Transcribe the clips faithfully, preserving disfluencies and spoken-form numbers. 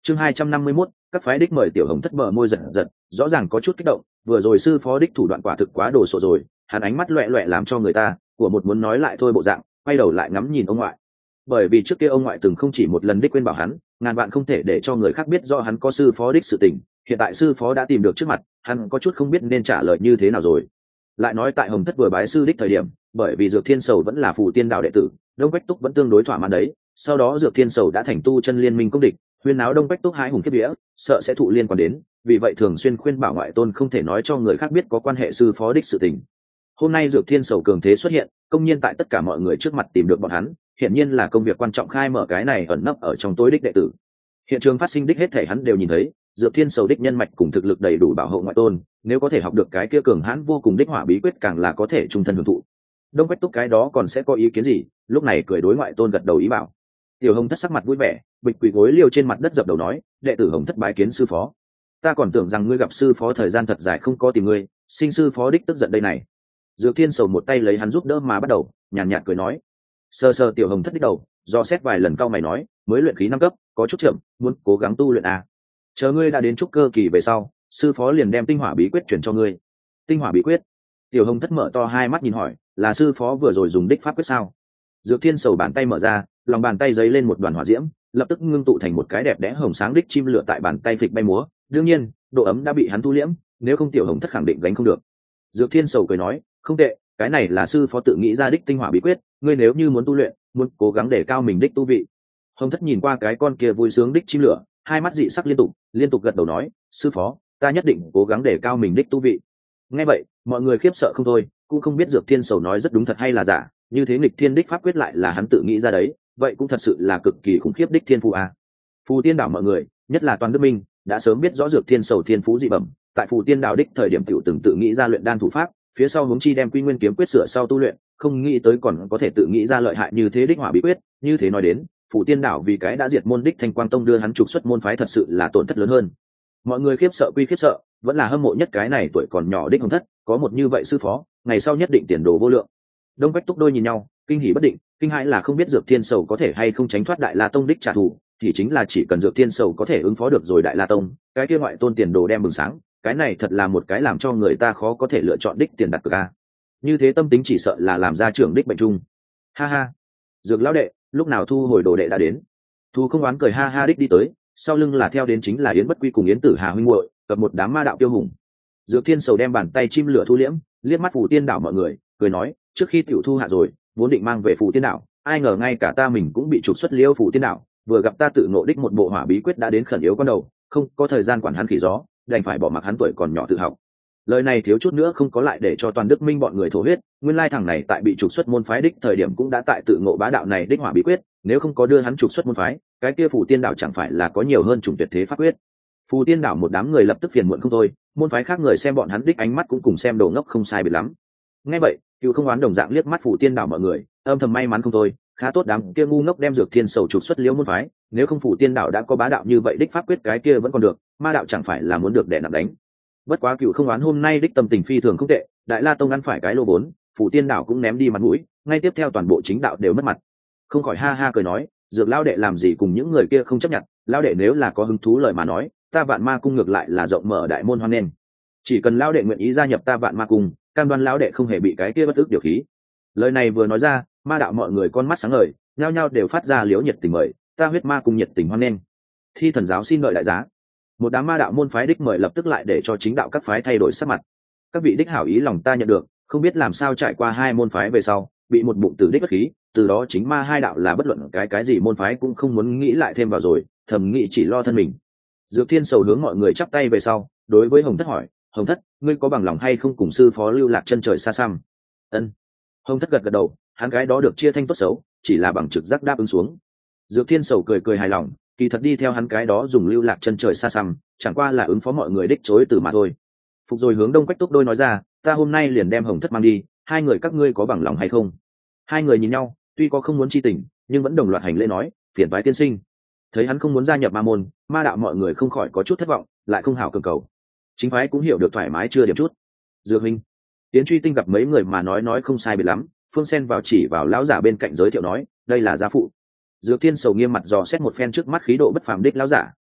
chương hai trăm năm mươi mốt, các phái đích mời. Tiểu Hồng Thất bờ môi giật giật, rõ ràng có chút kích động, vừa rồi sư phó đích thủ đoạn quả thực quá đồ sộ rồi, hắn ánh mắt loẹt loẹt làm cho người ta của một muốn nói lại thôi bộ dạng, quay đầu lại ngắm nhìn ông ngoại. Bởi vì trước kia ông ngoại từng không chỉ một lần đích quên bảo hắn, ngàn vạn không thể để cho người khác biết do hắn có sư phó đích sự tình, hiện tại sư phó đã tìm được trước mặt, hắn có chút không biết nên trả lời như thế nào rồi. Lại nói tại Hồng Thất vừa bái sư đích thời điểm, bởi vì Dược Thiên Sầu vẫn là Phù Tiên đạo đệ tử, Đông Bách Túc vẫn tương đối thỏa mãn đấy, sau đó Dược Thiên Sầu đã thành tu chân liên minh công địch, huyên náo Đông Bách Túc hái hùng kiếp vía, sợ sẽ thụ liên quan đến, vì vậy thường xuyên khuyên bảo ngoại tôn không thể nói cho người khác biết có quan hệ sư phó đích sự tình. Hôm nay Dược Thiên Sầu cường thế xuất hiện, công nhiên tại tất cả mọi người trước mặt tìm được bọn hắn, hiện nhiên là công việc quan trọng khai mở cái này ẩn nấp ở trong tối đích đệ tử. Hiện trường phát sinh đích hết thể hắn đều nhìn thấy, Dược Thiên Sầu đích nhân mạch cùng thực lực đầy đủ bảo hộ ngoại tôn, nếu có thể học được cái kia cường hãn vô cùng đích hỏa bí quyết càng là có thể trung thân hưởng thụ. Đông Bách Túc cái đó còn sẽ có ý kiến gì? Lúc này cười đối ngoại tôn gật đầu ý bảo. Tiểu Hồng Thất sắc mặt vui vẻ, bịch quỳ gối liêu trên mặt đất dập đầu nói, đệ tử Hồng Thất bái kiến sư phó. Ta còn tưởng rằng ngươi gặp sư phó thời gian thật dài không có tìm ngươi, sinh sư phó đích tức giận đây này. Dược Thiên Sầu một tay lấy hắn giúp đỡ mà bắt đầu, nhàn nhạt, nhạt cười nói. Sơ sơ Tiểu Hồng Thất đích đầu, do xét vài lần cao mày nói, mới luyện khí năm cấp, có chút chậm, muốn cố gắng tu luyện à. Chờ ngươi đã đến trúc cơ kỳ về sau, sư phó liền đem tinh hỏa bí quyết chuyển cho ngươi. Tinh hỏa bí quyết? Tiểu Hồng Thất mở to hai mắt nhìn hỏi, là sư phó vừa rồi dùng đích pháp quyết sao? Dược Thiên Sầu bàn tay mở ra, lòng bàn tay giấy lên một đoàn hỏa diễm, lập tức ngưng tụ thành một cái đẹp đẽ hồng sáng đích chim lửa tại bàn tay phịch bay múa. Đương nhiên, độ ấm đã bị hắn thu liễm, nếu không Tiểu Hồng Thất khẳng định gánh không được. Dược Thiên Sầu cười nói, không tệ, cái này là sư phó tự nghĩ ra đích tinh hỏa bí quyết, ngươi nếu như muốn tu luyện, muốn cố gắng để cao mình đích tu vị. Hồng Thất nhìn qua cái con kia vui sướng đích chim lửa, hai mắt dị sắc liên tục, liên tục gật đầu nói, sư phó, ta nhất định cố gắng để cao mình đích tu vị. Nghe vậy, mọi người khiếp sợ không thôi, cũng không biết Dược Thiên Sầu nói rất đúng thật hay là giả, như thế nghịch thiên đích pháp quyết lại là hắn tự nghĩ ra đấy, vậy cũng thật sự là cực kỳ khủng khiếp đích thiên phú à. Phù Tiên đảo mọi người, nhất là toàn Đức Minh, đã sớm biết rõ Dược Thiên Sầu thiên phú dị bẩm, tại Phù Tiên đảo đích thời điểm tiểu từng tự nghĩ ra luyện đan thủ pháp, phía sau hướng chi đem Quy Nguyên kiếm quyết sửa sau tu luyện, không nghĩ tới còn có thể tự nghĩ ra lợi hại như thế đích hỏa bí quyết, như thế nói đến, Phù Tiên đảo vì cái đã diệt môn đích Thanh Quang Tông đưa hắn trục xuất môn phái thật sự là tổn thất lớn hơn. Mọi người khiếp sợ quy khiếp sợ, vẫn là hâm mộ nhất cái này tuổi còn nhỏ đích Hồng Thất, có một như vậy sư phó, ngày sau nhất định tiền đồ vô lượng. Đông Bách Túc đôi nhìn nhau, kinh hỉ bất định, kinh hãi là không biết Dược Thiên Sầu có thể hay không tránh thoát Đại La Tông đích trả thù, thì chính là chỉ cần Dược Thiên Sầu có thể ứng phó được rồi Đại La Tông, cái kia ngoại tôn tiền đồ đem bừng sáng, cái này thật là một cái làm cho người ta khó có thể lựa chọn đích tiền đặt cược a. Như thế tâm tính chỉ sợ là làm ra trưởng đích bệnh chung. Ha ha, Dược lão đệ, lúc nào thu hồi đồ đệ đã đến? Thu không oán cười ha ha đích đi tới, sau lưng là theo đến chính là Yến Bất Quy cùng Yến Tử Hà huynh muội, cập một đám ma đạo tiêu hùng. Dược Thiên Sầu đem bàn tay chim lửa thu liễm, liếc mắt Phù Tiên đảo mọi người, cười nói, trước khi tiểu thu hạ rồi, vốn định mang về Phù Tiên đảo, ai ngờ ngay cả ta mình cũng bị trục xuất liêu Phù Tiên đảo, vừa gặp ta tự ngộ đích một bộ hỏa bí quyết đã đến khẩn yếu con đầu, không có thời gian quản hắn khỉ gió, đành phải bỏ mặc hắn tuổi còn nhỏ tự học. Lời này thiếu chút nữa không có lại để cho toàn Đức Minh bọn người thổ huyết, nguyên lai thằng này tại bị trục xuất môn phái đích thời điểm cũng đã tại tự ngộ bá đạo này đích hỏa bí quyết, nếu không có đưa hắn trục xuất môn phái, cái kia Phù Tiên đảo chẳng phải là có nhiều hơn chủng tuyệt thế pháp quyết. Phù Tiên đảo một đám người lập tức phiền muộn không thôi, môn phái khác người xem bọn hắn đích ánh mắt cũng cùng xem đồ ngốc không sai biệt lắm. Nghe vậy, Cựu Không Oán đồng dạng liếc mắt Phù Tiên đảo mọi người, âm thầm may mắn không thôi, khá tốt đám kia ngu ngốc đem Dược Thiên Sầu trục xuất liễu môn phái, nếu không Phù Tiên đảo đã có bá đạo như vậy đích pháp quyết cái kia vẫn còn được, ma đạo chẳng phải là muốn được đè nặng đánh. Bất quá Cựu Không Oán hôm nay đích tâm tình phi thường không tệ, Đại La Tông ăn phải cái lô vốn, Phù Tiên đảo cũng ném đi mặt mũi, ngay tiếp theo toàn bộ chính đạo đều mất mặt. Không khỏi ha ha cười nói, Dược lão đệ làm gì cùng những người kia không chấp nhận, lão đệ nếu là có hứng thú lời mà nói, ta Vạn Ma cung ngược lại là rộng mở đại môn hoan nghênh. Chỉ cần lão đệ nguyện ý gia nhập ta Vạn Ma cung, cam đoan lão đệ không hề bị cái kia bất ức điều khí. Lời này vừa nói ra, ma đạo mọi người con mắt sáng ngời, nhao nhao đều phát ra liếu nhiệt tình mời, ta Huyết Ma cung nhiệt tình hoan nghênh. Thi Thần giáo xin ngợi đại giá. Một đám ma đạo môn phái đích mời lập tức lại để cho chính đạo các phái thay đổi sắc mặt. Các vị đích hảo ý lòng ta nhận được, không biết làm sao trải qua hai môn phái về sau, bị một bụng tử đích bất khí, từ đó chính ma hai đạo là bất luận cái cái gì môn phái cũng không muốn nghĩ lại thêm vào rồi, thầm nghĩ chỉ lo thân mình. Dược Thiên Sầu hướng mọi người chắp tay về sau, đối với Hồng Thất hỏi, Hồng Thất, ngươi có bằng lòng hay không cùng sư phó lưu lạc chân trời xa xăm? Ân. Hồng Thất gật gật đầu, hắn cái đó được chia thanh tốt xấu, chỉ là bằng trực giác đáp ứng xuống. Dược Thiên Sầu cười cười hài lòng, kỳ thật đi theo hắn cái đó dùng lưu lạc chân trời xa xăm, chẳng qua là ứng phó mọi người đích chối từ mà thôi. Phục rồi hướng Đông Quách Túc đôi nói ra, ta hôm nay liền đem Hồng Thất mang đi, hai người các ngươi có bằng lòng hay không? Hai người nhìn nhau, tuy có không muốn chi tình, nhưng vẫn đồng loạt hành lễ nói, phiền toái tiên sinh. Thấy hắn không muốn gia nhập ma môn, ma đạo mọi người không khỏi có chút thất vọng, lại không hảo cường cầu. Chính phái cũng hiểu được thoải mái chưa điểm chút. Dược huynh, Tiến Truy Tinh gặp mấy người mà nói nói không sai biệt lắm, Phương Sen vào chỉ vào lão giả bên cạnh giới thiệu nói, đây là gia phụ. Dược Thiên Sầu nghiêm mặt dò xét một phen trước mắt khí độ bất phàm đích lão giả,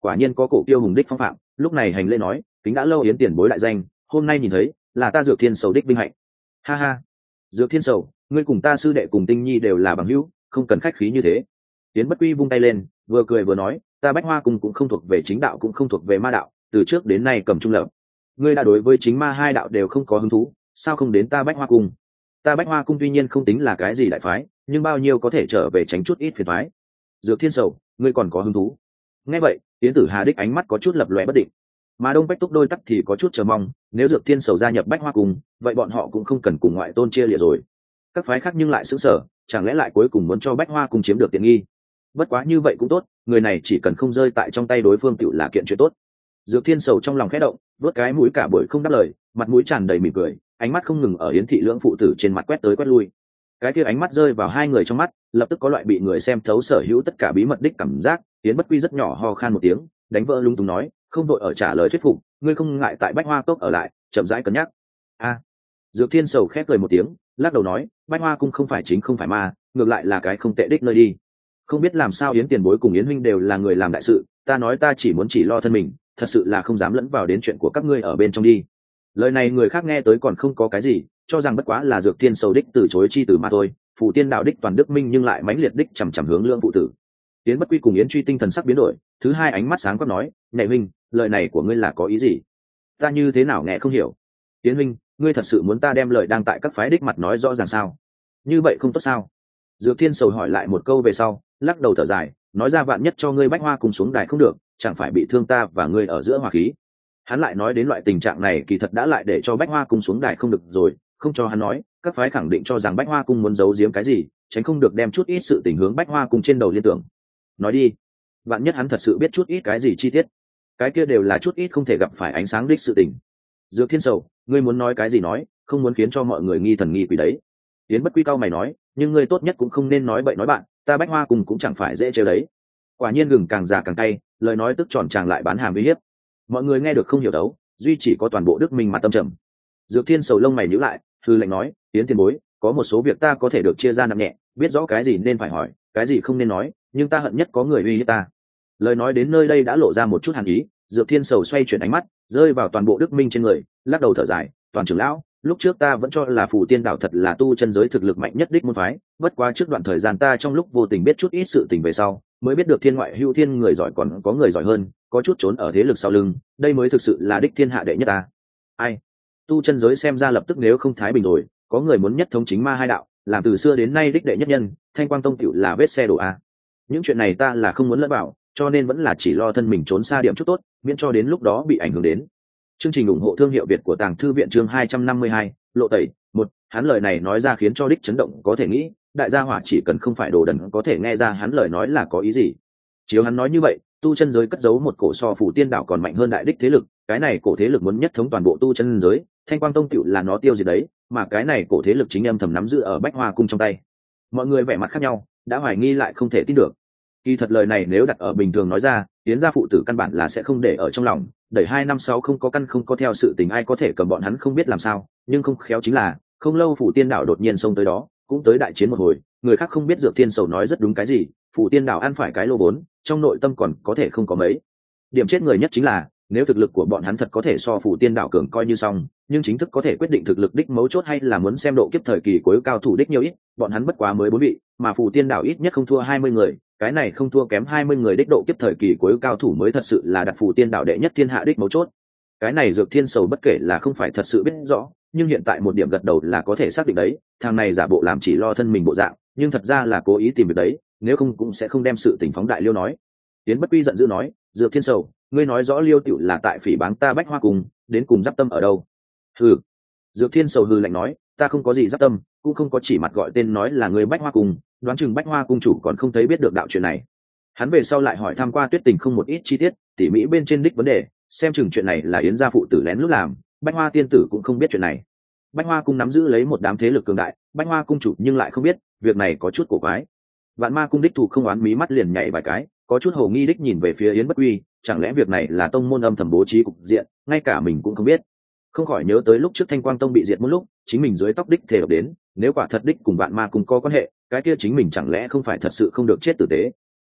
quả nhiên có cổ kiêu hùng đích phong phạm, lúc này hành lễ nói, kính đã lâu yến tiền bối đại danh, hôm nay nhìn thấy là ta Dược Thiên Sầu đích vinh hạnh. Ha ha, Dược Thiên Sầu, ngươi cùng ta sư đệ cùng Tinh Nhi đều là bằng hữu, không cần khách khí như thế. Yến Bất Quy vung tay lên, vừa cười vừa nói, ta Bách Hoa Cung cũng không thuộc về chính đạo cũng không thuộc về ma đạo, từ trước đến nay cầm trung lập. Ngươi đã đối với chính ma hai đạo đều không có hứng thú, sao không đến ta Bách Hoa Cung? Ta Bách Hoa Cung tuy nhiên không tính là cái gì đại phái, nhưng bao nhiêu có thể trở về tránh chút ít phiền toái. Dược Thiên Sầu, ngươi còn có hứng thú? Nghe vậy, Yến Tử Hà đích ánh mắt có chút lập lòe bất định, mà Đông Bách Túc đôi tắc thì có chút chờ mong, nếu Dược Thiên Sầu gia nhập Bách Hoa Cung, vậy bọn họ cũng không cần cùng ngoại tôn chia lìa rồi. Các phái khác nhưng lại sững sờ, chẳng lẽ lại cuối cùng muốn cho Bách Hoa Cung chiếm được tiện nghi? Bất quá như vậy cũng tốt, người này chỉ cần không rơi tại trong tay đối phương tựu là kiện chuyện tốt. Dược Thiên Sầu trong lòng khẽ động, vớt cái mũi cả buổi không đáp lời, mặt mũi tràn đầy mỉm cười, ánh mắt không ngừng ở Yến thị lưỡng phụ tử trên mặt quét tới quét lui. Cái kia ánh mắt rơi vào hai người trong mắt, lập tức có loại bị người xem thấu sở hữu tất cả bí mật đích cảm giác. Yến Bất Quy rất nhỏ ho khan một tiếng, đánh vỡ lung tung nói, không đội ở trả lời thuyết phục, ngươi không ngại tại Bách Hoa Cốc ở lại, chậm rãi cân nhắc. A. Dược Thiên Sầu khép cười một tiếng, lắc đầu nói, Bách Hoa Cung không phải chính không phải ma, ngược lại là cái không tệ đích nơi đi. Không biết làm sao Yến tiền bối cùng Yến huynh đều là người làm đại sự, ta nói ta chỉ muốn chỉ lo thân mình, thật sự là không dám lẫn vào đến chuyện của các ngươi ở bên trong đi. Lời này người khác nghe tới còn không có cái gì, cho rằng bất quá là Dược Thiên Sầu đích từ chối chi từ mà thôi, Phù Tiên đạo đích toàn đức minh nhưng lại mãnh liệt đích chằm chằm hướng Lương phụ tử. Yến Bất Quy cùng Yến Truy tinh thần sắc biến đổi, thứ hai ánh mắt sáng quắc nói, nhạy huynh, lời này của ngươi là có ý gì? Ta như thế nào nghe không hiểu? Yến huynh, ngươi thật sự muốn ta đem lời đang tại các phái đích mặt nói rõ ràng sao? Như vậy không tốt sao? Dược Thiên Sầu hỏi lại một câu về sau, lắc đầu thở dài, nói ra vạn nhất cho ngươi Bách Hoa cùng xuống đài không được, chẳng phải bị thương ta và ngươi ở giữa hòa khí. Hắn lại nói đến loại tình trạng này kỳ thật đã lại để cho Bách Hoa cung xuống đài không được rồi, không cho hắn nói, các phái khẳng định cho rằng Bách Hoa cung muốn giấu giếm cái gì, tránh không được đem chút ít sự tình hướng Bách Hoa cung trên đầu liên tưởng. Nói đi, vạn nhất hắn thật sự biết chút ít cái gì chi tiết, cái kia đều là chút ít không thể gặp phải ánh sáng đích sự tình. Dược Thiên Sầu, ngươi muốn nói cái gì nói, không muốn khiến cho mọi người nghi thần nghi quỷ đấy. Yến Bất Quy cao mày nói, nhưng ngươi tốt nhất cũng không nên nói bậy nói bạn, ta Bách Hoa cung cũng chẳng phải dễ chơi đấy. Quả nhiên gừng càng già càng cay, lời nói tức tròn tràng lại bán hàm uy hiếp. Mọi người nghe được không hiểu đấu, duy chỉ có toàn bộ Đức Minh mặt tâm trầm. Dược Thiên Sầu lông mày nhíu lại, hư lệnh nói, Yến tiền bối, có một số việc ta có thể được chia ra nặng nhẹ, biết rõ cái gì nên phải hỏi, cái gì không nên nói, nhưng ta hận nhất có người uy hiếp ta. Lời nói đến nơi đây đã lộ ra một chút hàn ý, Dược Thiên Sầu xoay chuyển ánh mắt, rơi vào toàn bộ Đức Minh trên người, lắc đầu thở dài, toàn trưởng lão, lúc trước ta vẫn cho là Phù Tiên đạo thật là tu chân giới thực lực mạnh nhất đích môn phái, bất quá trước đoạn thời gian ta trong lúc vô tình biết chút ít sự tình về sau, mới biết được thiên ngoại hữu thiên, người giỏi còn có người giỏi hơn, có chút trốn ở thế lực sau lưng, đây mới thực sự là đích thiên hạ đệ nhất ta. Ai? Tu chân giới xem ra lập tức nếu không thái bình rồi, có người muốn nhất thống chính ma hai đạo, làm từ xưa đến nay đích đệ nhất nhân, Thanh Quang Tông tiểu là vết xe đổ a. Những chuyện này ta là không muốn lẫn vào, cho nên vẫn là chỉ lo thân mình trốn xa điểm chút tốt, miễn cho đến lúc đó bị ảnh hưởng đến. Chương trình ủng hộ thương hiệu Việt của Tàng Thư viện chương hai trăm năm mươi hai, lộ tẩy. Một, hắn lời này nói ra khiến cho đích chấn động có thể nghĩ, đại gia hỏa chỉ cần không phải đồ đần có thể nghe ra hắn lời nói là có ý gì. Chiếu hắn nói như vậy, tu chân giới cất giấu một cổ so Phù Tiên đạo còn mạnh hơn đại đích thế lực, cái này cổ thế lực muốn nhất thống toàn bộ tu chân giới, Thanh Quang Tông tiểu là nó tiêu diệt đấy, mà cái này cổ thế lực chính âm thầm nắm giữ ở Bách Hoa cung trong tay. Mọi người vẻ mặt khác nhau, đã hoài nghi lại không thể tin được. Kỳ thật lời này nếu đặt ở bình thường nói ra, Yến gia phụ tử căn bản là sẽ không để ở trong lòng, đẩy hai năm sáu không có căn không có theo sự tình ai có thể cầm bọn hắn không biết làm sao, nhưng không khéo chính là, không lâu Phù Tiên đạo đột nhiên xông tới đó, cũng tới đại chiến một hồi, người khác không biết Dược Thiên Sầu nói rất đúng cái gì, Phù Tiên đạo ăn phải cái lô vốn, trong nội tâm còn có thể không có mấy. Điểm chết người nhất chính là, nếu thực lực của bọn hắn thật có thể so Phù Tiên đạo cường coi như xong, nhưng chính thức có thể quyết định thực lực đích mấu chốt hay là muốn xem độ kiếp thời kỳ cuối cao thủ đích nhiều ít, bọn hắn bất quá mới bốn vị, mà Phù Tiên đạo ít nhất không thua hai mươi người, cái này không thua kém hai mươi người đích độ kiếp thời kỳ cuối cao thủ mới thật sự là đặt Phù Tiên đạo đệ nhất thiên hạ đích mấu chốt. Cái này Dược Thiên Sầu bất kể là không phải thật sự biết rõ, nhưng hiện tại một điểm gật đầu là có thể xác định đấy, thằng này giả bộ làm chỉ lo thân mình bộ dạng, nhưng thật ra là cố ý tìm việc đấy, nếu không cũng sẽ không đem sự tình phóng đại Liêu nói. Tiến Bất Quy giận dữ nói, Dược Thiên Sầu, ngươi nói rõ Liêu tiểu là tại phỉ báng ta Bách Hoa cùng, đến cùng giáp tâm ở đâu? Hừ. Dược Thiên Sầu hừ lạnh nói, ta không có gì giáp tâm, cũng không có chỉ mặt gọi tên nói là ngươi Bách Hoa cùng, đoán chừng Bách Hoa cung chủ còn không thấy biết được đạo chuyện này. Hắn về sau lại hỏi thăm qua Tuyết Tình không một ít chi tiết, tỉ mỹ bên trên đích vấn đề, xem chừng chuyện này là Yến gia phụ tử lén lút làm, Bách Hoa tiên tử cũng không biết chuyện này. Bách Hoa cung nắm giữ lấy một đám thế lực cường đại, Bách Hoa cung chủ nhưng lại không biết, việc này có chút cổ quái. Vạn Ma cung đích thủ không oán mí mắt liền nhảy vài cái, có chút hồ nghi đích nhìn về phía Yến Bất Quy, chẳng lẽ việc này là tông môn âm thầm bố trí cục diện, ngay cả mình cũng không biết. Không khỏi nhớ tới lúc trước Thanh Quang tông bị diệt một lúc, chính mình dưới tóc đích thể độc đến, nếu quả thật đích cùng Vạn Ma cung có quan hệ, cái kia chính mình chẳng lẽ không phải thật sự không được chết tử tế.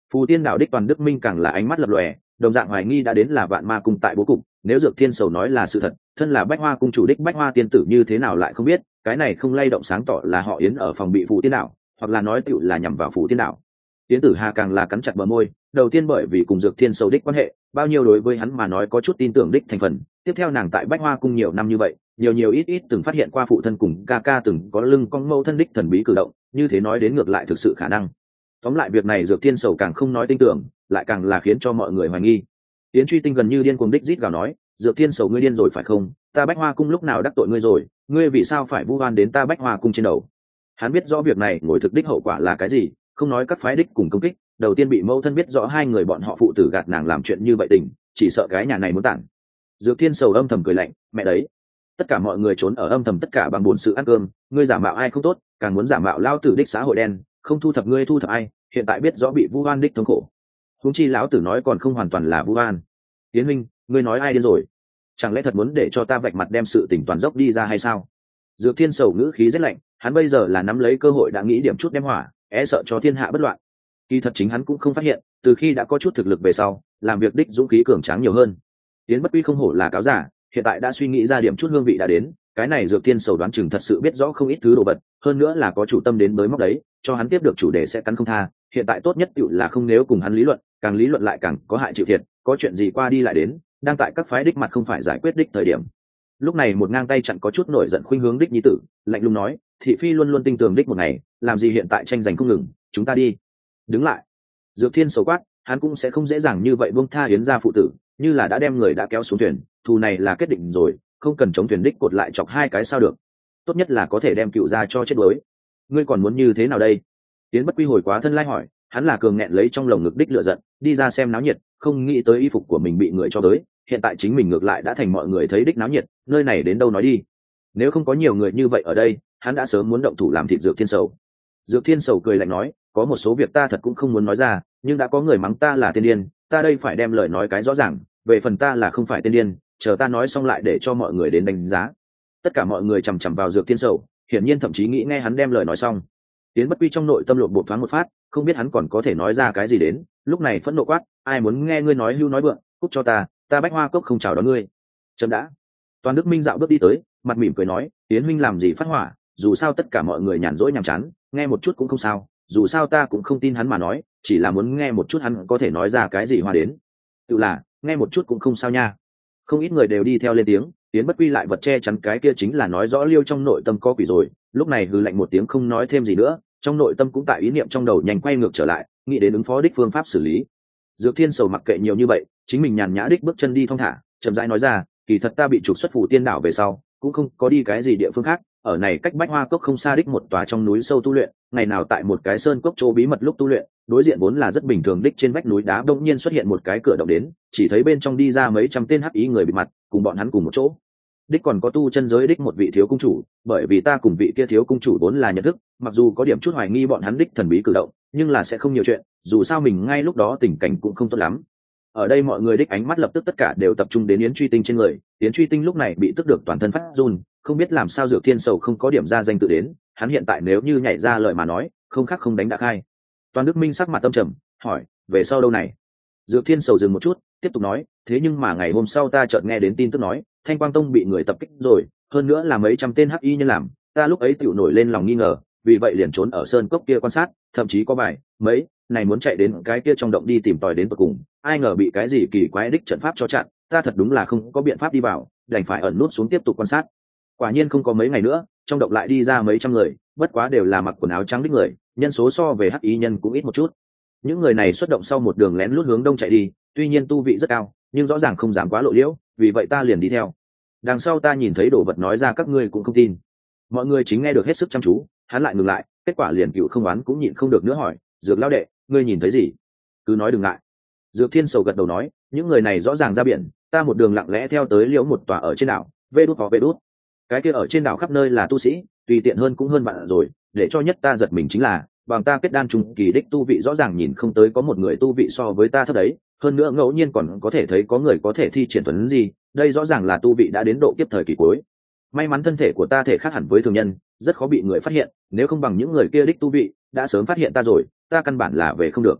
Phù Tiên Đảo đích Toàn Đức Minh càng là ánh mắt lập lòe, đồng dạng hoài nghi đã đến là Vạn Ma cung tại bố cục. Nếu Dược Thiên Sầu nói là sự thật, thân là Bách Hoa cung chủ đích Bách Hoa tiên tử như thế nào lại không biết? Cái này không lay động sáng tỏ là họ Yến ở phòng bị Phù Tiên Đảo, hoặc là nói tựu là nhằm vào Phù Tiên Đảo. Yến Tử Hà càng là cắn chặt bờ môi, đầu tiên bởi vì cùng Dược Thiên Sầu đích quan hệ, bao nhiêu đối với hắn mà nói có chút tin tưởng đích thành phần. Tiếp theo nàng tại Bách Hoa cung nhiều năm như vậy, nhiều nhiều ít ít từng phát hiện qua phụ thân cùng ca ca từng có lưng cong mâu thân đích thần bí cử động, như thế nói đến ngược lại thực sự khả năng. Tóm lại việc này Dược Thiên Sầu càng không nói tin tưởng, lại càng là khiến cho mọi người hoài nghi. Yến Truy Tinh gần như điên cuồng đích rít gào nói, Dược Thiên Sầu ngươi điên rồi phải không? Ta Bách Hoa cung lúc nào đắc tội ngươi rồi? Ngươi vì sao phải vu oan đến ta Bách Hoa cung trên đầu? Hắn biết rõ việc này ngồi thực đích hậu quả là cái gì, không nói các phái đích cùng công kích, đầu tiên bị mâu thân biết rõ hai người bọn họ phụ tử gạt nàng làm chuyện như vậy tình, chỉ sợ cái nhà này muốn tản. Dược Thiên Sầu âm thầm cười lạnh, mẹ đấy, tất cả mọi người trốn ở âm thầm tất cả bằng bốn sự ăn cơm, ngươi giả mạo ai không tốt, càng muốn giả mạo lao tử đích xã hội đen, không thu thập ngươi thu thập ai, hiện tại biết rõ bị vu oan đích thống khổ. Huống chi lão tử nói còn không hoàn toàn là vu oan. Tiến Minh, ngươi nói ai điên rồi? Chẳng lẽ thật muốn để cho ta vạch mặt đem sự tình toàn dốc đi ra hay sao? Dược Thiên Sầu ngữ khí rất lạnh, hắn bây giờ là nắm lấy cơ hội đã nghĩ điểm chút đem hỏa, é sợ cho thiên hạ bất loạn. Kỳ thật chính hắn cũng không phát hiện, từ khi đã có chút thực lực về sau, làm việc đích dũng khí cường tráng nhiều hơn. Tiến Bất Quy không hổ là cáo giả, hiện tại đã suy nghĩ ra điểm chút hương vị đã đến, cái này Dược Thiên Sầu đoán chừng thật sự biết rõ không ít thứ đồ vật, hơn nữa là có chủ tâm đến mới móc đấy, cho hắn tiếp được chủ đề sẽ cắn không tha. Hiện tại tốt nhất tựu là không nếu cùng hắn lý luận, càng lý luận lại càng có hại chịu thiệt, có chuyện gì qua đi lại đến, đang tại các phái đích mặt không phải giải quyết đích thời điểm. Lúc này một ngang tay chặn có chút nổi giận khuynh hướng đích nhi tử, lạnh lùng nói, thị phi luôn luôn tin tưởng đích một ngày, làm gì hiện tại tranh giành không ngừng, chúng ta đi. Đứng lại. Dược Thiên Sầu quát, hắn cũng sẽ không dễ dàng như vậy buông tha Yến gia phụ tử, như là đã đem người đã kéo xuống thuyền, thù này là kết định rồi, không cần chống thuyền đích cột lại chọc hai cái sao được. Tốt nhất là có thể đem cựu gia cho chết đuối. Ngươi còn muốn như thế nào đây? Yến Bất Quy hồi quá thân lai hỏi, hắn là cường nghẹn lấy trong lồng ngực đích lửa giận, đi ra xem náo nhiệt, không nghĩ tới y phục của mình bị người cho tới, hiện tại chính mình ngược lại đã thành mọi người thấy đích náo nhiệt, nơi này đến đâu nói đi. Nếu không có nhiều người như vậy ở đây, hắn đã sớm muốn động thủ làm thịt Dược Thiên Sầu. Dược Thiên Sầu cười lạnh nói, có một số việc ta thật cũng không muốn nói ra, nhưng đã có người mắng ta là tiên điên, ta đây phải đem lời nói cái rõ ràng, về phần ta là không phải tiên điên, chờ ta nói xong lại để cho mọi người đến đánh giá. Tất cả mọi người chằm chằm vào Dược Thiên Sầu, hiển nhiên thậm chí nghĩ nghe hắn đem lời nói xong. Tiến Bất Quy trong nội tâm lộn bộ thoáng một phát, không biết hắn còn có thể nói ra cái gì đến, lúc này phẫn nộ quát, ai muốn nghe ngươi nói hưu nói vượng, cút cho ta, ta Bách Hoa cốc không chào đón ngươi. Chấm đã. Toàn Đức Minh dạo bước đi tới, mặt mỉm cười nói, Tiến huynh làm gì phát hỏa, dù sao tất cả mọi người nhàn rỗi nhàm chán, nghe một chút cũng không sao, dù sao ta cũng không tin hắn mà nói, chỉ là muốn nghe một chút hắn có thể nói ra cái gì hoa đến. Tự là, nghe một chút cũng không sao nha. Không ít người đều đi theo lên tiếng, Tiến Bất Quy lại vật che chắn cái kia chính là nói rõ liêu trong nội tâm có quỷ rồi, lúc này hừ lạnh một tiếng không nói thêm gì nữa, trong nội tâm cũng tại ý niệm trong đầu nhanh quay ngược trở lại, nghĩ đến ứng phó đích phương pháp xử lý. Dược Thiên Sầu mặc kệ nhiều như vậy, chính mình nhàn nhã đích bước chân đi thong thả, chậm rãi nói ra, kỳ thật ta bị trục xuất Phù Tiên Đảo về sau, cũng không có đi cái gì địa phương khác, ở này cách Bách Hoa cốc không xa đích một tòa trong núi sâu tu luyện, ngày nào tại một cái sơn cốc chỗ bí mật lúc tu luyện, đối diện vốn là rất bình thường đích trên vách núi đá đột nhiên xuất hiện một cái cửa động đến, chỉ thấy bên trong đi ra mấy trăm tên hắc ý người bị mặt, cùng bọn hắn cùng một chỗ. Đích còn có tu chân giới đích một vị thiếu cung chủ, bởi vì ta cùng vị kia thiếu cung chủ vốn là nhận thức, mặc dù có điểm chút hoài nghi bọn hắn đích thần bí cử động, nhưng là sẽ không nhiều chuyện, dù sao mình ngay lúc đó tình cảnh cũng không tốt lắm. Ở đây mọi người đích ánh mắt lập tức tất cả đều tập trung đến Yến Truy Tinh trên người, Yến Truy Tinh lúc này bị tức được toàn thân phát run, không biết làm sao Dược Thiên Sầu không có điểm ra danh tự đến, hắn hiện tại nếu như nhảy ra lời mà nói, không khác không đánh đã khai. Toàn Đức Minh sắc mặt tâm trầm, hỏi, về sau đâu này? Dược Thiên Sầu dừng một chút, tiếp tục nói, thế nhưng mà ngày hôm sau ta chợt nghe đến tin tức nói, Thanh Quang Tông bị người tập kích rồi, hơn nữa là mấy trăm tên hắc y nhân làm, ta lúc ấy tiểu nổi lên lòng nghi ngờ, vì vậy liền trốn ở sơn cốc kia quan sát, thậm chí có vài mấy này muốn chạy đến cái kia trong động đi tìm tòi đến tận cùng, ai ngờ bị cái gì kỳ quái đích trận pháp cho chặn, ta thật đúng là không có biện pháp đi vào, đành phải ẩn nút xuống tiếp tục quan sát. Quả nhiên không có mấy ngày nữa, trong động lại đi ra mấy trăm người, bất quá đều là mặc quần áo trắng đích người, nhân số so về hắc y nhân cũng ít một chút. Những người này xuất động sau một đường lén lút hướng đông chạy đi, tuy nhiên tu vị rất cao, nhưng rõ ràng không dám quá lộ liễu, vì vậy ta liền đi theo. Đằng sau ta nhìn thấy đồ vật nói ra các ngươi cũng không tin. Mọi người chính nghe được hết sức chăm chú, hắn lại ngừng lại, kết quả liền cựu không oán cũng nhịn không được nữa hỏi, Dược lão đệ, ngươi nhìn thấy gì? Cứ nói đừng ngại. Dược Thiên Sầu gật đầu nói, những người này rõ ràng ra biển, ta một đường lặng lẽ theo tới liễu một tòa ở trên đảo, vê đút có vê đút. Cái kia ở trên đảo khắp nơi là tu sĩ, tùy tiện hơn cũng hơn bạn rồi, để cho nhất ta giật mình chính là, bằng ta kết đan trùng kỳ đích tu vị rõ ràng nhìn không tới có một người tu vị so với ta thấp đấy, hơn nữa ngẫu nhiên còn có thể thấy có người có thể thi triển tuấn gì, đây rõ ràng là tu vị đã đến độ kiếp thời kỳ cuối. May mắn thân thể của ta thể khác hẳn với thường nhân, rất khó bị người phát hiện, nếu không bằng những người kia đích tu vị đã sớm phát hiện ta rồi, ta căn bản là về không được.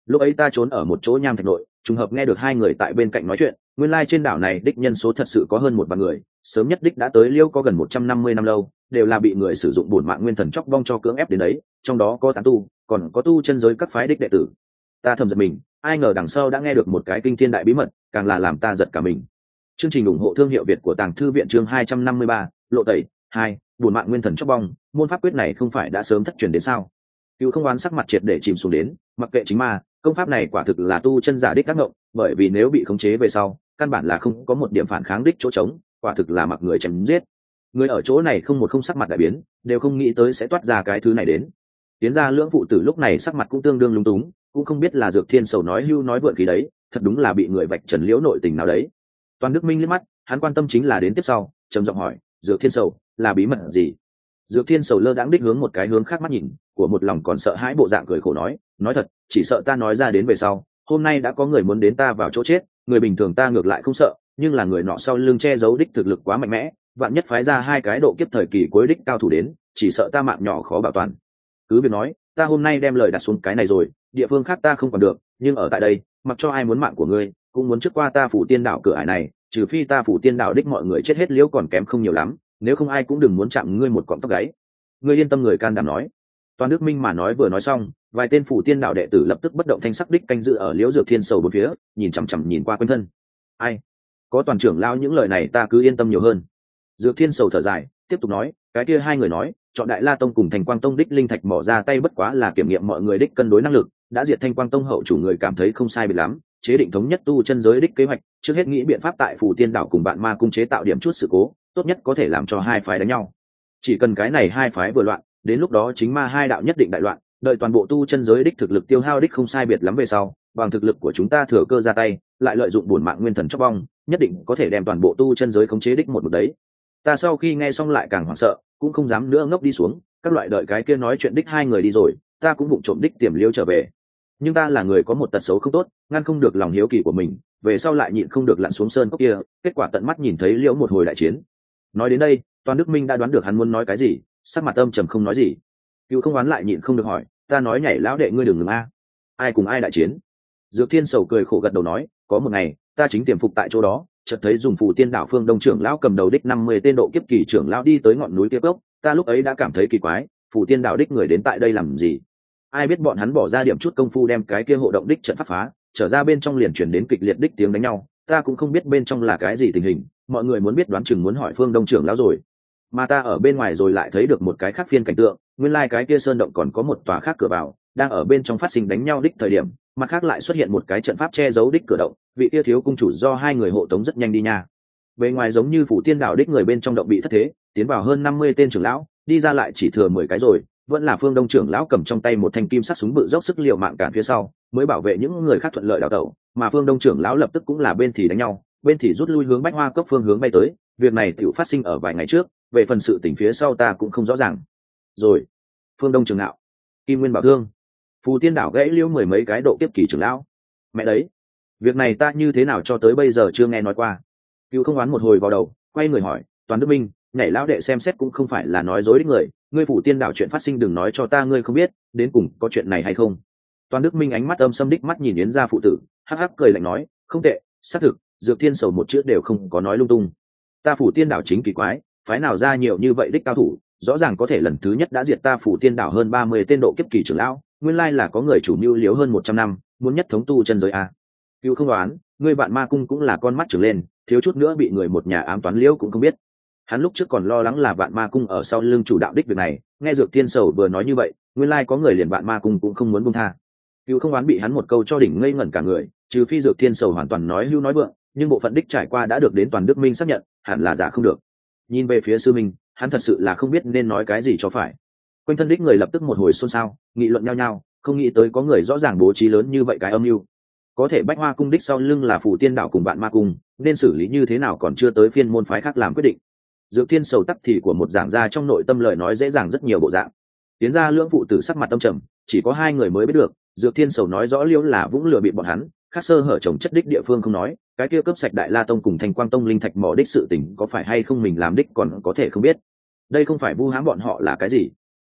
lúc ấy ta trốn ở một chỗ nham thạch nội, trùng hợp nghe được hai người tại bên cạnh nói chuyện. Nguyên lai trên đảo này đích nhân số thật sự có hơn một vạn người, sớm nhất đích đã tới liêu có gần một trăm năm mươi năm lâu, đều là bị người sử dụng bổn mạng nguyên thần chóc vong cho cưỡng ép đến đấy, trong đó có tán tu, còn có tu chân giới các phái đích đệ tử. Ta thầm giật mình, ai ngờ đằng sau đã nghe được một cái kinh thiên đại bí mật, càng là làm ta giật cả mình. Chương trình ủng hộ thương hiệu Việt của Tàng Thư viện chương hai trăm năm mươi ba, lộ tẩy hai, bổn mạng nguyên thần chóc vong, môn pháp quyết này không phải đã sớm thất truyền đến sao? Cựu Không Oán sắc mặt triệt để chìm xuống đến, mặc kệ chính ma, công pháp này quả thực là tu chân giả đích tác động, bởi vì nếu bị khống chế về sau, căn bản là không có một điểm phản kháng đích chỗ trống, quả thực là mặc người chém giết. Người ở chỗ này không một không sắc mặt đại biến, đều không nghĩ tới sẽ toát ra cái thứ này đến. Tiến ra lưỡng phụ tử lúc này sắc mặt cũng tương đương lúng túng, cũng không biết là Dược Thiên Sầu nói hưu nói vượn khí đấy, thật đúng là bị người vạch trần liễu nội tình nào đấy. Toàn Đức Minh liếc mắt, hắn quan tâm chính là đến tiếp sau, trầm giọng hỏi, Dược Thiên Sầu, là bí mật gì? Dược Thiên Sầu lơ đãng đích hướng một cái hướng khác mắt nhìn, của một lòng còn sợ hãi bộ dạng cười khổ nói, nói thật, chỉ sợ ta nói ra đến về sau, hôm nay đã có người muốn đến ta vào chỗ chết, người bình thường ta ngược lại không sợ, nhưng là người nọ sau lưng che giấu đích thực lực quá mạnh mẽ, vạn nhất phái ra hai cái độ kiếp thời kỳ cuối đích cao thủ đến, chỉ sợ ta mạng nhỏ khó bảo toàn. Cứ việc nói, ta hôm nay đem lời đặt xuống cái này rồi, địa phương khác ta không còn được, nhưng ở tại đây, mặc cho ai muốn mạng của ngươi, cũng muốn trước qua ta phủ tiên đảo cửa ải này, trừ phi ta phủ tiên đảo đích mọi người chết hết liễu còn kém không nhiều lắm, nếu không ai cũng đừng muốn chạm ngươi một cọng tóc gáy. Ngươi yên tâm, người can đảm nói. Toàn Đức Minh mà nói vừa nói xong, vài tên phủ tiên đạo đệ tử lập tức bất động thanh sắc đích canh dự ở liễu Dược Thiên Sầu bốn phía, nhìn chằm chằm nhìn qua quanh thân. Ai? Có toàn trưởng lao những lời này ta cứ yên tâm nhiều hơn. Dược Thiên Sầu thở dài, tiếp tục nói, cái kia hai người nói, chọn Đại La Tông cùng Thành Quang Tông đích linh thạch bỏ ra tay bất quá là kiểm nghiệm mọi người đích cân đối năng lực, đã diệt Thanh Quang Tông hậu chủ người cảm thấy không sai biệt lắm, chế định thống nhất tu chân giới đích kế hoạch, trước hết nghĩ biện pháp tại phủ tiên đảo cùng bạn ma cung chế tạo điểm chút sự cố, tốt nhất có thể làm cho hai phái đánh nhau. Chỉ cần cái này hai phái vừa loạn, đến lúc đó chính ma hai đạo nhất định đại loạn, đợi toàn bộ tu chân giới đích thực lực tiêu hao đích không sai biệt lắm về sau, bằng thực lực của chúng ta thừa cơ ra tay, lại lợi dụng bổn mạng nguyên thần chóc vong, nhất định có thể đem toàn bộ tu chân giới khống chế đích một một đấy. Ta sau khi nghe xong lại càng hoảng sợ, cũng không dám nữa ngốc đi xuống, các loại đợi cái kia nói chuyện đích hai người đi rồi, ta cũng vụng trộm đích tiềm liêu trở về. Nhưng ta là người có một tật xấu không tốt, ngăn không được lòng hiếu kỳ của mình, về sau lại nhịn không được lặn xuống sơn cốc kia, kết quả tận mắt nhìn thấy liễu một hồi đại chiến. Nói đến đây, Toàn Đức Minh đã đoán được hắn muốn nói cái gì, sắc mặt âm trầm không nói gì. Cựu Không Oán lại nhịn không được hỏi, ta nói nhảy lão đệ ngươi đừng ngừng a, ai cùng ai đại chiến? Dược Thiên Sầu cười khổ gật đầu nói, có một ngày ta chính tiềm phục tại chỗ đó, chợt thấy dùng phù tiên đảo phương đông trưởng lão cầm đầu đích năm mươi tên độ kiếp kỳ trưởng lão đi tới ngọn núi kia cốc, ta lúc ấy đã cảm thấy kỳ quái, phù tiên đảo đích người đến tại đây làm gì? Ai biết bọn hắn bỏ ra điểm chút công phu đem cái kia hộ động đích trận pháp phá, trở ra bên trong liền chuyển đến kịch liệt đích tiếng đánh nhau, ta cũng không biết bên trong là cái gì tình hình, mọi người muốn biết đoán chừng muốn hỏi phương đông trưởng lão rồi. Mà ta ở bên ngoài rồi lại thấy được một cái khác phiên cảnh tượng, nguyên lai cái kia sơn động còn có một tòa khác cửa vào, đang ở bên trong phát sinh đánh nhau đích thời điểm, mặt khác lại xuất hiện một cái trận pháp che giấu đích cửa động, vị kia thiếu cung chủ do hai người hộ tống rất nhanh đi nha. Bề ngoài giống như phủ tiên đảo đích người bên trong động bị thất thế, tiến vào hơn năm mươi tên trưởng lão, đi ra lại chỉ thừa mười cái rồi, vẫn là phương đông trưởng lão cầm trong tay một thanh kim sắc súng bự dốc sức liều mạng cản phía sau, mới bảo vệ những người khác thuận lợi đào tẩu, mà phương đông trưởng lão lập tức cũng là bên thì đánh nhau, bên thì rút lui hướng Bách Hoa Cốc phương hướng bay tới, việc này tiểu phát sinh ở vài ngày trước, về phần sự tình phía sau ta cũng không rõ ràng. Rồi, phương đông trưởng lão, Kim Nguyên Bảo Thương, phù tiên đảo gãy liêu mười mấy cái độ kiếp kỳ trưởng lão. Mẹ đấy, việc này ta như thế nào cho tới bây giờ chưa nghe nói qua. Cựu Không Oán một hồi vào đầu, quay người hỏi, Toàn Đức Minh, nhảy lão đệ xem xét cũng không phải là nói dối đích người, ngươi phủ tiên đảo chuyện phát sinh đừng nói cho ta ngươi không biết, đến cùng có chuyện này hay không? Toàn Đức Minh ánh mắt âm sâm đích mắt nhìn Yến gia phụ tử, hắc hắc cười lạnh nói, không tệ, xác thực, Dược Thiên Sầu một chữ đều không có nói lung tung. Ta phủ tiên đảo chính kỳ quái, phái nào ra nhiều như vậy đích cao thủ, rõ ràng có thể lần thứ nhất đã diệt ta phủ tiên đảo hơn ba mươi tên độ kiếp kỳ trưởng lão, nguyên lai là có người chủ mưu liếu hơn một trăm năm, muốn nhất thống tu chân giới a. Cựu Không Oán, ngươi bạn ma cung cũng là con mắt trưởng lên, thiếu chút nữa bị người một nhà ám toán liễu cũng không biết. Hắn lúc trước còn lo lắng là vạn ma cung ở sau lưng chủ đạo đích việc này, nghe Dược Thiên Sầu vừa nói như vậy, nguyên lai có người liền vạn ma cung cũng không muốn buông tha. Cựu Không Oán bị hắn một câu cho đỉnh ngây ngẩn cả người, trừ phi Dược Thiên Sầu hoàn toàn nói hưu nói vượng, nhưng bộ phận đích trải qua đã được đến Toàn Đức Minh xác nhận, hẳn là giả không được. Nhìn về phía sư minh, hắn thật sự là không biết nên nói cái gì cho phải. Quanh thân đích người lập tức một hồi xôn xao, nghị luận nhau nhau, không nghĩ tới có người rõ ràng bố trí lớn như vậy cái âm mưu. Có thể Bách Hoa cung đích sau lưng là phù tiên đạo cùng vạn ma cung, nên xử lý như thế nào còn chưa tới phiên môn phái khác làm quyết định. Dược Thiên Sầu tắc thì của một giảng gia trong nội tâm lời nói dễ dàng rất nhiều bộ dạng. Tiến ra lưỡng phụ tử sắc mặt tâm trầm, chỉ có hai người mới biết được, Dược Thiên Sầu nói rõ liễu là vũng lừa bị bọn hắn, khác sơ hở chồng chất đích địa phương không nói, cái kia cướp sạch Đại La Tông cùng Thanh Quang Tông linh thạch mỏ đích sự tình có phải hay không mình làm đích còn có thể không biết. Đây không phải vu hãm bọn họ là cái gì?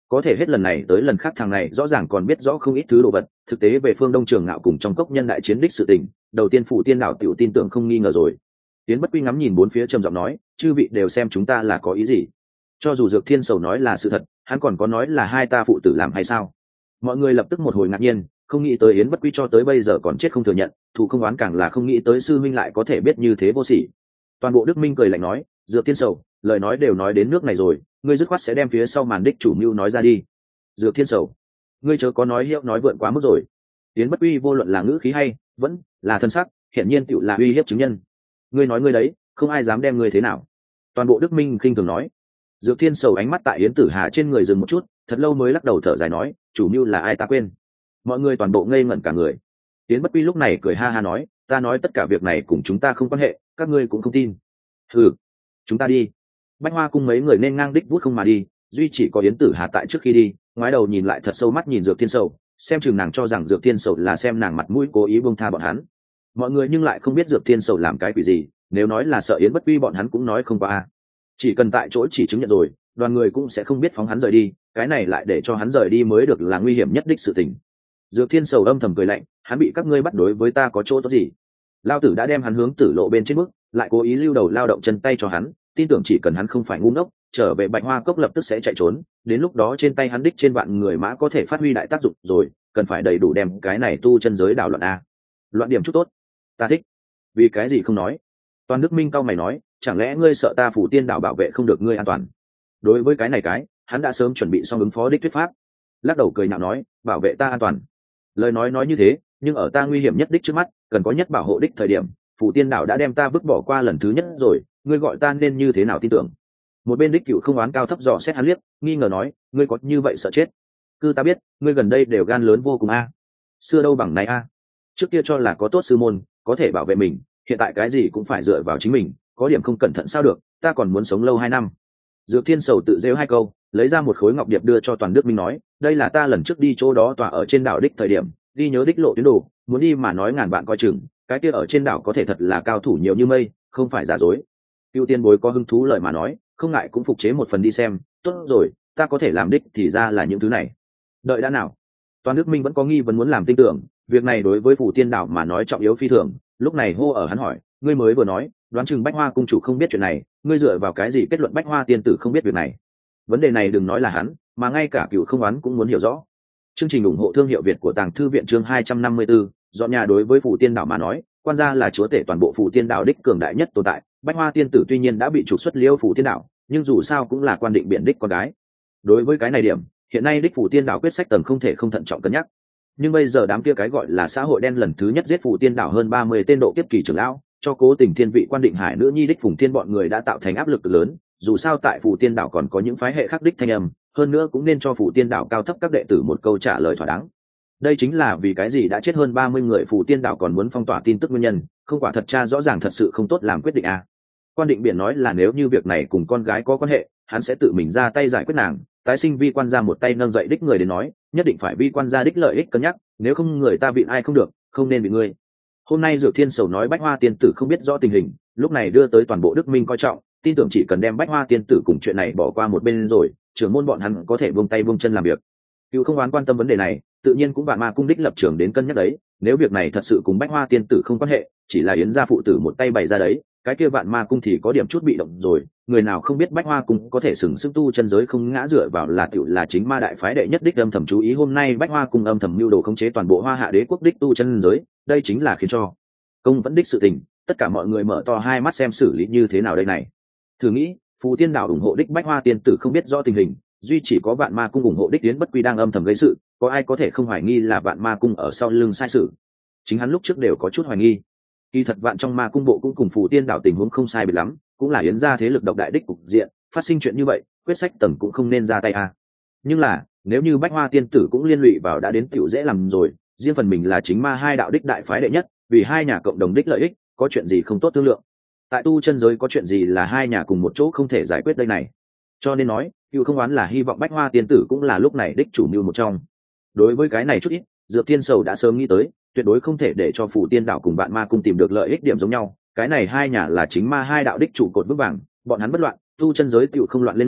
có thể hết lần này tới lần khác thằng này rõ ràng còn biết rõ không ít thứ đồ vật. Thực tế về phương Đông Trường Ngạo cùng trong cốc nhân đại chiến đích sự tình, đầu tiên phủ tiên đảo tiểu tin tưởng không nghi ngờ rồi. Tiến Bất Quy ngắm nhìn bốn phía trầm giọng nói, chư vị đều xem chúng ta là có ý gì? Cho dù Dược Thiên Sầu nói là sự thật, hắn còn có nói là hai ta phụ tử làm hay sao? Mọi người lập tức một hồi ngạc nhiên, không nghĩ tới Yến Bất Quy cho tới bây giờ còn chết không thừa nhận, thù không oán càng là không nghĩ tới sư minh lại có thể biết như thế vô sỉ. Toàn bộ Đức Minh cười lạnh nói, Dược Thiên Sầu, lời nói đều nói đến nước này rồi, ngươi dứt khoát sẽ đem phía sau màn đích chủ mưu nói ra đi. Dược Thiên Sầu, ngươi chớ có nói hiệu nói vượn quá mức rồi. Yến Bất Quy vô luận là ngữ khí hay vẫn là thân sắc, hiển nhiên tựu là uy hiếp chứng nhân. Ngươi nói ngươi đấy, không ai dám đem ngươi thế nào. Toàn bộ Đức Minh khinh thường nói. Dược Thiên Sầu ánh mắt tại Yến Tử Hà trên người dừng một chút, thật lâu mới lắc đầu thở dài nói, chủ mưu là ai ta quên. Mọi người toàn bộ ngây ngẩn cả người. Yến Bất Quy lúc này cười ha ha nói, ta nói tất cả việc này cùng chúng ta không quan hệ, các ngươi cũng không tin. Hừ, chúng ta đi. Bách Hoa cung mấy người nên ngang đích vút không mà đi, duy chỉ có Yến Tử Hà tại trước khi đi, ngoái đầu nhìn lại thật sâu mắt nhìn Dược Thiên Sầu, xem chừng nàng cho rằng Dược Thiên Sầu là xem nàng mặt mũi cố ý buông tha bọn hắn. Mọi người nhưng lại không biết Dược Thiên Sầu làm cái quỷ gì, nếu nói là sợ Yến Bất Quy bọn hắn cũng nói không qua. Chỉ cần tại chỗ chỉ chứng nhận rồi, đoàn người cũng sẽ không biết phóng hắn rời đi, cái này lại để cho hắn rời đi mới được là nguy hiểm nhất đích sự tình. Dược Thiên Sầu âm thầm cười lạnh, hắn bị các ngươi bắt đối với ta có chỗ tốt gì? Lao tử đã đem hắn hướng tử lộ bên trên bước, lại cố ý lưu đầu lao động chân tay cho hắn, tin tưởng chỉ cần hắn không phải ngu ngốc, trở về Bạch Hoa cốc lập tức sẽ chạy trốn, đến lúc đó trên tay hắn đích trên vạn người mã có thể phát huy đại tác dụng rồi, cần phải đầy đủ đem cái này tu chân giới đảo loạn a. Loạn điểm chút tốt, ta thích. Vì cái gì không nói? Toàn Đức Minh cao mày nói, chẳng lẽ ngươi sợ ta phủ tiên đảo bảo vệ không được ngươi an toàn? Đối với cái này cái, hắn đã sớm chuẩn bị xong ứng phó đích thuyết pháp. Lắc đầu cười nhạo nói, bảo vệ ta an toàn. Lời nói nói như thế, nhưng ở ta nguy hiểm nhất đích trước mắt, cần có nhất bảo hộ đích thời điểm, phủ tiên đảo đã đem ta vứt bỏ qua lần thứ nhất rồi, ngươi gọi ta nên như thế nào tin tưởng? Một bên đích cựu không oán cao thấp dò xét hắn liếc, nghi ngờ nói, ngươi có như vậy sợ chết? Cứ ta biết, ngươi gần đây đều gan lớn vô cùng a. Xưa đâu bằng này a. Trước kia cho là có tốt sư môn, có thể bảo vệ mình, hiện tại cái gì cũng phải dựa vào chính mình, có điểm không cẩn thận sao được, ta còn muốn sống lâu hai năm. Dược Thiên Sầu tự rêu hai câu, lấy ra một khối ngọc điệp đưa cho Toàn Đức Minh nói, đây là ta lần trước đi chỗ đó tọa ở trên đảo đích thời điểm, đi nhớ đích lộ tuyến đồ, muốn đi mà nói ngàn bạn coi chừng, cái kia ở trên đảo có thể thật là cao thủ nhiều như mây, không phải giả dối. Cựu tiên bối có hứng thú lời mà nói, không ngại cũng phục chế một phần đi xem, tốt rồi, ta có thể làm đích thì ra là những thứ này. Đợi đã nào. Toàn Đức Minh vẫn có nghi vấn muốn làm tin tưởng, việc này đối với phủ tiên đảo mà nói trọng yếu phi thường, lúc này hô ở hắn hỏi, ngươi mới vừa nói, đoán chừng Bách Hoa cung chủ không biết chuyện này, ngươi dựa vào cái gì kết luận Bách Hoa tiên tử không biết việc này? Vấn đề này đừng nói là hắn, mà ngay cả cựu không oán cũng muốn hiểu rõ. Chương trình ủng hộ thương hiệu Việt của Tàng Thư viện chương hai trăm năm mươi tư, dọn nhà đối với phủ tiên đảo mà nói, quan gia là chúa tể toàn bộ phủ tiên đảo đích cường đại nhất tồn tại, Bách Hoa tiên tử tuy nhiên đã bị trục xuất liêu phủ tiên đảo, nhưng dù sao cũng là quan định biện đích con gái. Đối với cái này điểm, hiện nay đích phủ tiên đảo quyết sách tầng không thể không thận trọng cân nhắc. Nhưng bây giờ đám kia cái gọi là xã hội đen lần thứ nhất giết phủ tiên đảo hơn ba mươi tên độ kiếp kỳ trưởng lão, cho cố tình thiên vị quan định hải nữ nhi đích Phùng Thiên bọn người đã tạo thành áp lực lớn, dù sao tại phủ tiên đảo còn có những phái hệ khác đích thanh âm, hơn nữa cũng nên cho phủ tiên đảo cao thấp các đệ tử một câu trả lời thỏa đáng. Đây chính là vì cái gì đã chết hơn ba mươi người phủ tiên đảo còn muốn phong tỏa tin tức nguyên nhân, không quả thật cha rõ ràng thật sự không tốt làm quyết định à. Quan định biển nói là nếu như việc này cùng con gái có quan hệ, hắn sẽ tự mình ra tay giải quyết nàng, tái sinh vi quan gia một tay nâng dậy đích người đến nói, nhất định phải vi quan gia đích lợi ích cân nhắc, nếu không người ta bị ai không được, không nên bị ngươi. Hôm nay Dược Thiên Sầu nói Bách Hoa tiên tử không biết rõ tình hình, lúc này đưa tới toàn bộ Đức Minh coi trọng, tin tưởng chỉ cần đem Bách Hoa tiên tử cùng chuyện này bỏ qua một bên rồi, trưởng môn bọn hắn có thể buông tay buông chân làm việc. Cựu không oán quan tâm vấn đề này, tự nhiên cũng vạn ma cung đích lập trường đến cân nhắc đấy, nếu việc này thật sự cùng Bách Hoa tiên tử không quan hệ, chỉ là Yến gia phụ tử một tay bày ra đấy, cái kia vạn ma cung thì có điểm chút bị động rồi, người nào không biết Bách Hoa cung có thể sừng sức tu chân giới không ngã dựa vào là tiểu là chính ma đại phái đệ nhất đích âm thầm chú ý hôm nay Bách Hoa cung âm thầm mưu đồ khống chế toàn bộ Hoa Hạ đế quốc đích tu chân giới, đây chính là khiến cho công vẫn đích sự tình, tất cả mọi người mở to hai mắt xem xử lý như thế nào đây này. Thử nghĩ, phù tiên đảo ủng hộ đích Bách Hoa tiên tử không biết rõ tình hình, duy chỉ có vạn ma cung ủng hộ đích Yến Bất Quy đang âm thầm gây sự, có ai có thể không hoài nghi là vạn ma cung ở sau lưng sai sự? Chính hắn lúc trước đều có chút hoài nghi. Kỳ thật vạn trong ma cung bộ cũng cùng phù tiên đảo tình huống không sai biệt lắm, cũng là Yến gia thế lực độc đại đích cục diện, phát sinh chuyện như vậy, quyết sách tầng cũng không nên ra tay à. Nhưng là, nếu như Bách Hoa tiên tử cũng liên lụy vào đã đến tiểu dễ làm rồi, riêng phần mình là chính ma hai đạo đích đại phái đệ nhất, vì hai nhà cộng đồng đích lợi ích, có chuyện gì không tốt thương lượng. Tại tu chân giới có chuyện gì là hai nhà cùng một chỗ không thể giải quyết đây này. Cho nên nói, cựu không oán là hy vọng Bách Hoa tiên tử cũng là lúc này đích chủ mưu một trong. Đối với cái này chút ít, Dược Thiên Sầu đã sớm nghĩ tới, tuyệt đối không thể để cho phủ tiên đảo cùng vạn ma cung tìm được lợi ích điểm giống nhau, cái này hai nhà là chính ma hai đạo đích trụ cột vững vàng, bọn hắn bất loạn, tu chân giới tựu không loạn lên nổi,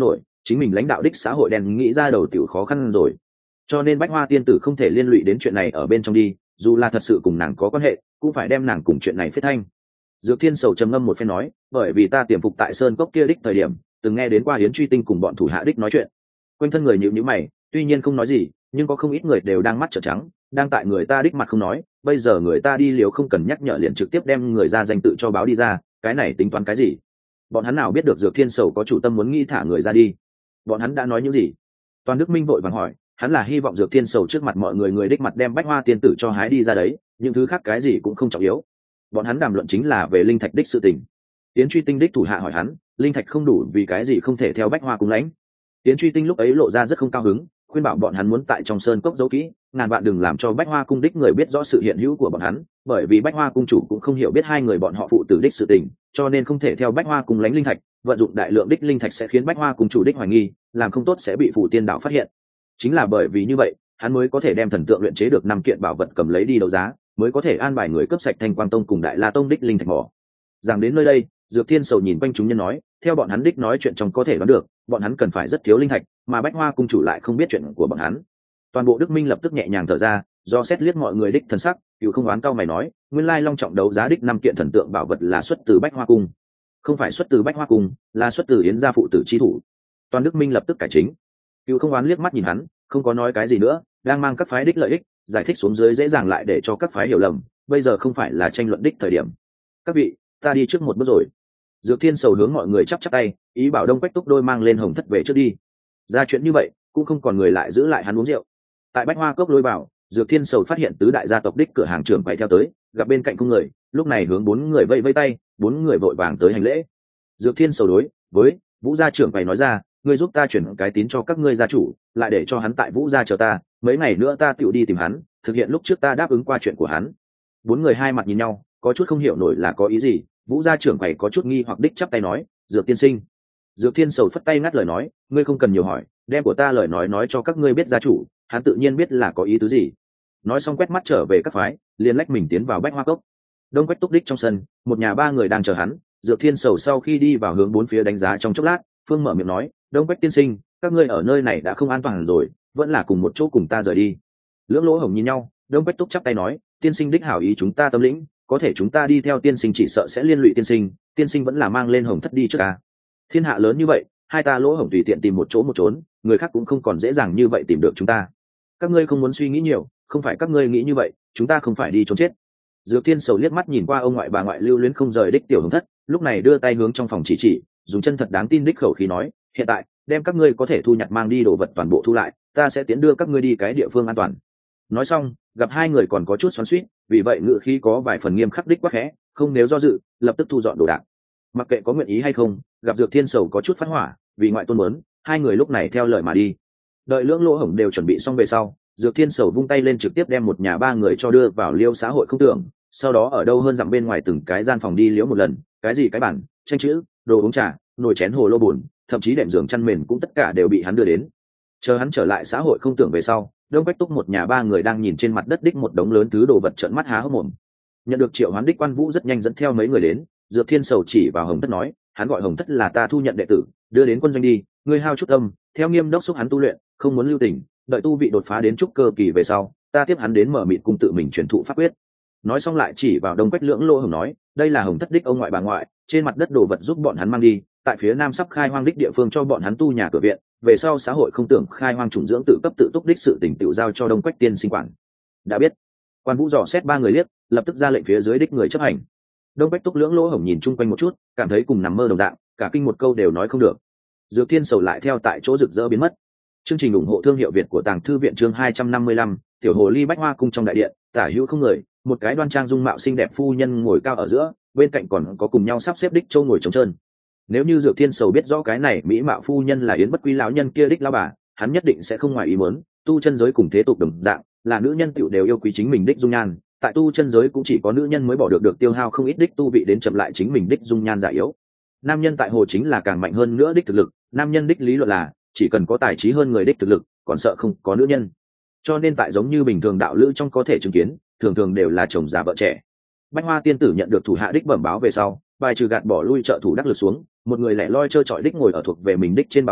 chính mình lãnh đạo đích xã hội đen nghĩ ra đầu tiểu khó khăn rồi. Cho nên Bách Hoa tiên tử không thể liên lụy đến chuyện này ở bên trong đi, dù là thật sự cùng nàng có quan hệ cũng phải đem nàng cùng chuyện này phết thanh. Dược Thiên Sầu trầm ngâm một phen nói, bởi vì ta tiềm phục tại sơn cốc kia đích thời điểm từng nghe đến qua Yến Truy Tinh cùng bọn thủ hạ đích nói chuyện. Quanh thân người nhíu nhíu mày, tuy nhiên không nói gì nhưng có không ít người đều đang mắt trợn trắng, đang tại người ta đích mặt không nói, bây giờ người ta đi liều không cần nhắc nhở liền trực tiếp đem người ra danh tự cho báo đi ra, cái này tính toán cái gì? Bọn hắn nào biết được Dược Thiên Sầu có chủ tâm muốn nghĩ thả người ra đi? Bọn hắn đã nói những gì? Toàn Đức Minh vội vàng hỏi, hắn là hy vọng Dược Thiên Sầu trước mặt mọi người người đích mặt đem Bách Hoa tiên tử cho hái đi ra đấy, những thứ khác cái gì cũng không trọng yếu. Bọn hắn đàm luận chính là về linh thạch đích sự tình. Yến Truy Tinh đích thủ hạ hỏi hắn, linh thạch không đủ vì cái gì không thể theo Bách Hoa cùng lãnh. Yến Truy Tinh lúc ấy lộ ra rất không cao hứng, khuyên bảo bọn hắn muốn tại trong sơn cốc giấu kỹ, ngàn vạn đừng làm cho Bách Hoa cung đích người biết rõ sự hiện hữu của bọn hắn, bởi vì Bách Hoa cung chủ cũng không hiểu biết hai người bọn họ phụ tử đích sự tình, cho nên không thể theo Bách Hoa cung lãnh linh thạch, vận dụng đại lượng đích linh thạch sẽ khiến Bách Hoa cung chủ đích hoài nghi, làm không tốt sẽ bị phủ tiên đạo phát hiện. Chính là bởi vì như vậy, hắn mới có thể đem thần tượng luyện chế được năm kiện bảo vật cầm lấy đi đấu giá, mới có thể an bài người cướp sạch Thanh Quang Tông cùng Đại La Tông đích linh thạch mỏ. Rằng đến nơi đây, Dược Thiên Sầu nhìn quanh chúng nhân nói, theo bọn hắn đích nói chuyện trong có thể đoán được, bọn hắn cần phải rất thiếu linh thạch, mà Bách Hoa cung chủ lại không biết chuyện của bọn hắn. Toàn bộ Đức Minh lập tức nhẹ nhàng thở ra, do xét liếc mọi người đích thần sắc, cựu không oán cao mày nói, nguyên lai long trọng đấu giá đích năm kiện thần tượng bảo vật là xuất từ Bách Hoa cung, không phải xuất từ Bách Hoa cung, là xuất từ Yến gia phụ tử chi thủ. Toàn Đức Minh lập tức cải chính. Cựu không oán liếc mắt nhìn hắn, không có nói cái gì nữa, đang mang các phái đích lợi ích giải thích xuống dưới dễ dàng lại để cho các phái hiểu lầm, bây giờ không phải là tranh luận đích thời điểm. Các vị, ta đi trước một bước rồi. Dược Thiên Sầu hướng mọi người chắp chắp tay, ý bảo Đông Quách Túc đôi mang lên Hồng Thất về trước đi. Ra chuyện như vậy, cũng không còn người lại giữ lại hắn uống rượu. Tại Bách Hoa cốc lôi bảo, Dược Thiên Sầu phát hiện tứ đại gia tộc đích cửa hàng trưởng quay theo tới, gặp bên cạnh không người, lúc này hướng bốn người vây vây tay, bốn người vội vàng tới hành lễ. Dược Thiên Sầu đối với Vũ gia trưởng quay nói ra, ngươi giúp ta chuyển cái tín cho các ngươi gia chủ, lại để cho hắn tại Vũ gia chờ ta, mấy ngày nữa ta tựu đi tìm hắn, thực hiện lúc trước ta đáp ứng qua chuyện của hắn. Bốn người hai mặt nhìn nhau, có chút không hiểu nổi là có ý gì. Vũ gia trưởng quầy có chút nghi hoặc đích chắp tay nói, Dược tiên sinh. Dược Thiên Sầu phất tay ngắt lời nói, ngươi không cần nhiều hỏi, đem của ta lời nói nói cho các ngươi biết gia chủ, hắn tự nhiên biết là có ý tứ gì. Nói xong quét mắt trở về các phái, liền lách mình tiến vào Bách Hoa cốc. Đông Quách Túc đích trong sân, một nhà ba người đang chờ hắn. Dược Thiên Sầu sau khi đi vào hướng bốn phía đánh giá trong chốc lát, phương mở miệng nói, Đông Quách tiên sinh, các ngươi ở nơi này đã không an toàn rồi, vẫn là cùng một chỗ cùng ta rời đi. Lưỡng Lỗ Hồng nhìn nhau, Đông Quách Túc chắp tay nói, tiên sinh đích hảo ý chúng ta tâm lĩnh, có thể chúng ta đi theo tiên sinh chỉ sợ sẽ liên lụy tiên sinh, tiên sinh vẫn là mang lên Hồng Thất đi trước ca. Thiên hạ lớn như vậy, hai ta Lỗ Hồng tùy tiện tìm một chỗ một trốn, người khác cũng không còn dễ dàng như vậy tìm được chúng ta. Các ngươi không muốn suy nghĩ nhiều, không phải các ngươi nghĩ như vậy, chúng ta không phải đi trốn chết. Dược Thiên Sầu liếc mắt nhìn qua ông ngoại bà ngoại lưu luyến không rời đích tiểu Hồng Thất, lúc này đưa tay hướng trong phòng chỉ chỉ, dùng chân thật đáng tin đích khẩu khí nói, hiện tại đem các ngươi có thể thu nhặt mang đi đồ vật toàn bộ thu lại, ta sẽ tiến đưa các ngươi đi cái địa phương an toàn. Nói xong, gặp hai người còn có chút xoắn xuýt, vì vậy ngữ khí có vài phần nghiêm khắc đích quá khẽ, không nếu do dự, lập tức thu dọn đồ đạc. Mặc kệ có nguyện ý hay không, gặp Dược Thiên Sầu có chút phát hỏa, vì ngoại tôn muốn, hai người lúc này theo lời mà đi. Đợi Lưỡng Lỗ Hồng đều chuẩn bị xong về sau, Dược Thiên Sầu vung tay lên trực tiếp đem một nhà ba người cho đưa vào Liêu xã hội không tưởng, sau đó ở đâu hơn dặm bên ngoài từng cái gian phòng đi liễu một lần, cái gì cái bản, tranh chữ, đồ uống trà, nồi chén hồ lô buồn, thậm chí đệm giường chăn mền cũng tất cả đều bị hắn đưa đến. Chờ hắn trở lại xã hội không tưởng về sau, Đông Quách Túc một nhà ba người đang nhìn trên mặt đất đích một đống lớn thứ đồ vật trợn mắt há hốc mồm. Nhận được triệu hoán đích Quan Vũ rất nhanh dẫn theo mấy người đến, Dược Thiên Sầu chỉ vào Hồng Thất nói, hắn gọi Hồng Thất là ta thu nhận đệ tử, đưa đến quân doanh đi, ngươi hao chút tâm, theo nghiêm đốc xúc hắn tu luyện, không muốn lưu tình, đợi tu vị đột phá đến trúc cơ kỳ về sau, ta tiếp hắn đến mở mịt cung tự mình truyền thụ pháp quyết. Nói xong lại chỉ vào Đông Quách Lưỡng Lỗ Hồng nói, đây là Hồng Thất đích ông ngoại bà ngoại, trên mặt đất đồ vật giúp bọn hắn mang đi, tại phía nam sắp khai hoang đích địa phương cho bọn hắn tu nhà cửa viện, về sau xã hội không tưởng khai hoang chủng dưỡng tự cấp tự túc đích sự tỉnh tự giao cho Đông Quách tiên sinh quản. Đã biết. Quan Vũ dò xét ba người liếc, lập tức ra lệnh phía dưới đích người chấp hành. Đông Quách Túc Lưỡng Lỗ Hồng nhìn chung quanh một chút, cảm thấy cùng nằm mơ đồng dạng, cả kinh một câu đều nói không được. Dược Thiên Sầu lại theo tại chỗ rực rỡ biến mất. Chương trình ủng hộ thương hiệu Việt của Tàng Thư viện chương hai trăm năm mươi lăm, tiểu hồ ly Bách Hoa cung trong đại điện, tả hữu không người, một cái đoan trang dung mạo xinh đẹp phu nhân ngồi cao ở giữa, bên cạnh còn có cùng nhau sắp xếp đích châu ngồi trống trơn. Nếu như Dược Thiên Sầu biết rõ cái này mỹ mạo phu nhân là Yến Bất Quý lão nhân kia đích lão bà, hắn nhất định sẽ không ngoài ý muốn, tu chân giới cùng thế tục đồng dạng, là nữ nhân tiểu đều yêu quý chính mình đích dung nhan, tại tu chân giới cũng chỉ có nữ nhân mới bỏ được được tiêu hao không ít đích tu vị đến chậm lại chính mình đích dung nhan giả yếu. Nam nhân tại hồ chính là càng mạnh hơn nữa đích thực lực, nam nhân đích lý luận là chỉ cần có tài trí hơn người đích thực lực, còn sợ không có nữ nhân. Cho nên tại giống như bình thường đạo lữ trong có thể chứng kiến, thường thường đều là chồng già vợ trẻ. Bách Hoa tiên tử nhận được thủ hạ đích bẩm báo về sau, bài trừ gạt bỏ lui trợ thủ đắc lực xuống, một người lẻ loi chơi chọi đích ngồi ở thuộc về mình đích trên bảo tọa,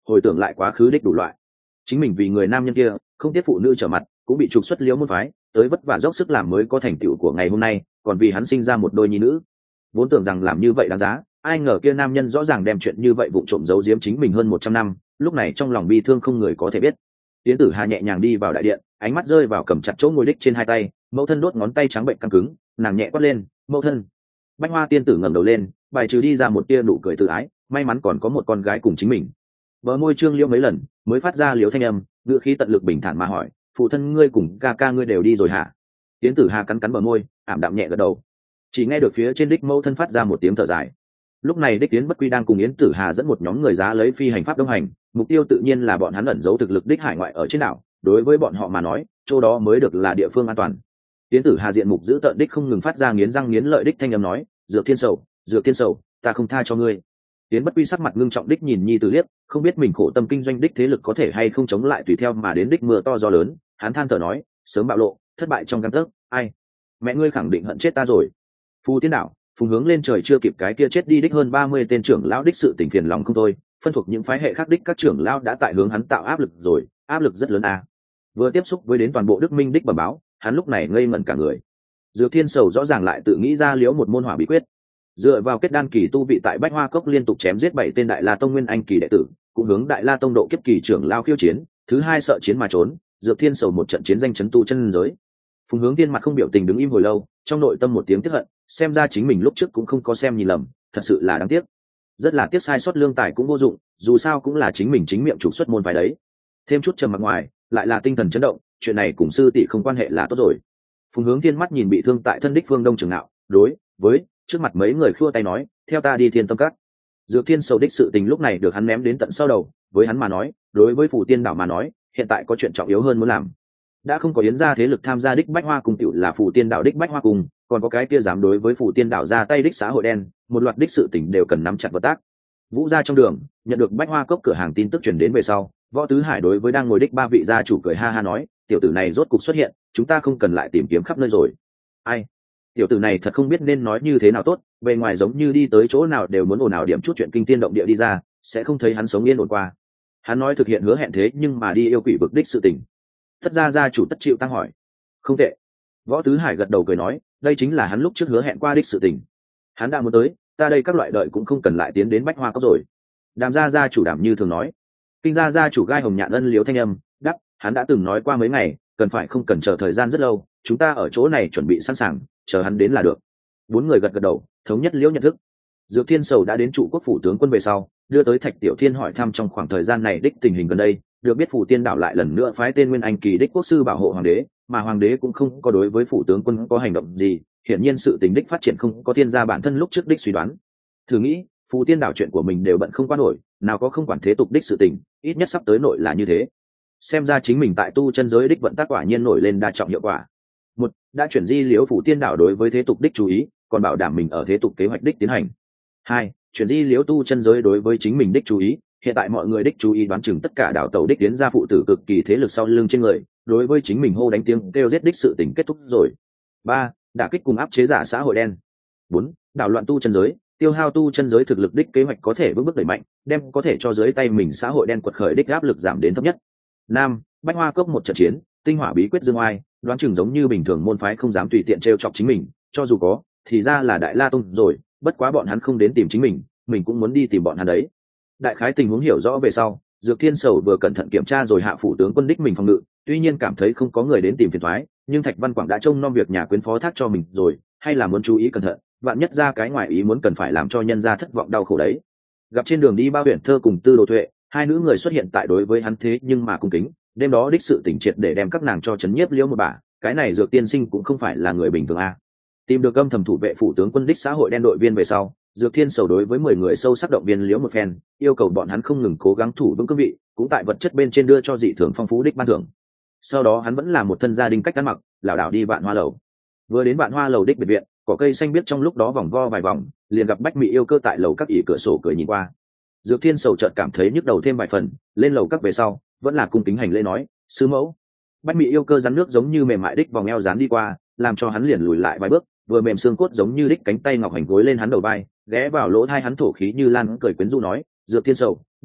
hồi tưởng lại quá khứ đích đủ loại. Chính mình vì người nam nhân kia không tiếc phụ nữ trở mặt, cũng bị trục xuất liễu môn phái, tới vất vả dốc sức làm mới có thành tựu của ngày hôm nay, còn vì hắn sinh ra một đôi nhi nữ, vốn tưởng rằng làm như vậy đáng giá, ai ngờ kia nam nhân rõ ràng đem chuyện như vậy vụng trộm giấu giếm chính mình hơn một trăm năm, lúc này trong lòng bi thương không người có thể biết. Tiến Tử Hà nhẹ nhàng đi vào đại điện, ánh mắt rơi vào cầm chặt chỗ ngồi đích trên hai tay, mẫu thân đốt ngón tay trắng bệnh căng cứng, nàng nhẹ quát lên, "Mẫu thân." Bách Hoa tiên tử ngẩng đầu lên, bài trừ đi ra một tia nụ cười tự ái, may mắn còn có một con gái cùng chính mình. Bờ môi trương liễu mấy lần, mới phát ra liễu thanh âm, ngữ khí tận lực bình thản mà hỏi, "Phụ thân ngươi cùng ca ca ngươi đều đi rồi hả?" Tiến Tử Hà cắn cắn bờ môi, ảm đạm nhẹ gật đầu. Chỉ nghe được phía trên đích mẫu thân phát ra một tiếng thở dài. Lúc này đích Yến Bất Quy đang cùng Yến Tử Hà dẫn một nhóm người giá lấy phi hành pháp đông hành, mục tiêu tự nhiên là bọn hắn ẩn giấu thực lực đích hải ngoại ở trên đảo, đối với bọn họ mà nói, chỗ đó mới được là địa phương an toàn. Yến Tử Hà diện mục giữ tợn đích không ngừng phát ra nghiến răng nghiến lợi đích thanh âm nói, "Dược Thiên Sầu, Dược Thiên Sầu, ta không tha cho ngươi." Yến Bất Quy sắc mặt ngưng trọng đích nhìn nhi tử liếc, không biết mình khổ tâm kinh doanh đích thế lực có thể hay không chống lại tùy theo mà đến đích mưa to gió lớn, hắn than thở nói, sớm bạo lộ, thất bại trong gang tấc, ai, mẹ ngươi khẳng định hận chết ta rồi. Phù Tiên đảo, phùng hướng lên trời chưa kịp cái kia chết đi đích hơn ba mươi tên trưởng lão đích sự tình phiền lòng không thôi, phân thuộc những phái hệ khác đích các trưởng lão đã tại hướng hắn tạo áp lực rồi, áp lực rất lớn a. À. Vừa tiếp xúc với đến toàn bộ Đức Minh đích bẩm báo, hắn lúc này ngây ngẩn cả người. Dược Thiên Sầu rõ ràng lại tự nghĩ ra liễu một môn hỏa bí quyết, dựa vào kết đan kỳ tu vị tại Bách Hoa Cốc liên tục chém giết bảy tên Đại La Tông nguyên anh kỳ đệ tử, cũng hướng Đại La Tông độ kiếp kỳ trưởng lao khiêu chiến, thứ hai sợ chiến mà trốn, Dược Thiên Sầu một trận chiến danh chấn tu chân giới. Phùng Hướng Tiên mặt không biểu tình đứng im hồi lâu, trong nội tâm một tiếng tiếc hận, xem ra chính mình lúc trước cũng không có xem nhìn lầm, thật sự là đáng tiếc. Rất là tiếc sai sót lương tài cũng vô dụng, dù sao cũng là chính mình chính miệng trục xuất môn phái đấy. Thêm chút trầm mặc ngoài, lại là tinh thần chấn động, chuyện này cùng sư tỷ không quan hệ là tốt rồi. Phùng Hướng Tiên mắt nhìn bị thương tại thân đích Phương Đông Trường Nạo, đối với trước mặt mấy người khua tay nói, theo ta đi Thiên Tâm Các. Dược Thiên Sầu đích sự tình lúc này được hắn ném đến tận sau đầu, với hắn mà nói, đối với Phù Tiên đảo mà nói, hiện tại có chuyện trọng yếu hơn muốn làm. Đã không có yến gia thế lực tham gia đích Bách Hoa cùng tiểu là Phù Tiên đảo đích Bách Hoa cùng, còn có cái kia dám đối với Phù Tiên đảo ra tay đích xã hội đen, một loạt đích sự tình đều cần nắm chặt hợp tác. Vũ gia trong đường, nhận được Bách Hoa Cốc cửa hàng tin tức truyền đến về sau, Võ Tứ Hải đối với đang ngồi đích ba vị gia chủ cười ha ha nói, tiểu tử này rốt cục xuất hiện, chúng ta không cần lại tìm kiếm khắp nơi rồi. Ai? Tiểu tử này thật không biết nên nói như thế nào tốt, bề ngoài giống như đi tới chỗ nào đều muốn ồn ào điểm chút chuyện kinh tiên động địa đi ra, sẽ không thấy hắn sống yên ổn qua. Hắn nói thực hiện hứa hẹn thế nhưng mà đi yêu quỷ vực đích sự tình. Tất gia gia chủ Tất Chịu tăng hỏi. Không tệ. Võ Tứ Hải gật đầu cười nói, đây chính là hắn lúc trước hứa hẹn qua đích sự tình. Hắn đã muốn tới, ta đây các loại đợi cũng không cần lại tiến đến Bách Hoa Cốc rồi. Đàm gia gia chủ Đảm như thường nói. Kinh gia gia chủ Gai Hồng Nhạn ân liếu thanh âm, đáp, hắn đã từng nói qua mấy ngày, cần phải không cần chờ thời gian rất lâu, chúng ta ở chỗ này chuẩn bị sẵn sàng, chờ hắn đến là được. Bốn người gật gật đầu, thống nhất liễu nhận thức. Dược Thiên Sầu đã đến trụ quốc phủ tướng quân về sau, đưa tới Thạch Tiểu Thiên hỏi thăm trong khoảng thời gian này đích tình hình gần đây, được biết phủ Tiên đảo lại lần nữa phái tên Nguyên Anh kỳ đích quốc sư bảo hộ hoàng đế, mà hoàng đế cũng không có đối với phủ tướng quân có hành động gì, hiển nhiên sự tình đích phát triển không có thiên gia bản thân lúc trước đích suy đoán. Thử nghĩ, phủ Tiên đảo chuyện của mình đều bận không quan nổi, nào có không quản thế tục đích sự tình, ít nhất sắp tới nội là như thế. Xem ra chính mình tại tu chân giới đích vận tác quả nhiên nổi lên đa trọng hiệu quả. Một, đã chuyển di liễu phủ Tiên đảo đối với thế tục đích chú ý, còn bảo đảm mình ở thế tục kế hoạch đích tiến hành. Hai, chuyển di liễu tu chân giới đối với chính mình đích chú ý, hiện tại mọi người đích chú ý đoán chừng tất cả đảo tàu đích tiến ra phụ tử cực kỳ thế lực sau lưng trên người, đối với chính mình hô đánh tiếng kêu giết đích sự tình kết thúc rồi. Ba, đả kích cùng áp chế giả xã hội đen. Bốn, đảo loạn tu chân giới, tiêu hao tu chân giới thực lực đích kế hoạch có thể bước bước đẩy mạnh, đem có thể cho dưới tay mình xã hội đen quật khởi đích áp lực giảm đến thấp nhất. Năm, Bách Hoa Cốc một trận chiến, tinh hỏa bí quyết dương oai, đoán chừng giống như bình thường môn phái không dám tùy tiện trêu chọc chính mình, cho dù có, thì ra là Đại La Tông rồi, bất quá bọn hắn không đến tìm chính mình, mình cũng muốn đi tìm bọn hắn đấy. Đại khái tình huống hiểu rõ về sau, Dược Thiên Sầu vừa cẩn thận kiểm tra rồi hạ phủ tướng quân đích mình phòng ngự, tuy nhiên cảm thấy không có người đến tìm phiền toái, nhưng Thạch Văn Quảng đã trông nom việc nhà quyến phó thác cho mình rồi, hay là muốn chú ý cẩn thận, vạn nhất ra cái ngoài ý muốn cần phải làm cho nhân gia thất vọng đau khổ đấy. Gặp trên đường đi Bao Huyền Thơ cùng Tư Đồ Tuệ, hai nữ người xuất hiện tại đối với hắn thế nhưng mà cung kính, đêm đó đích sự tỉnh triệt để đem các nàng cho chấn nhiếp liễu một bả, cái này Dược tiên sinh cũng không phải là người bình thường a. Tìm được âm thầm thủ vệ phủ tướng quân đích xã hội đen đội viên về sau, Dược Thiên Sầu đối với mười người sâu sắc động viên liễu một phen, yêu cầu bọn hắn không ngừng cố gắng thủ vững cương vị, cũng tại vật chất bên trên đưa cho dị thường phong phú đích ban thưởng. Sau đó hắn vẫn là một thân gia đình cách ăn mặc, lảo đảo đi Vạn Hoa lầu. Vừa đến Vạn Hoa lầu đích biệt viện, cỏ cây xanh biếc trong lúc đó vòng vo vài vòng, liền gặp Bách Mị yêu cơ tại lầu các ỉ cửa sổ cười nhìn qua. Dược Thiên Sầu chợt cảm thấy nhức đầu thêm vài phần, lên lầu các về sau, vẫn là cung kính hành lễ nói, sư mẫu. Bách Mị yêu cơ rắn nước giống như mềm mại đích vòng eo dán đi qua, làm cho hắn liền lùi lại vài bước, vừa mềm xương cốt giống như đích cánh tay ngọc hành gối lên hắn đầu vai, ghé vào lỗ tai hắn thổ khí như lan cười quyến rũ nói, Dược Thiên Sầu,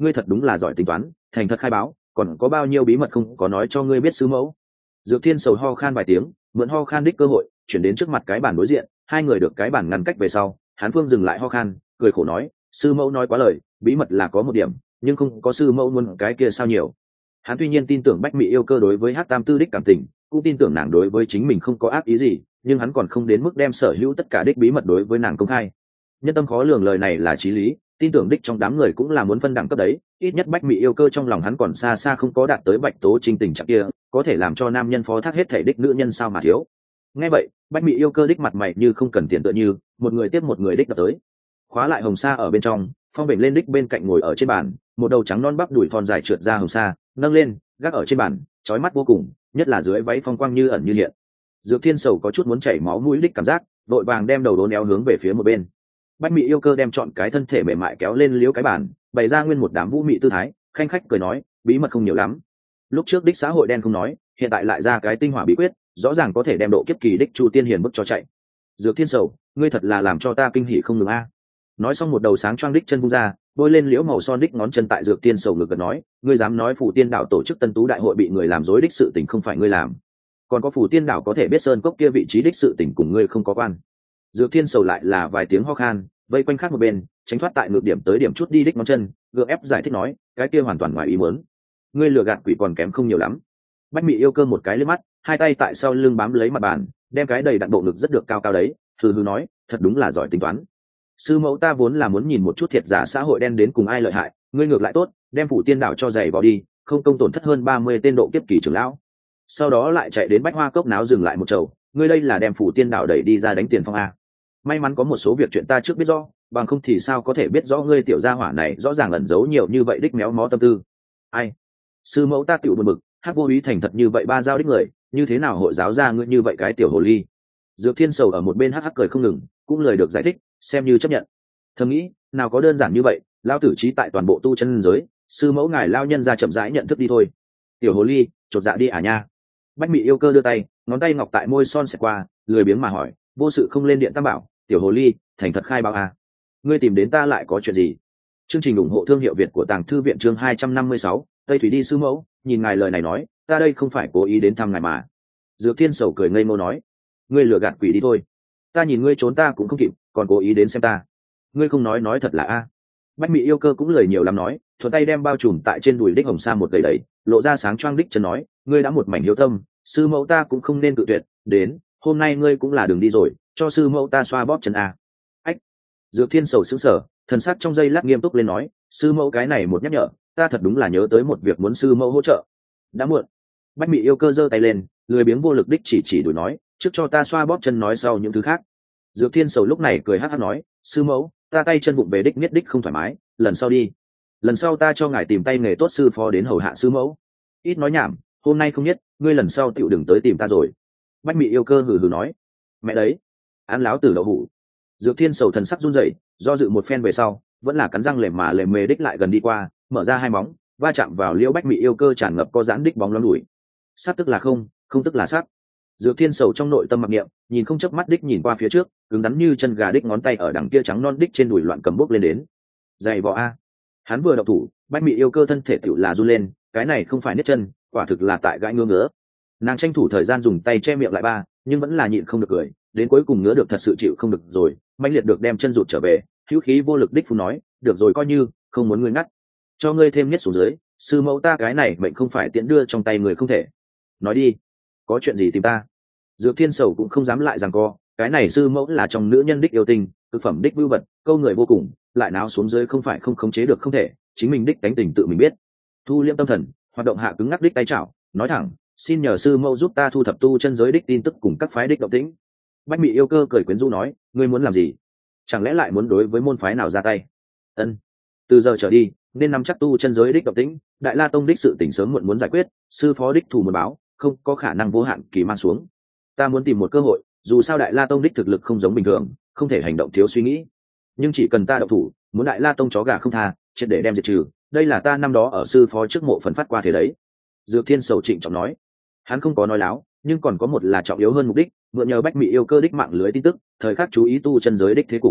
ngươi thật đúng là giỏi tính toán, thành thật khai báo, còn có bao nhiêu bí mật không có nói cho ngươi biết sư mẫu. Dược Thiên Sầu ho khan vài tiếng, mượn ho khan đích cơ hội chuyển đến trước mặt cái bàn đối diện, hai người được cái bàn ngăn cách về sau, Hán Phương dừng lại ho khan, cười khổ nói, sư mẫu nói quá lời, bí mật là có một điểm, nhưng không có sư mẫu muốn cái kia sao nhiều. Hắn tuy nhiên tin tưởng Bách Mị yêu cơ đối với Hắc Tam Tư đích cảm tình, cũng tin tưởng nàng đối với chính mình không có ác ý gì, nhưng hắn còn không đến mức đem sở hữu tất cả đích bí mật đối với nàng công khai. Nhân tâm khó lường lời này là chí lý, tin tưởng đích trong đám người cũng là muốn phân đẳng cấp đấy, ít nhất Bách Mị yêu cơ trong lòng hắn còn xa xa không có đạt tới Bạch Tố Trinh tình trạng kia, có thể làm cho nam nhân phó thác hết thể đích nữ nhân sao mà thiếu. Nghe vậy, Bách Mị yêu cơ đích mặt mày như không cần tiền tựa như, một người tiếp một người đích đập tới. Khóa lại hồng sa ở bên trong, Phong Bệnh lên đích bên cạnh ngồi ở trên bàn, một đầu trắng non bắp đùi thon dài trượt ra hồng sa, nâng lên, gác ở trên bàn, chói mắt vô cùng, nhất là dưới váy phong quang như ẩn như hiện. Dược Thiên Sầu có chút muốn chảy máu mũi đích cảm giác, đội vàng đem đầu đốn éo hướng về phía một bên. Bách Mị yêu cơ đem chọn cái thân thể mềm mại kéo lên liếu cái bàn, bày ra nguyên một đám vũ mị tư thái, khanh khách cười nói, bí mật không nhiều lắm. Lúc trước đích xã hội đen không nói, hiện tại lại ra cái tinh hỏa bí quyết, rõ ràng có thể đem độ kiếp kỳ đích Chu Tiên Hiền bức cho chạy. Dược Thiên Sầu, ngươi thật là làm cho ta kinh hỉ không ngừng a. Nói xong một đầu sáng choang đích chân vung ra, bôi lên liễu màu son đích ngón chân tại Dược Tiên Sầu ngực gật nói, ngươi dám nói Phủ Tiên Đạo tổ chức Tân Tú đại hội bị người làm rối đích sự tình không phải ngươi làm, còn có Phủ Tiên Đạo có thể biết sơn cốc kia vị trí đích sự tình cùng ngươi không có quan. Dược Thiên Sầu lại là vài tiếng ho khan, vây quanh khác một bên, tránh thoát tại ngược điểm tới điểm chút đi đích ngón chân, gượng ép giải thích nói, cái kia hoàn toàn ngoài ý muốn, ngươi lừa gạt quỷ còn kém không nhiều lắm. Bách Mị yêu cơ một cái liếc mắt, hai tay tại sau lưng bám lấy mặt bàn, đem cái đầy đặn bộ ngực rất được cao cao đấy, hừ hừ nói, thật đúng là giỏi tính toán. Sư mẫu ta vốn là muốn nhìn một chút thiệt giả xã hội đen đến cùng ai lợi hại, ngươi ngược lại tốt, đem Phủ Tiên Đạo cho giày vào đi, không công tổn thất hơn ba mươi tên độ kiếp kỳ trưởng lão. Sau đó lại chạy đến Bách Hoa Cốc náo dừng lại một chầu, ngươi đây là đem Phủ Tiên Đạo đẩy đi ra đánh tiền phong a. May mắn có một số việc chuyện ta trước biết rõ, bằng không thì sao có thể biết rõ ngươi tiểu gia hỏa này rõ ràng ẩn giấu nhiều như vậy đích méo mó tâm tư. Ai? Sư mẫu ta tiểu buồn bực, Hắc vô ý thành thật như vậy ba giao đích người, như thế nào hội giáo ra ngươi như vậy cái tiểu hồ ly. Dược Thiên Sầu ở một bên hắc hắc cười không ngừng, cũng lời được giải thích, xem như chấp nhận. Thầm nghĩ, nào có đơn giản như vậy, lao tử trí tại toàn bộ tu chân giới, sư mẫu ngài lao nhân ra chậm rãi nhận thức đi thôi. Tiểu hồ ly, chột dạ đi à nha. Bách Mị yêu cơ đưa tay, ngón tay ngọc tại môi son xẹt qua, lười biếng mà hỏi, vô sự không lên điện tam bảo, tiểu hồ ly, thành thật khai báo à. Ngươi tìm đến ta lại có chuyện gì? Chương trình ủng hộ thương hiệu Việt của Tàng Thư viện chương hai trăm năm mươi sáu, Tây Thủy đi sư mẫu, nhìn ngài lời này nói, ta đây không phải cố ý đến thăm ngài mà. Dược Thiên Sầu cười ngây ngô nói, ngươi lừa gạt quỷ đi thôi, ta nhìn ngươi trốn ta cũng không kịp, còn cố ý đến xem ta, ngươi không nói nói thật là a. Bách Mị yêu cơ cũng lời nhiều lắm nói, thuận tay đem bao trùm tại trên đùi đích hồng sa một gầy đẩy, lộ ra sáng choang đích chân nói, ngươi đã một mảnh hiếu tâm, sư mẫu ta cũng không nên cự tuyệt, đến, hôm nay ngươi cũng là đường đi rồi, cho sư mẫu ta xoa bóp chân a. Ách. Dược Thiên Sầu sững sờ, thần sắc trong giây lát nghiêm túc lên nói, sư mẫu cái này một nhắc nhở, ta thật đúng là nhớ tới một việc muốn sư mẫu hỗ trợ. Đã muộn. Bách Mị yêu cơ giơ tay lên, lười biếng vô lực đích chỉ chỉ đuổi nói, trước cho ta xoa bóp chân nói sau những thứ khác. Dược Thiên Sầu lúc này cười hắc hắc nói, sư mẫu, ta tay chân bụng về đích nhất đích không thoải mái, lần sau đi, lần sau ta cho ngài tìm tay nghề tốt sư phó đến hầu hạ sư mẫu. Ít nói nhảm, hôm nay không nhất, ngươi lần sau tựu đừng tới tìm ta rồi. Bách Mị yêu cơ hừ hừ nói, mẹ đấy, án láo tử đậu hủ. Dược Thiên Sầu thần sắc run rẩy, do dự một phen về sau, vẫn là cắn răng lề mà lề mề đích lại gần đi qua, mở ra hai móng, va chạm vào liễu Bách Mị yêu cơ tràn ngập có giãn đích bóng loáng đùi. Sát tức là không, không tức là sát. Dược Thiên Sầu trong nội tâm mặc niệm, nhìn không chớp mắt đích nhìn qua phía trước, cứng rắn như chân gà đích ngón tay ở đằng kia trắng non đích trên đùi loạn cầm bốc lên đến. Dày vò a. Hắn vừa động thủ, Bách Mị yêu cơ thân thể tựu là run lên, cái này không phải nết chân, quả thực là tại gãi ngứa ngứa. Nàng tranh thủ thời gian dùng tay che miệng lại ba, nhưng vẫn là nhịn không được cười, đến cuối cùng ngứa được thật sự chịu không được rồi, mãnh liệt được đem chân rụt trở về, hữu khí vô lực đích phun nói, được rồi coi như, không muốn ngươi ngắt, cho ngươi thêm nhất xuống dưới, sư mẫu ta cái này mệnh không phải tiễn đưa trong tay người không thể. Nói đi, có chuyện gì tìm ta? Dược Thiên Sầu cũng không dám lại rằng co, cái này sư mẫu là trong nữ nhân đích yêu tình, thực phẩm đích vưu vật, câu người vô cùng, lại náo xuống dưới không phải không khống chế được không thể, chính mình đích đánh tình tự mình biết. Thu liêm tâm thần, hoạt động hạ cứng ngắc đích tay chảo, nói thẳng, xin nhờ sư mẫu giúp ta thu thập tu chân giới đích tin tức cùng các phái đích động tĩnh. Bách Mị yêu cơ cười quyến rũ nói, ngươi muốn làm gì? Chẳng lẽ lại muốn đối với môn phái nào ra tay? Ân, từ giờ trở đi, nên nắm chắc tu chân giới đích động tĩnh, Đại La Tông đích sự tình sớm muộn muốn giải quyết, sư phó đích thủ muốn báo, không có khả năng vô hạn kỳ mang xuống. Ta muốn tìm một cơ hội, dù sao Đại La Tông đích thực lực không giống bình thường, không thể hành động thiếu suy nghĩ. Nhưng chỉ cần ta động thủ, muốn Đại La Tông chó gà không tha, triệt để đem diệt trừ, đây là ta năm đó ở sư phó trước mộ phần phát qua thế đấy. Dược Thiên Sầu trịnh trọng nói, hắn không có nói láo, nhưng còn có một là trọng yếu hơn mục đích, mượn nhờ Bách Mị yêu cơ đích mạng lưới tin tức, thời khắc chú ý tu chân giới đích thế cục.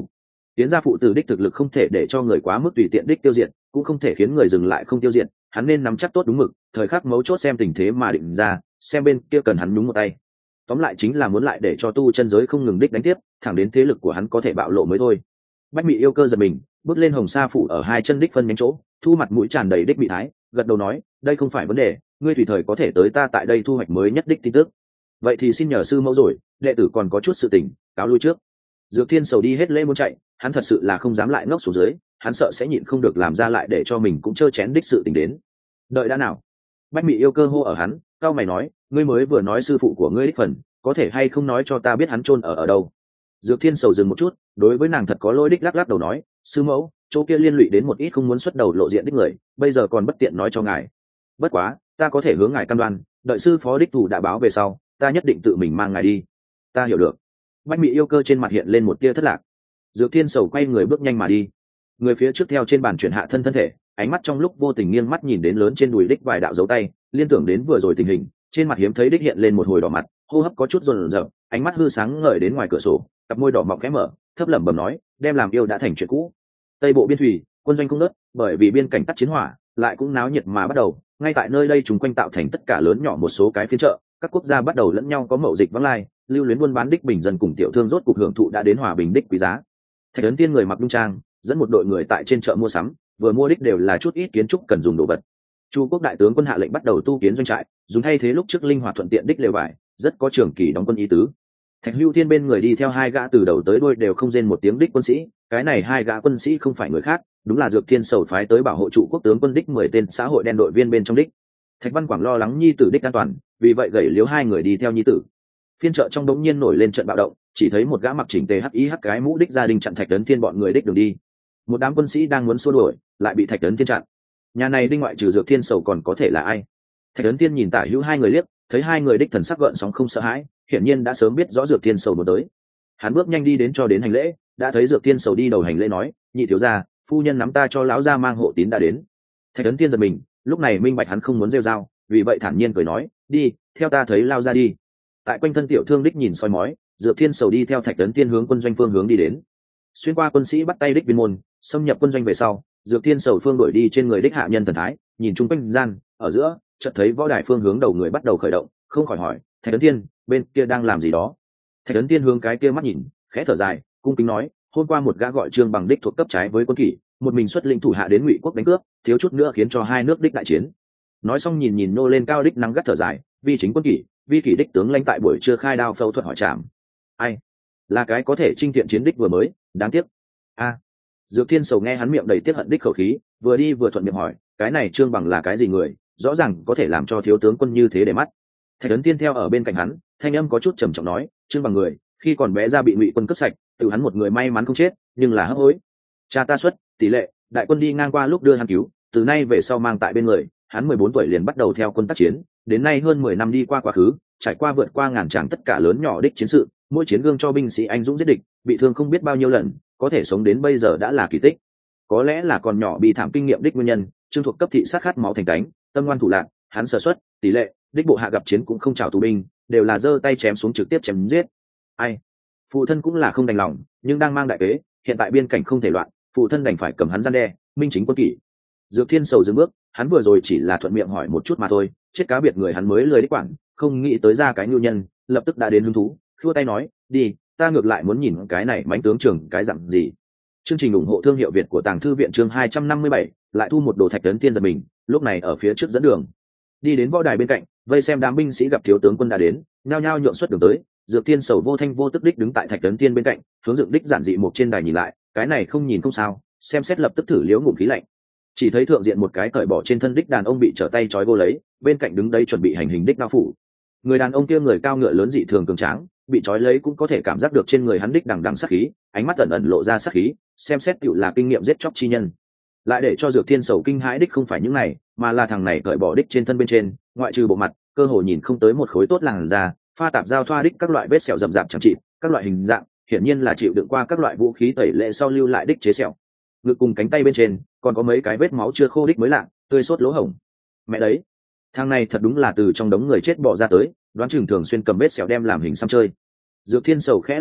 Tiến gia phụ tử đích thực lực không thể để cho người quá mức tùy tiện đích tiêu diệt, cũng không thể khiến người dừng lại không tiêu diệt, hắn nên nắm chắc tốt đúng mực, thời khắc mấu chốt xem tình thế mà định ra, xem bên kia cần hắn nhúng một tay. Tóm lại chính là muốn lại để cho tu chân giới không ngừng đích đánh tiếp, thẳng đến thế lực của hắn có thể bạo lộ mới thôi. Bách Mị yêu cơ giật mình, bước lên hồng sa phủ ở hai chân đích phân nhánh chỗ, thu mặt mũi tràn đầy đích mị thái, gật đầu nói, đây không phải vấn đề, ngươi tùy thời có thể tới ta tại đây thu hoạch mới nhất đích tin tức. Vậy thì xin nhờ sư mẫu rồi, đệ tử còn có chút sự tình, cáo lui trước. Dược Thiên sầu đi hết lễ muốn chạy, hắn thật sự là không dám lại ngốc xuống dưới, hắn sợ sẽ nhịn không được làm ra lại để cho mình cũng trơ chén đích sự tình đến. Đợi đã nào. Bách Mị yêu cơ hô ở hắn, cao mày nói, ngươi mới vừa nói sư phụ của ngươi đích phần, có thể hay không nói cho ta biết hắn chôn ở ở đâu. Dược Thiên sầu dừng một chút, đối với nàng thật có lỗi đích lắc lắc đầu nói, sư mẫu, chỗ kia liên lụy đến một ít không muốn xuất đầu lộ diện đích người, bây giờ còn bất tiện nói cho ngài. Bất quá, ta có thể hướng ngài cam đoan, đợi sư phó đích thủ đã báo về sau, ta nhất định tự mình mang ngài đi. Ta hiểu được. Bách Mị yêu cơ trên mặt hiện lên một tia thất lạc. Dược Thiên sầu quay người bước nhanh mà đi. Người phía trước theo trên bàn chuyển hạ thân thân thể, ánh mắt trong lúc vô tình nghiêng mắt nhìn đến lớn trên đùi đích vài đạo dấu tay, liên tưởng đến vừa rồi tình hình, trên mặt hiếm thấy đích hiện lên một hồi đỏ mặt, hô hấp có chút run rợn, ánh mắt hư sáng ngời đến ngoài cửa sổ, cặp môi đỏ mọng khẽ mở, thấp lẩm bẩm nói, đem làm yêu đã thành chuyện cũ. Tây bộ biên thủy, quân doanh không nớt, bởi vì biên cảnh tắt chiến hỏa, lại cũng náo nhiệt mà bắt đầu, ngay tại nơi đây chúng quanh tạo thành tất cả lớn nhỏ một số cái phiên chợ, các quốc gia bắt đầu lẫn nhau có mậu dịch vắng lai, lưu luyến buôn bán đích bình dân cùng tiểu thương rốt cục hưởng thụ đã đến hòa bình đích quý giá. Thạch Ấn Tiên người mặc nhung trang, dẫn một đội người tại trên chợ mua sắm, vừa mua đích đều là chút ít kiến trúc cần dùng đồ vật. Chu quốc đại tướng quân hạ lệnh bắt đầu tu kiến doanh trại, dùng thay thế lúc trước linh hoạt thuận tiện đích lều vải, rất có trường kỳ đóng quân ý tứ. Thạch Hưu Thiên bên người đi theo hai gã từ đầu tới đuôi đều không rên một tiếng đích quân sĩ, cái này hai gã quân sĩ không phải người khác, đúng là Dược Thiên sầu phái tới bảo hộ trụ quốc tướng quân đích mười tên xã hội đen đội viên bên trong đích. Thạch Văn Quảng lo lắng nhi tử đích an toàn, vì vậy gẩy liếu hai người đi theo nhi tử. Phiên chợ trong đống nhiên nổi lên trận bạo động, chỉ thấy một gã mặc chỉnh tề hắc y hắc cái mũ đích gia đình chặn Thạch Ấn Thiên bọn người đích đường đi. Một đám quân sĩ đang muốn xua đuổi, lại bị Thạch Ấn Thiên chặn. Nhà này đinh ngoại trừ Dược Thiên sầu còn có thể là ai? Thạch Ấn Thiên nhìn tả hữu hai người liếc, thấy hai người đích thần sắc gợn sóng không sợ hãi, hiển nhiên đã sớm biết rõ Dược Thiên sầu muốn tới. Hắn bước nhanh đi đến cho đến hành lễ, đã thấy Dược Thiên sầu đi đầu hành lễ nói, nhị thiếu gia, phu nhân nắm ta cho lão gia mang hộ tín đã đến. Thạch Ấn Thiên giật mình, lúc này minh bạch hắn không muốn rêu rao, vì vậy thản nhiên cười nói, đi, theo ta thấy lao ra đi. Tại quanh thân tiểu thương đích nhìn soi mói, Dược Thiên sầu đi theo Thạch Ấn Thiên hướng quân doanh phương hướng đi đến. Xuyên qua quân sĩ bắt tay đích viên môn, xâm nhập quân doanh về sau, Dược Thiên sầu phương đổi đi trên người đích hạ nhân thần thái, nhìn chung quanh gian, ở giữa, chợt thấy võ đài phương hướng đầu người bắt đầu khởi động, không khỏi hỏi, Thạch Ấn Thiên, bên kia đang làm gì đó? Thạch Ấn Thiên hướng cái kia mắt nhìn, khẽ thở dài, cung kính nói, hôm qua một gã gọi Trương Bằng đích thuộc cấp trái với quân kỷ, một mình xuất lĩnh thủ hạ đến Ngụy quốc đánh cướp, thiếu chút nữa khiến cho hai nước đích đại chiến. Nói xong nhìn nhìn nô lên cao đích nắng gắt thở dài, vi chính quân kỷ, vi kỷ đích tướng lãnh tại buổi trưa khai đao phẫu thuật hỏi trảm. Ai? Là cái có thể chinh thiện chiến đích vừa mới, đáng tiếc. A. Dược Thiên sầu nghe hắn miệng đầy tiếc hận đích khẩu khí, vừa đi vừa thuận miệng hỏi, cái này Trương Bằng là cái gì người, rõ ràng có thể làm cho thiếu tướng quân như thế để mắt. Thạch Ấn Tiên theo ở bên cạnh hắn, thanh âm có chút trầm trọng nói, Trương Bằng người, khi còn bé ra bị Ngụy quân cướp sạch, tự hắn một người may mắn không chết, nhưng là hấp hối. Cha ta xuất tỷ lệ, đại quân đi ngang qua lúc đưa hắn cứu, từ nay về sau mang tại bên người, hắn mười bốn tuổi liền bắt đầu theo quân tác chiến, đến nay hơn mười năm đi qua quá khứ, trải qua vượt qua ngàn tràng tất cả lớn nhỏ đích chiến sự, mỗi chiến gương cho binh sĩ anh dũng giết địch, bị thương không biết bao nhiêu lần, có thể sống đến bây giờ đã là kỳ tích. Có lẽ là còn nhỏ bị thảm kinh nghiệm đích nguyên nhân, Trương thuộc cấp thị sát khát máu thành cánh, tâm ngoan thủ lạc, hắn sở xuất, tỷ lệ, đích bộ hạ gặp chiến cũng không chào tù binh, đều là giơ tay chém xuống trực tiếp chém giết. Ai? Phụ thân cũng là không đành lòng, nhưng đang mang đại kế, hiện tại biên cảnh không thể loạn, phụ thân đành phải cầm hắn gian đe, minh chính quân kỷ. Dược Thiên sầu dừng bước, hắn vừa rồi chỉ là thuận miệng hỏi một chút mà thôi, chết cá biệt người hắn mới lười đích quản, không nghĩ tới ra cái nhu nhân, lập tức đã đến hứng thú, khua tay nói, đi, ta ngược lại muốn nhìn cái này mãnh tướng trưởng cái dặn gì. Chương trình ủng hộ thương hiệu Việt của Tàng Thư viện chương hai trăm năm mươi bảy, lại thu một đồ Thạch Ấn Tiên giật mình, lúc này ở phía trước dẫn đường. Đi đến võ đài bên cạnh, vây xem đám binh sĩ gặp thiếu tướng quân đã đến, nhao nhao nhượng xuất đường tới. Dược Thiên sầu vô thanh vô tức đích đứng tại Thạch Ấn Tiên bên cạnh, hướng dựng đích giản dị một trên đài nhìn lại, cái này không nhìn không sao, xem xét lập tức thử liếu ngụm khí lạnh. Chỉ thấy thượng diện một cái cởi bỏ trên thân đích đàn ông bị trở tay trói vô lấy, bên cạnh đứng đây chuẩn bị hành hình đích đao phủ. Người đàn ông kia người cao ngựa lớn dị thường cường tráng, bị trói lấy cũng có thể cảm giác được trên người hắn đích đằng đằng sát khí, ánh mắt ẩn ẩn lộ ra sát khí, xem xét tựu là kinh nghiệm giết chóc chi nhân. Lại để cho Dược Thiên sầu kinh hãi đích không phải những này, mà là thằng này cởi bỏ đích trên thân bên trên, ngoại trừ bộ mặt, cơ hồ nhìn không tới một khối tốt làn da, pha tạp giao thoa đích các loại vết sẹo rậm rạp chẳng trị, các loại hình dạng, hiển nhiên là chịu đựng qua các loại vũ khí tẩy lệ sau lưu lại đích chế sẹo. Ngực cùng cánh tay bên trên còn có mấy cái vết máu chưa khô đích mới lạ, tươi sốt lỗ hổng. Mẹ đấy, thằng này thật đúng là từ trong đống người chết bỏ ra tới, đoán chừng thường xuyên cầm vết sẹo đem làm hình xăm chơi. Dược Thiên sầu khẽ lắc đầu,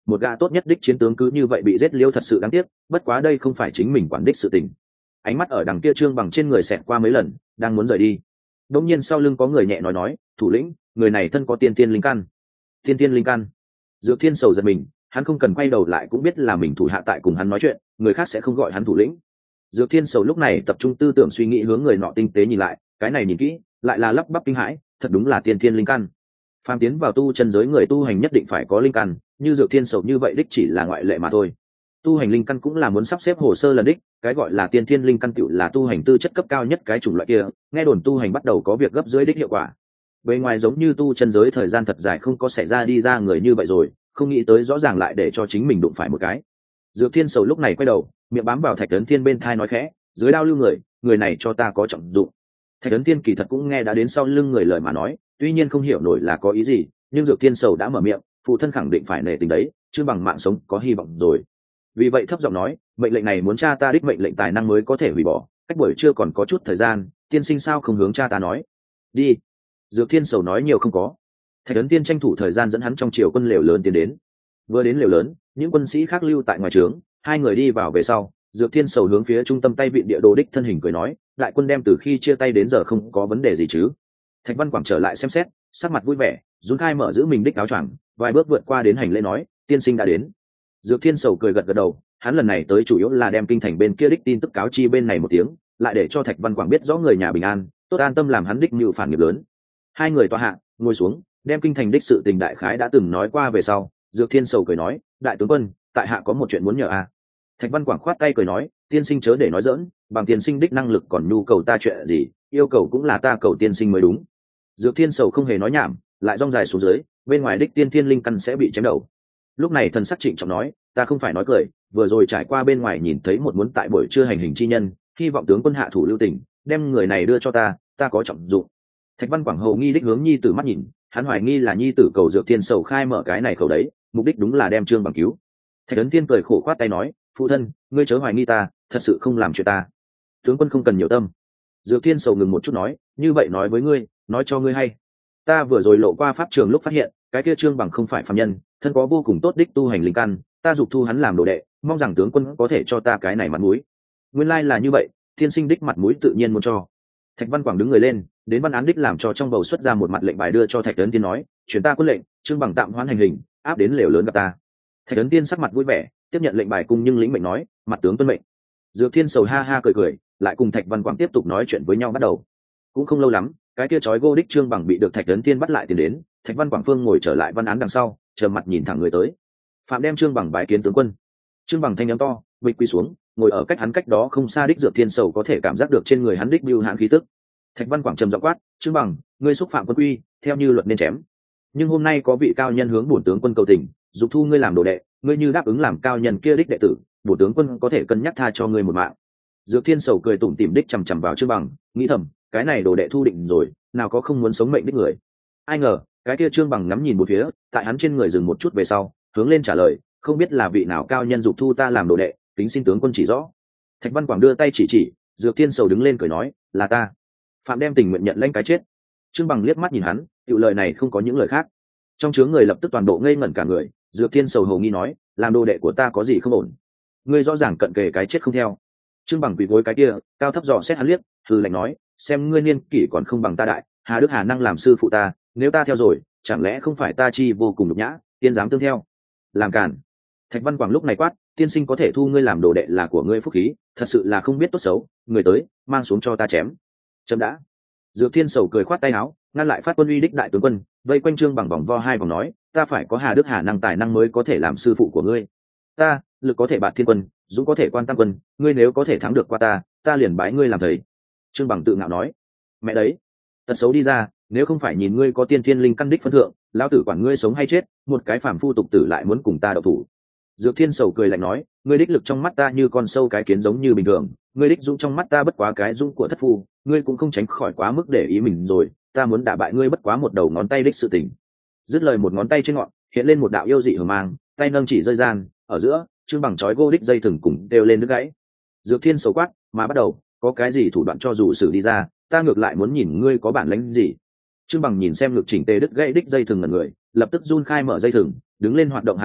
một gã tốt nhất đích chiến tướng cứ như vậy bị giết liêu thật sự đáng tiếc, bất quá đây không phải chính mình quản đích sự tình. Ánh mắt ở đằng kia Trương Bằng trên người xẹt qua mấy lần, đang muốn rời đi, đột nhiên sau lưng có người nhẹ nói nói, thủ lĩnh, người này thân có tiên tiên linh căn. Tiên tiên linh căn. Dược Thiên Sầu giật mình, hắn không cần quay đầu lại cũng biết là mình thủ hạ tại cùng hắn nói chuyện, người khác sẽ không gọi hắn thủ lĩnh. Dược Thiên Sầu lúc này tập trung tư tưởng suy nghĩ hướng người nọ tinh tế nhìn lại, cái này nhìn kỹ, lại là lắp bắp kinh hãi, thật đúng là tiên tiên linh căn. Phàm tiến vào tu chân giới người tu hành nhất định phải có linh căn, như Dược Thiên Sầu như vậy đích chỉ là ngoại lệ mà thôi. Tu hành linh căn cũng là muốn sắp xếp hồ sơ lần đích, cái gọi là tiên thiên linh căn tựu là tu hành tư chất cấp cao nhất cái chủng loại kia, nghe đồn tu hành bắt đầu có việc gấp dưới đích hiệu quả. Bề ngoài giống như tu chân giới thời gian thật dài không có xảy ra đi ra người như vậy rồi, không nghĩ tới rõ ràng lại để cho chính mình đụng phải một cái. Dược Thiên Sầu lúc này quay đầu, miệng bám vào Thạch Ấn Thiên bên thai nói khẽ, dưới đao lưu người, người này cho ta có trọng dụng. Thạch Ấn Thiên kỳ thật cũng nghe đã đến sau lưng người lời mà nói, tuy nhiên không hiểu nổi là có ý gì, nhưng Dược Thiên Sầu đã mở miệng, phụ thân khẳng định phải nể tình đấy, chứ bằng mạng sống có hy vọng rồi. Vì vậy thấp giọng nói, mệnh lệnh này muốn cha ta đích mệnh lệnh tài năng mới có thể hủy bỏ, cách buổi trưa còn có chút thời gian, tiên sinh sao không hướng cha ta nói. Đi. Dược Thiên Sầu nói nhiều không có. Thạch Ấn Tiên tranh thủ thời gian dẫn hắn trong triều quân lều lớn tiến đến. Vừa đến lều lớn, những quân sĩ khác lưu tại ngoài trướng, hai người đi vào về sau, Dược Thiên Sầu hướng phía trung tâm tay viện địa đồ đích thân hình cười nói, đại quân đem từ khi chia tay đến giờ không có vấn đề gì chứ. Thạch Văn Quảng trở lại xem xét, sắc mặt vui vẻ, dũng khai mở giữ mình đích áo choàng, vài bước vượt qua đến hành lễ nói, tiên sinh đã đến. Dược Thiên Sầu cười gật gật đầu, hắn lần này tới chủ yếu là đem kinh thành bên kia đích tin tức cáo chi bên này một tiếng, lại để cho Thạch Văn Quảng biết rõ người nhà bình an, tốt an tâm làm hắn đích mưu phản nghiệp lớn. Hai người tọa hạ, ngồi xuống, đem kinh thành đích sự tình đại khái đã từng nói qua về sau, Dược Thiên Sầu cười nói, đại tướng quân, tại hạ có một chuyện muốn nhờ a. À. Thạch Văn Quảng khoát tay cười nói, tiên sinh chớ để nói dỡn, bằng tiên sinh đích năng lực còn nhu cầu ta chuyện gì, yêu cầu cũng là ta cầu tiên sinh mới đúng. Dược Thiên Sầu không hề nói nhảm, lại rong dài xuống dưới, bên ngoài đích tiên thiên linh căn sẽ bị chém đầu. Lúc này thần sắc trịnh trọng nói, ta không phải nói cười, vừa rồi trải qua bên ngoài nhìn thấy một muốn tại buổi trưa hành hình chi nhân, hy vọng tướng quân hạ thủ lưu tình, đem người này đưa cho ta, ta có trọng dụng. Thạch Văn Quảng hầu nghi đích hướng nhi tử mắt nhìn, hắn hoài nghi là nhi tử cầu Dược Thiên Sầu khai mở cái này khẩu đấy, mục đích đúng là đem Trương Bằng cứu. Thạch Ấn Thiên cười khổ khoát tay nói, phụ thân, ngươi chớ hoài nghi ta, thật sự không làm chuyện ta. Tướng quân không cần nhiều tâm. Dược Thiên Sầu ngừng một chút nói, như vậy nói với ngươi, nói cho ngươi hay. Ta vừa rồi lộ qua pháp trường lúc phát hiện, cái kia Trương Bằng không phải phàm nhân, thân có vô cùng tốt đích tu hành linh căn, ta dục thu hắn làm đồ đệ, mong rằng tướng quân có thể cho ta cái này mặt mũi. Nguyên lai là như vậy, thiên sinh đích mặt mũi tự nhiên muốn cho. Thạch Văn Quảng đứng người lên, đến văn án đích làm cho trong bầu xuất ra một mặt lệnh bài đưa cho Thạch Ấn Tiên nói, truyền ta quân lệnh, Trương Bằng tạm hoãn hành hình, áp đến lều lớn gặp ta. Thạch Ấn Tiên sắc mặt vui vẻ, tiếp nhận lệnh bài cung nhưng lĩnh mệnh nói, mặt tướng tuân mệnh. Dược Thiên Sầu ha ha cười cười, lại cùng Thạch Văn Quảng tiếp tục nói chuyện với nhau bắt đầu. Cũng không lâu lắm, cái kia chói gô đích Trương Bằng bị được Thạch Ấn Tiên bắt lại tiền đến, Thạch Văn Quảng Phương ngồi trở lại văn án đằng sau, chờ mặt nhìn thẳng người tới. Phạm đem Trương Bằng bái kiến tướng quân. Trương Bằng thanh âm to, bịch quy xuống, ngồi ở cách hắn cách đó không xa đích Dược Thiên Sầu có thể cảm giác được trên người hắn đích bưu hãn khí tức. Thạch Văn Quảng trầm giọng quát, Trương Bằng, ngươi xúc phạm quân quy, theo như luật nên chém. Nhưng hôm nay có vị cao nhân hướng bổn tướng quân cầu tình, dục thu ngươi làm đồ đệ, ngươi như đáp ứng làm cao nhân kia đích đệ tử, bổn tướng quân có thể cân nhắc tha cho ngươi một mạng. Dược Thiên Sầu cười tủm tỉm đích chằm chằm vào Trương Bằng, nghĩ thầm, cái này đồ đệ thu định rồi, nào có không muốn sống mệnh đích người. Ai ngờ, cái kia Trương Bằng ngắm nhìn một phía, tại hắn trên người dừng một chút về sau, hướng lên trả lời, không biết là vị nào cao nhân dục thu ta làm đồ đệ, kính xin tướng quân chỉ rõ. Thạch Văn Quảng đưa tay chỉ chỉ, Dược Thiên Sầu đứng lên cười nói, là ta. Phạm đem tình nguyện nhận lãnh cái chết. Trương Bằng liếc mắt nhìn hắn, tiểu lời này không có những lời khác. Trong chướng người lập tức toàn bộ ngây ngẩn cả người. Dược Thiên Sầu hầu nghi nói, làm đồ đệ của ta có gì không ổn? Ngươi rõ ràng cận kề cái chết không theo. Trương Bằng quỳ gối cái kia, cao thấp dò xét hắn liếc, hừ lạnh nói, xem ngươi niên kỷ còn không bằng ta đại, Hà Đức Hà năng làm sư phụ ta, nếu ta theo rồi, chẳng lẽ không phải ta chi vô cùng nhục nhã, tiên dám tương theo? Làm cản. Thạch Văn Quảng lúc này quát, tiên sinh có thể thu ngươi làm đồ đệ là của ngươi phúc khí, thật sự là không biết tốt xấu, người tới, mang xuống cho ta chém. Chấm đã. Dược Thiên Sầu cười khoát tay áo, ngăn lại phát quân uy đích đại tướng quân, vây quanh Trương Bằng vòng vo hai vòng nói, ta phải có Hà Đức Hà năng tài năng mới có thể làm sư phụ của ngươi. Ta, lực có thể bạt thiên quân, dũng có thể quan tam quân, ngươi nếu có thể thắng được qua ta, ta liền bái ngươi làm thầy. Trương Bằng tự ngạo nói, mẹ đấy, tật xấu đi ra, nếu không phải nhìn ngươi có tiên thiên linh căn đích phân thượng, lão tử quản ngươi sống hay chết, một cái phàm phu tục tử lại muốn cùng ta đậu thủ. Dược Thiên Sầu cười lạnh nói, ngươi đích lực trong mắt ta như con sâu cái kiến giống như bình thường, ngươi đích dũng trong mắt ta bất quá cái dũng của thất phu, ngươi cũng không tránh khỏi quá mức để ý mình rồi, ta muốn đả bại ngươi bất quá một đầu ngón tay đích sự tình. Dứt lời một ngón tay trên ngọn, hiện lên một đạo yêu dị hờ mang, tay nâng chỉ rơi gian, ở giữa, Trương Bằng chói gô đích dây thừng cùng đều lên đứt gãy. Dược Thiên Sầu quát, mà bắt đầu, có cái gì thủ đoạn cho dù xử đi ra, ta ngược lại muốn nhìn ngươi có bản lĩnh gì. Trương Bằng nhìn xem ngực chỉnh tề đứt gãy đích dây thừng ngẩn người, lập tức run khai mở dây thừng, đứng lên hoạt động hạ thân,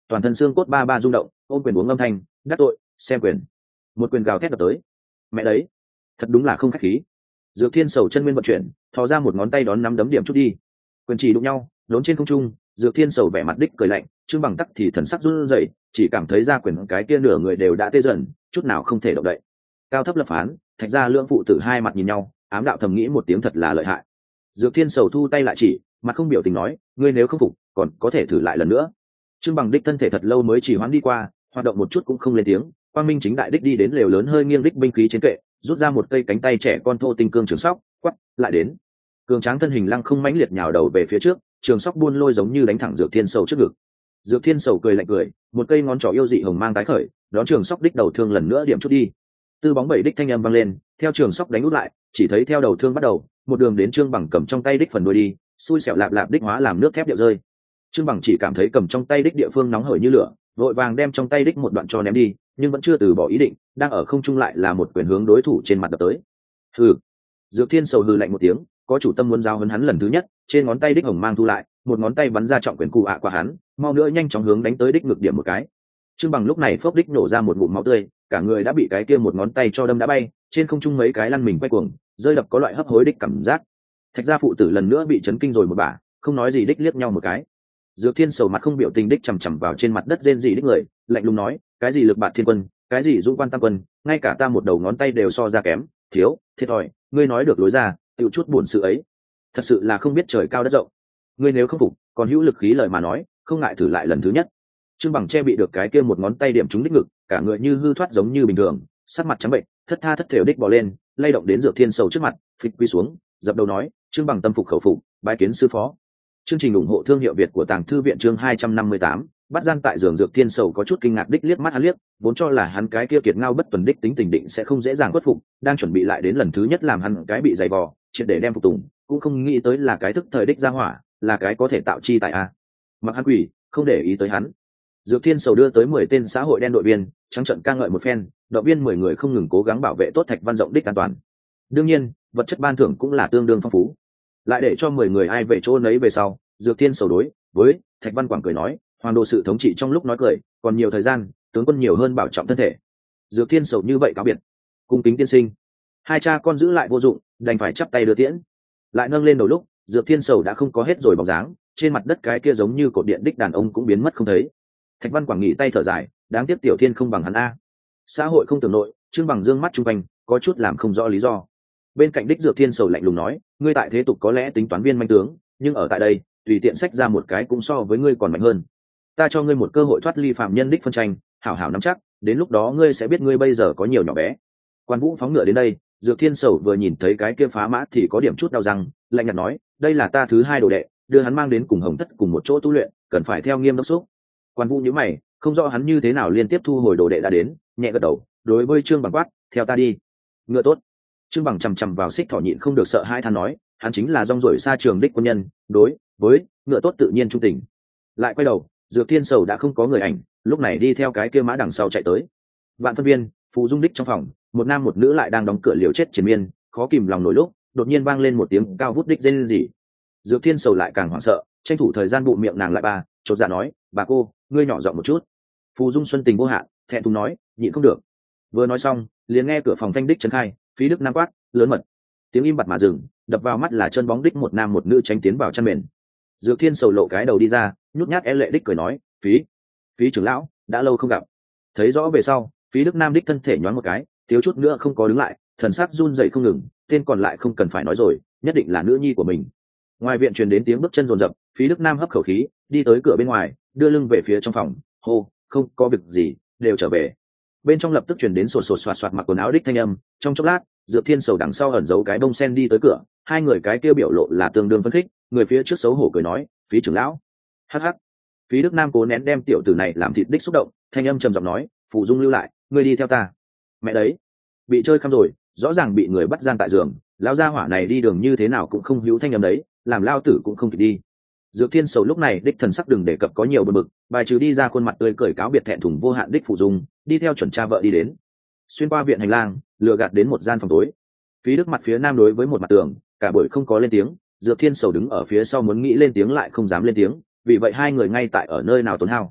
toàn thân xương cốt ba ba rung động, ôm quyền uống âm thanh, đắc tội, xem quyền. Một quyền gào thét đập tới. Mẹ đấy, thật đúng là không khách khí. Dược Thiên Sầu chân nguyên vận chuyển, thò ra một ngón tay đón nắm đấm điểm chút đi. Quyền chỉ đụng nhau, đốn trên không trung, Dược Thiên Sầu vẻ mặt đích cười lạnh, Trương Bằng tắc thì thần sắc run rẩy, chỉ cảm thấy ra quyền cái kia nửa người đều đã tê dần, chút nào không thể động đậy. Cao thấp lập phán, Thạch gia lưỡng phụ tử hai mặt nhìn nhau, ám đạo thầm nghĩ một tiếng thật là lợi hại. Dược Thiên Sầu thu tay lại chỉ, mặt không biểu tình nói, ngươi nếu không phục, còn có thể thử lại lần nữa. Trương Bằng đích thân thể thật lâu mới chỉ hoãn đi qua, hoạt động một chút cũng không lên tiếng. Quang Minh chính đại đích đi đến lều lớn hơi nghiêng đích binh khí trên kệ, rút ra một cây cánh tay trẻ con thô tinh cương trường sóc, quắc, lại đến. Cường tráng thân hình lăng không mãnh liệt nhào đầu về phía trước, trường sóc buôn lôi giống như đánh thẳng Dược Thiên Sầu trước ngực. Dược Thiên Sầu cười lạnh cười, một cây ngón trỏ yêu dị hồng mang tái khởi, đón trường sóc đích đầu thương lần nữa điểm chút đi. Tư bóng bảy đích thanh âm vang lên, theo trường sóc đánh út lại, chỉ thấy theo đầu thương bắt đầu, một đường đến Trương Bằng cầm trong tay đích phần đuôi đi, xui xẻo lạp lạp đích hóa làm nước thép điệu rơi. Trương Bằng chỉ cảm thấy cầm trong tay đích địa phương nóng hởi như lửa, vội vàng đem trong tay đích một đoạn cho ném đi, nhưng vẫn chưa từ bỏ ý định, đang ở không trung lại là một quyền hướng đối thủ trên mặt đập tới. Hừ. Dược Thiên Sầu hừ lạnh một tiếng, có chủ tâm muốn giao hấn hắn lần thứ nhất, trên ngón tay đích hồng mang thu lại, một ngón tay bắn ra trọng quyền cụ ạ qua hắn, mau nữa nhanh chóng hướng đánh tới đích ngực điểm một cái. Trương Bằng lúc này phốc đích nổ ra một ngụm máu tươi, cả người đã bị cái kia một ngón tay cho đâm đã bay, trên không trung mấy cái lăn mình quay cuồng, rơi đập có loại hấp hối đích cảm giác. Thạch gia phụ tử lần nữa bị chấn kinh rồi một bả, không nói gì đích liếc nhau một cái. Dược Thiên Sầu mặt không biểu tình đích chằm chằm vào trên mặt đất rên rỉ đích người, lạnh lùng nói, cái gì lực bạt thiên quân, cái gì dũng quan tam quân, ngay cả ta một đầu ngón tay đều so ra kém, thiếu, thiệt thòi, ngươi nói được lối ra, tiêu chút buồn sự ấy, thật sự là không biết trời cao đất rộng. Ngươi nếu không phục, còn hữu lực khí lời mà nói, không ngại thử lại lần thứ nhất. Trương Bằng che bị được cái kia một ngón tay điểm trúng đích ngực, cả người như hư thoát giống như bình thường, sắc mặt trắng bệnh, thất tha thất thểu đích bò lên, lay động đến Dược Thiên Sầu trước mặt, phịch quy xuống, dập đầu nói, Trương Bằng tâm phục khẩu phục, bái kiến sư phó. Chương trình ủng hộ thương hiệu Việt của Tàng Thư viện chương hai trăm năm mươi tám, bắt gian tại giường. Dược Thiên Sầu có chút kinh ngạc đích liếc mắt hắn liếc, vốn cho là hắn cái kia kiệt ngao bất tuần đích tính tình định sẽ không dễ dàng khuất phục, đang chuẩn bị lại đến lần thứ nhất làm hắn cái bị dày vò, triệt để đem phục tùng, cũng không nghĩ tới là cái thức thời đích ra hỏa, là cái có thể tạo chi tại a. Mặc hắn quỷ, không để ý tới hắn. Dược Thiên Sầu đưa tới mười tên xã hội đen đội viên, trắng trận ca ngợi một phen, đội viên mười người không ngừng cố gắng bảo vệ tốt Thạch Văn rộng đích an toàn. Đương nhiên, vật chất ban thưởng cũng là tương đương phong phú. Lại để cho mười người ai về chỗ nấy về sau, Dược Thiên Sầu đối với Thạch Văn Quảng cười nói, hoàng độ sự thống trị trong lúc nói cười, còn nhiều thời gian, tướng quân nhiều hơn bảo trọng thân thể. Dược Thiên Sầu như vậy cáo biệt, cung kính tiên sinh. Hai cha con giữ lại vô dụng, đành phải chắp tay đưa tiễn. Lại nâng lên đầu lúc, Dược Thiên Sầu đã không có hết rồi bóng dáng, trên mặt đất cái kia giống như cột điện đích đàn ông cũng biến mất không thấy. Thạch Văn Quảng nghỉ tay thở dài, đáng tiếc Tiểu Thiên không bằng hắn a. Xã hội không tưởng nội, Trương Bằng dương mắt trung quanh, có chút làm không rõ lý do. Bên cạnh đích Dược Thiên Sầu lạnh lùng nói, ngươi tại thế tục có lẽ tính toán viên manh tướng, nhưng ở tại đây, tùy tiện sách ra một cái cũng so với ngươi còn mạnh hơn. Ta cho ngươi một cơ hội thoát ly phạm nhân đích phân tranh, hảo hảo nắm chắc, đến lúc đó ngươi sẽ biết ngươi bây giờ có nhiều nhỏ bé. Quan Vũ phóng ngựa đến đây, Dược Thiên Sầu vừa nhìn thấy cái kia phá mã thì có điểm chút đau răng, lạnh nhạt nói, đây là ta thứ hai đồ đệ, đưa hắn mang đến cùng Hồng Thất cùng một chỗ tu luyện, cần phải theo nghiêm đốc xúc. Quan Vũ nhíu mày, không rõ hắn như thế nào liên tiếp thu hồi đồ đệ đã đến, nhẹ gật đầu, đối với Trương Bằng quát, theo ta đi. Ngựa tốt. Trương Bằng chằm chằm vào Xích Thỏ nhịn không được sợ hai than nói, hắn chính là rong ruổi xa trường đích quân nhân, đối với ngựa tốt tự nhiên trung tình. Lại quay đầu, Dược Thiên Sầu đã không có người ảnh, lúc này đi theo cái kia mã đằng sau chạy tới. Vạn phân viên, Phù Dung đích trong phòng, một nam một nữ lại đang đóng cửa liều chết triền miên, khó kìm lòng nổi lúc, đột nhiên vang lên một tiếng cao vút đích rên rỉ. Dược Thiên Sầu lại càng hoảng sợ, tranh thủ thời gian bụng miệng nàng lại ba, chột dạ nói, bà cô, ngươi nhỏ giọng một chút. Phù Dung xuân tình vô hạn, thẹn thùng nói, nhịn không được. Vừa nói xong, liền nghe cửa phòng phanh đích trấn khai, phí đức nam quát, lớn mật. Tiếng im bặt mà dừng, đập vào mắt là chân bóng đích một nam một nữ tránh tiến vào chăn mền. Dược Thiên Sầu lộ cái đầu đi ra, nhút nhát é lệ đích cười nói, phí phí trưởng lão, đã lâu không gặp. Thấy rõ về sau, phí đức nam đích thân thể nhoáng một cái, thiếu chút nữa không có đứng lại, thần sắc run rẩy không ngừng, tên còn lại không cần phải nói rồi, nhất định là nữ nhi của mình. Ngoài viện truyền đến tiếng bước chân rồn rập, phí đức nam hấp khẩu khí, đi tới cửa bên ngoài, đưa lưng về phía trong phòng, hô, không có việc gì, đều trở về. Bên trong lập tức truyền đến sột sột soạt soạt mặc quần áo đích thanh âm, trong chốc lát, Dược Thiên Sầu đằng sau ẩn giấu cái bông sen đi tới cửa, hai người cái kia biểu lộ là tương đương phấn khích, người phía trước xấu hổ cười nói, phí trưởng lão. Hắc hắc. Phí đức nam cố nén đem tiểu tử này làm thịt đích xúc động, thanh âm trầm giọng nói, Phù Dung lưu lại, ngươi đi theo ta. Mẹ đấy, bị chơi khăm rồi, rõ ràng bị người bắt gian tại giường, lão gia hỏa này đi đường như thế nào cũng không hữu thanh âm đấy, làm lao tử cũng không kịp đi. Dược Thiên Sầu lúc này đích thần sắc đừng đề cập có nhiều bực bực, bài trừ đi ra khuôn mặt tươi cười cáo biệt thẹn thùng vô hạn đích Phù Dung, đi theo chuẩn cha vợ đi đến. Xuyên qua viện hành lang, lừa gạt đến một gian phòng tối. Phí đức mặt phía nam đối với một mặt tường, cả buổi không có lên tiếng, Dược Thiên Sầu đứng ở phía sau muốn nghĩ lên tiếng lại không dám lên tiếng, vì vậy hai người ngay tại ở nơi nào tốn hao.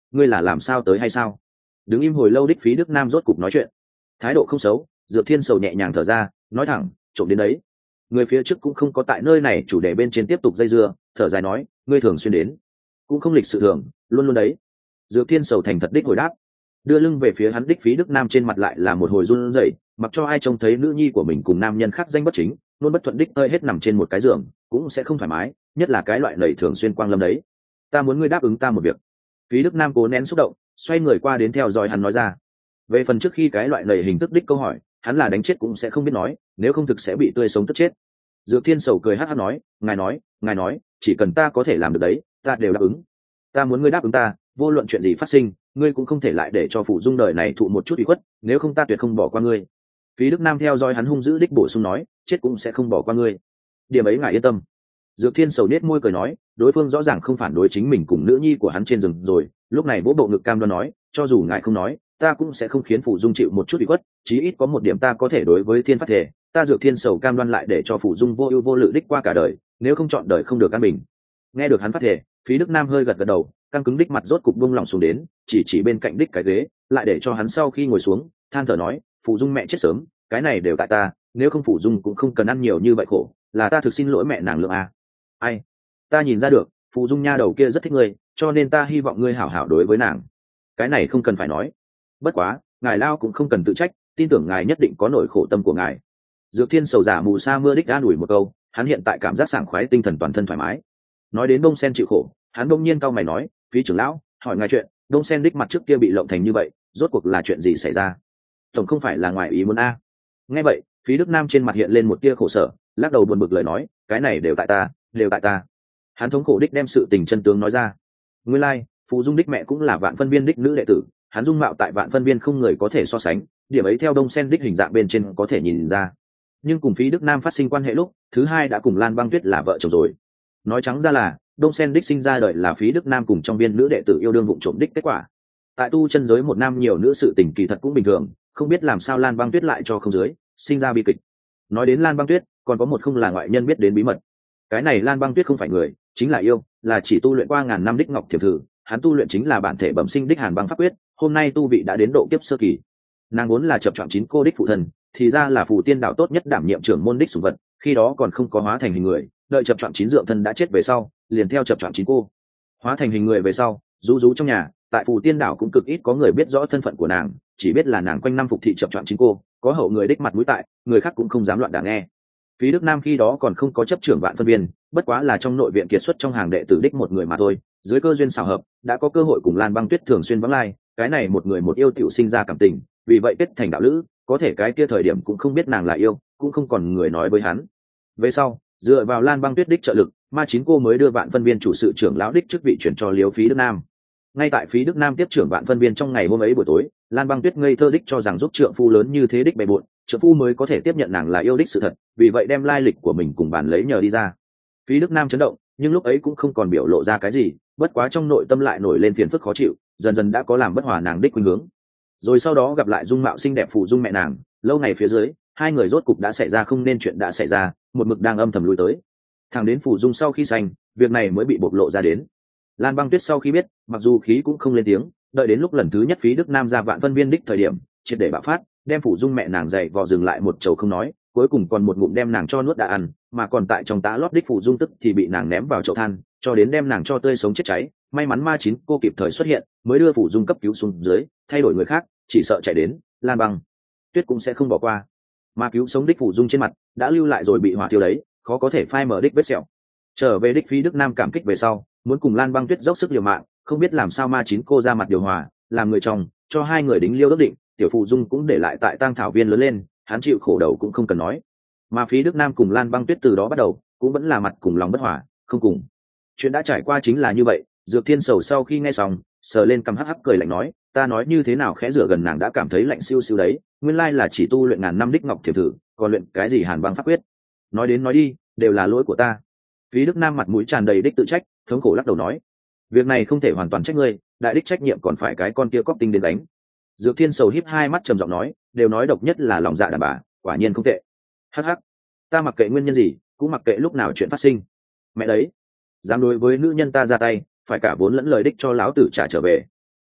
ngươi là làm sao tới hay sao? Đứng im hồi lâu đích Phí Đức Nam rốt cục nói chuyện, thái độ không xấu. Dược Thiên Sầu nhẹ nhàng thở ra, nói thẳng, trộm đến đấy. Người phía trước cũng không có tại nơi này chủ đề bên trên tiếp tục dây dưa, thở dài nói, ngươi thường xuyên đến, cũng không lịch sự thường, luôn luôn đấy. Dược Thiên Sầu thành thật đích hồi đáp, đưa lưng về phía hắn đích Phí Đức Nam trên mặt lại là một hồi run rẩy, mặc cho ai trông thấy nữ nhi của mình cùng nam nhân khác danh bất chính, luôn bất thuận đích tơi hết nằm trên một cái giường, cũng sẽ không thoải mái, nhất là cái loại lầy thường xuyên quang lâm đấy. Ta muốn ngươi đáp ứng ta một việc. Phí Đức Nam cố nén xúc động, xoay người qua đến theo dõi hắn nói ra. Về phần trước khi cái loại lầy hình thức đích câu hỏi, hắn là đánh chết cũng sẽ không biết nói, nếu không thực sẽ bị tươi sống tức chết. Dược Thiên Sầu cười hát hát nói, ngài nói, ngài nói, chỉ cần ta có thể làm được đấy, ta đều đáp ứng. Ta muốn ngươi đáp ứng ta, vô luận chuyện gì phát sinh, ngươi cũng không thể lại để cho phụ dung đời này thụ một chút ủy khuất, nếu không ta tuyệt không bỏ qua ngươi. Phí Đức Nam theo dõi hắn hung dữ đích bổ sung nói, chết cũng sẽ không bỏ qua ngươi. Điểm ấy ngài yên tâm. Dược Thiên Sầu nết môi cười nói, đối phương rõ ràng không phản đối chính mình cùng nữ nhi của hắn trên rừng rồi, lúc này vỗ bộ ngực cam đoan nói, cho dù ngài không nói, ta cũng sẽ không khiến phụ dung chịu một chút ủy khuất, chí ít có một điểm ta có thể đối với thiên phát thể, ta Dược Thiên Sầu cam đoan lại để cho phụ dung vô ưu vô lự đích qua cả đời, nếu không chọn đời không được an bình. Nghe được hắn phát thể, Phí Đức Nam hơi gật gật đầu, căng cứng đích mặt rốt cục buông lỏng xuống đến, chỉ chỉ bên cạnh đích cái ghế, lại để cho hắn sau khi ngồi xuống, than thở nói, phụ dung mẹ chết sớm, cái này đều tại ta, nếu không phụ dung cũng không cần ăn nhiều như vậy khổ, là ta thực xin lỗi mẹ nàng lượng à. Ai, ta nhìn ra được, phụ dung nha đầu kia rất thích ngươi, cho nên ta hy vọng ngươi hảo hảo đối với nàng. Cái này không cần phải nói. Bất quá, ngài lao cũng không cần tự trách, tin tưởng ngài nhất định có nỗi khổ tâm của ngài. Dược Thiên Sầu giả mù sa mưa đích an ủi một câu, hắn hiện tại cảm giác sảng khoái, tinh thần toàn thân thoải mái. Nói đến Đông Sen chịu khổ, hắn đông nhiên cau mày nói, Phí trưởng lão, hỏi ngài chuyện, Đông Sen đích mặt trước kia bị lộng thành như vậy, rốt cuộc là chuyện gì xảy ra? Tổng không phải là ngoài ý muốn a? Nghe vậy, Phí Đức Nam trên mặt hiện lên một tia khổ sở, lắc đầu buồn bực lời nói, cái này đều tại ta, đều tại ta. Hắn thống khổ đích đem sự tình chân tướng nói ra. Nguyên lai, like, Phù Dung đích mẹ cũng là Vạn Phân Viên đích nữ đệ tử, hắn dung mạo tại Vạn Phân Viên không người có thể so sánh, điểm ấy theo Đông Sen đích hình dạng bên trên có thể nhìn ra. Nhưng cùng Phí Đức Nam phát sinh quan hệ lúc, thứ hai đã cùng Lan Băng Tuyết là vợ chồng rồi. Nói trắng ra là, Đông Sen đích sinh ra đời là Phí Đức Nam cùng trong viên nữ đệ tử yêu đương vụng trộm đích kết quả. Tại tu chân giới một nam nhiều nữ sự tình kỳ thật cũng bình thường, không biết làm sao Lan Băng Tuyết lại cho không dưới, sinh ra bi kịch. Nói đến Lan Băng Tuyết, còn có một không là ngoại nhân biết đến bí mật. Cái này Lan Băng Tuyết không phải người, chính là yêu, là chỉ tu luyện qua ngàn năm đích ngọc thiểm thử, hắn tu luyện chính là bản thể bẩm sinh đích hàn băng pháp quyết, hôm nay tu vị đã đến độ kiếp sơ kỳ. Nàng vốn là chập choạng chín cô đích phụ thần, thì ra là phù tiên đạo tốt nhất đảm nhiệm trưởng môn đích sủng vật, khi đó còn không có hóa thành hình người, đợi chập choạng chín dượng thân đã chết về sau, liền theo chập choạng chín cô hóa thành hình người về sau, rú rú trong nhà, tại phù tiên đảo cũng cực ít có người biết rõ thân phận của nàng, chỉ biết là nàng quanh năm phục thị chập choạng chín cô, có hậu người đích mặt mũi tại, người khác cũng không dám loạn đả nghe. Phí Đức Nam khi đó còn không có chấp trưởng Vạn Phân Viên, bất quá là trong nội viện kiệt xuất trong hàng đệ tử đích một người mà thôi, dưới cơ duyên xảo hợp, đã có cơ hội cùng Lan Băng Tuyết thường xuyên vắng lai, cái này một người một yêu tiểu sinh ra cảm tình, vì vậy kết thành đạo lữ, có thể cái kia thời điểm cũng không biết nàng là yêu, cũng không còn người nói với hắn. Về sau, dựa vào Lan Băng Tuyết đích trợ lực, ma chín cô mới đưa Vạn Phân Viên chủ sự trưởng lão đích chức vị chuyển cho Liễu Phí Đức Nam. Ngay tại Phí Đức Nam tiếp trưởng Vạn Phân Viên trong ngày hôm ấy buổi tối, Lan Băng Tuyết ngây thơ đích cho rằng giúp trượng phu lớn như thế đích bề bộn, trượng phu mới có thể tiếp nhận nàng là yêu đích sự thật, vì vậy đem lai lịch của mình cùng bàn lấy nhờ đi ra. Phí Đức Nam chấn động, nhưng lúc ấy cũng không còn biểu lộ ra cái gì, bất quá trong nội tâm lại nổi lên phiền phức khó chịu, dần dần đã có làm bất hòa nàng đích khuynh hướng. Rồi sau đó gặp lại dung mạo xinh đẹp Phù Dung mẹ nàng, lâu ngày phía dưới, hai người rốt cục đã xảy ra không nên chuyện đã xảy ra, một mực đang âm thầm lui tới. Thẳng đến Phù Dung sau khi sanh, việc này mới bị bộc lộ ra đến. Lan Băng Tuyết sau khi biết, mặc dù khí cũng không lên tiếng, đợi đến lúc lần thứ nhất Phí Đức Nam ra Vạn Phân Viên đích thời điểm, triệt để bạo phát, đem Phù Dung mẹ nàng dậy vò dừng lại một chầu không nói, cuối cùng còn một ngụm đem nàng cho nuốt đã ăn, mà còn tại trong tá lót đích Phù Dung tức thì bị nàng ném vào chậu than, cho đến đem nàng cho tươi sống chết cháy. May mắn ma chín cô kịp thời xuất hiện, mới đưa Phù Dung cấp cứu xuống dưới, thay đổi người khác, chỉ sợ chạy đến, Lan Băng Tuyết cũng sẽ không bỏ qua. Mà cứu sống đích Phù Dung trên mặt đã lưu lại rồi bị hỏa thiêu đấy, khó có thể phai mở đích vết sẹo. Trở về đích Phí Đức Nam cảm kích về sau, muốn cùng Lan Băng Tuyết dốc sức liều mạng, không biết làm sao ma chín cô ra mặt điều hòa, làm người chồng, cho hai người đính liêu ước định, tiểu Phù Dung cũng để lại tại Tang Thảo Viên lớn lên, hắn chịu khổ đầu cũng không cần nói. Mà Phí Đức Nam cùng Lan Băng Tuyết từ đó bắt đầu cũng vẫn là mặt cùng lòng bất hòa, không cùng. Chuyện đã trải qua chính là như vậy. Dược Thiên Sầu sau khi nghe xong, sờ lên cằm hắc hắc cười lạnh nói, ta nói như thế nào khẽ rửa gần nàng đã cảm thấy lạnh siêu siêu đấy, nguyên lai là chỉ tu luyện ngàn năm đích ngọc thiểm thử, còn luyện cái gì hàn băng pháp quyết. Nói đến nói đi, đều là lỗi của ta. Phí Đức Nam mặt mũi tràn đầy đích tự trách, thống khổ lắc đầu nói, việc này không thể hoàn toàn trách ngươi, đại đích trách nhiệm còn phải cái con kia cóc tinh đến đánh. Dược Thiên Sầu híp hai mắt trầm giọng nói, đều nói độc nhất là lòng dạ đàn bà, quả nhiên không tệ. Hắc hắc, ta mặc kệ nguyên nhân gì, cũng mặc kệ lúc nào chuyện phát sinh. Mẹ đấy, dám đối với nữ nhân ta ra tay, phải cả vốn lẫn lời đích cho lão tử trả trở về.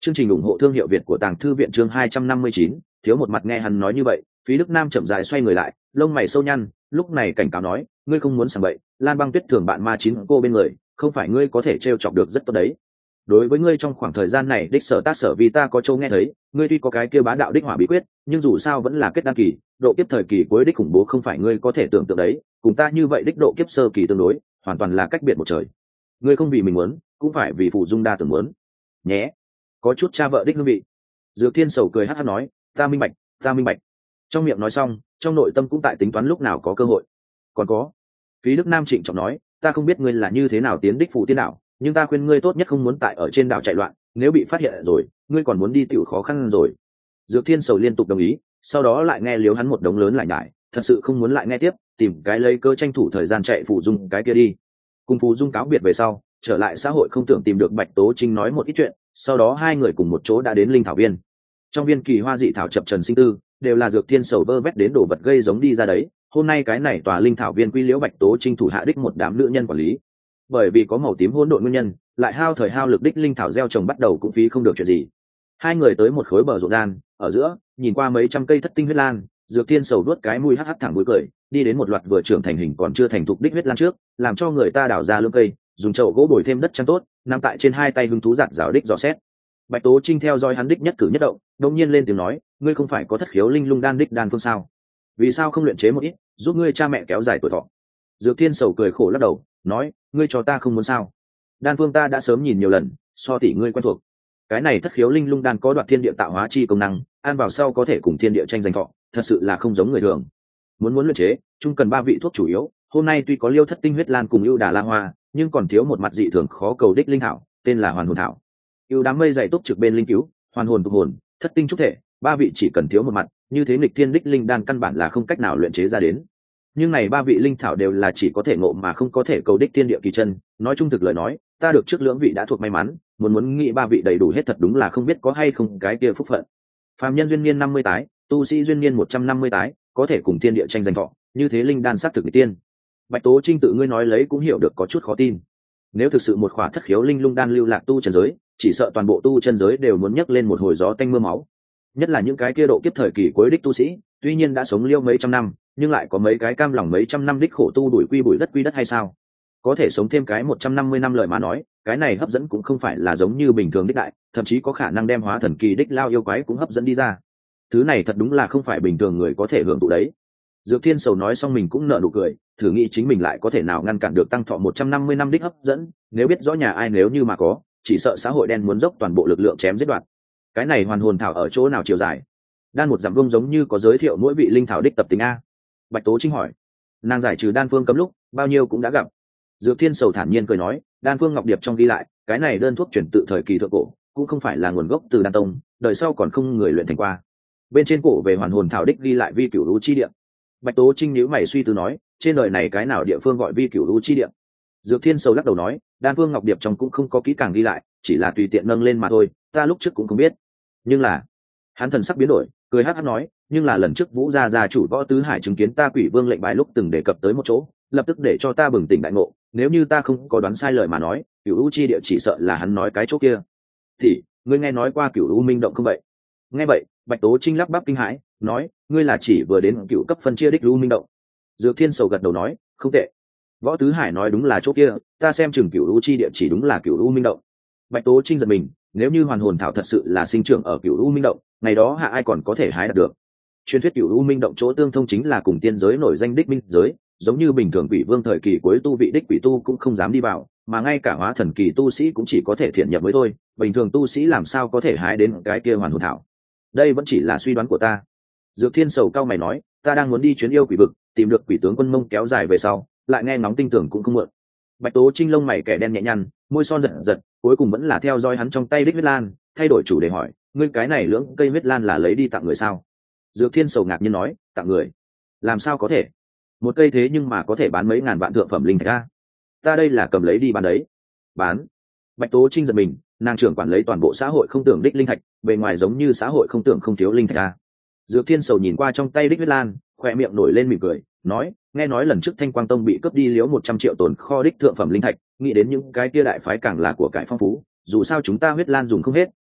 Chương trình ủng hộ thương hiệu Việt của Tàng Thư viện chương hai trăm năm mươi chín, thiếu một mặt. Nghe hắn nói như vậy, Phí Đức Nam chậm rãi xoay người lại, lông mày sâu nhăn, lúc này cảnh cáo nói, ngươi không muốn sảng bậy, Lan Băng Tuyết thường bạn ma chín cô bên người, không phải ngươi có thể trêu chọc được rất tốt đấy. Đối với ngươi trong khoảng thời gian này đích sở tác sở vì ta có châu nghe thấy, ngươi tuy có cái kia bá đạo đích hỏa bí quyết, nhưng dù sao vẫn là kết đan kỳ, độ kiếp thời kỳ cuối đích khủng bố không phải ngươi có thể tưởng tượng đấy, cùng ta như vậy đích độ kiếp sơ kỳ tương đối, hoàn toàn là cách biệt một trời. Ngươi không vì mình muốn, cũng phải vì phụ dung đa tưởng muốn. Nhé. Có chút cha vợ đích hương vị. Dược Thiên Sầu cười hắc hắc nói, ta minh bạch, ta minh bạch. Trong miệng nói xong, trong nội tâm cũng tại tính toán lúc nào có cơ hội. Còn có. Phí Đức Nam trịnh trọng nói, ta không biết ngươi là như thế nào tiến đích phụ tiên đảo, nhưng ta khuyên ngươi tốt nhất không muốn tại ở trên đảo chạy loạn, nếu bị phát hiện rồi, ngươi còn muốn đi tiểu khó khăn rồi. Dược Thiên Sầu liên tục đồng ý, sau đó lại nghe liếu hắn một đống lớn lại nhải, thật sự không muốn lại nghe tiếp, tìm cái lấy cơ tranh thủ thời gian chạy phụ dung cái kia đi. Cùng Phù Dung cáo biệt về sau, trở lại xã hội không tưởng tìm được Bạch Tố Trinh nói một ít chuyện, sau đó hai người cùng một chỗ đã đến linh thảo viên. Trong viên kỳ hoa dị thảo chập trần sinh tư, đều là Dược Thiên Sầu vơ vét đến đồ vật gây giống đi ra đấy. Hôm nay cái này tòa linh thảo viên quy liễu Bạch Tố Trinh thủ hạ đích một đám nữ nhân quản lý. Bởi vì có màu tím hỗn độn nguyên nhân, lại hao thời hao lực đích linh thảo gieo trồng bắt đầu cũng phí không được chuyện gì. Hai người tới một khối bờ ruộng gian, ở giữa nhìn qua mấy trăm cây thất tinh huyết lan, Dược Thiên Sầu đuốt cái mũi hắc hắc thẳng mũi cười, đi đến một loạt vừa trưởng thành hình còn chưa thành thục đích huyết lan trước, làm cho người ta đào ra lưỡng cây, dùng chậu gỗ bồi thêm đất chăn tốt, nằm tại trên hai tay hứng thú giặt rào đích dò xét. Bạch Tố Trinh theo dõi hắn đích nhất cử nhất động, đột nhiên lên tiếng nói, ngươi không phải có thất khiếu linh lung đan đích đan phương sao? Vì sao không luyện chế một ít, giúp ngươi cha mẹ kéo dài tuổi thọ? Dược Thiên Sầu cười khổ lắc đầu, nói, ngươi cho ta không muốn sao? Đan phương ta đã sớm nhìn nhiều lần, so tỷ ngươi quen thuộc. Cái này thất khiếu linh lung đan có đoạt thiên địa tạo hóa chi công năng, ăn vào sau có thể cùng thiên địa tranh giành thọ, thật sự là không giống người thường. Muốn muốn luyện chế, chung cần ba vị thuốc chủ yếu, hôm nay tuy có liêu thất tinh huyết lan cùng ưu đà la hoa, nhưng còn thiếu một mặt dị thường khó cầu đích linh thảo, tên là hoàn hồn thảo. Ưu đám mây dày túc trực bên linh cứu, hoàn hồn tục hồn, thất tinh trúc thể, ba vị chỉ cần thiếu một mặt, như thế nghịch thiên đích linh đan căn bản là không cách nào luyện chế ra đến. Nhưng này ba vị linh thảo đều là chỉ có thể ngộ mà không có thể cầu đích thiên địa kỳ chân, nói chung thực lời nói, ta được trước lưỡng vị đã thuộc may mắn, muốn muốn nghĩ ba vị đầy đủ hết thật đúng là không biết có hay không cái kia phúc phận. Phàm nhân duyên niên năm mươi tái, tu sĩ duyên niên một trăm năm mươi tái, có thể cùng thiên địa tranh giành thọ, như thế linh đan xác thực tiên. Bạch Tố Trinh tự ngươi nói lấy cũng hiểu được có chút khó tin. Nếu thực sự một khỏa thất khiếu linh lung đan lưu lạc tu chân giới, chỉ sợ toàn bộ tu chân giới đều muốn nhấc lên một hồi gió tanh mưa máu. Nhất là những cái kia độ kiếp thời kỳ cuối đích tu sĩ, tuy nhiên đã sống liêu mấy trăm năm, nhưng lại có mấy cái cam lòng mấy trăm năm đích khổ tu đuổi quy bụi đất quy đất hay sao? Có thể sống thêm cái một trăm năm mươi năm lời mà nói, cái này hấp dẫn cũng không phải là giống như bình thường đích đại, thậm chí có khả năng đem hóa thần kỳ đích lao yêu quái cũng hấp dẫn đi ra. Thứ này thật đúng là không phải bình thường người có thể hưởng thụ đấy. Dược Thiên Sầu nói xong mình cũng nở nụ cười, thử nghĩ chính mình lại có thể nào ngăn cản được tăng thọ một trăm năm mươi năm đích hấp dẫn, nếu biết rõ nhà ai nếu như mà có, chỉ sợ xã hội đen muốn dốc toàn bộ lực lượng chém giết đoạt. Cái này hoàn hồn thảo ở chỗ nào chiều dài? Đan một dặm vuông giống như có giới thiệu mỗi vị linh thảo đích tập tính a. Bạch Tố Trinh hỏi. Nàng giải trừ đan phương cấm lúc, bao nhiêu cũng đã gặp. Dược Thiên Sầu thản nhiên cười nói, đan phương ngọc điệp trong ghi lại, cái này đơn thuốc chuyển tự thời kỳ thượng cổ, cũng không phải là nguồn gốc từ đan tông, đời sau còn không người luyện thành qua. Bên trên cổ về hoàn hồn thảo đích ghi lại vi cửu lũ chi địa. Bạch Tố Trinh nhíu mày suy tư nói, trên đời này cái nào địa phương gọi vi cửu lũ chi địa? Dược Thiên Sầu lắc đầu nói, đan phương ngọc điệp trong cũng không có kỹ càng ghi lại, chỉ là tùy tiện nâng lên mà thôi, ta lúc trước cũng không biết. Nhưng là, hắn thần sắc biến đổi, cười hắc hắc nói, nhưng là lần trước Vũ gia gia chủ Võ Tứ Hải chứng kiến ta Quỷ Vương lệnh bài lúc từng đề cập tới một chỗ, lập tức để cho ta bừng tỉnh đại ngộ, nếu như ta không có đoán sai lời mà nói, cửu u chi địa chỉ sợ là hắn nói cái chỗ kia. Thì, ngươi nghe nói qua cửu u minh động không vậy? Nghe vậy, Bạch Tố Trinh lắp bắp kinh hãi, nói, ngươi là chỉ vừa đến cửu cấp phân chia đích u minh động. Dược Thiên Sầu gật đầu nói, không tệ. Võ Tứ Hải nói đúng là chỗ kia, ta xem chừng cửu u chi địa chỉ đúng là cửu u minh động. Bạch Tố Trinh giật mình, nếu như hoàn hồn thảo thật sự là sinh trưởng ở cửu u minh động, ngày đó hạ ai còn có thể hái đạt được. Truyền thuyết cửu u minh động chỗ tương thông chính là cùng tiên giới nổi danh đích minh giới, giống như bình thường quỷ vương thời kỳ cuối tu vị đích quỷ tu cũng không dám đi vào, mà ngay cả hóa thần kỳ tu sĩ cũng chỉ có thể thiện nhập mới thôi, bình thường tu sĩ làm sao có thể hái đến cái kia hoàn hồn thảo. Đây vẫn chỉ là suy đoán của ta. Dược Thiên Sầu cao mày nói, ta đang muốn đi chuyến yêu quỷ vực, tìm được quỷ tướng Quân Mông kéo dài về sau, lại nghe ngóng tinh tưởng cũng không muộn. Bạch Tố Trinh lông mày kẻ đen nhẹ nhăn, môi son giật giật, cuối cùng vẫn là theo dõi hắn trong tay đích huyết lan, thay đổi chủ đề hỏi, ngươi cái này lưỡng cây huyết lan là lấy đi tặng người sao? Dược Thiên Sầu ngạc nhiên nói, tặng người? Làm sao có thể? Một cây thế nhưng mà có thể bán mấy ngàn vạn thượng phẩm linh thạch a. Ta đây là cầm lấy đi bán đấy. Bán? Bạch Tố Trinh giật mình, nàng trưởng quản lấy toàn bộ xã hội không tưởng đích linh thạch, bề ngoài giống như xã hội không tưởng không thiếu linh thạch a. Dược Thiên Sầu nhìn qua trong tay đích huyết lan, khoe miệng nổi lên mỉm cười, nói, nghe nói lần trước Thanh Quang Tông bị cướp đi liếu một trăm triệu tồn kho đích thượng phẩm linh thạch, nghĩ đến những cái kia đại phái càng là của cải phong phú, dù sao chúng ta huyết lan dùng không hết,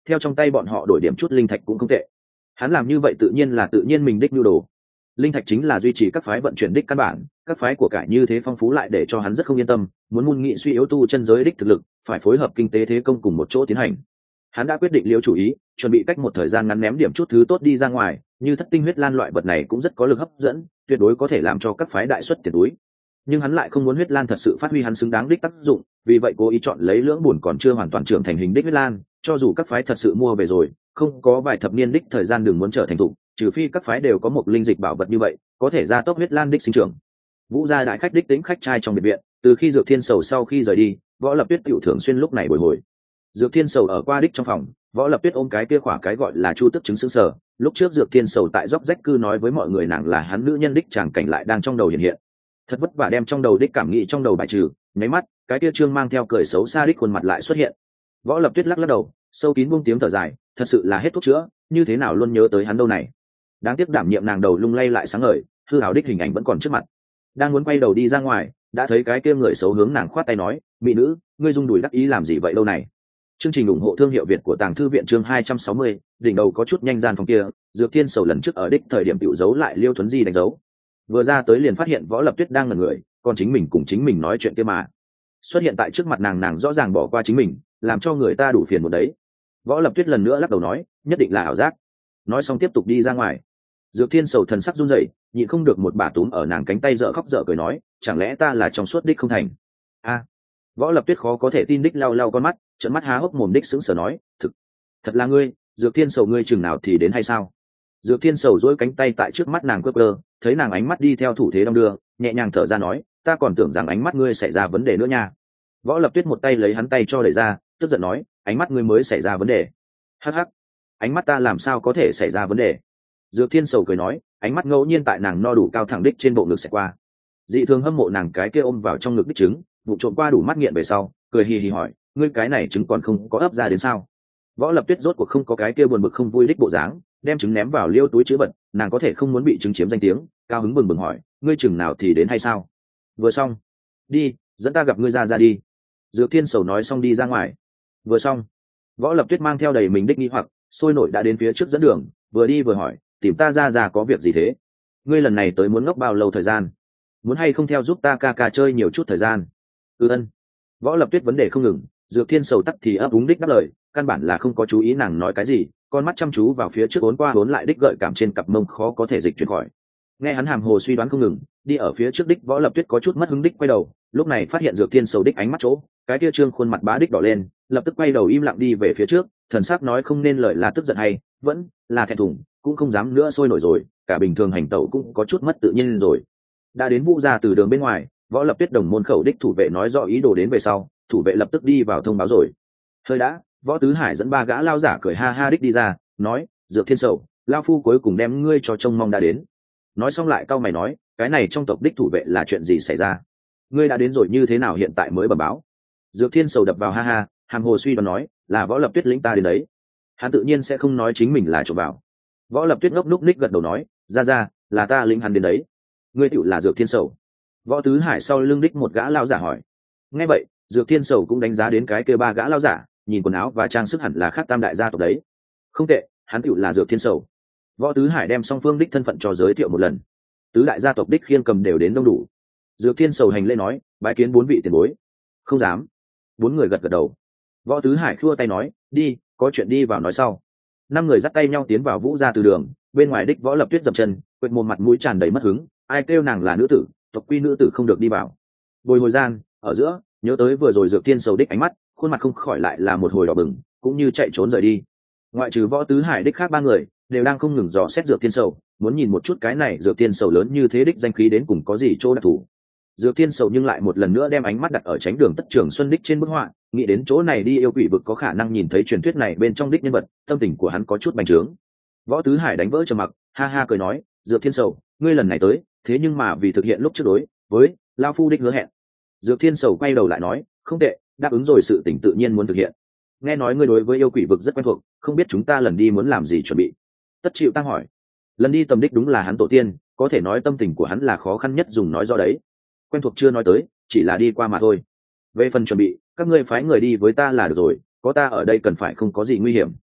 theo trong tay bọn họ đổi điểm chút linh thạch cũng không tệ. Hắn làm như vậy tự nhiên là tự nhiên mình đích nhu đồ. Linh thạch chính là duy trì các phái vận chuyển đích căn bản, các phái của cải như thế phong phú lại để cho hắn rất không yên tâm, muốn môn nghị suy yếu tu chân giới đích thực lực, phải phối hợp kinh tế thế công cùng một chỗ tiến hành. Hắn đã quyết định liễu chủ ý, chuẩn bị cách một thời gian ngắn ném điểm chút thứ tốt đi ra ngoài, như thất tinh huyết lan loại vật này cũng rất có lực hấp dẫn, tuyệt đối có thể làm cho các phái đại xuất tiền túi. Nhưng hắn lại không muốn huyết lan thật sự phát huy hắn xứng đáng đích tác dụng, vì vậy cố ý chọn lấy lưỡng buồn còn chưa hoàn toàn trưởng thành hình đích huyết lan, cho dù các phái thật sự mua về rồi, không có vài thập niên đích thời gian đừng muốn trở thành thụ, trừ phi các phái đều có một linh dịch bảo vật như vậy, có thể gia tốc huyết lan đích sinh trưởng. Vũ gia đại khách đích tính khách trai trong biệt viện, từ khi Dược Thiên Sầu sau khi rời đi, Võ Lập Tuyết tiểu thường xuyên lúc này bồi hồi. Dược Thiên Sầu ở qua đích trong phòng, Võ Lập Tuyết ôm cái kia khỏa cái gọi là chu tức chứng sững sờ. Lúc trước Dược Thiên Sầu tại dốc rách cư nói với mọi người nàng là hắn nữ nhân đích chàng cảnh lại đang trong đầu hiện hiện. Thật vất vả đem trong đầu đích cảm nghĩ trong đầu bài trừ, nháy mắt, cái kia trương mang theo cười xấu xa đích khuôn mặt lại xuất hiện. Võ Lập Tuyết lắc lắc đầu, sâu kín buông tiếng thở dài, thật sự là hết thuốc chữa, như thế nào luôn nhớ tới hắn đâu này. Đáng tiếc đảm nhiệm nàng đầu lung lay lại sáng ngời, hư hào đích hình ảnh vẫn còn trước mặt. Đang muốn quay đầu đi ra ngoài, đã thấy cái kia người xấu hướng nàng khoát tay nói, mỹ nữ, ngươi rung đùi đắc ý làm gì vậy đâu này. Chương trình ủng hộ thương hiệu Việt của Tàng Thư viện chương hai trăm sáu mươi, đỉnh đầu có chút nhanh gian phòng kia, Dược Thiên Sầu lần trước ở đích thời điểm tiểu dấu lại Liêu Thuấn Di đánh dấu. Vừa ra tới liền phát hiện Võ Lập Tuyết đang ngẩn người, còn chính mình cùng chính mình nói chuyện kia mà. Xuất hiện tại trước mặt nàng nàng rõ ràng bỏ qua chính mình, làm cho người ta đủ phiền một đấy. Võ Lập Tuyết lần nữa lắc đầu nói, nhất định là ảo giác. Nói xong tiếp tục đi ra ngoài. Dược Thiên Sầu thần sắc run rẩy, nhịn không được một bà túm ở nàng cánh tay dở khóc dở cười nói, chẳng lẽ ta là trong suốt đích không thành. A. Võ Lập Tuyết khó có thể tin đích lau lau con mắt, trợn mắt há hốc mồm đích sững sờ nói, thực, thật là ngươi, Dược Thiên Sầu ngươi chừng nào thì đến hay sao? Dược Thiên Sầu duỗi cánh tay tại trước mắt nàng quơ quơ, thấy nàng ánh mắt đi theo thủ thế đong đưa, nhẹ nhàng thở ra nói, ta còn tưởng rằng ánh mắt ngươi xảy ra vấn đề nữa nha. Võ Lập Tuyết một tay lấy hắn tay cho đẩy ra, tức giận nói, ánh mắt ngươi mới xảy ra vấn đề. Hắc hắc, ánh mắt ta làm sao có thể xảy ra vấn đề? Dược Thiên Sầu cười nói, ánh mắt ngẫu nhiên tại nàng no đủ cao thẳng đích trên bộ ngực sẽ qua. Dị thường hâm mộ nàng cái kia ôm vào trong ngực đích trứng, vụ trộm qua đủ mắt nghiện về sau, cười hì hì hỏi, ngươi cái này trứng còn không có ấp ra đến sao? Võ Lập Tuyết rốt cuộc không có cái kia buồn bực không vui đích bộ dáng, đem trứng ném vào liêu túi chứa vật, nàng có thể không muốn bị trứng chiếm danh tiếng, cao hứng bừng bừng hỏi, ngươi chừng nào thì đến hay sao? Vừa xong, đi, dẫn ta gặp ngươi ra ra đi. Dược Thiên Sầu nói xong đi ra ngoài. Vừa xong, Võ Lập Tuyết mang theo đầy mình đích nghi hoặc, sôi nổi đã đến phía trước dẫn đường, vừa đi vừa hỏi, tìm ta ra ra có việc gì thế? Ngươi lần này tới muốn ngốc bao lâu thời gian? Muốn hay không theo giúp ta ca ca chơi nhiều chút thời gian? Ừ ân. Võ Lập Tuyết vấn đề không ngừng, Dược Thiên Sầu tắc thì ấp úng đích đáp lời, căn bản là không có chú ý nàng nói cái gì, con mắt chăm chú vào phía trước uốn qua uốn lại đích gợi cảm trên cặp mông khó có thể dịch chuyển khỏi. Nghe hắn hàm hồ suy đoán không ngừng, đi ở phía trước đích Võ Lập Tuyết có chút mất hứng đích quay đầu, lúc này phát hiện Dược Thiên Sầu đích ánh mắt chỗ, cái kia trương khuôn mặt bá đích đỏ lên, lập tức quay đầu im lặng đi về phía trước, thần sắc nói không nên lời là tức giận hay vẫn là thẹn thùng, cũng không dám nữa sôi nổi rồi, cả bình thường hành tẩu cũng có chút mất tự nhiên rồi. Đã đến Vũ gia từ đường bên ngoài, Võ Lập Tuyết đồng môn khẩu đích thủ vệ nói rõ ý đồ đến về sau, thủ vệ lập tức đi vào thông báo rồi. Hơi đã, Võ Tứ Hải dẫn ba gã lao giả cười ha ha đích đi ra, nói, Dược Thiên Sầu, lao phu cuối cùng đem ngươi cho trông mong đã đến. Nói xong lại cau mày nói, cái này trong tộc đích thủ vệ là chuyện gì xảy ra? Ngươi đã đến rồi như thế nào hiện tại mới bẩm báo? Dược Thiên Sầu đập vào ha ha, hàm hồ suy đoán nói, là Võ Lập Tuyết lĩnh ta đến đấy. Hắn tự nhiên sẽ không nói chính mình là trộm vào. Võ Lập Tuyết ngốc núc ních gật đầu nói, ra ra, là ta lĩnh hắn đến đấy. Ngươi tựu là Dược Thiên Sầu. Võ Tứ Hải sau lưng đích một gã lao giả hỏi. Nghe vậy, Dược Thiên Sầu cũng đánh giá đến cái kia ba gã lao giả, nhìn quần áo và trang sức hẳn là khác tam đại gia tộc đấy. Không tệ, hắn tựu là Dược Thiên Sầu. Võ Tứ Hải đem song phương đích thân phận cho giới thiệu một lần. Tứ đại gia tộc đích khiêng cầm đều đến đông đủ. Dược Thiên Sầu hành lễ nói, bái kiến bốn vị tiền bối. Không dám. Bốn người gật gật đầu. Võ Tứ Hải khua tay nói, đi, có chuyện đi vào nói sau. Năm người dắt tay nhau tiến vào Vũ gia từ đường, bên ngoài đích Võ Lập Tuyết dậm chân, quệt mồm mặt mũi tràn đầy mất hứng, ai kêu nàng là nữ tử, tộc quy nữ tử không được đi vào. Bồi hồi gian, ở giữa, nhớ tới vừa rồi Dược Thiên Sầu đích ánh mắt, khuôn mặt không khỏi lại là một hồi đỏ bừng, cũng như chạy trốn rời đi. Ngoại trừ Võ Tứ Hải đích khác ba người, đều đang không ngừng dò xét Dược Thiên Sầu, muốn nhìn một chút cái này Dược Thiên Sầu lớn như thế đích danh khí đến cùng có gì chỗ đặc thù. Dược Thiên Sầu nhưng lại một lần nữa đem ánh mắt đặt ở tránh đường Tất Trường Xuân đích trên bức họa, nghĩ đến chỗ này đi yêu quỷ vực có khả năng nhìn thấy truyền thuyết này bên trong đích nhân vật, tâm tình của hắn có chút bành trướng. Võ Tứ Hải đánh vỡ trầm mặc, ha ha cười nói, Dược Thiên Sầu, ngươi lần này tới, thế nhưng mà vì thực hiện lúc trước đối với lao phu đích hứa hẹn. Dược Thiên Sầu quay đầu lại nói, không tệ, đáp ứng rồi sự tình tự nhiên muốn thực hiện. Nghe nói ngươi đối với yêu quỷ vực rất quen thuộc, không biết chúng ta lần đi muốn làm gì chuẩn bị. Tất Chịu Tăng hỏi. Lần đi tầm đích đúng là hắn tổ tiên, có thể nói tâm tình của hắn là khó khăn nhất dùng nói rõ đấy. Quen thuộc chưa nói tới, chỉ là đi qua mà thôi. Về phần chuẩn bị, các ngươi phái người đi với ta là được rồi, có ta ở đây cần phải không có gì nguy hiểm.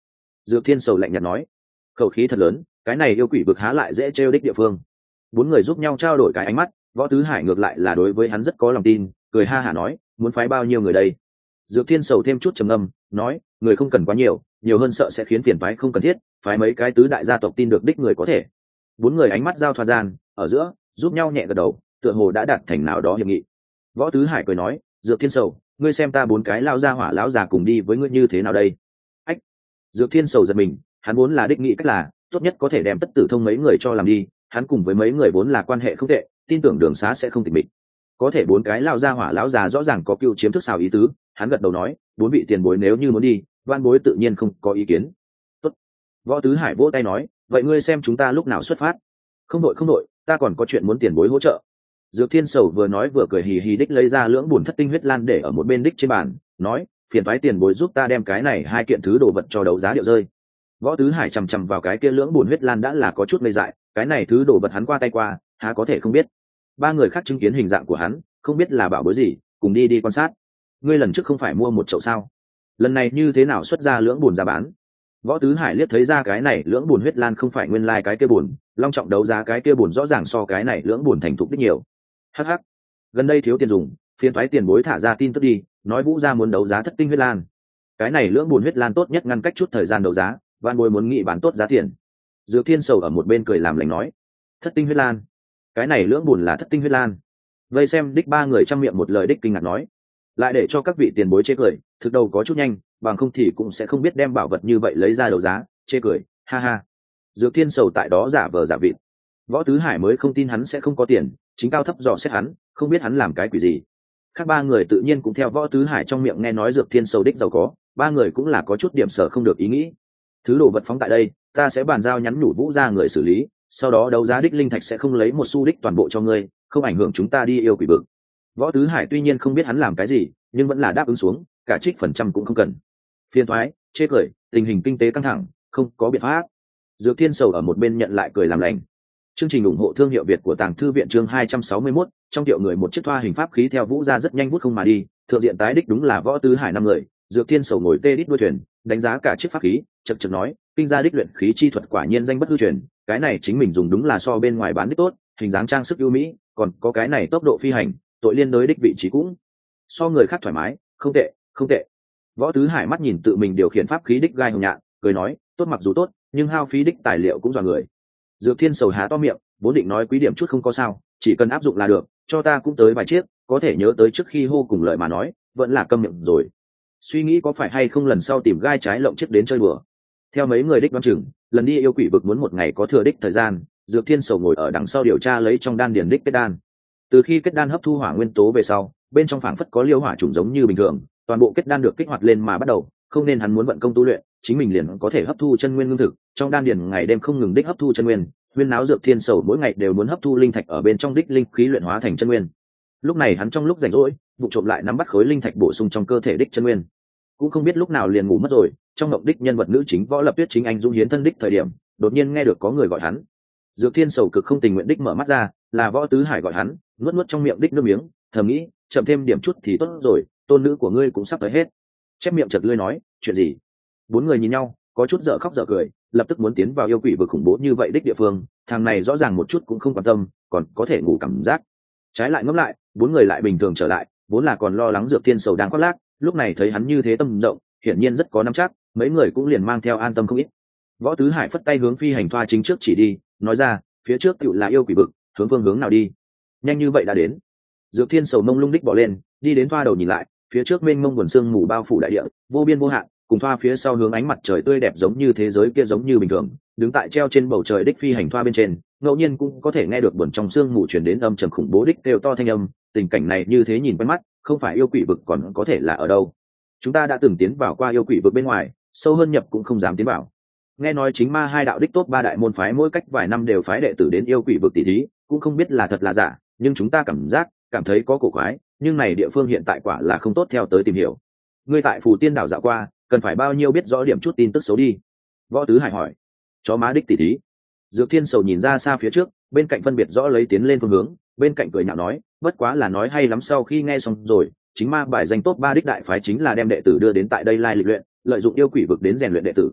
Dược Thiên Sầu lạnh nhạt nói. Khẩu khí thật lớn, cái này yêu quỷ vực há lại dễ trêu đích địa phương. Bốn người giúp nhau trao đổi cái ánh mắt, Võ Tứ Hải ngược lại là đối với hắn rất có lòng tin, cười ha hả nói, muốn phái bao nhiêu người đây? Dược Thiên Sầu thêm chút trầm ngâm, nói, người không cần quá nhiều, nhiều hơn sợ sẽ khiến phiền phái không cần thiết, phái mấy cái tứ đại gia tộc tin được đích người có thể. Bốn người ánh mắt giao thoa gian, ở giữa giúp nhau nhẹ gật đầu, tựa hồ đã đạt thành nào đó hiệp nghị. Võ Tứ Hải cười nói, Dược Thiên Sầu, ngươi xem ta bốn cái lao ra hỏa lão già cùng đi với ngươi như thế nào đây? Ách! Dược Thiên Sầu giật mình, hắn vốn là đích nghị cách là tốt nhất có thể đem Tất Tử Thông mấy người cho làm đi, hắn cùng với mấy người vốn là quan hệ không tệ, tin tưởng Đường Xá sẽ không tịch mịch. Có thể bốn cái lao ra hỏa lão già rõ ràng có cưu chiếm thức xào ý tứ, hắn gật đầu nói, bốn vị tiền bối nếu như muốn đi, van bối tự nhiên không có ý kiến. Tốt. Võ Tứ Hải vỗ tay nói, vậy ngươi xem chúng ta lúc nào xuất phát? Không đội không đội, ta còn có chuyện muốn tiền bối hỗ trợ. Dược Thiên Sầu vừa nói vừa cười hì hì đích lấy ra lưỡng bùn thất tinh huyết lan để ở một bên đích trên bàn, nói, phiền toái tiền bối giúp ta đem cái này hai kiện thứ đồ vật cho đấu giá điệu rơi. Võ Tứ Hải chằm chằm vào cái kia lưỡng bùn huyết lan đã là có chút ngây dại, cái này thứ đồ vật hắn qua tay qua, há có thể không biết. Ba người khác chứng kiến hình dạng của hắn, không biết là bảo bối gì, cùng đi đi quan sát. Ngươi lần trước không phải mua một chậu sao? Lần này như thế nào xuất ra lưỡng bùn ra bán? Võ Tứ Hải liếc thấy ra cái này lưỡng bùn huyết lan không phải nguyên lai like cái kia bùn, long trọng đấu giá cái kia bùn rõ ràng so cái này lưỡng bùn thành thục đích nhiều. Hắc hắc, gần đây thiếu tiền dùng, phiền toái tiền bối thả ra tin tức đi, nói Vũ gia muốn đấu giá thất tinh huyết lan. Cái này lưỡng bùn huyết lan tốt nhất ngăn cách chút thời gian đấu giá, van bối muốn nghị bán tốt giá tiền. Dược Thiên Sầu ở một bên cười làm lành nói, thất tinh huyết lan, cái này lưỡng bùn là thất tinh huyết lan. Vây xem đích ba người trăm miệng một lời đích kinh ngạc nói, lại để cho các vị tiền bối chê cười, thực đầu có chút nhanh, bằng không thì cũng sẽ không biết đem bảo vật như vậy lấy ra đấu giá, chê cười, ha ha. Dược Thiên Sầu tại đó giả vờ giả vịt. Võ Tứ Hải mới không tin hắn sẽ không có tiền, chính cao thấp dò xét hắn, không biết hắn làm cái quỷ gì. Khác ba người tự nhiên cũng theo Võ Tứ Hải trong miệng nghe nói Dược Thiên Sầu đích giàu có, ba người cũng là có chút điểm sở không được ý nghĩ. Thứ đồ vật phóng tại đây, ta sẽ bàn giao nhắn nhủ Vũ gia người xử lý, sau đó đấu giá đích linh thạch sẽ không lấy một xu đích toàn bộ cho ngươi, không ảnh hưởng chúng ta đi yêu quỷ vực. Võ Tứ Hải tuy nhiên không biết hắn làm cái gì, nhưng vẫn là đáp ứng xuống, cả trích phần trăm cũng không cần. Phiền thoái, chê cười, tình hình kinh tế căng thẳng, không có biện pháp. Dược Thiên Sầu ở một bên nhận lại cười làm lành. Chương trình ủng hộ thương hiệu Việt của Tàng Thư viện chương hai trăm sáu mươi mốt, trong tiệu người một chiếc thoa hình pháp khí theo Vũ gia rất nhanh hút không mà đi, thượng diện tái đích đúng là Võ Tứ Hải năm người, Dược Thiên Sầu ngồi tê đít đuôi thuyền, đánh giá cả chiếc pháp khí, chậc chậc nói, kinh gia đích luyện khí chi thuật quả nhiên danh bất hư truyền, cái này chính mình dùng đúng là so bên ngoài bán đích tốt, hình dáng trang sức ưu mỹ, còn có cái này tốc độ phi hành, tội liên đối đích vị trí cũng so người khác thoải mái, không tệ, không tệ. Võ Tứ Hải mắt nhìn tự mình điều khiển pháp khí đích gai hồng nhạn, cười nói, tốt mặc dù tốt, nhưng hao phí đích tài liệu cũng dọa người. Dược Thiên Sầu há to miệng, vốn định nói quý điểm chút không có sao, chỉ cần áp dụng là được, cho ta cũng tới vài chiếc, có thể nhớ tới trước khi hô cùng lợi mà nói, vẫn là câm miệng rồi. Suy nghĩ có phải hay không lần sau tìm gai trái lộng chiếc đến chơi đùa. Theo mấy người đích đoán chừng, lần đi yêu quỷ vực muốn một ngày có thừa đích thời gian, Dược Thiên Sầu ngồi ở đằng sau điều tra lấy trong đan điền đích kết đan. Từ khi kết đan hấp thu hỏa nguyên tố về sau, bên trong phảng phất có liêu hỏa trùng giống như bình thường, toàn bộ kết đan được kích hoạt lên mà bắt đầu, không nên hắn muốn vận công tu luyện, chính mình liền có thể hấp thu chân nguyên lương thực, trong đan điền ngày đêm không ngừng đích hấp thu chân nguyên, nguyên náo Dược Thiên Sầu mỗi ngày đều muốn hấp thu linh thạch ở bên trong đích linh khí luyện hóa thành chân nguyên. Lúc này hắn trong lúc rảnh rỗi, vụ trộm lại nắm bắt khối linh thạch bổ sung trong cơ thể đích chân nguyên. Cũng không biết lúc nào liền ngủ mất rồi, trong mộng đích nhân vật nữ chính Võ Lập Tuyết chính anh dũng hiến thân đích thời điểm, đột nhiên nghe được có người gọi hắn. Dược Thiên Sầu cực không tình nguyện đích mở mắt ra, là Võ Tứ Hải gọi hắn, nuốt nuốt trong miệng đích nước miếng, thầm nghĩ, chậm thêm điểm chút thì tốt rồi, tôn nữ của ngươi cũng sắp tới hết. Chép miệng chật lưỡi nói, chuyện gì? Bốn người nhìn nhau, có chút dở khóc dở cười, lập tức muốn tiến vào yêu quỷ vực khủng bố như vậy đích địa phương, thằng này rõ ràng một chút cũng không quan tâm, còn có thể ngủ cảm giác. Trái lại ngẫm lại, bốn người lại bình thường trở lại, vốn là còn lo lắng Dược Thiên Sầu đang khoác lác, lúc này thấy hắn như thế tâm rộng, hiển nhiên rất có nắm chắc, mấy người cũng liền mang theo an tâm không ít. Võ Tứ Hải phất tay hướng phi hành thoa chính trước chỉ đi, nói ra, phía trước tựu là yêu quỷ vực, hướng phương hướng nào đi? Nhanh như vậy đã đến. Dược Thiên Sầu mông lung đích bỏ lên, đi đến thoa đầu nhìn lại, phía trước mênh mông quần sương mù bao phủ đại địa, vô biên vô hạn, cùng thoa phía sau hướng ánh mặt trời tươi đẹp giống như thế giới kia giống như bình thường, đứng tại treo trên bầu trời đích phi hành thoa bên trên, ngẫu nhiên cũng có thể nghe được buồn trong sương mù truyền đến âm trầm khủng bố đích kêu to thanh âm, tình cảnh này như thế nhìn quen mắt, không phải yêu quỷ vực còn có thể là ở đâu? Chúng ta đã từng tiến vào qua yêu quỷ vực bên ngoài, sâu hơn nhập cũng không dám tiến vào. Nghe nói chính ma hai đạo đích tốt ba đại môn phái mỗi cách vài năm đều phái đệ tử đến yêu quỷ vực tỷ thí, cũng không biết là thật là giả, nhưng chúng ta cảm giác cảm thấy có cổ quái, nhưng này địa phương hiện tại quả là không tốt theo tới tìm hiểu. Ngươi tại Phù Tiên đảo dạo qua, cần phải bao nhiêu biết rõ điểm chút tin tức xấu đi. Võ Tứ Hải hỏi. Chó má đích tỷ thí. Dược Thiên Sầu nhìn ra xa phía trước, bên cạnh phân biệt rõ lấy tiến lên phương hướng, bên cạnh cười nhạo nói, bất quá là nói hay lắm. Sau khi nghe xong rồi, chính ma bài danh top ba đích đại phái chính là đem đệ tử đưa đến tại đây lai lịch luyện, lợi dụng yêu quỷ vực đến rèn luyện đệ tử.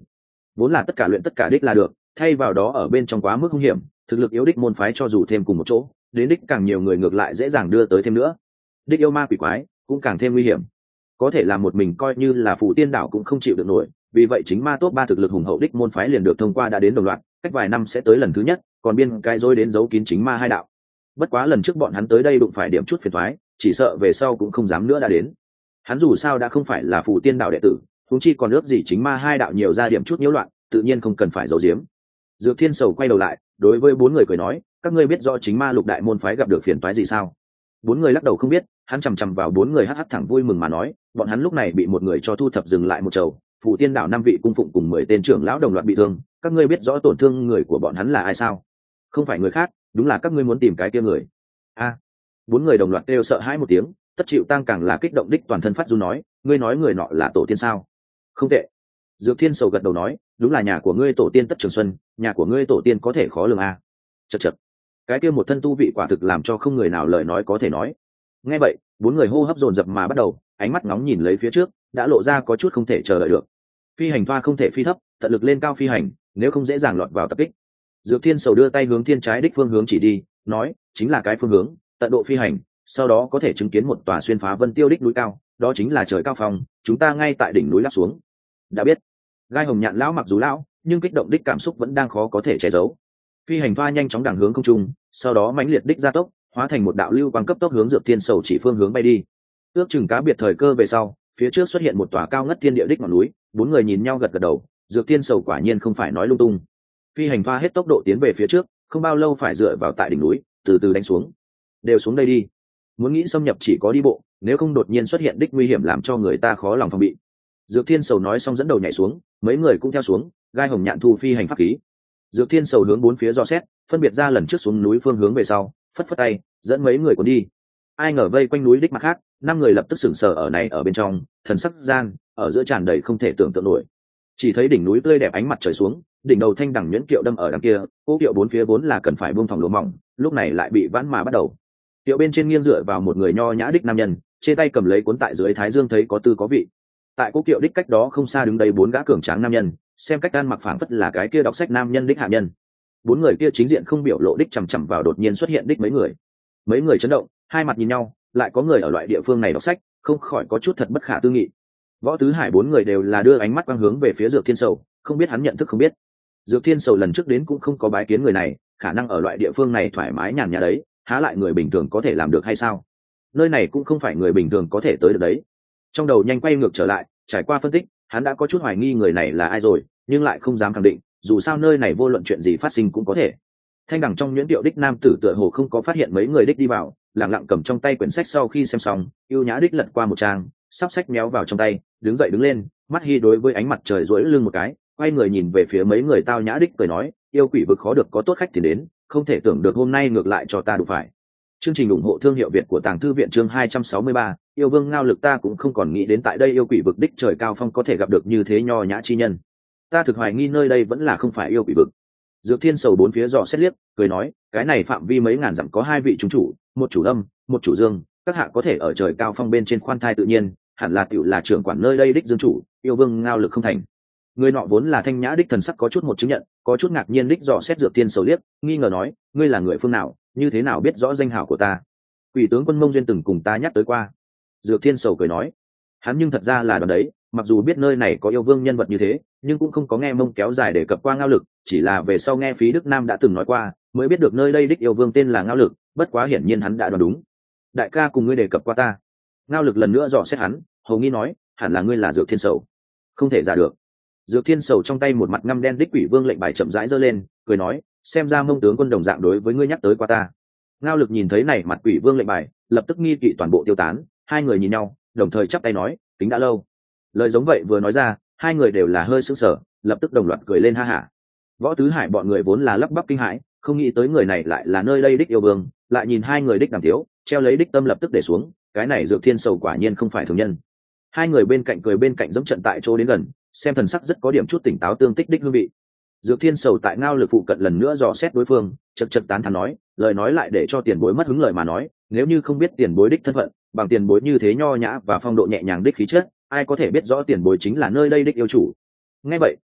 vốn là tất cả luyện tất cả đích là được, thay vào đó ở bên trong quá mức hung hiểm, thực lực yếu đích môn phái cho dù thêm cùng một chỗ, đến đích càng nhiều người ngược lại dễ dàng đưa tới thêm nữa. Đích yêu ma quỷ quái cũng càng thêm nguy hiểm, có thể là một mình coi như là phù tiên đảo cũng không chịu được nổi, vì vậy chính ma top ba thực lực hùng hậu đích môn phái liền được thông qua đã đến đồng loạt, cách vài năm sẽ tới lần thứ nhất, còn biên cái dối đến giấu kín chính ma hai đạo. Bất quá lần trước bọn hắn tới đây đụng phải điểm chút phiền toái, chỉ sợ về sau cũng không dám nữa đã đến. Hắn dù sao đã không phải là phù tiên đạo đệ tử, huống chi còn ước gì chính ma hai đạo nhiều ra điểm chút nhiễu loạn, tự nhiên không cần phải giấu giếm. Dược Thiên Sầu quay đầu lại, đối với bốn người cười nói, các ngươi biết rõ chính ma lục đại môn phái gặp được phiền toái gì sao? Bốn người lắc đầu không biết, hắn chằm chằm vào bốn người hắc hắc thẳng vui mừng mà nói, bọn hắn lúc này bị một người cho thu thập dừng lại một chầu, phù tiên đạo năm vị cung phụng cùng mười tên trưởng lão đồng loạt bị thương, các ngươi biết rõ tổn thương người của bọn hắn là ai sao? Không phải người khác, đúng là các ngươi muốn tìm cái kia người. A. Bốn người đồng loạt kêu sợ hãi một tiếng, Tất Chịu Tăng càng là kích động đích toàn thân phát run nói, ngươi nói người nọ là tổ tiên sao? Không tệ. Dược Thiên Sầu gật đầu nói, đúng là nhà của ngươi tổ tiên Tất Trường Xuân, nhà của ngươi tổ tiên có thể khó lường a. Chậc chậc. Cái kia một thân tu vị quả thực làm cho không người nào lời nói có thể nói. Nghe vậy, bốn người hô hấp dồn dập mà bắt đầu, ánh mắt nóng nhìn lấy phía trước, đã lộ ra có chút không thể chờ đợi được. Phi hành thoa không thể phi thấp, tận lực lên cao phi hành, nếu không dễ dàng lọt vào tập kích. Dược Thiên Sầu đưa tay hướng thiên trái đích phương hướng chỉ đi, nói, chính là cái phương hướng, tận độ phi hành, sau đó có thể chứng kiến một tòa xuyên phá vân tiêu đích núi cao, đó chính là trời cao phong, chúng ta ngay tại đỉnh núi lắp xuống. Đã biết. Gai Hồng Nhạn lão mặc dù lão, nhưng kích động đích cảm xúc vẫn đang khó có thể che giấu. Phi hành thoa nhanh chóng đằng hướng không trung, sau đó mãnh liệt đích gia tốc, hóa thành một đạo lưu quang cấp tốc hướng Dược Thiên Sầu chỉ phương hướng bay đi. Ước chừng cá biệt thời cơ về sau, phía trước xuất hiện một tòa cao ngất thiên địa đích ngọn núi, bốn người nhìn nhau gật gật đầu, Dược Thiên Sầu quả nhiên không phải nói lung tung. Phi hành thoa hết tốc độ tiến về phía trước, không bao lâu phải dựa vào tại đỉnh núi, từ từ đánh xuống. Đều xuống đây đi. Muốn nghĩ xâm nhập chỉ có đi bộ, nếu không đột nhiên xuất hiện đích nguy hiểm làm cho người ta khó lòng phòng bị. Dược Thiên Sầu nói xong dẫn đầu nhảy xuống, mấy người cũng theo xuống. Gai Hồng Nhạn thu phi hành pháp khí. Dược Thiên Sầu hướng bốn phía dò xét, phân biệt ra lần trước xuống núi phương hướng về sau, phất phất tay, dẫn mấy người cuốn đi. Ai ngờ vây quanh núi đích mặt khác, năm người lập tức sừng sờ ở này ở bên trong, thần sắc gian, ở giữa tràn đầy không thể tưởng tượng nổi. Chỉ thấy đỉnh núi tươi đẹp ánh mặt trời xuống, đỉnh đầu thanh đẳng nhuyễn kiệu đâm ở đằng kia, cố kiệu bốn phía vốn là cần phải buông thòng lúa mỏng, lúc này lại bị vãn mà bắt đầu. Kiệu bên trên nghiêng dựa vào một người nho nhã đích nam nhân, trên tay cầm lấy cuốn tại dưới thái dương thấy có tư có vị. Tại cố kiệu đích cách đó không xa đứng đây bốn gã cường tráng nam nhân, xem cách ăn mặc phảng phất là cái kia đọc sách nam nhân đích hạ nhân. Bốn người kia chính diện không biểu lộ đích chằm chằm vào đột nhiên xuất hiện đích mấy người. Mấy người chấn động, hai mặt nhìn nhau, lại có người ở loại địa phương này đọc sách, không khỏi có chút thật bất khả tư nghị. Võ Tứ Hải bốn người đều là đưa ánh mắt quang hướng về phía Dược Thiên Sầu, không biết hắn nhận thức không biết. Dược Thiên Sầu lần trước đến cũng không có bái kiến người này, khả năng ở loại địa phương này thoải mái nhàn nhã đấy, há lại người bình thường có thể làm được hay sao? Nơi này cũng không phải người bình thường có thể tới được đấy. Trong đầu nhanh quay ngược trở lại, trải qua phân tích, hắn đã có chút hoài nghi người này là ai rồi, nhưng lại không dám khẳng định, dù sao nơi này vô luận chuyện gì phát sinh cũng có thể. Thanh đẳng trong nhuyễn điệu đích nam tử tựa hồ không có phát hiện mấy người đích đi vào, lặng lặng cầm trong tay quyển sách sau khi xem xong, ưu nhã đích lật qua một trang, sắp sách méo vào trong tay, đứng dậy đứng lên, mắt hi đối với ánh mặt trời duỗi lưng một cái, quay người nhìn về phía mấy người tao nhã đích cười nói, yêu quỷ vực khó được có tốt khách thì đến, không thể tưởng được hôm nay ngược lại cho ta đủ phải. Chương trình ủng hộ thương hiệu Việt của Tàng Thư viện chương hai trăm sáu mươi ba, yêu vương ngao lực ta cũng không còn nghĩ đến tại đây yêu quỷ vực đích trời cao phong có thể gặp được như thế nho nhã chi nhân. Ta thực hoài nghi nơi đây vẫn là không phải yêu quỷ vực. Dược Thiên Sầu bốn phía dò xét liếc, cười nói, cái này phạm vi mấy ngàn dặm có hai vị chúng chủ, một chủ âm, một chủ dương, các hạ có thể ở trời cao phong bên trên khoan thai tự nhiên, hẳn là tiểu là trưởng quản nơi đây đích dương chủ, yêu vương ngao lực không thành. Người nọ vốn là thanh nhã đích thần sắc có chút một chứng nhận, có chút ngạc nhiên đích dò xét Dược Thiên Sầu liếc, nghi ngờ nói, ngươi là người phương nào, như thế nào biết rõ danh hào của ta? Quỷ tướng quân Mông Duyên từng cùng ta nhắc tới qua. Dược Thiên Sầu cười nói, hắn nhưng thật ra là đoán đấy, mặc dù biết nơi này có yêu vương nhân vật như thế, nhưng cũng không có nghe Mông kéo dài để cập qua ngao lực, chỉ là về sau nghe Phí Đức Nam đã từng nói qua, mới biết được nơi đây đích yêu vương tên là ngao lực, bất quá hiển nhiên hắn đã đoán đúng. Đại ca cùng ngươi đề cập qua ta. Ngao lực lần nữa dò xét hắn, hầu nghi nói, hẳn là ngươi là Dược Thiên Sầu. Không thể giả được. Dược Thiên Sầu trong tay một mặt ngăm đen đích quỷ vương lệnh bài chậm rãi giơ lên, cười nói, xem ra Mông tướng quân đồng dạng đối với ngươi nhắc tới qua ta. Ngao lực nhìn thấy này mặt quỷ vương lệnh bài, lập tức nghi kỵ toàn bộ tiêu tán, hai người nhìn nhau, đồng thời chắp tay nói, tính đã lâu. Lời giống vậy vừa nói ra, hai người đều là hơi sững sờ, lập tức đồng loạt cười lên ha hả. Võ Tứ Hải bọn người vốn là lắp bắp kinh hãi, không nghĩ tới người này lại là nơi đây đích yêu vương, lại nhìn hai người đích đàm thiếu, treo lấy đích tâm lập tức để xuống, cái này Dược Thiên Sầu quả nhiên không phải thường nhân. Hai người bên cạnh cười bên cạnh dẫm trận tại chỗ đến gần, xem thần sắc rất có điểm chút tỉnh táo tương tích đích hương vị. Dược Thiên Sầu tại ngao lực phụ cận lần nữa dò xét đối phương, chật chật tán thán nói, lời nói lại để cho tiền bối mất hứng lời mà nói, nếu như không biết tiền bối đích thân phận, bằng tiền bối như thế nho nhã và phong độ nhẹ nhàng đích khí chất, ai có thể biết rõ tiền bối chính là nơi đây đích yêu chủ. Nghe vậy,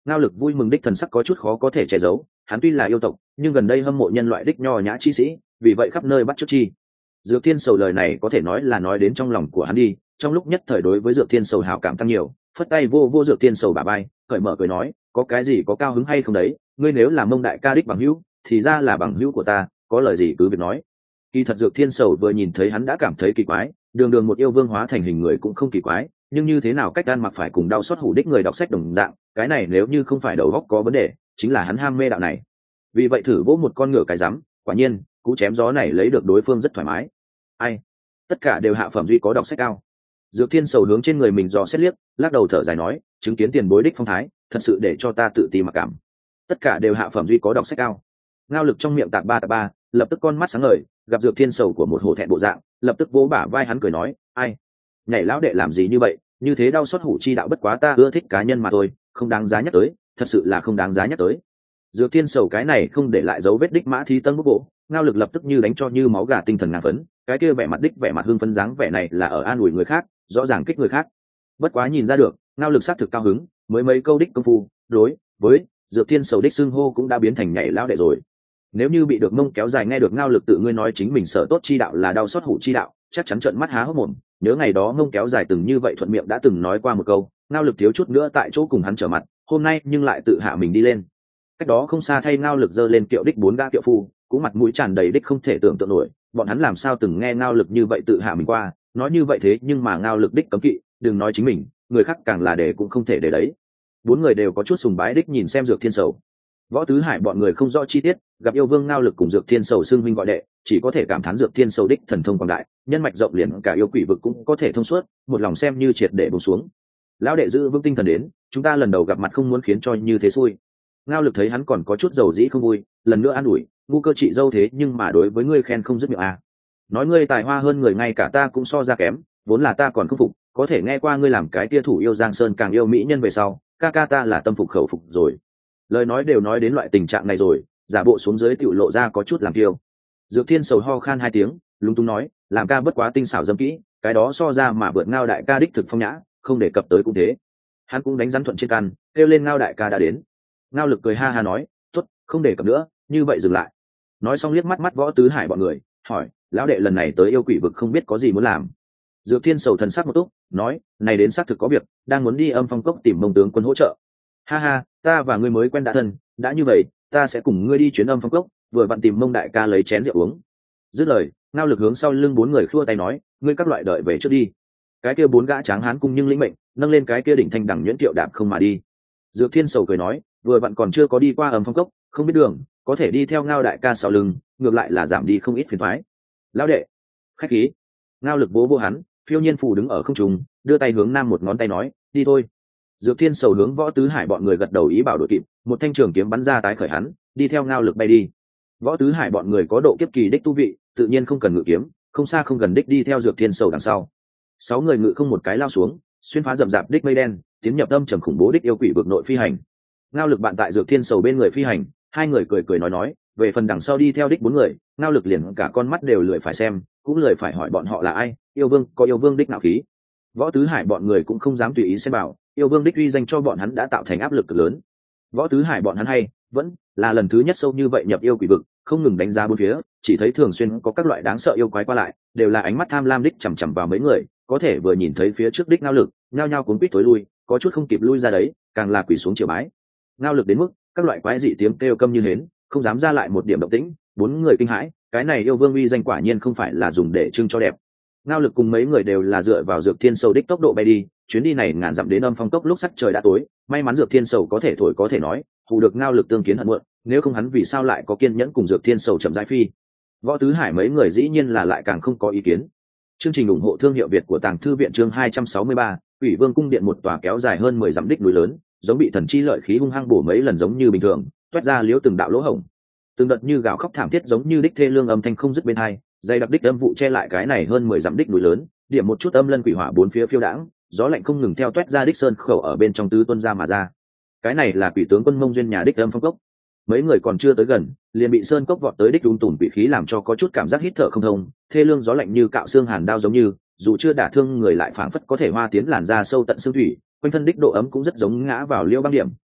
Ngao Lực vui mừng đích thần sắc có chút khó có thể che giấu, hắn tuy là yêu tộc nhưng gần đây hâm mộ nhân loại đích nho nhã chi sĩ, vì vậy khắp nơi bắt chước chi. Dược Thiên Sầu lời này có thể nói là nói đến trong lòng của hắn đi, trong lúc nhất thời đối với Dược Thiên Sầu hảo cảm tăng nhiều, phất tay vô vô Dược Thiên Sầu bả vai, cởi mở cười nói, có cái gì có cao hứng hay không đấy, ngươi nếu là Mông đại ca đích bằng hữu, thì ra là bằng hữu của ta, có lời gì cứ việc nói. Kỳ thật Dược Thiên Sầu vừa nhìn thấy hắn đã cảm thấy kỳ quái, đường đường một yêu vương hóa thành hình người cũng không kỳ quái, nhưng như thế nào cách ăn mặc phải cùng đau xót hủ đích người đọc sách đồng dạng, cái này nếu như không phải đầu óc có vấn đề, chính là hắn ham mê đạo này. Vì vậy thử vỗ một con ngựa cái rắm, quả nhiên, cú chém gió này lấy được đối phương rất thoải mái. Ai? Tất cả đều hạ phẩm duy có đọc sách cao. Dược Thiên Sầu hướng trên người mình dò xét liếc, lắc đầu thở dài nói, chứng kiến tiền bối đích phong thái, thật sự để cho ta tự ti mặc cảm. Tất cả đều hạ phẩm duy có đọc sách cao. Ngao Lực trong miệng tạp ba tạp ba, lập tức con mắt sáng ngời, gặp Dược Thiên Sầu của một hổ thẹn bộ dạng, lập tức vỗ bả vai hắn cười nói, ai? Nhảy lão đệ làm gì như vậy, như thế đau xót hủ chi đạo bất quá ta ưa thích cá nhân mà thôi, không đáng giá nhắc tới, thật sự là không đáng giá nhắc tới. Dược Thiên Sầu cái này không để lại dấu vết đích mã thi tân bút bộ, Ngao Lực lập tức như đánh cho như máu gà tinh thần ngang phấn, cái kia vẻ mặt đích vẻ mặt hưng phấn dáng vẻ này là ở an ủi người khác, rõ ràng kích người khác. Bất quá nhìn ra được, Ngao Lực sát thực cao hứng, mới mấy câu đích công phu, đối với Dược Thiên Sầu đích xưng hô cũng đã biến thành nhảy lão đệ rồi. Nếu như bị được Mông kéo dài nghe được Ngao Lực tự ngươi nói chính mình sở tốt chi đạo là đau xót hủ chi đạo, chắc chắn trợn mắt há hốc mồm. Nhớ ngày đó Mông kéo dài từng như vậy thuận miệng đã từng nói qua một câu, Ngao Lực thiếu chút nữa tại chỗ cùng hắn trở mặt, hôm nay nhưng lại tự hạ mình đi lên. Cách đó không xa thay Ngao Lực giơ lên kiệu đích bốn gã kiệu phu, cũng mặt mũi tràn đầy đích không thể tưởng tượng nổi, bọn hắn làm sao từng nghe Ngao Lực như vậy tự hạ mình qua, nói như vậy thế nhưng mà Ngao Lực đích cấm kỵ, đừng nói chính mình, người khác càng là để cũng không thể để đấy. Bốn người đều có chút sùng bái đích nhìn xem Dược Thiên Sầu. Võ Tứ Hải bọn người không rõ chi tiết, gặp yêu vương Ngao Lực cùng Dược Thiên Sầu xưng huynh gọi đệ, chỉ có thể cảm thán Dược Thiên Sầu đích thần thông quảng đại, nhân mạch rộng liền cả yêu quỷ vực cũng có thể thông suốt, một lòng xem như triệt để buông xuống. Lão đệ giữ vững tinh thần đến, chúng ta lần đầu gặp mặt không muốn khiến cho như thế xui. Ngao Lực thấy hắn còn có chút dầu dĩ không vui, lần nữa an ủi, ngu cơ chị dâu thế nhưng mà đối với ngươi khen không dứt miệng à. Nói ngươi tài hoa hơn người ngay cả ta cũng so ra kém, vốn là ta còn không phục, có thể nghe qua ngươi làm cái tia thủ yêu Giang Sơn càng yêu mỹ nhân về sau, ca ca ta là tâm phục khẩu phục rồi. Lời nói đều nói đến loại tình trạng này rồi, giả bộ xuống dưới tiểu lộ ra có chút làm kiêu. Dược Thiên Sầu ho khan hai tiếng, lúng túng nói, làm ca bất quá tinh xảo dâm kỹ, cái đó so ra mà vượt Ngao đại ca đích thực phong nhã, không đề cập tới cũng thế. Hắn cũng đánh rắn thuận trên căn, kêu lên Ngao đại ca đã đến. Ngao Lực cười ha ha nói, tốt, không đề cập nữa, như vậy dừng lại. Nói xong liếc mắt mắt Võ Tứ Hải bọn người, hỏi, lão đệ lần này tới yêu quỷ vực không biết có gì muốn làm. Dược Thiên Sầu thần sắc một túc, nói, này đến xác thực có việc, đang muốn đi Âm Phong Cốc tìm Mông tướng quân hỗ trợ. Ha ha, ta và ngươi mới quen đã thân, đã như vậy, ta sẽ cùng ngươi đi chuyến Âm Phong Cốc, vừa vặn tìm Mông đại ca lấy chén rượu uống. Dứt lời, Ngao Lực hướng sau lưng bốn người khua tay nói, ngươi các loại đợi về trước đi. Cái kia bốn gã tráng hán cung nhưng lĩnh mệnh, nâng lên cái kia đỉnh thanh đẳng nhuyễn kiệu đạp không mà đi. Dược Thiên Sầu cười nói, vừa vặn còn chưa có đi qua Âm Phong Cốc, không biết đường, có thể đi theo Ngao đại ca sau lưng, ngược lại là giảm đi không ít phiền toái. Lão đệ, khách khí. Ngao Lực vỗ vỗ hắn, phiêu nhiên phù đứng ở không trung, đưa tay hướng nam một ngón tay nói, đi thôi. Dược Thiên Sầu hướng Võ Tứ Hải bọn người gật đầu ý bảo đội kịp, một thanh trường kiếm bắn ra tái khởi hắn, đi theo Ngao Lực bay đi. Võ Tứ Hải bọn người có độ kiếp kỳ đích tu vị, tự nhiên không cần ngự kiếm, không xa không gần đích đi theo Dược Thiên Sầu đằng sau. Sáu người ngự không một cái lao xuống, xuyên phá rậm rạp đích mây đen, tiến nhập âm trầm khủng bố đích yêu quỷ vực nội phi hành. Ngao Lực bạn tại Dược Thiên Sầu bên người phi hành, hai người cười cười nói nói, về phần đằng sau đi theo đích bốn người, Ngao Lực liền cả con mắt đều lười phải xem, cũng lười phải hỏi bọn họ là ai, yêu vương có yêu vương đích nạo khí. Võ Tứ Hải bọn người cũng không dám tùy ý xem bảo, yêu vương đích uy danh cho bọn hắn đã tạo thành áp lực cực lớn. Võ Tứ Hải bọn hắn hay vẫn là lần thứ nhất sâu như vậy nhập yêu quỷ vực, không ngừng đánh giá bốn phía, chỉ thấy thường xuyên có các loại đáng sợ yêu quái qua lại, đều là ánh mắt tham lam đích chằm chằm vào mấy người, có thể vừa nhìn thấy phía trước đích Ngao Lực, nhao nhao cuốn quýt tối lui, có chút không kịp lui ra đấy, càng là quỳ xuống triều bái. Ngao Lực đến mức các loại quái dị tiếng kêu câm như hến, không dám ra lại một điểm động tĩnh, bốn người kinh hãi, cái này yêu vương uy danh quả nhiên không phải là dùng để trưng cho đẹp. Ngao Lực cùng mấy người đều là dựa vào Dược Thiên Sầu đích tốc độ bay đi, chuyến đi này ngàn dặm đến Âm Phong Cốc lúc sắc trời đã tối, may mắn Dược Thiên Sầu có thể thổi có thể nói, hù được Ngao Lực tương kiến hận muộn, nếu không hắn vì sao lại có kiên nhẫn cùng Dược Thiên Sầu chậm rãi phi. Võ Tứ Hải mấy người dĩ nhiên là lại càng không có ý kiến. Chương trình ủng hộ thương hiệu Việt của Tàng Thư viện chương hai trăm sáu mươi ba, Ủy Vương cung điện một tòa kéo dài hơn mười dặm đích núi lớn, giống bị thần chi lợi khí hung hăng bổ mấy lần giống như bình thường, toát ra liếu từng đạo lỗ hổng. Từng đợt như gào khóc thảm thiết giống như đích thê lương âm thanh không dứt bên hai, dày đặc đích âm vụ che lại cái này hơn mười dặm đích núi lớn, điểm một chút âm lân quỷ hỏa bốn phía phiêu đãng, gió lạnh không ngừng theo toét ra đích sơn khẩu ở bên trong tứ tuân ra mà ra. Cái này là quỷ tướng quân Mông duyên nhà đích Âm Phong Cốc. Mấy người còn chưa tới gần, liền bị sơn cốc vọt tới đích đung tùm quỷ khí làm cho có chút cảm giác hít thở không thông, thê lương gió lạnh như cạo xương hàn đao giống như, dù chưa đả thương người lại phảng phất có thể hoa tiến làn da sâu tận xương thủy, quanh thân đích độ ấm cũng rất giống ngã vào liêu băng điểm,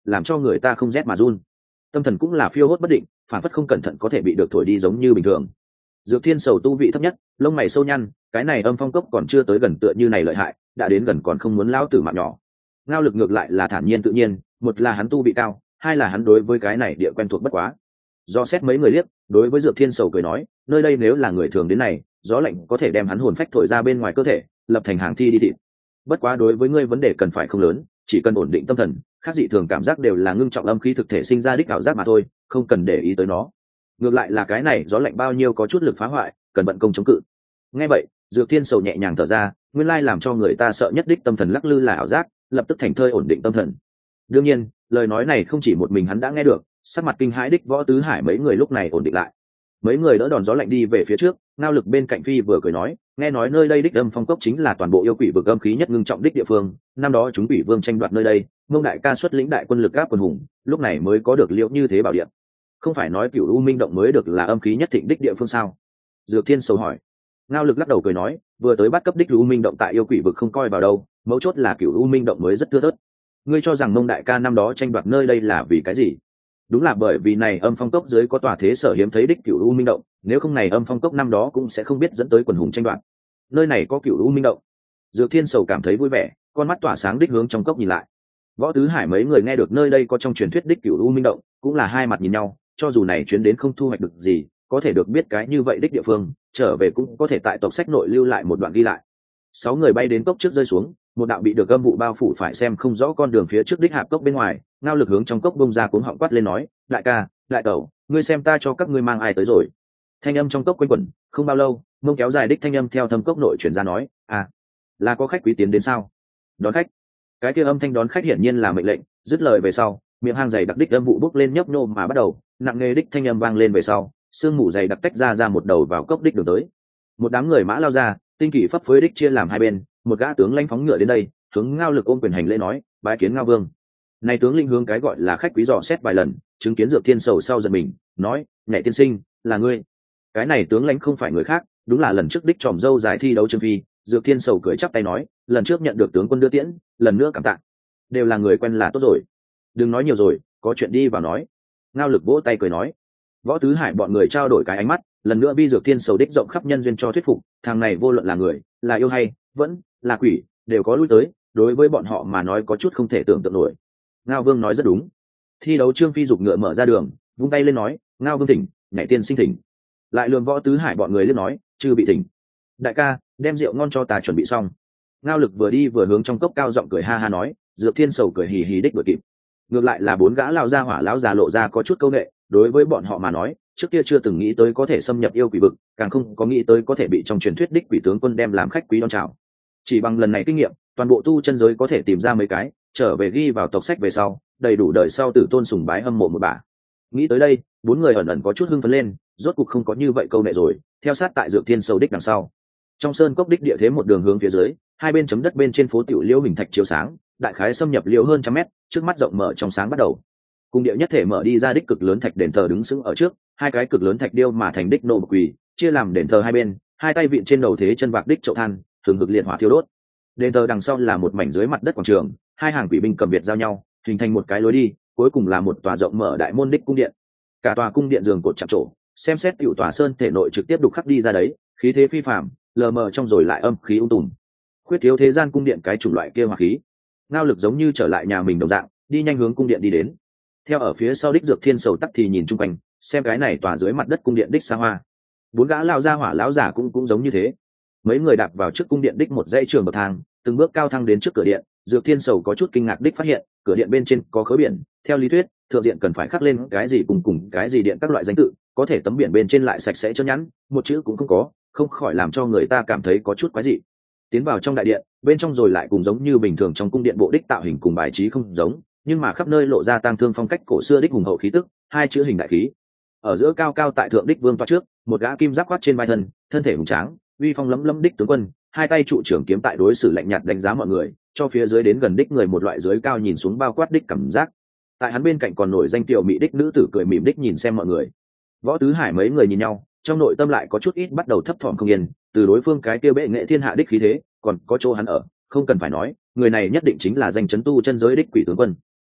làm cho người ta không rét mà run. Tâm thần cũng là phiêu hốt bất định, phản phất không cẩn thận có thể bị được thổi đi giống như bình thường. Dược Thiên Sầu tu vị thấp nhất, lông mày sâu nhăn, cái này âm phong cốc còn chưa tới gần tựa như này lợi hại, đã đến gần còn không muốn lao tử mạng nhỏ. Ngao Lực ngược lại là thản nhiên tự nhiên, một là hắn tu vị cao, hai là hắn đối với cái này địa quen thuộc bất quá. Do xét mấy người liếc, đối với Dược Thiên Sầu cười nói, nơi đây nếu là người thường đến này, gió lạnh có thể đem hắn hồn phách thổi ra bên ngoài cơ thể, lập thành hàng thi đi thịt. Bất quá đối với ngươi vấn đề cần phải không lớn, chỉ cần ổn định tâm thần, khác dị thường cảm giác đều là ngưng trọng âm khí thực thể sinh ra đích ảo giác mà thôi, không cần để ý tới nó. Ngược lại là cái này gió lạnh bao nhiêu có chút lực phá hoại, cần bận công chống cự. Nghe vậy, Dược Thiên Sầu nhẹ nhàng thở ra, nguyên lai làm cho người ta sợ nhất đích tâm thần lắc lư là ảo giác, lập tức thành thơi ổn định tâm thần. Đương nhiên, lời nói này không chỉ một mình hắn đã nghe được, sắc mặt kinh hãi đích Võ Tứ Hải mấy người lúc này ổn định lại. Mấy người đỡ đòn gió lạnh đi về phía trước, Ngao Lực bên cạnh phi vừa cười nói, nghe nói nơi đây đích âm phong cốc chính là toàn bộ yêu quỷ vực âm khí nhất ngưng trọng đích địa phương, năm đó chúng quỷ vương tranh đoạt nơi đây, Mông đại ca xuất lĩnh đại quân lực áp quân hùng, lúc này mới có được liệu như thế bảo địa. Không phải nói Cửu U Minh động mới được là âm khí nhất thịnh đích địa phương sao? Dược Thiên Sầu hỏi. Ngao Lực lắc đầu cười nói, vừa tới bắt cấp đích U Minh động tại yêu quỷ vực không coi vào đâu, mấu chốt là Cửu U Minh động mới rất thưa thớt. Ngươi cho rằng Mông đại ca năm đó tranh đoạt nơi đây là vì cái gì? Đúng là bởi vì này âm phong cốc dưới có tòa thế sở hiếm thấy đích Cửu U Minh động, nếu không này âm phong cốc năm đó cũng sẽ không biết dẫn tới quần hùng tranh đoạt. Nơi này có Cửu U Minh động. Dược Thiên Sầu cảm thấy vui vẻ, con mắt tỏa sáng đích hướng trong cốc nhìn lại. Võ Tứ Hải mấy người nghe được nơi đây có trong truyền thuyết đích Cửu U Minh động, cũng là hai mặt nhìn nhau, cho dù này chuyến đến không thu hoạch được gì, có thể được biết cái như vậy đích địa phương, trở về cũng có thể tại tộc sách nội lưu lại một đoạn ghi lại. Sáu người bay đến cốc trước rơi xuống, một đạo bị được âm vụ bao phủ phải xem không rõ con đường phía trước đích hạp cốc bên ngoài, Ngao Lực hướng trong cốc bung ra cuống họng quát lên nói, đại ca, đại tẩu, ngươi xem ta cho các ngươi mang ai tới rồi. Thanh âm trong cốc quanh quẩn, không bao lâu, mông kéo dài đích thanh âm theo thâm cốc nội chuyển ra nói, à, là có khách quý tiến đến sao? Đón khách. Cái kia âm thanh đón khách hiển nhiên là mệnh lệnh, dứt lời về sau, miệng hang dày đặc đích âm vụ bốc lên nhấp nhô mà bắt đầu, nặng nề đích thanh âm vang lên về sau, sương mù dày đặc tách ra ra một đầu vào cốc đích đường tới. Một đám người mã lao ra, tinh kỳ phấp phới đích chia làm hai bên, một gã tướng lãnh phóng ngựa đến đây, hướng Ngao Lực ôm quyền hành lễ nói, bái kiến Ngao Vương. Này tướng linh hướng cái gọi là khách quý dò xét vài lần, chứng kiến Dược Thiên Sầu sau giật mình, nói, nhảy tiên sinh, là ngươi. Cái này tướng lãnh không phải người khác, đúng là lần trước đích tròm dâu giải thi đấu Trương Phi. Dược Thiên Sầu cười chắp tay nói, lần trước nhận được tướng quân đưa tiễn, lần nữa cảm tạ, đều là người quen là tốt rồi. Đừng nói nhiều rồi, có chuyện đi vào nói. Ngao Lực vỗ tay cười nói. Võ Tứ Hải bọn người trao đổi cái ánh mắt, lần nữa bi Dược Thiên Sầu đích rộng khắp nhân duyên cho thuyết phục, thằng này vô luận là người, là yêu hay vẫn là quỷ, đều có lui tới, đối với bọn họ mà nói có chút không thể tưởng tượng nổi. Ngao Vương nói rất đúng. Thi đấu Trương Phi giục ngựa mở ra đường, vung tay lên nói, Ngao Vương thỉnh, nhảy tiên sinh thỉnh. Lại lườm Võ Tứ Hải bọn người lên nói, chư bị thỉnh. Đại ca, đem rượu ngon cho ta chuẩn bị xong. Ngao Lực vừa đi vừa hướng trong cốc cao giọng cười ha ha nói, Dược Thiên Sầu cười hì hì đích đuổi kịp. Ngược lại là bốn gã lao ra hỏa lão già lộ ra có chút câu nệ, đối với bọn họ mà nói, trước kia chưa từng nghĩ tới có thể xâm nhập yêu quỷ vực, càng không có nghĩ tới có thể bị trong truyền thuyết đích quỷ tướng quân đem làm khách quý đón chào. Chỉ bằng lần này kinh nghiệm, toàn bộ tu chân giới có thể tìm ra mấy cái, trở về ghi vào tộc sách về sau, đầy đủ đời sau tử tôn sùng bái hâm mộ một bà. Nghĩ tới đây, bốn người ẩn ẩn có chút hưng phấn lên, rốt cục không có như vậy câu nệ rồi, theo sát tại Dược Thiên Sầu đích đằng sau. Trong sơn cốc đích địa thế một đường hướng phía dưới, hai bên chấm đất bên trên phố tiểu liễu hình thạch chiếu sáng, đại khái xâm nhập liễu hơn trăm mét, trước mắt rộng mở trong sáng bắt đầu. Cung địa nhất thể mở đi ra đích cực lớn thạch đền thờ đứng sững ở trước, hai cái cực lớn thạch điêu mà thành đích nô quỳ, chia làm đền thờ hai bên, hai tay vịn trên đầu thế chân vạc đích chậu than, thường hực liệt hỏa thiêu đốt. Đền thờ đằng sau là một mảnh dưới mặt đất quảng trường, hai hàng quỷ binh cầm biệt giao nhau, hình thành một cái lối đi, cuối cùng là một tòa rộng mở đại môn đích cung điện. Cả tòa cung điện giường cột chạm trổ, xem xét cựu tòa sơn thể nội trực tiếp đục khắc đi ra đấy, khí thế phi phàm, lờ mờ trong rồi lại âm khí ung tùm. Khuyết thiếu thế gian cung điện cái chủng loại kia hỏa khí. Ngao Lực giống như trở lại nhà mình đồng dạng, đi nhanh hướng cung điện đi đến. Theo ở phía sau đích Dược Thiên Sầu tắc thì nhìn chung quanh, xem cái này tòa dưới mặt đất cung điện đích xa hoa. Bốn gã lao ra hỏa lão giả cũng cũng giống như thế. Mấy người đạp vào trước cung điện đích một dãy trường bậc thang, từng bước cao thăng đến trước cửa điện. Dược Thiên Sầu có chút kinh ngạc đích phát hiện, cửa điện bên trên có khớ biển, theo lý thuyết, thượng diện cần phải khắc lên cái gì cùng cùng cái gì điện các loại danh tự, có thể tấm biển bên trên lại sạch sẽ trơn nhẵn, một chữ cũng không có, không khỏi làm cho người ta cảm thấy có chút quái dị. Tiến vào trong đại điện, bên trong rồi lại cùng giống như bình thường trong cung điện bộ đích tạo hình cùng bài trí không giống, nhưng mà khắp nơi lộ ra tang thương phong cách cổ xưa đích hùng hậu khí tức, hai chữ hình đại khí. Ở giữa cao cao tại thượng đích vương toa trước, một gã kim giáp khoác trên vai thân, thân thể hùng tráng, uy phong lấm lấm đích tướng quân, hai tay trụ trưởng kiếm tại đối xử lạnh nhạt đánh giá mọi người, cho phía dưới đến gần đích người một loại dưới cao nhìn xuống bao quát đích cảm giác. Tại hắn bên cạnh còn nổi danh tiểu mỹ đích nữ tử cười mỉm đích nhìn xem mọi người. Võ Tứ Hải mấy người nhìn nhau, trong nội tâm lại có chút ít bắt đầu thấp thỏm không yên, từ đối phương cái kia bệ nghệ thiên hạ đích khí thế, còn có chỗ hắn ở, không cần phải nói, người này nhất định chính là danh chấn tu chân giới đích quỷ tướng quân.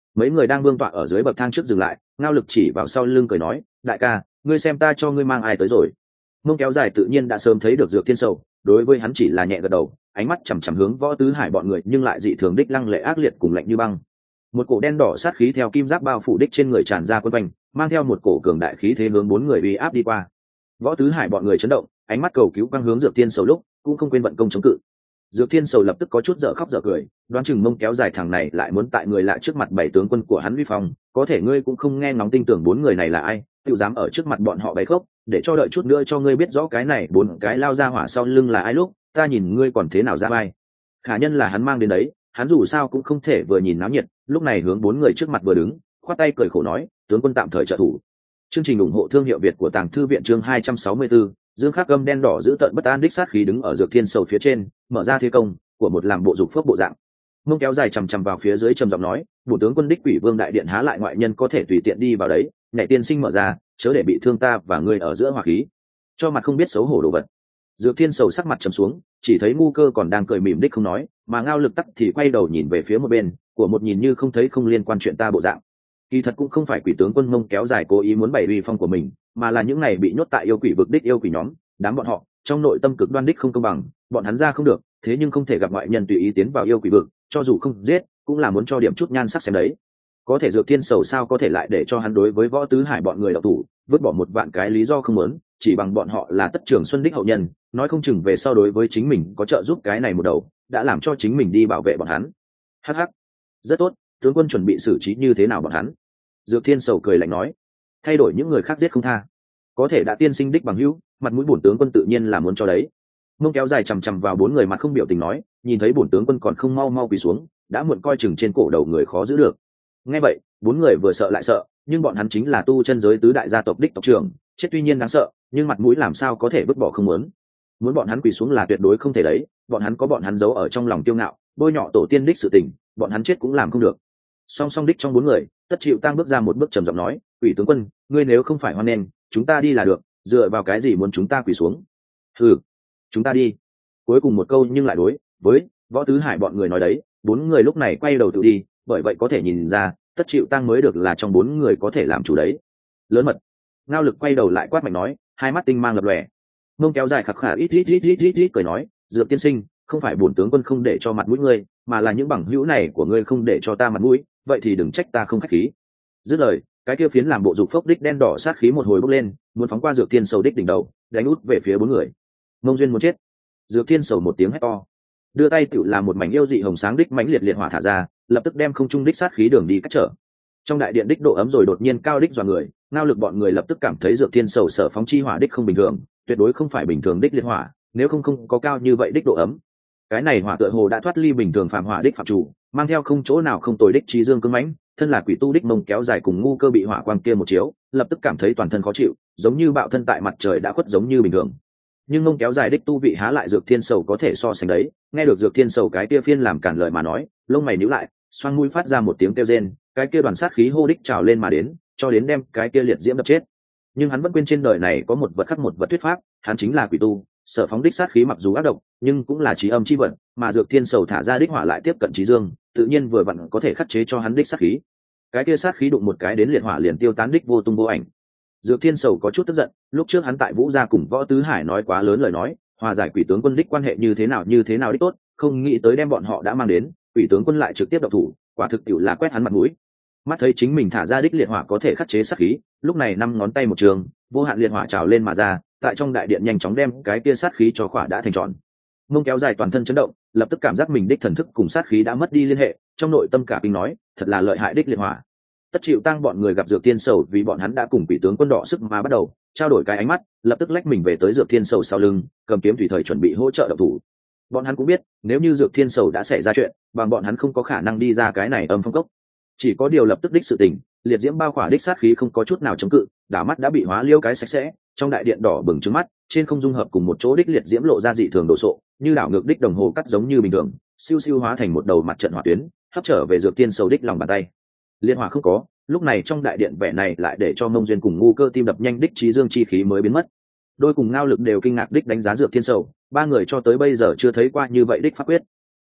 Mấy người đang vương tọa ở dưới bậc thang trước dừng lại, Ngao Lực chỉ vào sau lưng cười nói, đại ca, ngươi xem ta cho ngươi mang ai tới rồi. Mông Kéo Dài tự nhiên đã sớm thấy được Dược Thiên Sầu, đối với hắn chỉ là nhẹ gật đầu, ánh mắt chằm chằm hướng Võ Tứ Hải bọn người nhưng lại dị thường đích lăng lệ ác liệt cùng lạnh như băng. Một cổ đen đỏ sát khí theo kim giáp bao phủ đích trên người tràn ra quấn quanh, mang theo một cổ cường đại khí thế hướng bốn người uy áp đi qua. Võ Tứ Hải bọn người chấn động, ánh mắt cầu cứu quang hướng Dược Thiên Sầu lúc cũng không quên vận công chống cự. Dược Thiên Sầu lập tức có chút dở khóc dở cười, đoán chừng Mông Kéo Dài thằng này lại muốn tại người lạ trước mặt bảy tướng quân của hắn uy phong, có thể ngươi cũng không nghe ngóng tin tưởng bốn người này là ai, tự dám ở trước mặt bọn họ bày khốc, để cho đợi chút nữa cho ngươi biết rõ cái này bốn cái lao ra hỏa sau lưng là ai lúc, ta nhìn ngươi còn thế nào ra vai. Khả nhân là hắn mang đến đấy, hắn dù sao cũng không thể vừa nhìn náo nhiệt, lúc này hướng bốn người trước mặt vừa đứng, khoát tay cười khổ nói, tướng quân tạm thời trợ thủ. Chương trình ủng hộ thương hiệu Việt của Tàng Thư viện chương hai trăm sáu mươi tư, Dương Khắc Gâm đen đỏ giữ tợn bất an đích sát khí đứng ở Dược Thiên Sầu phía trên, mở ra thế công của một làm bộ dục phước bộ dạng. Mông Kéo Dài chằm chằm vào phía dưới trầm giọng nói, bổn tướng quân đích Quỷ Vương đại điện há lại ngoại nhân có thể tùy tiện đi vào đấy, nhảy tiên sinh mở ra, chớ để bị thương ta và ngươi ở giữa hỏa khí. Cho mặt không biết xấu hổ đồ vật. Dược Thiên Sầu sắc mặt trầm xuống, chỉ thấy ngu cơ còn đang cười mỉm đích không nói, mà Ngao Lực tắc thì quay đầu nhìn về phía một bên, của một nhìn như không thấy không liên quan chuyện ta bộ dạng. Kỳ thật cũng không phải Quỷ tướng quân Mông Kéo Dài cố ý muốn bày uy phong của mình, mà là những ngày bị nhốt tại yêu quỷ vực đích yêu quỷ nhóm, đám bọn họ trong nội tâm cực đoan đích không công bằng, bọn hắn ra không được, thế nhưng không thể gặp ngoại nhân tùy ý tiến vào yêu quỷ vực, cho dù không giết, cũng là muốn cho điểm chút nhan sắc xem đấy. Có thể Dược Thiên Sầu sao có thể lại để cho hắn đối với Võ Tứ Hải bọn người độc thủ, vứt bỏ một vạn cái lý do không muốn, chỉ bằng bọn họ là Tất Trường Xuân đích hậu nhân, nói không chừng về sau đối với chính mình có trợ giúp cái này một đầu, đã làm cho chính mình đi bảo vệ bọn hắn. Hắc hắc, rất tốt, tướng quân chuẩn bị xử trí như thế nào bọn hắn? Dược Thiên Sầu cười lạnh nói, thay đổi những người khác giết không tha. Có thể đã tiên sinh đích bằng hữu, mặt mũi bổn tướng quân tự nhiên là muốn cho đấy. Mông Kéo Dài chằm chằm vào bốn người mặt không biểu tình nói, nhìn thấy bổn tướng quân còn không mau mau quỳ xuống, đã muộn coi chừng trên cổ đầu người khó giữ được. Nghe vậy, bốn người vừa sợ lại sợ, nhưng bọn hắn chính là tu chân giới tứ đại gia tộc đích tộc trưởng, chết tuy nhiên đáng sợ, nhưng mặt mũi làm sao có thể vứt bỏ không muốn. Muốn bọn hắn quỳ xuống là tuyệt đối không thể đấy, bọn hắn có bọn hắn giấu ở trong lòng kiêu ngạo, bôi nhọ tổ tiên đích sự tình, bọn hắn chết cũng làm không được. Song song đích trong bốn người, Tất Chịu Tăng bước ra một bước trầm giọng nói, "Quỷ tướng quân, ngươi nếu không phải hoan nghênh, chúng ta đi là được, dựa vào cái gì muốn chúng ta quỳ xuống?" "Ừ, chúng ta đi." Cuối cùng một câu nhưng lại đối với Võ Tứ Hải bọn người nói đấy, bốn người lúc này quay đầu tự đi, bởi vậy có thể nhìn ra, Tất Chịu Tăng mới được là trong bốn người có thể làm chủ đấy. Lớn mật. Ngao Lực quay đầu lại quát mạnh nói, hai mắt tinh mang lập lòe. Mông Kéo Dài khạc khà ít ít ít ít ít ít cười nói, Dược tiên sinh, không phải bổn tướng quân không để cho mặt mũi ngươi, mà là những bằng hữu này của ngươi không để cho ta mặt mũi, vậy thì đừng trách ta không khách khí. Dứt lời, cái kia phiến làm bộ dục phốc đích đen đỏ sát khí một hồi bốc lên, muốn phóng qua Dược Thiên Sầu đích đỉnh đầu, đánh út về phía bốn người. Mông duyên muốn chết. Dược Thiên Sầu một tiếng hét to, đưa tay tựu làm một mảnh yêu dị hồng sáng đích mãnh liệt liệt hỏa thả ra, lập tức đem không trung đích sát khí đường đi cách trở. Trong đại điện đích độ ấm rồi đột nhiên cao đích dọa người, Ngao Lực bọn người lập tức cảm thấy Dược Thiên Sầu sở phóng chi hỏa đích không bình thường, tuyệt đối không phải bình thường đích liệt hỏa, nếu không không có cao như vậy đích độ ấm. Cái này hỏa tựa hồ đã thoát ly bình thường phàm hỏa đích phạm chủ, mang theo không chỗ nào không tồi đích trí dương cứng mãnh, thân là quỷ tu đích Mông Kéo Dài cùng ngu cơ bị hỏa quang kia một chiếu, lập tức cảm thấy toàn thân khó chịu, giống như bạo thân tại mặt trời đã khuất giống như bình thường. Nhưng Mông Kéo Dài đích tu vị há lại Dược Thiên Sầu có thể so sánh đấy, nghe được Dược Thiên Sầu cái kia phiên làm cản lời mà nói, lông mày nhíu lại, xoang mũi phát ra một tiếng kêu rên, cái kia đoàn sát khí hô đích trào lên mà đến, cho đến đem cái kia liệt diễm đập chết. Nhưng hắn vẫn quên trên đời này có một vật khắc một vật thuyết pháp, hắn chính là quỷ tu, sở phóng đích sát khí mặc dù ác độc, nhưng cũng là trí âm chi vật, mà Dược Thiên Sầu thả ra đích hỏa lại tiếp cận trí dương, tự nhiên vừa vặn có thể khắc chế cho hắn đích sát khí. Cái kia sát khí đụng một cái đến liệt hỏa liền tiêu tán đích vô tung vô ảnh. Dược Thiên Sầu có chút tức giận, lúc trước hắn tại Vũ gia cùng Võ Tứ Hải nói quá lớn lời nói, hòa giải quỷ tướng quân đích quan hệ như thế nào như thế nào đích tốt, không nghĩ tới đem bọn họ đã mang đến, quỷ tướng quân lại trực tiếp động thủ, quả thực tiểu là quét hắn mặt mũi. Mắt thấy chính mình thả ra đích liệt hỏa có thể khắc chế sát khí, lúc này năm ngón tay một trường, vô hạn liệt hỏa trào lên mà ra, tại trong đại điện nhanh chóng đem cái kia sát khí cho khỏa đã thành tròn. Mông Kéo Dài toàn thân chấn động, lập tức cảm giác mình đích thần thức cùng sát khí đã mất đi liên hệ, trong nội tâm cả kinh nói, thật là lợi hại đích liệt hỏa. Tất Chịu Tăng bọn người gặp Dược Thiên Sầu vì bọn hắn đã cùng quỷ tướng quân đỏ sức mà bắt đầu trao đổi cái ánh mắt, lập tức lách mình về tới Dược Thiên Sầu sau lưng, cầm kiếm tùy thời chuẩn bị hỗ trợ động thủ. Bọn hắn cũng biết, nếu như Dược Thiên Sầu đã xảy ra chuyện, bằng bọn hắn không có khả năng đi ra cái này âm phong cốc. Chỉ có điều lập tức đích sự tình, liệt diễm bao khỏa đích sát khí không có chút nào chống cự, đảo mắt đã bị hóa liêu cái sạch sẽ, trong đại điện đỏ bừng trước mắt, trên không dung hợp cùng một chỗ đích liệt diễm lộ ra dị thường đồ sộ, như đảo ngược đích đồng hồ cắt giống như bình thường, siêu siêu hóa thành một đầu mặt trận hỏa tuyến, hấp trở về Dược Thiên Sầu đích lòng bàn tay. Liên hỏa không có, lúc này trong đại điện vẻ này lại để cho Mông duyên cùng ngu cơ tim đập nhanh đích trí dương chi khí mới biến mất. Đôi cùng Ngao Lực đều kinh ngạc đích đánh giá Dược Thiên Sầu, ba người cho tới bây giờ chưa thấy qua như vậy đích pháp quyết.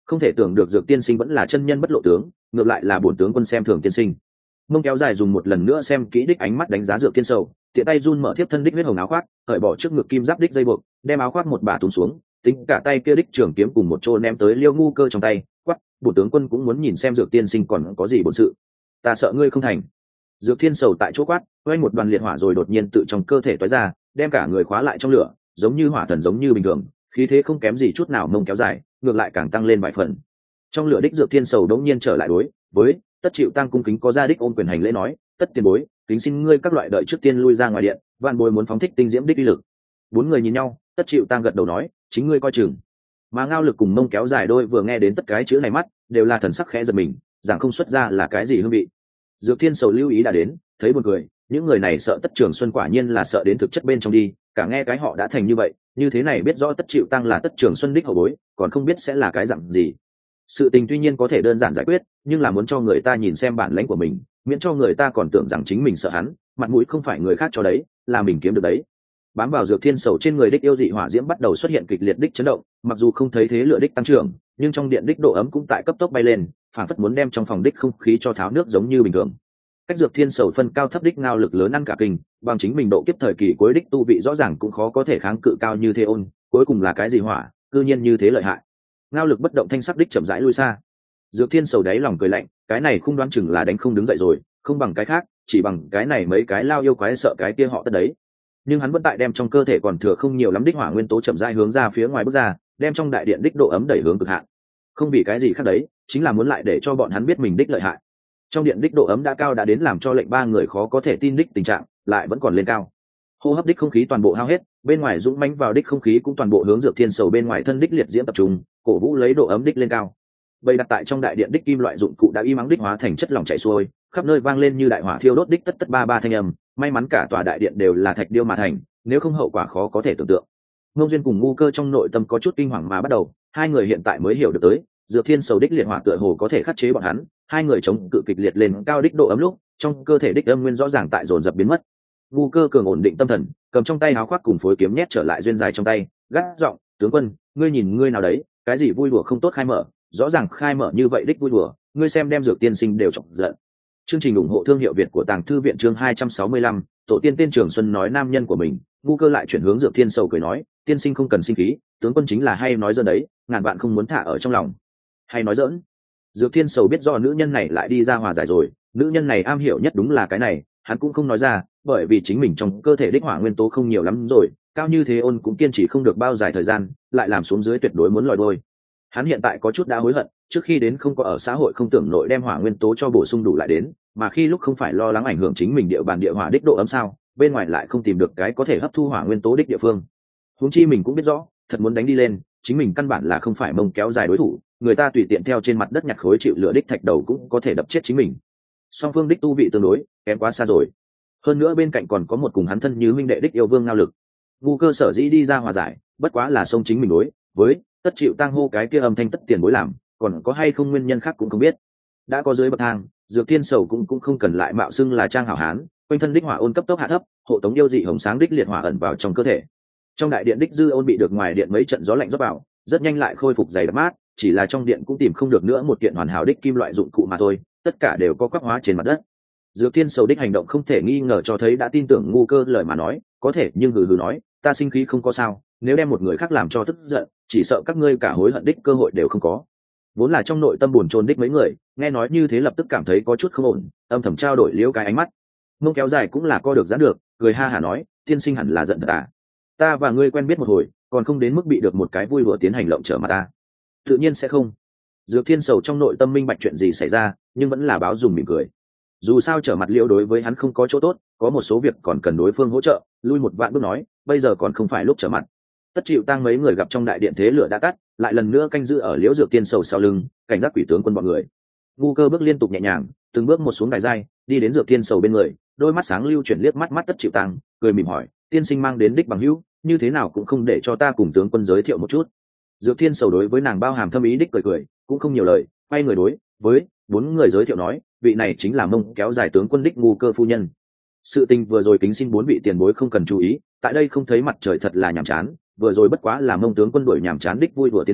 Không thể tưởng được Dược tiên sinh vẫn là chân nhân bất lộ tướng, ngược lại là bổn tướng quân xem thường tiên sinh. Mông Kéo Dài dùng một lần nữa xem kỹ đích ánh mắt đánh giá Dược Thiên Sầu, tiện tay run mở thiếp thân đích huyết hồng áo khoác, cởi bỏ trước ngực kim giáp đích dây buộc, đem áo khoác một bả túm xuống, tính cả tay kia đích trường kiếm cùng một chỗ ném tới Liêu Ngu Cơ trong tay, quắc, bổn tướng quân cũng muốn nhìn xem Dược tiên sinh còn có gì bổn sự. Ta sợ ngươi không thành. Dược Thiên Sầu tại chỗ quát, quay một đoàn liệt hỏa rồi đột nhiên tự trong cơ thể toái ra, đem cả người khóa lại trong lửa, giống như hỏa thần giống như bình thường, khí thế không kém gì chút nào Mông Kéo Dài, ngược lại càng tăng lên vài phần. Trong lửa đích Dược Thiên Sầu đống nhiên trở lại đối với Tất Chịu Tăng cung kính có ra đích ôn quyền hành lễ nói, tất tiền bối, kính xin ngươi các loại đợi trước tiên lui ra ngoài điện, vạn bối muốn phóng thích tinh diễm đích uy lực. Bốn người nhìn nhau, Tất Chịu Tăng gật đầu nói, chính ngươi coi chừng. Mà Ngao Lực cùng Mông Kéo Dài đôi vừa nghe đến tất cái chữ này mắt đều là thần sắc khẽ giật mình, giảng không xuất ra là cái gì hương vị. Dược Thiên Sầu lưu ý đã đến, thấy buồn cười, những người này sợ Tất Trường Xuân quả nhiên là sợ đến thực chất bên trong đi, cả nghe cái họ đã thành như vậy, như thế này biết rõ Tất Chịu Tăng là Tất Trường Xuân đích hậu bối, còn không biết sẽ là cái dạng gì. Sự tình tuy nhiên có thể đơn giản giải quyết, nhưng là muốn cho người ta nhìn xem bản lãnh của mình, miễn cho người ta còn tưởng rằng chính mình sợ hắn, mặt mũi không phải người khác cho đấy, là mình kiếm được đấy. Bám vào Dược Thiên Sầu trên người đích yêu dị hỏa diễm bắt đầu xuất hiện kịch liệt đích chấn động, mặc dù không thấy thế lửa đích tăng trưởng, nhưng trong điện đích độ ấm cũng tại cấp tốc bay lên, phản phất muốn đem trong phòng đích không khí cho tháo nước giống như bình thường. Cách Dược Thiên Sầu phân cao thấp đích Ngao Lực lớn ăn cả kinh, bằng chính mình độ kiếp thời kỳ cuối đích tu vị rõ ràng cũng khó có thể kháng cự cao như thế ôn, cuối cùng là cái gì hỏa, cư nhiên như thế lợi hại. Ngao Lực bất động thanh sắc đích chậm rãi lui xa. Dược Thiên Sầu đáy lòng cười lạnh, cái này không đoán chừng là đánh không đứng dậy rồi, không bằng cái khác, chỉ bằng cái này mấy cái lao yêu quái sợ cái kia họ tất đấy. Nhưng hắn vẫn tại đem trong cơ thể còn thừa không nhiều lắm đích hỏa nguyên tố chậm rãi hướng ra phía ngoài bước ra, đem trong đại điện đích độ ấm đẩy hướng cực hạn. Không vì cái gì khác đấy, chính là muốn lại để cho bọn hắn biết mình đích lợi hại. Trong điện đích độ ấm đã cao đã đến làm cho lệnh ba người khó có thể tin đích tình trạng, lại vẫn còn lên cao. Hô hấp đích không khí toàn bộ hao hết, bên ngoài dũng mãnh vào đích không khí cũng toàn bộ hướng Dược Thiên Sầu bên ngoài thân đích liệt diễm tập trung, cổ vũ lấy độ ấm đích lên cao. Bầy đặt tại trong đại điện đích kim loại dụng cụ đã y mắng đích hóa thành chất lỏng chảy xuôi, khắp nơi vang lên như đại hỏa thiêu đốt đích tất tất ba ba thanh âm, may mắn cả tòa đại điện đều là thạch điêu mà thành, nếu không hậu quả khó có thể tưởng tượng. Ngông Duyên cùng Ngu Cơ trong nội tâm có chút kinh hoàng mà bắt đầu, hai người hiện tại mới hiểu được tới, Dược Thiên Sầu đích liệt hỏa tựa hồ có thể khắc chế bọn hắn, hai người chống cự kịch liệt lên cao đích độ ấm lúc, trong cơ thể đích âm nguyên rõ ràng tại dồn dập biến mất. Ngu Cơ cường ổn định tâm thần, cầm trong tay áo khoác cùng phối kiếm nhét trở lại duyên dài trong tay, gắt giọng, tướng quân, ngươi nhìn ngươi nào đấy, cái gì vui đùa không tốt khai mở, rõ ràng khai mở như vậy đích vui đùa, ngươi xem đem Dược tiên sinh đều chọc giận. Chương trình ủng hộ thương hiệu Việt của Tàng Thư viện chương hai trăm sáu mươi lăm, tổ tiên tên Trường Xuân nói nam nhân của mình, Ngu Cơ lại chuyển hướng Dược Thiên Sầu cười nói, tiên sinh không cần sinh khí, tướng quân chính là hay nói giỡn đấy, ngàn vạn không muốn thả ở trong lòng. Hay nói giỡn? Dược Thiên Sầu biết do nữ nhân này lại đi ra hòa giải rồi, nữ nhân này am hiểu nhất đúng là cái này, hắn cũng không nói ra, bởi vì chính mình trong cơ thể đích hỏa nguyên tố không nhiều lắm rồi, cao như thế ôn cũng kiên trì không được bao dài thời gian, lại làm xuống dưới tuyệt đối muốn lòi đôi. Hắn hiện tại có chút đã hối hận, trước khi đến không có ở xã hội không tưởng nội đem hỏa nguyên tố cho bổ sung đủ lại đến, mà khi lúc không phải lo lắng ảnh hưởng chính mình địa bàn địa hỏa đích độ ấm sao, bên ngoài lại không tìm được cái có thể hấp thu hỏa nguyên tố đích địa phương. Huống chi mình cũng biết rõ, thật muốn đánh đi lên, chính mình căn bản là không phải Mông Kéo Dài đối thủ, người ta tùy tiện theo trên mặt đất nhặt khối chịu lửa đích thạch đầu cũng có thể đập chết chính mình. Song phương đích tu vị tương đối kém quá xa rồi, hơn nữa bên cạnh còn có một cùng hắn thân như huynh đệ đích yêu vương Ngao Lực. Ngu Cơ sở dĩ đi ra hòa giải, bất quá là xông chính mình đối với Tất Chịu Tăng hô cái kia âm thanh tất tiền bối làm, còn có hay không nguyên nhân khác cũng không biết. Đã có dưới bậc thang, Dược Thiên Sầu cũng cũng không cần lại mạo xưng là trang hảo hán, quanh thân đích hỏa ôn cấp tốc hạ thấp, hộ tống yêu dị hồng sáng đích liệt hỏa ẩn vào trong cơ thể. Trong đại điện đích dư ôn bị được ngoài điện mấy trận gió lạnh rót vào, rất nhanh lại khôi phục dày đặc mát, chỉ là trong điện cũng tìm không được nữa một kiện hoàn hảo đích kim loại dụng cụ mà thôi, tất cả đều có quắc hóa trên mặt đất. Dược Thiên Sầu đích hành động không thể nghi ngờ cho thấy đã tin tưởng Ngu Cơ lời mà nói, có thể nhưng hừ hừ nói, ta sinh khí không có sao, nếu đem một người khác làm cho tức giận, chỉ sợ các ngươi cả hối hận đích cơ hội đều không có. Vốn là trong nội tâm buồn chồn đích mấy người, nghe nói như thế lập tức cảm thấy có chút không ổn, âm thầm trao đổi liễu cái ánh mắt. Mông Kéo Dài cũng là co được giãn được, cười ha hả nói, tiên sinh hẳn là giận thật à? Ta và ngươi quen biết một hồi, còn không đến mức bị được một cái vui vừa tiến hành lộng trở mà ta. Tự nhiên sẽ không. Dược Thiên Sầu trong nội tâm minh bạch chuyện gì xảy ra, nhưng vẫn là báo dùng mỉm cười. Dù sao trở mặt liễu đối với hắn không có chỗ tốt, có một số việc còn cần đối phương hỗ trợ, lui một vạn bước nói, bây giờ còn không phải lúc trở mặt. Tất Chịu Tăng mấy người gặp trong đại điện thế lửa đã tắt, lại lần nữa canh giữ ở liễu Dược Thiên Sầu sau lưng, cảnh giác quỷ tướng quân bọn người. Ngu Cơ bước liên tục nhẹ nhàng, từng bước một xuống đài giai, đi đến Dược Thiên Sầu bên người, đôi mắt sáng lưu chuyển liếc mắt mắt Tất Chịu Tăng, cười mỉm hỏi, tiên sinh mang đến đích bằng hữu, như thế nào cũng không để cho ta cùng tướng quân giới thiệu một chút. Dược Thiên Sầu đối với nàng bao hàm thâm ý đích cười cười, cũng không nhiều lời, quay người đối với bốn người giới thiệu nói, vị này chính là Mông Kéo Dài tướng quân đích Ngu Cơ phu nhân. Sự tình vừa rồi kính xin bốn vị tiền bối không cần chú ý, tại đây không thấy mặt trời thật là nhàm chán, vừa rồi bất quá là Mông tướng quân đuổi nhàm chán đích vui đùa tiến hành,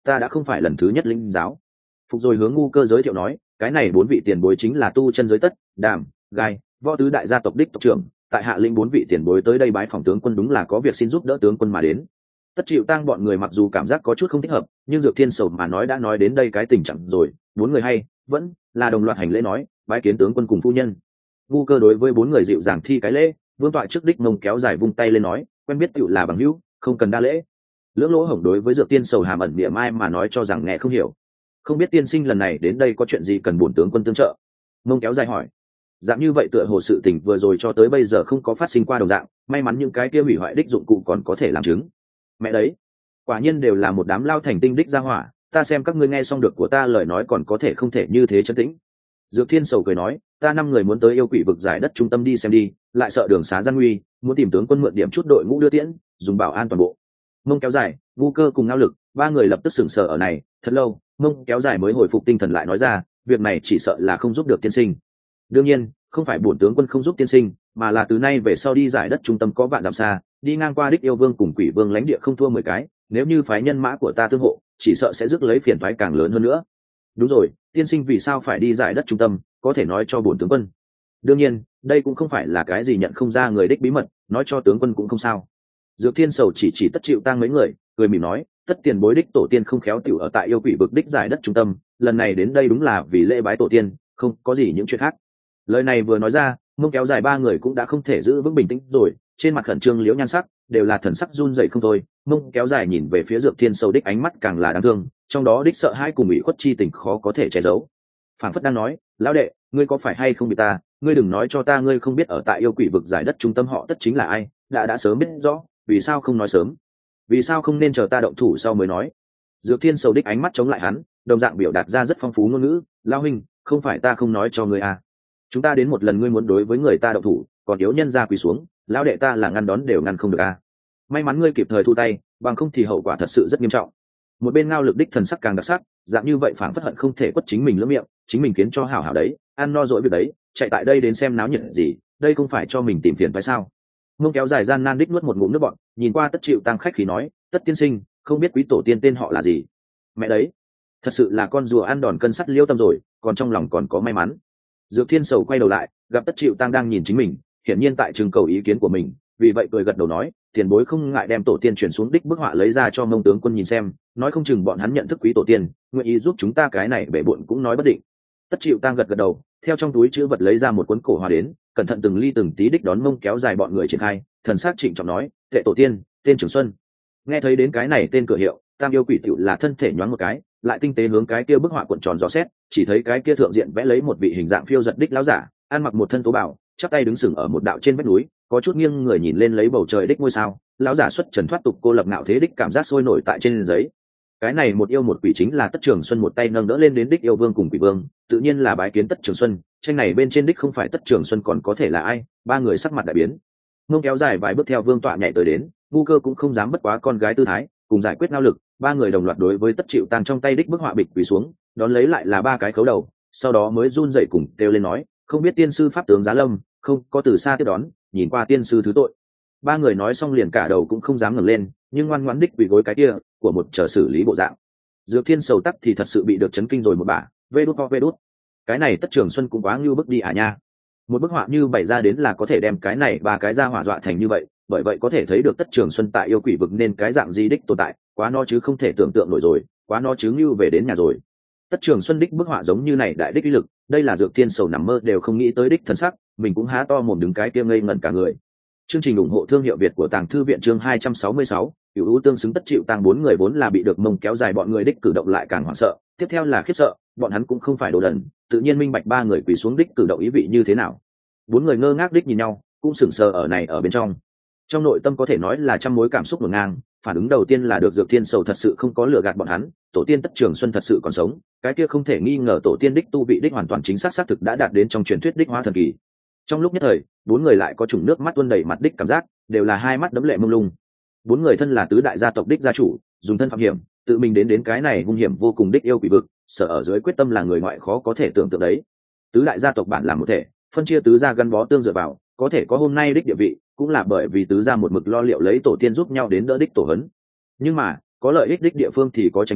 ta đã không phải lần thứ nhất lĩnh giáo. Phục rồi hướng ngu cơ giới thiệu nói, cái này bốn vị tiền bối chính là tu chân giới tất, đàm, gai, võ tứ đại gia tộc đích tộc trưởng, tại hạ lĩnh bốn vị tiền bối tới đây bái phòng tướng quân, đúng là có việc xin giúp đỡ tướng quân mà đến. Tất Chịu Tăng bọn người mặc dù cảm giác có chút không thích hợp, nhưng Dược Thiên Sầu mà nói đã nói đến đây cái tình trạng rồi, bốn người hay vẫn là đồng loạt hành lễ nói, bái kiến tướng quân cùng phu nhân. Ngu cơ đối với bốn người dịu dàng thi cái lễ, vương tọa trước đích mông kéo dài vung tay lên nói, quen biết tựu là bằng hữu, không cần đa lễ. Lưỡng Lỗ Hổng đối với Dược Tiên Sầu hàm ẩn miệng mai mà nói cho rằng nghe không hiểu, không biết tiên sinh lần này đến đây có chuyện gì cần bổn tướng quân tương trợ. Mông kéo dài hỏi, dạng như vậy tựa hồ sự tình vừa rồi cho tới bây giờ không có phát sinh qua đồng dạng, may mắn những cái kia hủy hoại đích dụng cụ còn có thể làm chứng. Mẹ đấy, quả nhiên đều là một đám lao thành tinh đích ra hỏa, ta xem các ngươi nghe xong được của ta lời nói còn có thể không thể như thế trấn tĩnh. Dược Thiên Sầu cười nói, ta năm người muốn tới yêu quỷ vực giải đất trung tâm đi xem đi, lại sợ đường xá gian nguy, muốn tìm tướng quân mượn điểm chút đội ngũ đưa tiễn, dùng bảo an toàn bộ. Mông kéo dài, Ngu Cơ cùng Ngao Lực, ba người lập tức sửng sở ở này, thật lâu, Mông kéo dài mới hồi phục tinh thần lại nói ra, việc này chỉ sợ là không giúp được tiên sinh. Đương nhiên, không phải bổn tướng quân không giúp tiên sinh, mà là từ nay về sau đi giải đất trung tâm có vạn dặm xa, đi ngang qua đích yêu vương cùng quỷ vương lãnh địa không thua mười cái, nếu như phái nhân mã của ta tương hộ, chỉ sợ sẽ rước lấy phiền toái càng lớn hơn nữa. Đúng rồi, tiên sinh vì sao phải đi giải đất trung tâm, có thể nói cho bổn tướng quân. Đương nhiên, đây cũng không phải là cái gì nhận không ra người đích bí mật, nói cho tướng quân cũng không sao. Dược Thiên Sầu chỉ chỉ Tất Chịu Tăng mấy người, cười mỉm nói, tất tiền bối đích tổ tiên không khéo tiểu ở tại yêu quỷ vực đích giải đất trung tâm, lần này đến đây đúng là vì lễ bái tổ tiên, không có gì những chuyện khác. Lời này vừa nói ra, Mông kéo dài ba người cũng đã không thể giữ vững bình tĩnh rồi, trên mặt khẩn trương liễu nhan sắc đều là thần sắc run rẩy không thôi. Mông kéo dài nhìn về phía Dược Thiên Sầu đích ánh mắt càng là đáng thương, trong đó đích sợ hãi cùng ủy khuất chi tình khó có thể che giấu. Phảng phất đang nói, lão đệ, ngươi có phải hay không bị ta, ngươi đừng nói cho ta ngươi không biết ở tại yêu quỷ vực giải đất trung tâm họ tất chính là ai, đã đã sớm biết rõ, vì sao không nói sớm, vì sao không nên chờ ta động thủ sau mới nói. Dược Thiên Sầu đích ánh mắt chống lại hắn, đồng dạng biểu đạt ra rất phong phú ngôn ngữ, lão huynh, không phải ta không nói cho ngươi à, chúng ta đến một lần ngươi muốn đối với người ta động thủ, còn yếu nhân ra quỳ xuống, lão đệ ta là ngăn đón đều ngăn không được à. May mắn ngươi kịp thời thu tay, bằng không thì hậu quả thật sự rất nghiêm trọng. Một bên Ngao Lực đích thần sắc càng đặc sắc, dạng như vậy phảng phất hận không thể quất chính mình lưỡi miệng, chính mình khiến cho hảo hảo đấy, ăn no dỗi việc đấy, chạy tại đây đến xem náo nhiệt gì, đây không phải cho mình tìm phiền phải sao. Mông kéo dài gian nan đích nuốt một ngụm nước bọt, nhìn qua Tất Chịu Tăng khách khí nói, tất tiên sinh, không biết quý tổ tiên tên họ là gì. Mẹ đấy, thật sự là con rùa ăn đòn cân sắt liêu tâm rồi, còn trong lòng còn có may mắn. Dược Thiên Sầu quay đầu lại, gặp Tất Chịu Tăng đang nhìn chính mình, hiển nhiên tại trưng cầu ý kiến của mình, vì vậy cười gật đầu nói, tiền bối không ngại đem tổ tiên chuyển xuống đích bức họa lấy ra cho Mông tướng quân nhìn xem, nói không chừng bọn hắn nhận thức quý tổ tiên, nguyện ý giúp chúng ta cái này bể bộn cũng nói bất định. Tất Chịu Tăng gật gật đầu, theo trong túi chữ vật lấy ra một cuốn cổ hòa đến, cẩn thận từng ly từng tí đích đón Mông kéo dài bọn người triển khai, thần sắc trịnh trọng nói, tệ tổ tiên, tên Trường Xuân. Nghe thấy đến cái này tên cửa hiệu, Tam yêu quỷ tiểu là thân thể nhoáng một cái, lại tinh tế hướng cái kia bức họa cuộn tròn dò xét, chỉ thấy cái kia thượng diện vẽ lấy một vị hình dạng phiêu giật đích lão giả, ăn mặc một thân tố bào, chắp tay đứng sừng ở một đạo trên vách núi, có chút nghiêng người nhìn lên lấy bầu trời đích ngôi sao. Lão giả xuất trần thoát tục cô lập ngạo thế đích cảm giác sôi nổi tại trên giấy. Cái này một yêu một quỷ chính là Tất Trường Xuân một tay nâng đỡ lên đến đích yêu vương cùng quỷ vương, tự nhiên là bái kiến Tất Trường Xuân. Tranh này bên trên đích không phải Tất Trường Xuân còn có thể là ai? Ba người sắc mặt đại biến. Mông kéo dài vài bước theo vương tọa nhảy tới đến, Ngu Cơ cũng không dám bất quá con gái tư thái, cùng giải quyết Ngao Lực, ba người đồng loạt đối với Tất Chịu Tăng trong tay đích bức họa bịch quỳ xuống, đón lấy lại là ba cái khấu đầu, sau đó mới run rẩy cùng kêu lên nói, không biết tiên sư pháp tướng Giá Lâm, không có từ xa tiếp đón, nhìn qua tiên sư thứ tội. Ba người nói xong liền cả đầu cũng không dám ngẩng lên, nhưng ngoan ngoãn đích quỳ gối cái kia của một chờ xử lý bộ dạng. Dược Thiên Sầu tắc thì thật sự bị được chấn kinh rồi một bả, vê đút vê đút, cái này Tất Trường Xuân cũng quá ngưu bức đi à nha. Một bức họa như bày ra đến là có thể đem cái này ba cái ra hỏa dọa thành như vậy, bởi vậy có thể thấy được Tất Trường Xuân tại yêu quỷ vực nên cái dạng gì đích tồn tại, quá no chứ không thể tưởng tượng nổi rồi, quá no chứ ngưu về đến nhà rồi. Tất Trường Xuân đích bức họa giống như này đại đích uy lực, đây là Dược Thiên Sầu nằm mơ đều không nghĩ tới đích thần sắc, mình cũng há to mồm đứng cái kia ngây ngẩn cả người. Chương trình ủng hộ thương hiệu Việt của Tàng Thư viện chương hai trăm sáu mươi sáu, Cửu U tương xứng. Tất Chịu Tăng bốn người vốn là bị được Mông kéo dài bọn người đích cử động lại càng hoảng sợ, tiếp theo là khiếp sợ, bọn hắn cũng không phải đồ đần, tự nhiên minh bạch ba người quỳ xuống đích cử động ý vị như thế nào. Bốn người ngơ ngác đích nhìn nhau, cũng sững sờ ở này ở bên trong. Trong nội tâm có thể nói là trăm mối cảm xúc hỗn ngang, phản ứng đầu tiên là được Dược Thiên Sầu thật sự không có lừa gạt bọn hắn, tổ tiên Tất Trường Xuân thật sự còn sống, cái kia không thể nghi ngờ tổ tiên đích tu vị đích hoàn toàn chính xác xác thực đã đạt đến trong truyền thuyết đích hóa thần kỳ. Trong lúc nhất thời, bốn người lại có chủng nước mắt tuôn đầy mặt đích cảm giác, đều là hai mắt đẫm lệ mông lung. Bốn người thân là tứ đại gia tộc đích gia chủ, dùng thân phạm hiểm, tự mình đến đến cái này hung hiểm vô cùng đích yêu quỷ vực, sợ ở dưới quyết tâm là người ngoại khó có thể tưởng tượng đấy. Tứ đại gia tộc bản làm một thể, phân chia tứ gia gắn bó tương dựa vào, có thể có hôm nay đích địa vị, cũng là bởi vì tứ gia một mực lo liệu lấy tổ tiên giúp nhau đến đỡ đích tổ hấn. Nhưng mà, có lợi ích đích địa phương thì có tranh đấu,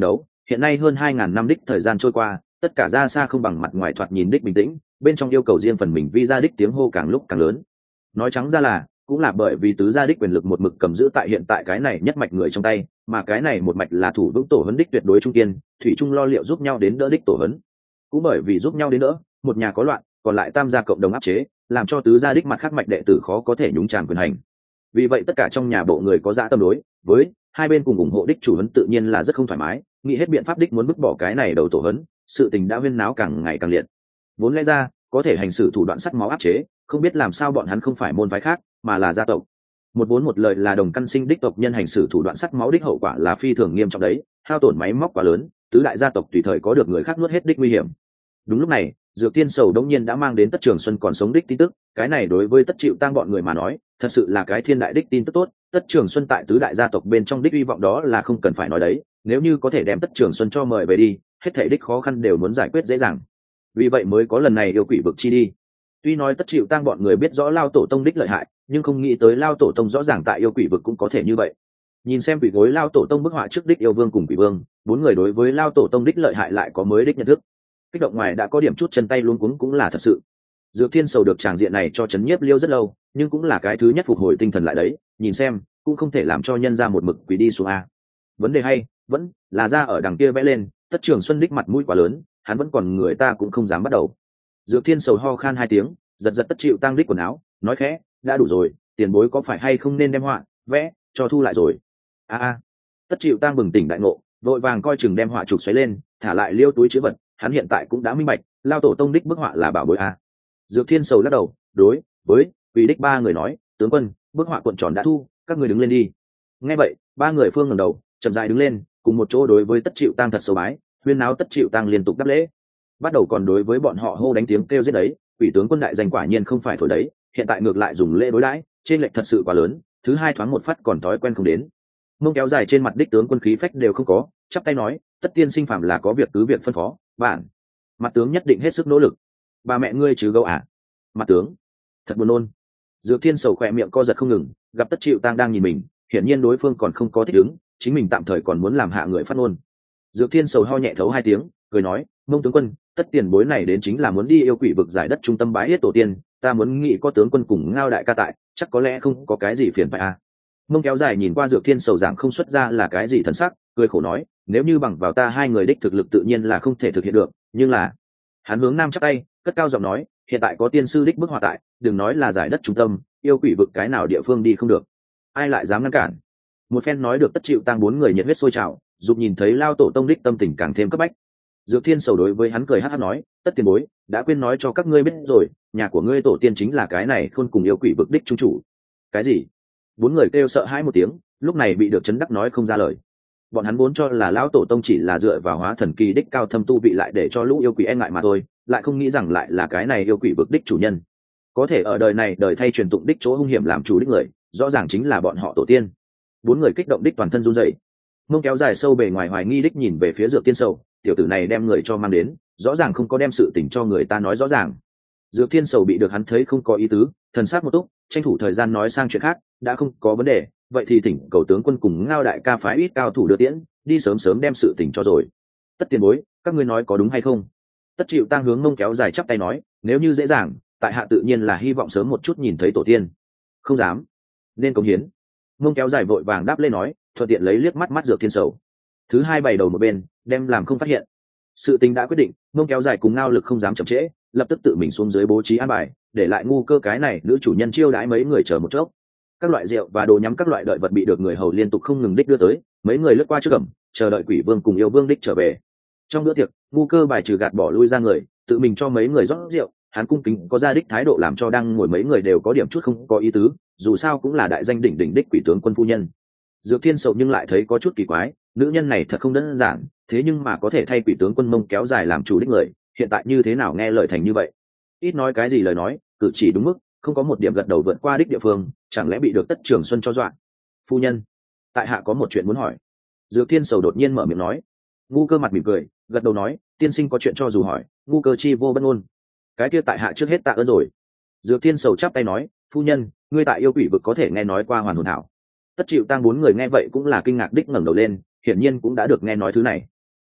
hiện nay hơn hai ngàn năm đích thời gian trôi qua, tất cả ra xa không bằng mặt ngoài thoạt nhìn đích bình tĩnh, bên trong yêu cầu riêng phần mình vi ra đích tiếng hô càng lúc càng lớn. Nói trắng ra là cũng là bởi vì tứ gia đích quyền lực một mực cầm giữ tại hiện tại cái này nhất mạch người trong tay, mà cái này một mạch là thủ vững tổ huấn đích tuyệt đối trung kiên, thủy trung lo liệu giúp nhau đến đỡ đích tổ huấn. Cũng bởi vì giúp nhau đến đỡ, một nhà có loạn, còn lại tam gia cộng đồng áp chế, làm cho tứ gia đích mặt khác mạch đệ tử khó có thể nhúng chàm quyền hành. Vì vậy tất cả trong nhà bộ người có dã tâm đối với hai bên cùng ủng hộ đích chủ huấn tự nhiên là rất không thoải mái, nghĩ hết biện pháp đích muốn bứt bỏ cái này đầu tổ huấn, sự tình đã huyên náo càng ngày càng liệt. Vốn lẽ ra có thể hành xử thủ đoạn sắt máu áp chế, không biết làm sao bọn hắn không phải môn phái khác mà là gia tộc. Một vốn một lời là đồng căn sinh đích tộc nhân hành xử thủ đoạn sắt máu đích hậu quả là phi thường nghiêm trọng đấy, hao tổn máy móc quá lớn, tứ đại gia tộc tùy thời có được người khác nuốt hết đích nguy hiểm. Đúng lúc này Dược Tiên Sầu đống nhiên đã mang đến Tất Trường Xuân còn sống đích tin tức, cái này đối với Tất Chịu Tăng bọn người mà nói thật sự là cái thiên đại đích tin tức tốt. Tất Trường Xuân tại tứ đại gia tộc bên trong đích hy vọng đó là không cần phải nói đấy, nếu như có thể đem Tất Trường Xuân cho mời về đi, hết thảy đích khó khăn đều muốn giải quyết dễ dàng. Vì vậy mới có lần này yêu quỷ vực chi đi. Tuy nói Tất Chịu Tăng bọn người biết rõ Lao Tổ Tông đích lợi hại, nhưng không nghĩ tới Lao Tổ Tông rõ ràng tại yêu quỷ vực cũng có thể như vậy. Nhìn xem quỷ gối Lao Tổ Tông bức họa trước đích yêu vương cùng quỷ vương, bốn người đối với Lao Tổ Tông đích lợi hại lại có mới đích nhận thức. Kích động ngoài đã có điểm chút chân tay luống cuống cũng là thật sự. Dược Thiên Sầu được tràng diện này cho chấn nhiếp liêu rất lâu, nhưng cũng là cái thứ nhất phục hồi tinh thần lại đấy, nhìn xem cũng không thể làm cho nhân ra một mực quỷ đi xuống a. Vấn đề hay vẫn là ra ở đằng kia vẽ lên, Tất Trường Xuân đích mặt mũi quá lớn, hắn vẫn còn người ta cũng không dám bắt đầu. Dược Thiên Sầu ho khan hai tiếng, giật giật Tất Chịu Tăng đích quần áo, nói khẽ, đã đủ rồi, tiền bối có phải hay không nên đem họa vẽ cho thu lại rồi. A a. Tất Chịu Tăng bừng tỉnh đại ngộ, vội vàng coi chừng đem họa trục xoáy lên, thả lại liêu túi chứa vật. Hắn hiện tại cũng đã minh bạch, Lao Tổ Tông đích bức họa là bảo bối a. Dược Thiên Sầu lắc đầu, đối với vì đích ba người nói, tướng quân, bức họa cuộn tròn đã thu, các người đứng lên đi. Nghe vậy ba người phương ngẩng đầu, chậm rãi đứng lên, cùng một chỗ đối với Tất Chịu Tăng thật sâu bái, huyên náo Tất Chịu Tăng liên tục đáp lễ. Bắt đầu còn đối với bọn họ hô đánh tiếng kêu giết đấy, quỷ tướng quân đại danh quả nhiên không phải thổi đấy, hiện tại ngược lại dùng lễ đối đãi, trên lệch thật sự quá lớn, thứ hai thoáng một phát còn thói quen không đến. Mông kéo dài trên mặt đích tướng quân khí phách đều không có, chắp tay nói, Tất tiên sinh phạm là có việc cứ việc phân phó, bạn mặt tướng nhất định hết sức nỗ lực. Bà mẹ ngươi chứ gâu à? Mặt tướng thật buồn nôn. Dược Thiên Sầu khỏe miệng co giật không ngừng, gặp Tất Chịu Tăng đang nhìn mình, hiển nhiên đối phương còn không có thích ứng, chính mình tạm thời còn muốn làm hạ người phát ngôn. Dược Thiên Sầu ho nhẹ thấu hai tiếng, cười nói, Mông tướng quân, Tất tiền bối này đến chính là muốn đi yêu quỷ vực giải đất trung tâm bái yết tổ tiên, ta muốn nghĩ có tướng quân cùng Ngao đại ca tại, chắc có lẽ không có cái gì phiền phải à. Mông kéo dài nhìn qua Dược Thiên Sầu giảng không xuất ra là cái gì thần sắc, cười khổ nói, nếu như bằng vào ta hai người đích thực lực tự nhiên là không thể thực hiện được, nhưng là hắn hướng nam chắp tay, cất cao giọng nói, hiện tại có tiên sư đích bức họa tại, đừng nói là giải đất trung tâm, yêu quỷ vực cái nào địa phương đi không được, ai lại dám ngăn cản. Một phen nói được Tất Chịu Tăng bốn người nhiệt huyết sôi trào, dục nhìn thấy Lao Tổ Tông đích tâm tình càng thêm cấp bách. Dược Thiên Sầu đối với hắn cười hắc hắc nói, Tất tiền bối đã quên nói cho các ngươi biết rồi, nhà của ngươi tổ tiên chính là cái này khôn cùng yêu quỷ vực đích trung chủ. Cái gì? Bốn người kêu sợ hãi một tiếng, lúc này bị được chấn đắc nói không ra lời. Bọn hắn vốn cho là Lão Tổ Tông chỉ là dựa vào hóa thần kỳ đích cao thâm tu vị lại để cho lũ yêu quỷ e ngại mà thôi, lại không nghĩ rằng lại là cái này yêu quỷ vực đích chủ nhân. Có thể ở đời này đời thay truyền tụng đích chỗ hung hiểm làm chủ đích người, rõ ràng chính là bọn họ tổ tiên. Bốn người kích động đích toàn thân run rẩy. Mông kéo dài sâu bề ngoài hoài nghi đích nhìn về phía Dược Thiên Sầu, tiểu tử này đem người cho mang đến, rõ ràng không có đem sự tình cho người ta nói rõ ràng. Dược Thiên Sầu bị được hắn thấy không có ý tứ, thần sắc một túc, tranh thủ thời gian nói sang chuyện khác, đã không có vấn đề, vậy thì thỉnh cầu tướng quân cùng Ngao đại ca phái ít cao thủ đưa tiễn, đi sớm sớm đem sự tình cho rồi. Tất tiền bối, các ngươi nói có đúng hay không? Tất Chịu Tăng hướng Mông kéo dài chắp tay nói, nếu như dễ dàng, tại hạ tự nhiên là hy vọng sớm một chút nhìn thấy tổ tiên. Không dám, nên cống hiến. Mông kéo dài vội vàng đáp lên nói, thuận tiện lấy liếc mắt mắt Dược Thiên Sầu. Thứ hai bày đầu một bên, đem làm không phát hiện. Sự tình đã quyết định, Mông kéo dài cùng Ngao lực không dám chậm trễ, lập tức tự mình xuống dưới bố trí an bài, để lại ngu cơ cái này nữ chủ nhân chiêu đãi mấy người chờ một chốc. Các loại rượu và đồ nhắm các loại đợi vật bị được người hầu liên tục không ngừng đích đưa tới, mấy người lướt qua trước cẩm, chờ đợi quỷ vương cùng yêu vương đích trở về. Trong bữa tiệc, ngu cơ bài trừ gạt bỏ lui ra người, tự mình cho mấy người rót rượu, hắn cung kính có gia đích thái độ làm cho đang ngồi mấy người đều có điểm chút không có ý tứ, dù sao cũng là đại danh đỉnh đỉnh đích quỷ tướng quân phu nhân. Dược Thiên Sầu nhưng lại thấy có chút kỳ quái, nữ nhân này thật không đơn giản, thế nhưng mà có thể thay quỷ tướng quân Mông kéo dài làm chủ đích người, hiện tại như thế nào nghe lời thành như vậy? Ít nói cái gì lời nói, cử chỉ đúng mức, không có một điểm gật đầu vượt qua đích địa phương, chẳng lẽ bị được Tất Trường Xuân cho dọa? Phu nhân, tại hạ có một chuyện muốn hỏi. Dược Thiên Sầu đột nhiên mở miệng nói. Ngu cơ mặt mỉm cười, gật đầu nói, tiên sinh có chuyện cho dù hỏi, ngu cơ chi vô bất ngôn. Cái kia tại hạ trước hết tạ ơn rồi. Dược Thiên Sầu chắp tay nói, phu nhân, ngươi tại yêu quỷ vực có thể nghe nói qua hoàn hồn thảo. Tất Chịu Tăng bốn người nghe vậy cũng là kinh ngạc đích ngẩng đầu lên, hiển nhiên cũng đã được nghe nói thứ này.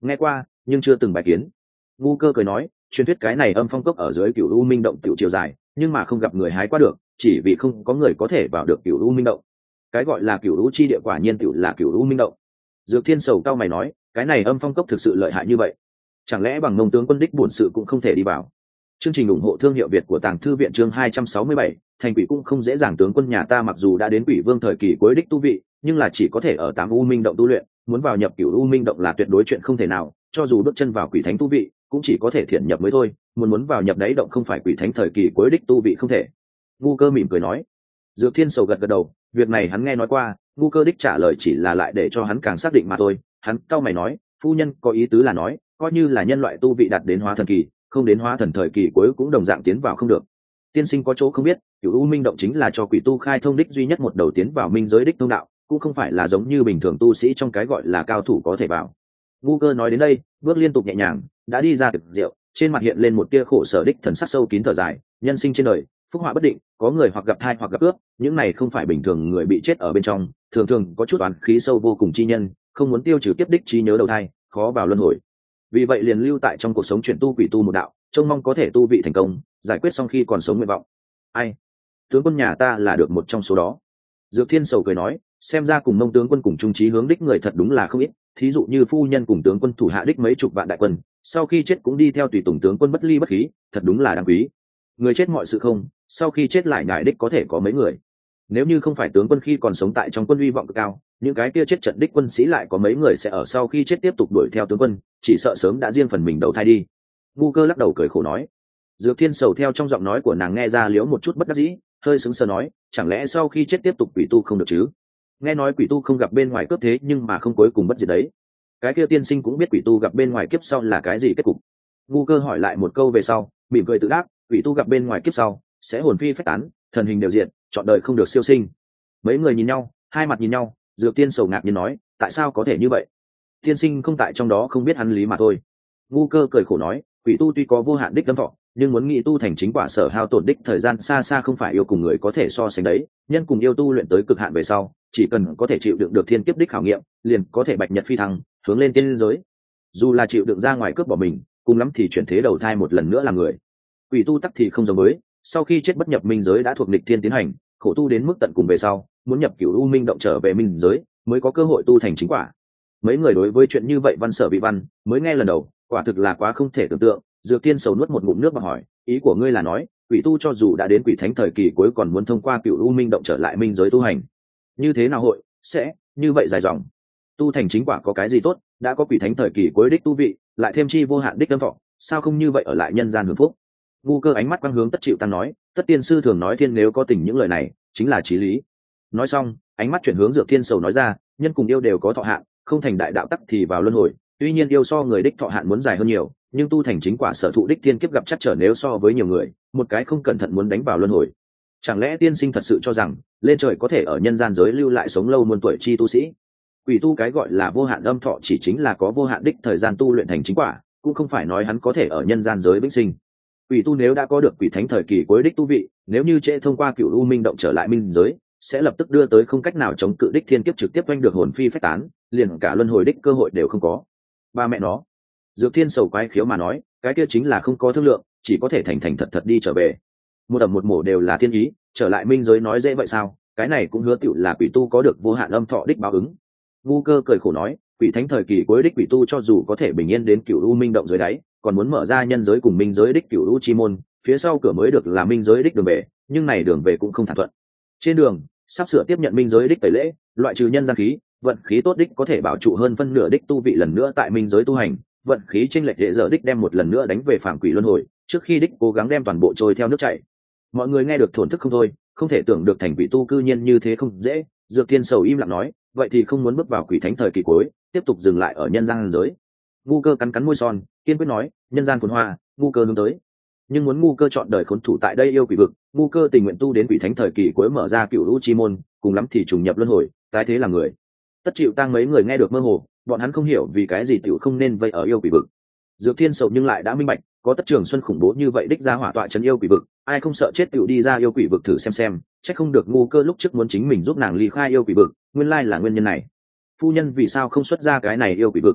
Nghe qua nhưng chưa từng bài kiến. Ngu Cơ cười nói, truyền thuyết cái này âm phong cốc ở dưới Cửu U Minh động tiểu chiều dài, nhưng mà không gặp người hái qua được, chỉ vì không có người có thể vào được Cửu U Minh động. Cái gọi là Cửu U chi địa quả nhiên tiểu là Cửu U Minh động. Dược Thiên Sầu cao mày nói, cái này âm phong cốc thực sự lợi hại như vậy, chẳng lẽ bằng Mông tướng quân đích bổn sự cũng không thể đi vào? Chương trình ủng hộ thương hiệu Việt của Tàng Thư viện chương hai trăm sáu mươi bảy, thành quỷ cũng không dễ dàng, tướng quân nhà ta mặc dù đã đến quỷ vương thời kỳ cuối đích tu vị, nhưng là chỉ có thể ở tám U Minh động tu luyện, muốn vào nhập Cửu U Minh động là tuyệt đối chuyện không thể nào, cho dù bước chân vào quỷ thánh tu vị, cũng chỉ có thể thiện nhập mới thôi, muốn muốn vào nhập đáy động không phải quỷ thánh thời kỳ cuối đích tu vị không thể. Ngu Cơ mỉm cười nói. Dược Thiên Sầu gật gật đầu, việc này hắn nghe nói qua, Ngu Cơ đích trả lời chỉ là lại để cho hắn càng xác định mà thôi. Hắn cau mày nói, phu nhân có ý tứ là nói, coi như là nhân loại tu vị đạt đến hóa thần kỳ, không đến hóa thần thời kỳ cuối cũng đồng dạng tiến vào không được. Tiên sinh có chỗ không biết, Cửu U Minh động chính là cho quỷ tu khai thông đích duy nhất một đầu tiến vào minh giới đích thông đạo, cũng không phải là giống như bình thường tu sĩ trong cái gọi là cao thủ có thể vào. Ngu Cơ nói đến đây, bước liên tục nhẹ nhàng, đã đi ra tiệc rượu, trên mặt hiện lên một tia khổ sở đích thần sắc sâu kín thở dài, nhân sinh trên đời, phúc họa bất định, có người hoặc gặp thai hoặc gặp cướp, những này không phải bình thường người bị chết ở bên trong, thường thường có chút oán khí sâu vô cùng chi nhân, không muốn tiêu trừ kiếp đích trí nhớ đầu thai, khó vào luân hồi. Vì vậy liền lưu tại trong cuộc sống chuyển tu quỷ tu một đạo, trông mong có thể tu vị thành công, giải quyết xong khi còn sống nguyện vọng. Ai? Tướng quân nhà ta là được một trong số đó. Dược Thiên Sầu cười nói, xem ra cùng Mông tướng quân cùng chung chí hướng đích người thật đúng là không ít, thí dụ như phu nhân cùng tướng quân thủ hạ đích mấy chục vạn đại quân, sau khi chết cũng đi theo tùy tùng tướng quân bất ly bất khí, thật đúng là đáng quý. Người chết mọi sự không, sau khi chết lại ngại đích có thể có mấy người. Nếu như không phải tướng quân khi còn sống tại trong quân uy vọng cực cao, những cái kia chết trận đích quân sĩ lại có mấy người sẽ ở sau khi chết tiếp tục đuổi theo tướng quân, chỉ sợ sớm đã riêng phần mình đầu thai đi. Ngu Cơ lắc đầu cười khổ nói. Dược Thiên Sầu theo trong giọng nói của nàng nghe ra liếu một chút bất đắc dĩ, hơi sững sờ nói, chẳng lẽ sau khi chết tiếp tục quỷ tu không được chứ? Nghe nói quỷ tu không gặp bên ngoài cướp thế nhưng mà không cuối cùng bất diệt đấy. Cái kia tiên sinh cũng biết quỷ tu gặp bên ngoài kiếp sau là cái gì kết cục. Ngu Cơ hỏi lại một câu về sau, mỉm cười tự đáp, quỷ tu gặp bên ngoài kiếp sau sẽ hồn phi phách tán, thần hình đều diện, chọn đời không được siêu sinh. Mấy người nhìn nhau, hai mặt nhìn nhau, Dược Tiên Sầu ngạc nhiên nói, tại sao có thể như vậy? Tiên sinh không tại trong đó không biết hắn lý mà thôi. Ngu Cơ cười khổ nói, quỷ tu tuy có vô hạn đích lâm thọ, nhưng muốn nghĩ tu thành chính quả sở hao tổn đích thời gian xa xa không phải yêu cùng người có thể so sánh đấy. Nhân cùng yêu tu luyện tới cực hạn về sau, chỉ cần có thể chịu đựng được thiên kiếp đích khảo nghiệm, liền có thể bạch nhật phi thăng, hướng lên tiên giới. Dù là chịu đựng ra ngoài cướp bỏ mình, cùng lắm thì chuyển thế đầu thai một lần nữa là người. Quỷ tu tắc thì không giống với, sau khi chết bất nhập minh giới đã thuộc nghịch thiên tiến hành, khổ tu đến mức tận cùng về sau, muốn nhập Cửu U Minh động trở về minh giới, mới có cơ hội tu thành chính quả. Mấy người đối với chuyện như vậy văn sở vị văn, mới nghe lần đầu, quả thực là quá không thể tưởng tượng. Dược Thiên Sầu nuốt một ngụm nước và hỏi, ý của ngươi là nói, quỷ tu cho dù đã đến quỷ thánh thời kỳ cuối còn muốn thông qua Cửu U Minh động trở lại minh giới tu hành, như thế nào hội sẽ như vậy dài dòng? Tu thành chính quả có cái gì tốt, đã có quỷ thánh thời kỳ cuối đích tu vị, lại thêm chi vô hạn đích âm thọ, sao không như vậy ở lại nhân gian hưởng phúc? Ngu Cơ ánh mắt quang hướng Tất Chịu Tăng nói, Tất tiên sư thường nói thiên nếu có tình, những lời này chính là chí lý. Nói xong, ánh mắt chuyển hướng Dược Thiên Sầu nói ra, nhân cùng yêu đều có thọ hạn, không thành đại đạo tắc thì vào luân hồi, tuy nhiên yêu so người đích thọ hạn muốn dài hơn nhiều, nhưng tu thành chính quả sở thụ đích thiên kiếp gặp chắc trở nếu so với nhiều người, một cái không cẩn thận muốn đánh vào luân hồi. Chẳng lẽ tiên sinh thật sự cho rằng lên trời có thể ở nhân gian giới lưu lại sống lâu muôn tuổi chi tu sĩ? Quỷ tu cái gọi là vô hạn âm thọ chỉ chính là có vô hạn đích thời gian tu luyện thành chính quả, cũng không phải nói hắn có thể ở nhân gian giới vĩnh sinh. Quỷ tu nếu đã có được quỷ thánh thời kỳ cuối đích tu vị, nếu như trễ thông qua Cửu U Minh động trở lại minh giới, sẽ lập tức đưa tới không cách nào chống cự đích thiên kiếp trực tiếp quanh được hồn phi phách tán, liền cả luân hồi đích cơ hội đều không có. Ba mẹ nó. Dược Thiên Sầu quái khiếu mà nói, cái kia chính là không có thương lượng, chỉ có thể thành thành thật thật đi trở về. Một ẩm một mổ đều là thiên ý, trở lại minh giới nói dễ vậy sao? Cái này cũng hứa tựu là quỷ tu có được vô hạn âm thọ đích báo ứng. Ngu Cơ cười khổ nói, quỷ thánh thời kỳ cuối đích quỷ tu cho dù có thể bình yên đến Cửu U Minh động dưới đáy, còn muốn mở ra nhân giới cùng minh giới đích Cửu U chi môn, phía sau cửa mới được là minh giới đích đường về, nhưng này đường về cũng không thỏa thuận. Trên đường, sắp sửa tiếp nhận minh giới đích tẩy lễ, loại trừ nhân gian khí, vận khí tốt đích có thể bảo trụ hơn phân nửa đích tu vị lần nữa tại minh giới tu hành, vận khí chênh lệch dễ dở đích đem một lần nữa đánh về phàm quỷ luân hồi, trước khi đích cố gắng đem toàn bộ trôi theo nước chảy. Mọi người nghe được thổn thức không thôi, không thể tưởng được thành quỷ tu cư nhiên như thế không dễ. Dược Thiên Sầu im lặng nói, vậy thì không muốn bước vào quỷ thánh thời kỳ cuối, tiếp tục dừng lại ở nhân gian giới. Ngu Cơ cắn cắn môi son, kiên quyết nói, nhân gian phồn hoa, Ngu Cơ hướng tới. Nhưng muốn Ngu Cơ chọn đời khốn thủ tại đây yêu quỷ vực, Ngu Cơ tình nguyện tu đến quỷ thánh thời kỳ cuối mở ra Cửu U chi môn, cùng lắm thì trùng nhập luân hồi, tái thế là người. Tất Chịu Tăng mấy người nghe được mơ hồ, bọn hắn không hiểu vì cái gì tiểu không nên vây ở yêu quỷ vực. Dược Thiên Sầu nhưng lại đã minh bạch, có Tất Trường Xuân khủng bố như vậy đích ra hỏa tọa trấn yêu quỷ vực, ai không sợ chết tiểu đi ra yêu quỷ vực thử xem xem, chắc không được Ngu Cơ lúc trước muốn chính mình giúp nàng ly khai yêu quỷ vực, nguyên lai là nguyên nhân này. Phu nhân vì sao không xuất ra cái này yêu quỷ vực?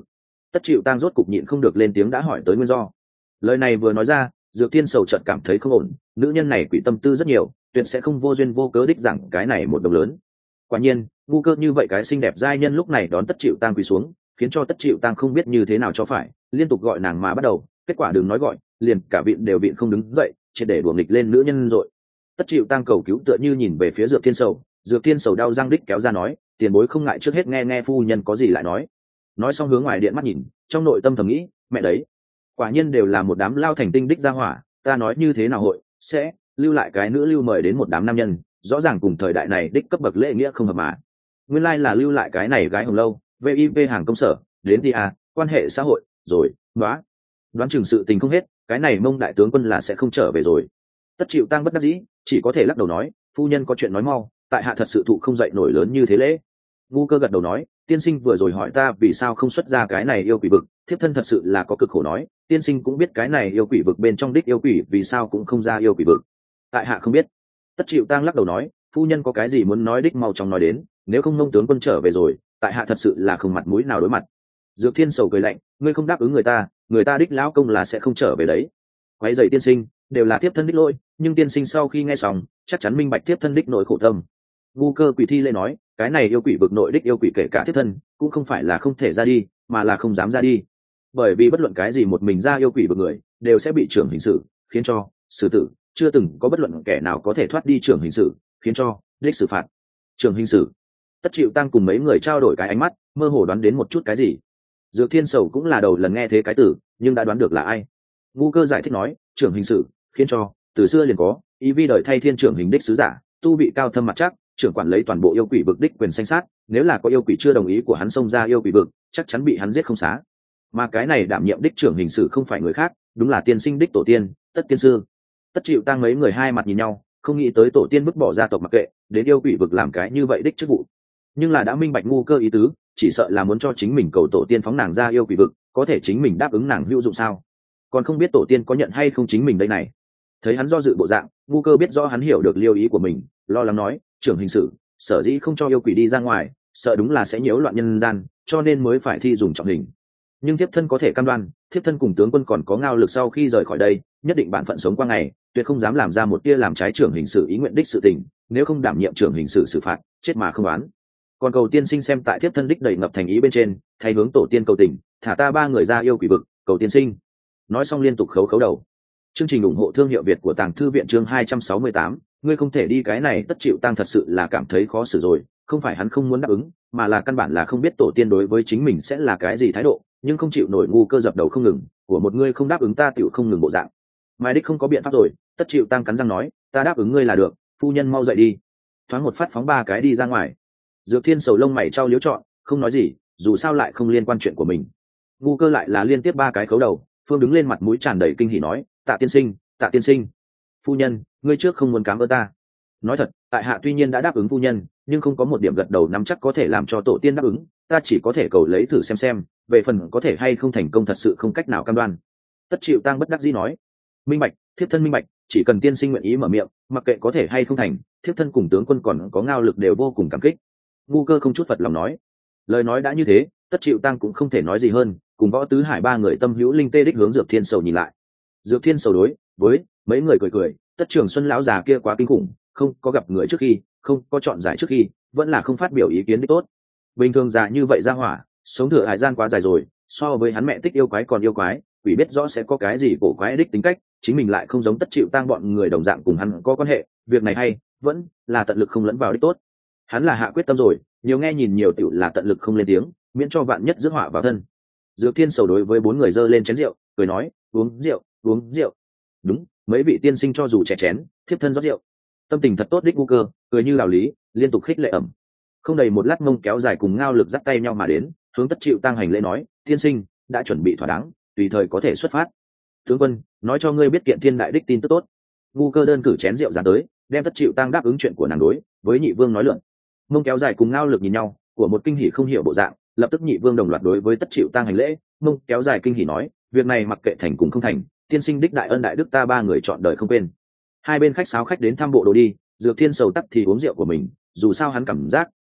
Tất Chịu Tang rốt cục nhịn không được lên tiếng đã hỏi tới nguyên do. Lời này vừa nói ra, Dược Thiên Sầu chợt cảm thấy không ổn, nữ nhân này quỷ tâm tư rất nhiều, tuyệt sẽ không vô duyên vô cớ đích rằng cái này một đồng lớn. Quả nhiên, ngu cơ như vậy cái xinh đẹp giai nhân lúc này đón Tất Chịu Tang quỳ xuống, khiến cho Tất Chịu Tang không biết như thế nào cho phải, liên tục gọi nàng mà bắt đầu, kết quả đừng nói gọi, liền cả vịn đều vịn không đứng dậy, triệt để đuổi nghịch lên nữ nhân rồi. Tất Chịu Tang cầu cứu tựa như nhìn về phía Dược Thiên Sầu, Dược Thiên Sầu đau răng đích kéo ra nói, tiền bối không ngại trước hết nghe nghe phu nhân có gì lại nói. Nói xong hướng ngoài điện mắt nhìn, trong nội tâm thầm nghĩ, mẹ đấy, quả nhiên đều là một đám lao thành tinh đích ra hỏa, ta nói như thế nào hội sẽ lưu lại cái nữ lưu mời đến một đám nam nhân, rõ ràng cùng thời đại này đích cấp bậc lễ nghĩa không hợp mà. Nguyên lai là lưu lại cái này gái hồng lâu, vê i vê hàng công sở, đến đi à, quan hệ xã hội, rồi, đoán, đoán chừng sự tình không hết, cái này Mông đại tướng quân là sẽ không trở về rồi. Tất Chịu Tang bất đắc dĩ, chỉ có thể lắc đầu nói, phu nhân có chuyện nói mau, tại hạ thật sự thụ không dậy nổi lớn như thế lễ. Ngu cơ gật đầu nói, tiên sinh vừa rồi hỏi ta vì sao không xuất ra cái này yêu quỷ vực, thiếp thân thật sự là có cực khổ nói, tiên sinh cũng biết cái này yêu quỷ vực bên trong đích yêu quỷ vì sao cũng không ra yêu quỷ vực. Tại hạ không biết. Tất Chịu Tang lắc đầu nói, phu nhân có cái gì muốn nói đích mau chóng nói đến, nếu không Mông tướng quân trở về rồi, tại hạ thật sự là không mặt mũi nào đối mặt. Dược Thiên Sầu cười lạnh, ngươi không đáp ứng người ta, người ta đích lão công là sẽ không trở về đấy. Quấy rầy tiên sinh, đều là thiếp thân đích lỗi, nhưng tiên sinh sau khi nghe xong, chắc chắn minh bạch thiếp thân đích nội khổ tâm. Ngu cơ quỷ thi lễ nói, cái này yêu quỷ vực nội đích yêu quỷ kể cả thiếp thân, cũng không phải là không thể ra đi, mà là không dám ra đi. Bởi vì bất luận cái gì một mình ra yêu quỷ vực người, đều sẽ bị trưởng hình sự, khiến cho xử tử, chưa từng có bất luận kẻ nào có thể thoát đi trưởng hình sự, khiến cho đích xử phạt. Trưởng hình sự. Tất Chịu Tang cùng mấy người trao đổi cái ánh mắt, mơ hồ đoán đến một chút cái gì. Dược Thiên Sầu cũng là đầu lần nghe thế cái từ, nhưng đã đoán được là ai. Ngu cơ giải thích nói, trưởng hình sự, khiến cho từ xưa liền có ý vi đời thay thiên trưởng hình đích sứ giả, tu vị cao thâm mặt chắc, trưởng quản lấy toàn bộ yêu quỷ vực đích quyền sanh sát, nếu là có yêu quỷ chưa đồng ý của hắn xông ra yêu quỷ vực, chắc chắn bị hắn giết không xá. Mà cái này đảm nhiệm đích trưởng hình sự không phải người khác, đúng là tiên sinh đích tổ tiên, Tất Tiên sư. Tất Chịu Tang mấy người hai mặt nhìn nhau, không nghĩ tới tổ tiên vứt bỏ gia tộc mặc kệ, đến yêu quỷ vực làm cái như vậy đích chức vụ. Nhưng là đã minh bạch ngu cơ ý tứ, chỉ sợ là muốn cho chính mình cầu tổ tiên phóng nàng ra yêu quỷ vực, có thể chính mình đáp ứng nàng hữu dụng sao? Còn không biết tổ tiên có nhận hay không chính mình đây này. Thấy hắn do dự bộ dạng, ngu cơ biết rõ hắn hiểu được liêu ý của mình, lo lắng nói, trưởng hình sự, sở dĩ không cho yêu quỷ đi ra ngoài, sợ đúng là sẽ nhiễu loạn nhân gian, cho nên mới phải thi dùng trọng hình. Nhưng thiếp thân có thể cam đoan, thiếp thân cùng tướng quân còn có ngao lực sau khi rời khỏi đây, nhất định bản phận sống qua ngày, tuyệt không dám làm ra một tia làm trái trưởng hình sự ý nguyện đích sự tình, nếu không đảm nhiệm trưởng hình sự xử phạt, chết mà không oán. Còn cầu tiên sinh xem tại thiếp thân đích đầy ngập thành ý bên trên, thay hướng tổ tiên cầu tình, thả ta ba người ra yêu quỷ vực, cầu tiên sinh. Nói xong liên tục khấu khấu đầu. Chương trình ủng hộ thương hiệu Việt của Tàng Thư viện chương hai trăm sáu mươi tám, ngươi không thể đi, cái này Tất Chịu Tang thật sự là cảm thấy khó xử rồi, không phải hắn không muốn đáp ứng, mà là căn bản là không biết tổ tiên đối với chính mình sẽ là cái gì thái độ, nhưng không chịu nổi ngu cơ dập đầu không ngừng, của một ngươi không đáp ứng ta tiểu không ngừng bộ dạng. Mai đích không có biện pháp rồi, Tất Chịu Tang cắn răng nói, ta đáp ứng ngươi là được, phu nhân mau dậy đi. Thoáng một phát phóng ba cái đi ra ngoài. Dược Thiên Sầu lông mày trao liếu chọn, không nói gì, dù sao lại không liên quan chuyện của mình. Ngu cơ lại là liên tiếp ba cái khấu đầu, Phương đứng lên mặt mũi tràn đầy kinh hỉ nói, tạ tiên sinh, tạ tiên sinh, phu nhân, ngươi trước không muốn cám ơn ta. Nói thật, tại hạ tuy nhiên đã đáp ứng phu nhân, nhưng không có một điểm gật đầu nắm chắc có thể làm cho tổ tiên đáp ứng, ta chỉ có thể cầu lấy thử xem xem, về phần có thể hay không thành công thật sự không cách nào cam đoan. Tất Chịu Tang bất đắc dĩ nói, minh bạch, thiếp thân minh bạch, chỉ cần tiên sinh nguyện ý mở miệng, mặc kệ có thể hay không thành, thiếp thân cùng tướng quân còn có ngao lực đều vô cùng cảm kích. Ngu cơ không chút phật lòng nói, lời nói đã như thế, Tất Chịu Tang cũng không thể nói gì hơn, cùng Võ Tứ Hải ba người tâm hữu linh tê đích hướng Dược Thiên Sầu nhìn lại. Dược Thiên Sầu đối với mấy người cười cười, Tất Trường Xuân lão già kia quá kinh khủng, không có gặp người trước khi, không có chọn giải trước khi, vẫn là không phát biểu ý kiến đích tốt. Bình thường già như vậy ra hỏa, sống thừa hải gian quá dài rồi, so với hắn mẹ tích yêu quái còn yêu quái, quỷ biết rõ sẽ có cái gì cổ quái đích tính cách, chính mình lại không giống Tất Chịu Tang bọn người đồng dạng cùng hắn có quan hệ, việc này hay vẫn là tận lực không lẫn vào đích tốt. Hắn là hạ quyết tâm rồi, nhiều nghe nhìn nhiều tiểu là tận lực không lên tiếng, miễn cho vạn nhất rước họa vào thân. Dược Thiên Sầu đối với bốn người dơ lên chén rượu, cười nói, uống rượu, uống rượu. Đúng, mấy vị tiên sinh cho dù trẻ chén, thiếp thân rót rượu. Tâm tình thật tốt đích ngu cơ, cười như đạo lý, liên tục khích lệ ẩm. Không đầy một lát mông kéo dài cùng ngao lực dắt tay nhau mà đến, hướng Tất Chịu Tang hành lễ nói, tiên sinh đã chuẩn bị thỏa đáng, tùy thời có thể xuất phát. Tướng quân, nói cho ngươi biết kiện thiên đại đích tin tức tốt. Ngu cơ đơn cử chén rượu ra tới, đem Tất Chịu Tang đáp ứng chuyện của nàng đối với nhị vương nói lượn. Mông kéo dài cùng ngao lực nhìn nhau, của một kinh hỉ không hiểu bộ dạng, lập tức nhị vương đồng loạt đối với Tất Chịu Tang hành lễ. Mông kéo dài kinh hỉ nói, việc này mặc kệ thành cùng không thành, tiên sinh đích đại ân đại đức ta ba người chọn đời không quên. Hai bên khách sáo khách đến thăm bộ đồ đi, Dược Thiên Sầu tắc thì uống rượu của mình, dù sao hắn cảm giác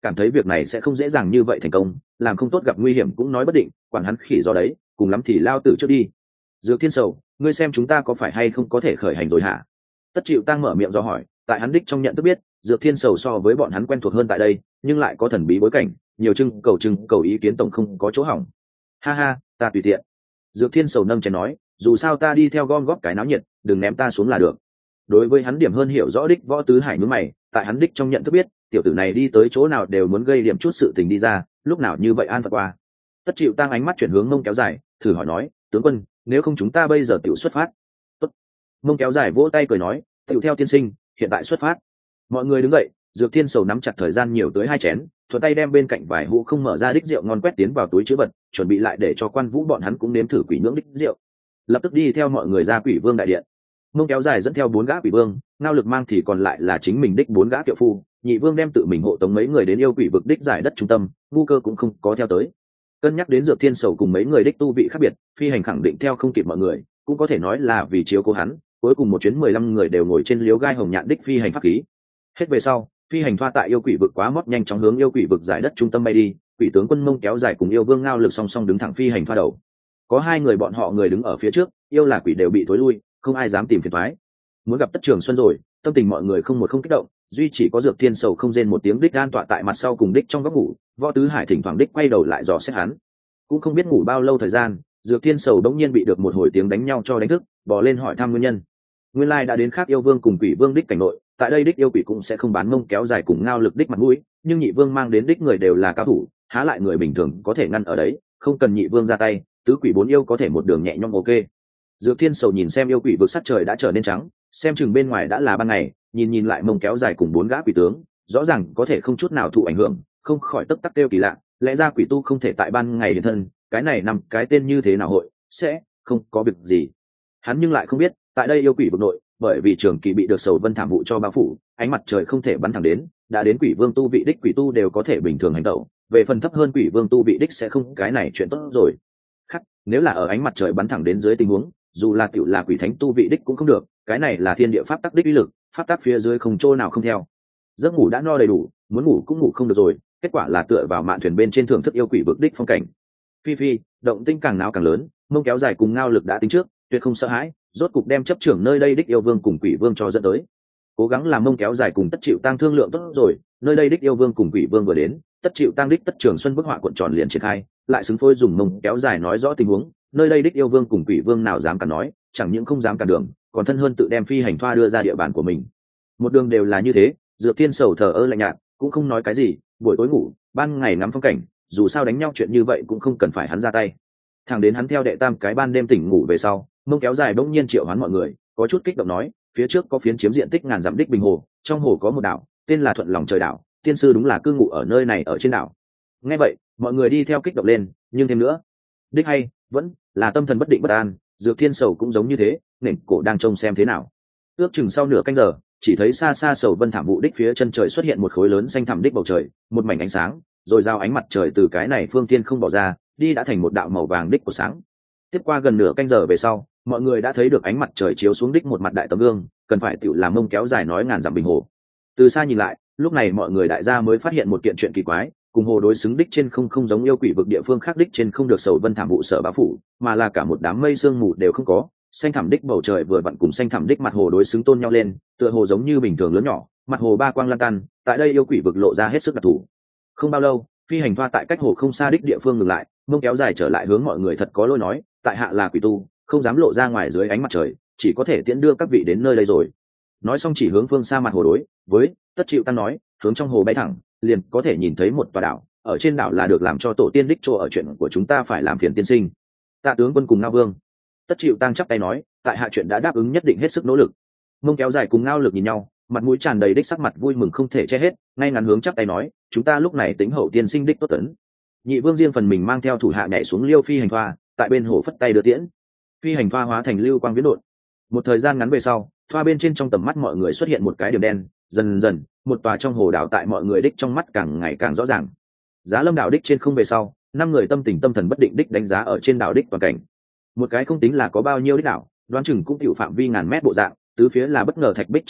cảm thấy việc này sẽ không dễ dàng như vậy thành công, làm không tốt gặp nguy hiểm cũng nói bất định, quản hắn khỉ do đấy, cùng lắm thì lao tử trước đi. Dược Thiên Sầu, ngươi xem chúng ta có phải hay không có thể khởi hành rồi hả? Tất Chịu Tăng mở miệng do hỏi, tại hắn đích trong nhận thức biết, Dược Thiên Sầu so với bọn hắn quen thuộc hơn tại đây, nhưng lại có thần bí bối cảnh, nhiều trưng cầu trưng cầu ý kiến tổng không có chỗ hỏng. Ha ha, ta tùy tiện. Dược Thiên Sầu nâng chén nói, dù sao ta đi theo gom góp cái náo nhiệt, đừng ném ta xuống là được. Đối với hắn điểm hơn hiểu rõ đích Võ Tứ Hải nhướng mày, tại hắn đích trong nhận thức biết, tiểu tử này đi tới chỗ nào đều muốn gây điểm chút sự tình đi ra, lúc nào như vậy an phận qua. Tất Chịu Tăng ánh mắt chuyển hướng Mông Kéo Dài, thử hỏi nói, tướng quân, nếu không chúng ta bây giờ tiểu xuất phát. Tốt. Mông Kéo Dài vỗ tay cười nói, tiểu theo tiên sinh, hiện tại xuất phát. Mọi người đứng dậy, Dược Thiên Sầu nắm chặt thời gian nhiều tới hai chén, thuận tay đem bên cạnh vài hũ không mở ra đích rượu ngon quét tiến vào túi chứa vật, chuẩn bị lại để cho Quan Vũ bọn hắn cũng nếm thử quỷ nhưỡng đích rượu. Lập tức đi theo mọi người ra Quỷ Vương đại điện. Mông Kéo Dài dẫn theo bốn gã Quỷ Vương, Ngao Lực mang thì còn lại là chính mình đích bốn gã kiệu phu, Nhị Vương đem tự mình hộ tống mấy người đến yêu quỷ vực đích giải đất trung tâm, Ngu Cơ cũng không có theo tới. Cân nhắc đến Dược Thiên Sầu cùng mấy người đích tu vị khác biệt, phi hành khẳng định theo không kịp mọi người, cũng có thể nói là vì chiếu cố hắn, cuối cùng một chuyến mười lăm người đều ngồi trên liếu gai hồng nhạn đích phi hành pháp khí. Hết về sau, phi hành thoa tại yêu quỷ vực quá mót nhanh chóng hướng yêu quỷ vực giải đất trung tâm bay đi, quỷ tướng quân Mông Kéo Dài cùng yêu vương Ngao Lực song song đứng thẳng phi hành thoa đầu. Có hai người bọn họ người đứng ở phía trước, yêu là quỷ đều bị thối lui, không ai dám tìm phiền toái. Muốn gặp Tất Trường Xuân rồi, tâm tình mọi người không một không kích động, duy chỉ có Dược Thiên Sầu không rên một tiếng đích an tọa tại mặt sau cùng đích trong góc ngủ, Võ Tứ Hải thỉnh thoảng đích quay đầu lại dò xét hắn. Cũng không biết ngủ bao lâu thời gian, Dược Thiên Sầu đống nhiên bị được một hồi tiếng đánh nhau cho đánh thức, bò lên hỏi thăm nguyên nhân. Nguyên lai đã đến khác yêu vương cùng quỷ vương đích cảnh nội, tại đây đích yêu quỷ cũng sẽ không bán Mông Kéo Dài cùng Ngao Lực đích mặt mũi, nhưng Nhị Vương mang đến đích người đều là cao thủ, há lại người bình thường có thể ngăn ở đấy, không cần Nhị Vương ra tay, tứ quỷ bốn yêu có thể một đường nhẹ nhõm ok. Dược Thiên Sầu nhìn xem yêu quỷ vực sắc trời đã trở nên trắng, xem chừng bên ngoài đã là ban ngày, nhìn nhìn lại Mông Kéo Dài cùng bốn gã quỷ tướng, rõ ràng có thể không chút nào thụ ảnh hưởng, không khỏi tức tắc kêu kỳ lạ, lẽ ra quỷ tu không thể tại ban ngày hiện thân, cái này nằm cái tên như thế nào hội sẽ không có việc gì. Hắn nhưng lại không biết, tại đây yêu quỷ vực nội, bởi vì trường kỳ bị được Sầu Vân thảm vụ cho bao phủ, ánh mặt trời không thể bắn thẳng đến, đã đến quỷ vương tu vị đích quỷ tu đều có thể bình thường hành động, về phần thấp hơn quỷ vương tu vị đích sẽ không, cái này chuyện tốt rồi. Khắc, nếu là ở ánh mặt trời bắn thẳng đến dưới tình huống, dù là tiểu là quỷ thánh tu vị đích cũng không được, cái này là thiên địa pháp tắc đích uy lực, pháp tắc phía dưới không chỗ nào không theo. Giấc ngủ đã no đầy đủ, muốn ngủ cũng ngủ không được rồi, kết quả là tựa vào mạn thuyền bên trên thưởng thức yêu quỷ vực đích phong cảnh. Phi phi, động tinh càng náo càng lớn, Mông Kéo Dài cùng Ngao Lực đã tính trước, tuyệt không sợ hãi, rốt cục đem chấp trưởng nơi đây đích yêu vương cùng quỷ vương cho dẫn tới. Cố gắng làm Mông Kéo Dài cùng Tất Chịu Tăng thương lượng tốt rồi, nơi đây đích yêu vương cùng quỷ vương vừa đến, Tất Chịu Tăng đích Tất Trường Xuân bức họa cuộn tròn liền triển khai, lại xứng phôi dùng Mông Kéo Dài nói rõ tình huống, nơi đây đích yêu vương cùng quỷ vương nào dám cản nói, chẳng những không dám cản đường, còn thân hơn tự đem phi hành thoa đưa ra địa bàn của mình. Một đường đều là như thế, Dược Thiên Sầu thờ ơ lạnh nhạt, cũng không nói cái gì, buổi tối ngủ, ban ngày ngắm phong cảnh, dù sao đánh nhau chuyện như vậy cũng không cần phải hắn ra tay. Thằng đến hắn theo đệ tam cái ban đêm tỉnh ngủ về sau, Mông Kéo Dài bỗng nhiên triệu hoán mọi người, có chút kích động nói, phía trước có phiến chiếm diện tích ngàn dặm đích bình hồ, trong hồ có một đảo, tên là Thuận Lòng Trời đảo, tiên sư đúng là cư ngụ ở nơi này ở trên đảo. Nghe vậy, mọi người đi theo kích động lên, nhưng thêm nữa, đích hay vẫn là tâm thần bất định bất an. Dược Thiên Sầu cũng giống như thế, nền cổ đang trông xem thế nào. Ước chừng sau nửa canh giờ, chỉ thấy xa xa Sầu Vân thảm vụ đích phía chân trời xuất hiện một khối lớn xanh thẳm đích bầu trời, một mảnh ánh sáng, rồi giao ánh mặt trời từ cái này phương tiên không bỏ ra, đi đã thành một đạo màu vàng đích của sáng. Tiếp qua gần nửa canh giờ về sau, mọi người đã thấy được ánh mặt trời chiếu xuống đích một mặt đại tấm gương, cần phải tựu làm Mông Kéo Dài nói ngàn dặm bình hồ. Từ xa nhìn lại, lúc này mọi người đại gia mới phát hiện một kiện chuyện kỳ quái, cùng hồ đối xứng đích trên không không giống yêu quỷ vực địa phương khác đích trên không được Sầu Vân thảm vụ sở bao phủ, mà là cả một đám mây sương mù đều không có, xanh thẳm đích bầu trời vừa vặn cùng xanh thẳm đích mặt hồ đối xứng tôn nhau lên, tựa hồ giống như bình thường lớn nhỏ, mặt hồ ba quang lan tan, tại đây yêu quỷ vực lộ ra hết sức đặc thù. Không bao lâu, phi hành thoa tại cách hồ không xa đích địa phương ngừng lại, Mông Kéo Dài trở lại hướng mọi người thật có lỗi nói, tại hạ là quỷ tu, không dám lộ ra ngoài dưới ánh mặt trời, chỉ có thể tiễn đưa các vị đến nơi đây rồi. Nói xong chỉ hướng phương xa mặt hồ đối với Tất Chịu Tăng nói, hướng trong hồ bay thẳng, liền có thể nhìn thấy một tòa đảo, ở trên đảo là được làm cho tổ tiên đích chỗ ở, chuyện của chúng ta phải làm phiền tiên sinh. Tạ tướng quân cùng Ngao Vương. Tất Chịu Tăng chắp tay nói, tại hạ chuyện đã đáp ứng nhất định hết sức nỗ lực. Mông Kéo Dài cùng Ngao Lực nhìn nhau, mặt mũi tràn đầy đích sắc mặt vui mừng không thể che hết, ngay ngắn hướng chắp tay nói, chúng ta lúc này tính hậu tiên sinh đích tốt tấn. Nhị Vương riêng phần mình mang theo thủ hạ nhảy xuống liêu phi hành thoa, tại bên hồ phất tay đưa tiễn. Phi hành thoa hóa thành lưu quang viễn đột. Một thời gian ngắn về sau, thoa bên trên trong tầm mắt mọi người xuất hiện một cái điểm đen, dần dần một tòa trong hồ đảo tại mọi người đích trong mắt càng ngày càng rõ ràng. Giá Lâm đảo đích trên không về sau, năm người tâm tình tâm thần bất định đích đánh giá ở trên đảo đích toàn cảnh. Một cái không tính là có bao nhiêu đích đảo, đoán chừng cũng tiểu phạm vi ngàn mét bộ dạng, tứ phía là bất ngờ thạch bích trong nước,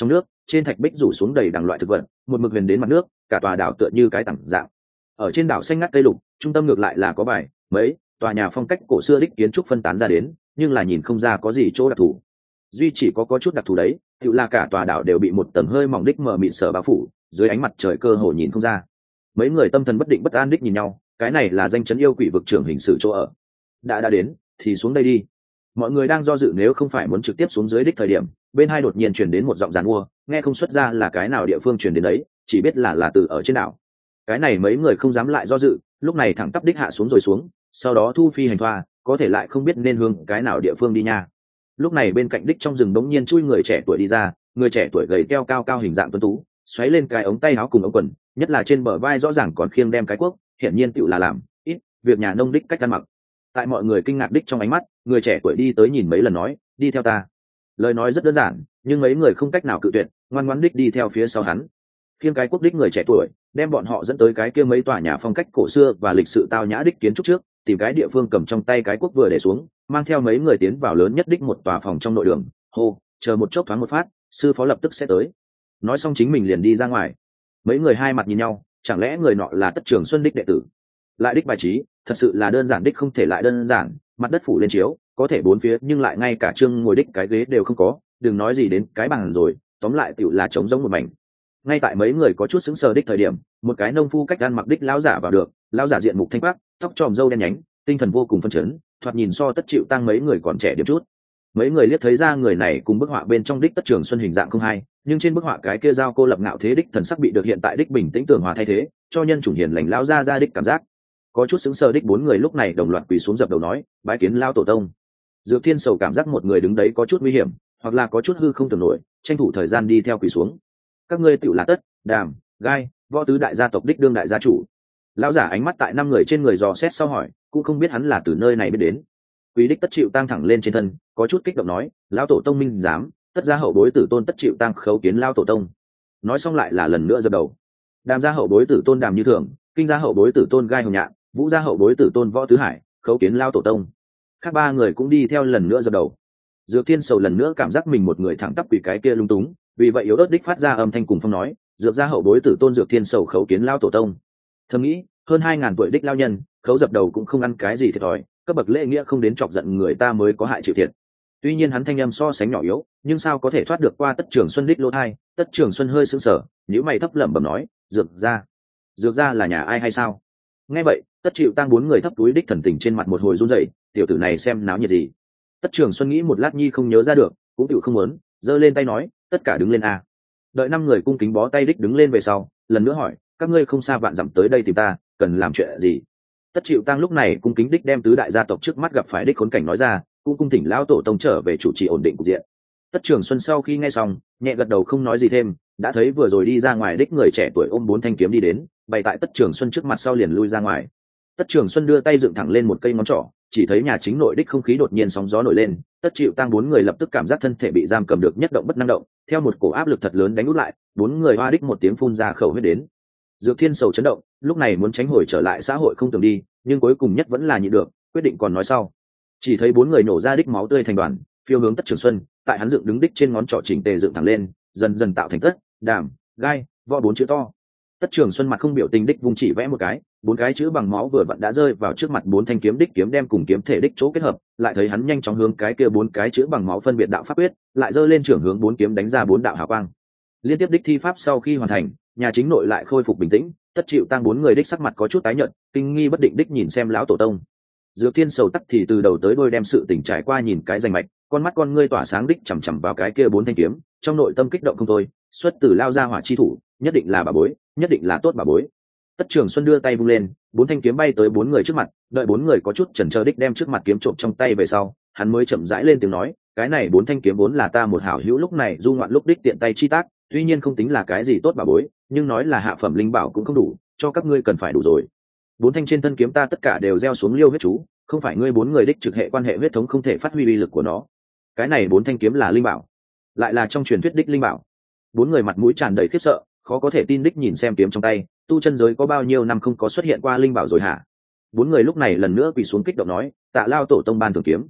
trên thạch bích rủ xuống đầy đằng loại thực vật, một mực huyền đến mặt nước, cả tòa đảo tựa như cái tảng dạng. Ở trên đảo xanh ngắt cây lục, trung tâm ngược lại là có vài mấy tòa nhà phong cách cổ xưa đích kiến trúc phân tán ra đến, nhưng là nhìn không ra có gì chỗ đặc thù. Duy chỉ có có chút đặc thù đấy, tự là cả tòa đảo đều bị một tầng hơi mỏng đích mờ mịt sở bao phủ, dưới ánh mặt trời cơ hồ nhìn không ra. Mấy người tâm thần bất định bất an đích nhìn nhau, cái này là danh chấn yêu quỷ vực trưởng hình sự chỗ ở. Đã đã đến, thì xuống đây đi. Mọi người đang do dự nếu không phải muốn trực tiếp xuống dưới đích thời điểm, bên hai đột nhiên truyền đến một giọng giàn mua, nghe không xuất ra là cái nào địa phương truyền đến đấy, chỉ biết là là từ ở trên đảo. Cái này mấy người không dám lại do dự, lúc này thẳng tắp đích hạ xuống rồi xuống, sau đó thu phi hành thoa, có thể lại không biết nên hướng cái nào địa phương đi nha. Lúc này bên cạnh đích trong rừng đống nhiên chui người trẻ tuổi đi ra, người trẻ tuổi gầy teo cao cao hình dạng tuấn tú, xoáy lên cái ống tay áo cùng ống quần, nhất là trên bờ vai rõ ràng còn khiêng đem cái cuốc, hiển nhiên tựu là làm ít việc nhà nông đích cách ăn mặc. Tại mọi người kinh ngạc đích trong ánh mắt, người trẻ tuổi đi tới nhìn mấy lần nói, đi theo ta. Lời nói rất đơn giản, nhưng mấy người không cách nào cự tuyệt, ngoan ngoãn đích đi theo phía sau hắn. Khiêng cái cuốc đích người trẻ tuổi đem bọn họ dẫn tới cái kia mấy tòa nhà phong cách cổ xưa và lịch sự tao nhã đích kiến trúc trước, tìm cái địa phương cầm trong tay cái cuốc vừa để xuống, mang theo mấy người tiến vào lớn nhất đích một tòa phòng trong nội đường. Hô, chờ một chốc thoáng một phát, sư phó lập tức sẽ tới. Nói xong chính mình liền đi ra ngoài. Mấy người hai mặt nhìn nhau, chẳng lẽ người nọ là Tất Trường Xuân đích đệ tử? Lại đích bài trí, thật sự là đơn giản đích không thể lại đơn giản, mặt đất phủ lên chiếu, có thể bốn phía nhưng lại ngay cả trương ngồi đích cái ghế đều không có, đừng nói gì đến cái bàn rồi, tóm lại tựu là trống rỗng một mảnh. Ngay tại mấy người có chút sững sờ đích thời điểm, một cái nông phu cách ăn mặc đích lão giả vào được, lão giả diện mục thanh bắc, tóc tròm râu đen nhánh, tinh thần vô cùng phấn chấn, thoạt nhìn so Tất Chịu Tăng mấy người còn trẻ điểm chút. Mấy người liếc thấy ra người này cùng bức họa bên trong đích Tất Trường Xuân hình dạng không hay, nhưng trên bức họa cái kia giao cô lập ngạo thế đích thần sắc bị được hiện tại đích bình tĩnh tường hòa thay thế, cho nhân chủng hiền lành lão ra ra đích cảm giác. Có chút sững sờ đích bốn người lúc này đồng loạt quỳ xuống dập đầu nói, bái kiến lão tổ tông. Dược Thiên Sầu cảm giác một người đứng đấy có chút nguy hiểm, hoặc là có chút hư không tưởng nổi, tranh thủ thời gian đi theo quỳ xuống. Các ngươi tựu là Tất, Đàm, Gai, Võ tứ đại gia tộc đích đương đại gia chủ. Lão giả ánh mắt tại năm người trên người dò xét sau hỏi, cũng không biết hắn là từ nơi này biết đến. Quý đích Tất Chịu Tăng thẳng lên trên thân, có chút kích động nói, lão tổ tông minh dám, Tất gia hậu bối tử tôn Tất Chịu Tăng khấu kiến lão tổ tông. Nói xong lại là lần nữa dập đầu. Đàm gia hậu bối tử tôn Đàm Như Thường, Kinh gia hậu bối tử tôn Gai Hồng Nhạn, Vũ gia hậu bối tử tôn Võ Tứ Hải khấu kiến lão tổ tông. Khác ba người cũng đi theo lần nữa dập đầu. Dược Thiên Sầu lần nữa cảm giác mình một người thẳng tắp quỳ cái kia lung túng, vì vậy yếu ớt đích phát ra âm thanh cùng phong nói, dược gia hậu bối tử tôn Dược Thiên Sầu khấu kiến lão tổ tông. Thầm nghĩ, hơn hai ngàn tuổi đích lao nhân, khấu dập đầu cũng không ăn cái gì thiệt thòi, cấp bậc lễ nghĩa không đến chọc giận người ta mới có hại chịu thiệt. Tuy nhiên hắn thanh âm so sánh nhỏ yếu, nhưng sao có thể thoát được qua Tất Trường Xuân đích lỗ thai. Tất Trường Xuân hơi sững sờ, nhíu mày thấp lẩm bẩm nói, dược gia, dược gia là nhà ai hay sao? Nghe vậy, Tất Chịu Tăng bốn người thấp túi đích thần tình trên mặt một hồi run rẩy, tiểu tử này xem náo nhiệt gì? Tất Trường Xuân nghĩ một lát nhi không nhớ ra được, cũng tiểu không muốn, giơ lên tay nói, tất cả đứng lên a. Đợi năm người cung kính bó tay đích đứng lên về sau, lần nữa hỏi, các ngươi không xa vạn dặm tới đây tìm ta, cần làm chuyện gì? Tất Chịu Tăng lúc này cung kính đích đem tứ đại gia tộc trước mắt gặp phải đích khốn cảnh nói ra, cũng cung thỉnh lão tổ tông trở về chủ trì ổn định cục diện. Tất Trường Xuân sau khi nghe xong, nhẹ gật đầu không nói gì thêm, đã thấy vừa rồi đi ra ngoài đích người trẻ tuổi ôm bốn thanh kiếm đi đến, bày tại Tất Trường Xuân trước mặt sau liền lui ra ngoài. Tất Trường Xuân đưa tay dựng thẳng lên một cây ngón trỏ, chỉ thấy nhà chính nội đích không khí đột nhiên sóng gió nổi lên, Tất Chịu Tăng bốn người lập tức cảm giác thân thể bị giam cầm được nhất động bất năng động, theo một cổ áp lực thật lớn đánh út lại, bốn người hoa đích một tiếng phun ra khẩu huyết đến. Dược Thiên Sầu chấn động, lúc này muốn tránh hồi trở lại xã hội không tưởng đi, nhưng cuối cùng nhất vẫn là nhịn được, quyết định còn nói sau. Chỉ thấy bốn người nổ ra đích máu tươi thành đoàn, phiêu hướng Tất Trường Xuân, tại hắn dựng đứng đích trên ngón trỏ chỉnh tề dựng thẳng lên, dần dần tạo thành Tất, Đàm, Gai, Võ bốn chữ to. Tất Trường Xuân mặt không biểu tình đích vùng chỉ vẽ một cái, bốn cái chữ bằng máu vừa vặn đã rơi vào trước mặt bốn thanh kiếm đích kiếm đem cùng kiếm thể đích chỗ kết hợp, lại thấy hắn nhanh chóng hướng cái kia bốn cái chữ bằng máu phân biệt đạo pháp quyết, lại giơ lên trưởng hướng bốn kiếm đánh ra bốn đạo hào quang. Liên tiếp đích thi pháp sau khi hoàn thành, nhà chính nội lại khôi phục bình tĩnh, Tất Chịu Tăng bốn người đích sắc mặt có chút tái nhợt, kinh nghi bất định đích nhìn xem lão tổ tông. Dược Thiên Sầu tắc thì từ đầu tới đuôi đem sự tình trải qua nhìn cái rành mạch, con mắt con ngươi tỏa sáng đích chằm chằm vào cái kia bốn thanh kiếm, trong nội tâm kích động không thôi, xuất từ lao ra hỏa chi thủ, nhất định là bà bối, nhất định là tốt bà bối. Tất Trường Xuân đưa tay vung lên, bốn thanh kiếm bay tới bốn người trước mặt, đợi bốn người có chút chần chờ đích đem trước mặt kiếm trộm trong tay về sau, hắn mới chậm rãi lên tiếng nói, cái này bốn thanh kiếm vốn là ta một hảo hữu lúc này du ngoạn lúc đích tiện tay chi tác, tuy nhiên không tính là cái gì tốt bà bối, nhưng nói là hạ phẩm linh bảo cũng không đủ, cho các ngươi cần phải đủ rồi. Bốn thanh trên thân kiếm ta tất cả đều gieo xuống liêu huyết chú, không phải ngươi bốn người đích trực hệ quan hệ huyết thống không thể phát huy uy lực của nó. Cái này bốn thanh kiếm là linh bảo, lại là trong truyền thuyết đích linh bảo. Bốn người mặt mũi tràn đầy khiếp sợ, khó có thể tin đích nhìn xem kiếm trong tay, tu chân giới có bao nhiêu năm không có xuất hiện qua linh bảo rồi hả? Bốn người lúc này lần nữa quỳ xuống kích động nói, tạ lao tổ tông ban thưởng kiếm.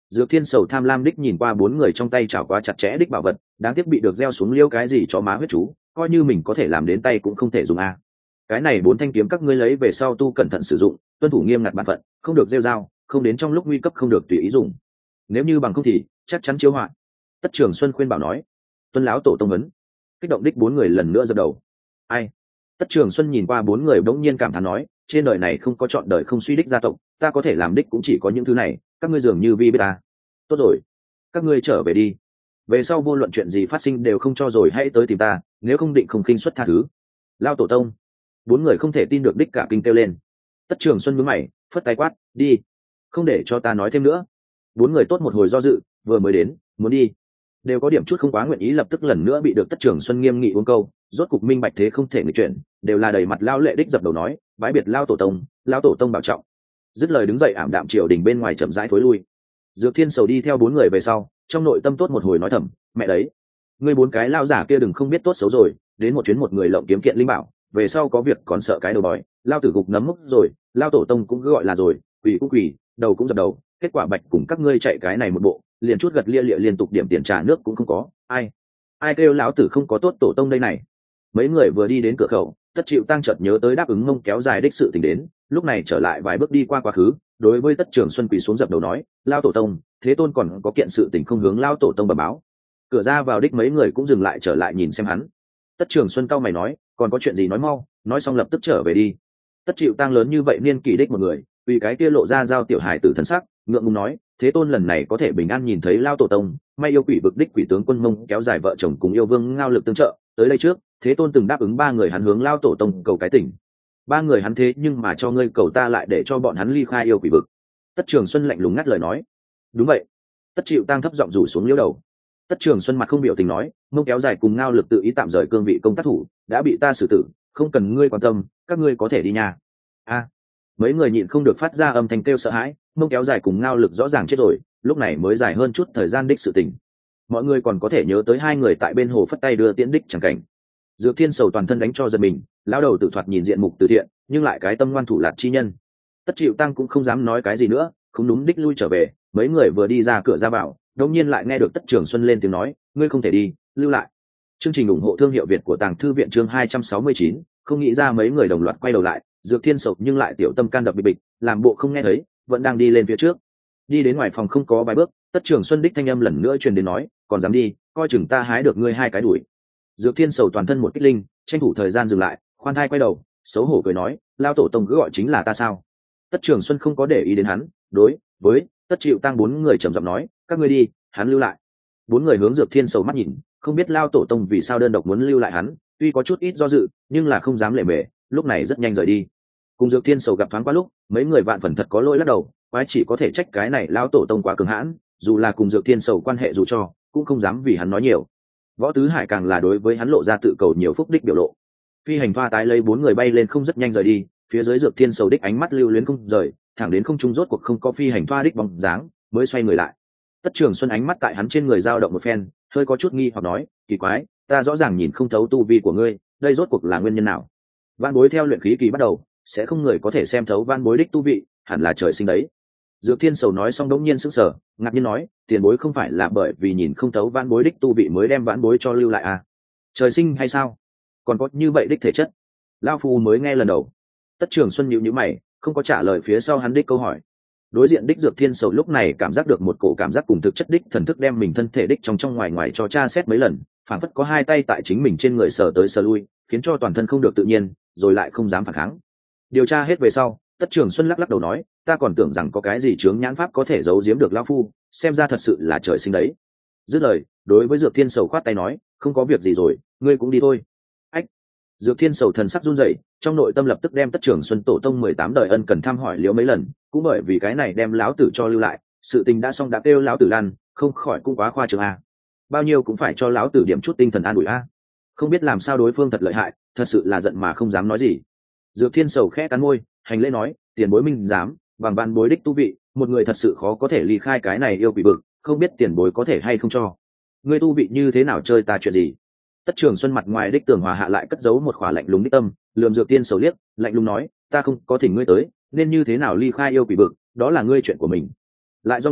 Dược Thiên Sầu tham lam đích nhìn qua bốn người trong tay chảo quá chặt chẽ đích bảo vật, đáng tiếc bị được gieo xuống liêu cái gì cho má huyết chú, coi như mình có thể làm đến tay cũng không thể dùng a. Cái này bốn thanh kiếm các ngươi lấy về sau tu cẩn thận sử dụng, tuân thủ nghiêm ngặt bản phận, không được gieo dao, không đến trong lúc nguy cấp không được tùy ý dùng. Nếu như bằng không thì chắc chắn chiếu họa. Tất Trường Xuân khuyên bảo nói. Tuân lão tổ tông vấn. Kích động đích bốn người lần nữa dập đầu. Ai? Tất Trường Xuân nhìn qua bốn người bỗng nhiên cảm thán nói, trên đời này không có chọn đời không suy đích gia tộc, ta có thể làm đích cũng chỉ có những thứ này, các ngươi dường như vi biết ta. Tốt rồi, các ngươi trở về đi. Về sau vô luận chuyện gì phát sinh đều không cho rồi hãy tới tìm ta, nếu không định không khinh suất tha thứ. Lao tổ tông. Bốn người không thể tin được đích cả kinh kêu lên. Tất Trường Xuân nhướng mày, phất tay quát, đi, không để cho ta nói thêm nữa. Bốn người tốt một hồi do dự, vừa mới đến, muốn đi, đều có điểm chút không quá nguyện ý, lập tức lần nữa bị được Tất Trường Xuân nghiêm nghị uống câu, rốt cục minh bạch thế không thể nghịch chuyển, đều là đầy mặt lao lệ đích dập đầu nói, bái biệt lao tổ tông, lao tổ tông bảo trọng. Dứt lời đứng dậy ảm đạm triều đình bên ngoài chậm rãi thối lui. Dược Thiên Sầu đi theo bốn người về sau, trong nội tâm tốt một hồi nói thầm, mẹ đấy, ngươi bốn cái lao giả kia đừng không biết tốt xấu rồi, đến một chuyến một người lộng kiếm kiện linh bảo, về sau có việc còn sợ cái đầu bòi, lao tử gục nấm mốc rồi, lao tổ tông cũng cứ gọi là rồi, quỷ cũng quỷ, đầu cũng dập đầu, kết quả bạch cùng các ngươi chạy cái này một bộ, liền chút gật lia lịa liên tục điểm tiền trả nước cũng không có, ai ai kêu lão tử không có tốt tổ tông đây này. Mấy người vừa đi đến cửa khẩu, Tất Chịu Tăng chợt nhớ tới đáp ứng mông kéo dài đích sự tình đến, lúc này trở lại vài bước đi qua quá khứ, đối với Tất Trường Xuân quỳ xuống dập đầu nói, lao tổ tông, thế tôn còn có kiện sự tình không hướng lao tổ tông bẩm báo. Cửa ra vào đích mấy người cũng dừng lại trở lại nhìn xem hắn. Tất Trường Xuân cau mày nói, còn có chuyện gì nói mau, nói xong lập tức trở về đi. Tất Chịu Tăng lớn như vậy niên kỷ đích một người, vì cái kia lộ ra giao tiểu hài tử thần sắc, ngượng ngùng nói, thế tôn lần này có thể bình an nhìn thấy lao tổ tông, may yêu quỷ vực đích quỷ tướng quân mông kéo dài vợ chồng cùng yêu vương ngao lực tương trợ, tới đây trước thế tôn từng đáp ứng ba người hắn hướng lao tổ tông cầu cái tỉnh, ba người hắn thế nhưng mà cho ngươi cầu ta lại để cho bọn hắn ly khai yêu quỷ vực. Tất Trường Xuân lạnh lùng ngắt lời nói. Đúng vậy. Tất Chịu Tăng thấp giọng rủ xuống liễu đầu. Tất Trường Xuân mặt không biểu tình nói, mông kéo dài cùng ngao lực tự ý tạm rời cương vị công tác thủ, đã bị ta xử tử, không cần ngươi quan tâm, các ngươi có thể đi nhà. A. Mấy người nhịn không được phát ra âm thanh kêu sợ hãi, mông kéo dài cùng ngao lực rõ ràng chết rồi, lúc này mới dài hơn chút thời gian đích sự tình. Mọi người còn có thể nhớ tới hai người tại bên hồ phất tay đưa tiễn đích chẳng cảnh. Dược Thiên Sầu toàn thân đánh cho giật mình, lão đầu tự thoạt nhìn diện mục từ thiện, nhưng lại cái tâm ngoan thủ lạt chi nhân. Tất Chịu Tăng cũng không dám nói cái gì nữa, không đúng đích lui trở về. Mấy người vừa đi ra cửa ra vào, đột nhiên lại nghe được Tất Trường Xuân lên tiếng nói, ngươi không thể đi, lưu lại. Chương trình ủng hộ thương hiệu Việt của Tàng Thư viện chương hai trăm sáu mươi chín, không nghĩ ra mấy người đồng loạt quay đầu lại, Dược Thiên Sầu nhưng lại tiểu tâm can đập bịch bịch, làm bộ không nghe thấy, vẫn đang đi lên phía trước. Đi đến ngoài phòng không có vài bước, Tất Trường Xuân đích thanh âm lần nữa truyền đến nói, còn dám đi, coi chừng ta hái được ngươi hai cái đuổi. Dược Thiên Sầu toàn thân một kích linh, tranh thủ thời gian dừng lại, khoan thai quay đầu, xấu hổ cười nói, lao tổ tông cứ gọi chính là ta sao? Tất Trường Xuân không có để ý đến hắn, đối với Tất Chịu Tăng bốn người trầm giọng nói, các ngươi đi, hắn lưu lại. Bốn người hướng Dược Thiên Sầu mắt nhìn, không biết lao tổ tông vì sao đơn độc muốn lưu lại hắn, tuy có chút ít do dự, nhưng là không dám lề mề, lúc này rất nhanh rời đi. Cùng Dược Thiên Sầu gặp thoáng qua lúc, mấy người vạn phần thật có lỗi lắc đầu, quái chỉ có thể trách cái này lao tổ tông quá cường hãn, dù là cùng Dược Thiên Sầu quan hệ dù cho, cũng không dám vì hắn nói nhiều. Võ Tứ Hải càng là đối với hắn lộ ra tự cầu nhiều phúc đích biểu lộ. Phi hành thoa tái lấy bốn người bay lên không rất nhanh rời đi, phía dưới Dược Thiên Sầu đích ánh mắt lưu luyến không rời, thẳng đến không trung rốt cuộc không có phi hành thoa đích bóng dáng, mới xoay người lại. Tất Trường Xuân ánh mắt tại hắn trên người dao động một phen, hơi có chút nghi hoặc nói, kỳ quái, ta rõ ràng nhìn không thấu tu vi của ngươi, đây rốt cuộc là nguyên nhân nào? Van Bối theo luyện khí kỳ bắt đầu, sẽ không người có thể xem thấu Van Bối đích tu vị, hẳn là trời sinh đấy. Dược Thiên Sầu nói xong đống nhiên sững sờ, ngạc nhiên nói, tiền bối không phải là bởi vì nhìn không thấu Van Bối đích tu vị mới đem Van Bối cho lưu lại à? Trời sinh hay sao? Còn có như vậy đích thể chất? Lão phu mới nghe lần đầu. Tất Trường Xuân nhíu nhíu mày, không có trả lời phía sau hắn đích câu hỏi. Đối diện đích Dược Thiên Sầu lúc này cảm giác được một cổ cảm giác cùng thực chất đích thần thức đem mình thân thể đích trong trong ngoài ngoài cho tra xét mấy lần, phảng phất có hai tay tại chính mình trên người sờ tới sờ lui, khiến cho toàn thân không được tự nhiên, rồi lại không dám phản kháng. Điều tra hết về sau, Tất Trường Xuân lắc lắc đầu nói, ta còn tưởng rằng có cái gì chướng nhãn pháp có thể giấu giếm được lão phu, xem ra thật sự là trời sinh đấy. Dứt lời, đối với Dược Thiên Sầu khoát tay nói, không có việc gì rồi, ngươi cũng đi thôi. Ách. Dược Thiên Sầu thần sắc run rẩy, trong nội tâm lập tức đem Tất Trường Xuân tổ tông mười tám đời ân cần thăm hỏi liễu mấy lần, cũng bởi vì cái này đem lão tử cho lưu lại, sự tình đã xong đã kêu lão tử lăn, không khỏi cũng quá khoa trương a. Bao nhiêu cũng phải cho lão tử điểm chút tinh thần an ủi a. Không biết làm sao đối phương thật lợi hại, thật sự là giận mà không dám nói gì. Dược Thiên Sầu khẽ cắn môi, hành lễ nói, tiền bối minh dám, bằng Van Bối đích tu vị, một người thật sự khó có thể ly khai cái này yêu quỷ vực, không biết tiền bối có thể hay không cho. Ngươi tu vị như thế nào chơi ta chuyện gì? Tất Trường Xuân mặt ngoài đích tường hòa hạ lại cất giấu một khỏa lạnh lùng đích tâm, lườm Dược Thiên Sầu liếc, lạnh lùng nói, ta không có thỉnh ngươi tới, nên như thế nào ly khai yêu quỷ vực, đó là ngươi chuyện của mình. Lại rong dài,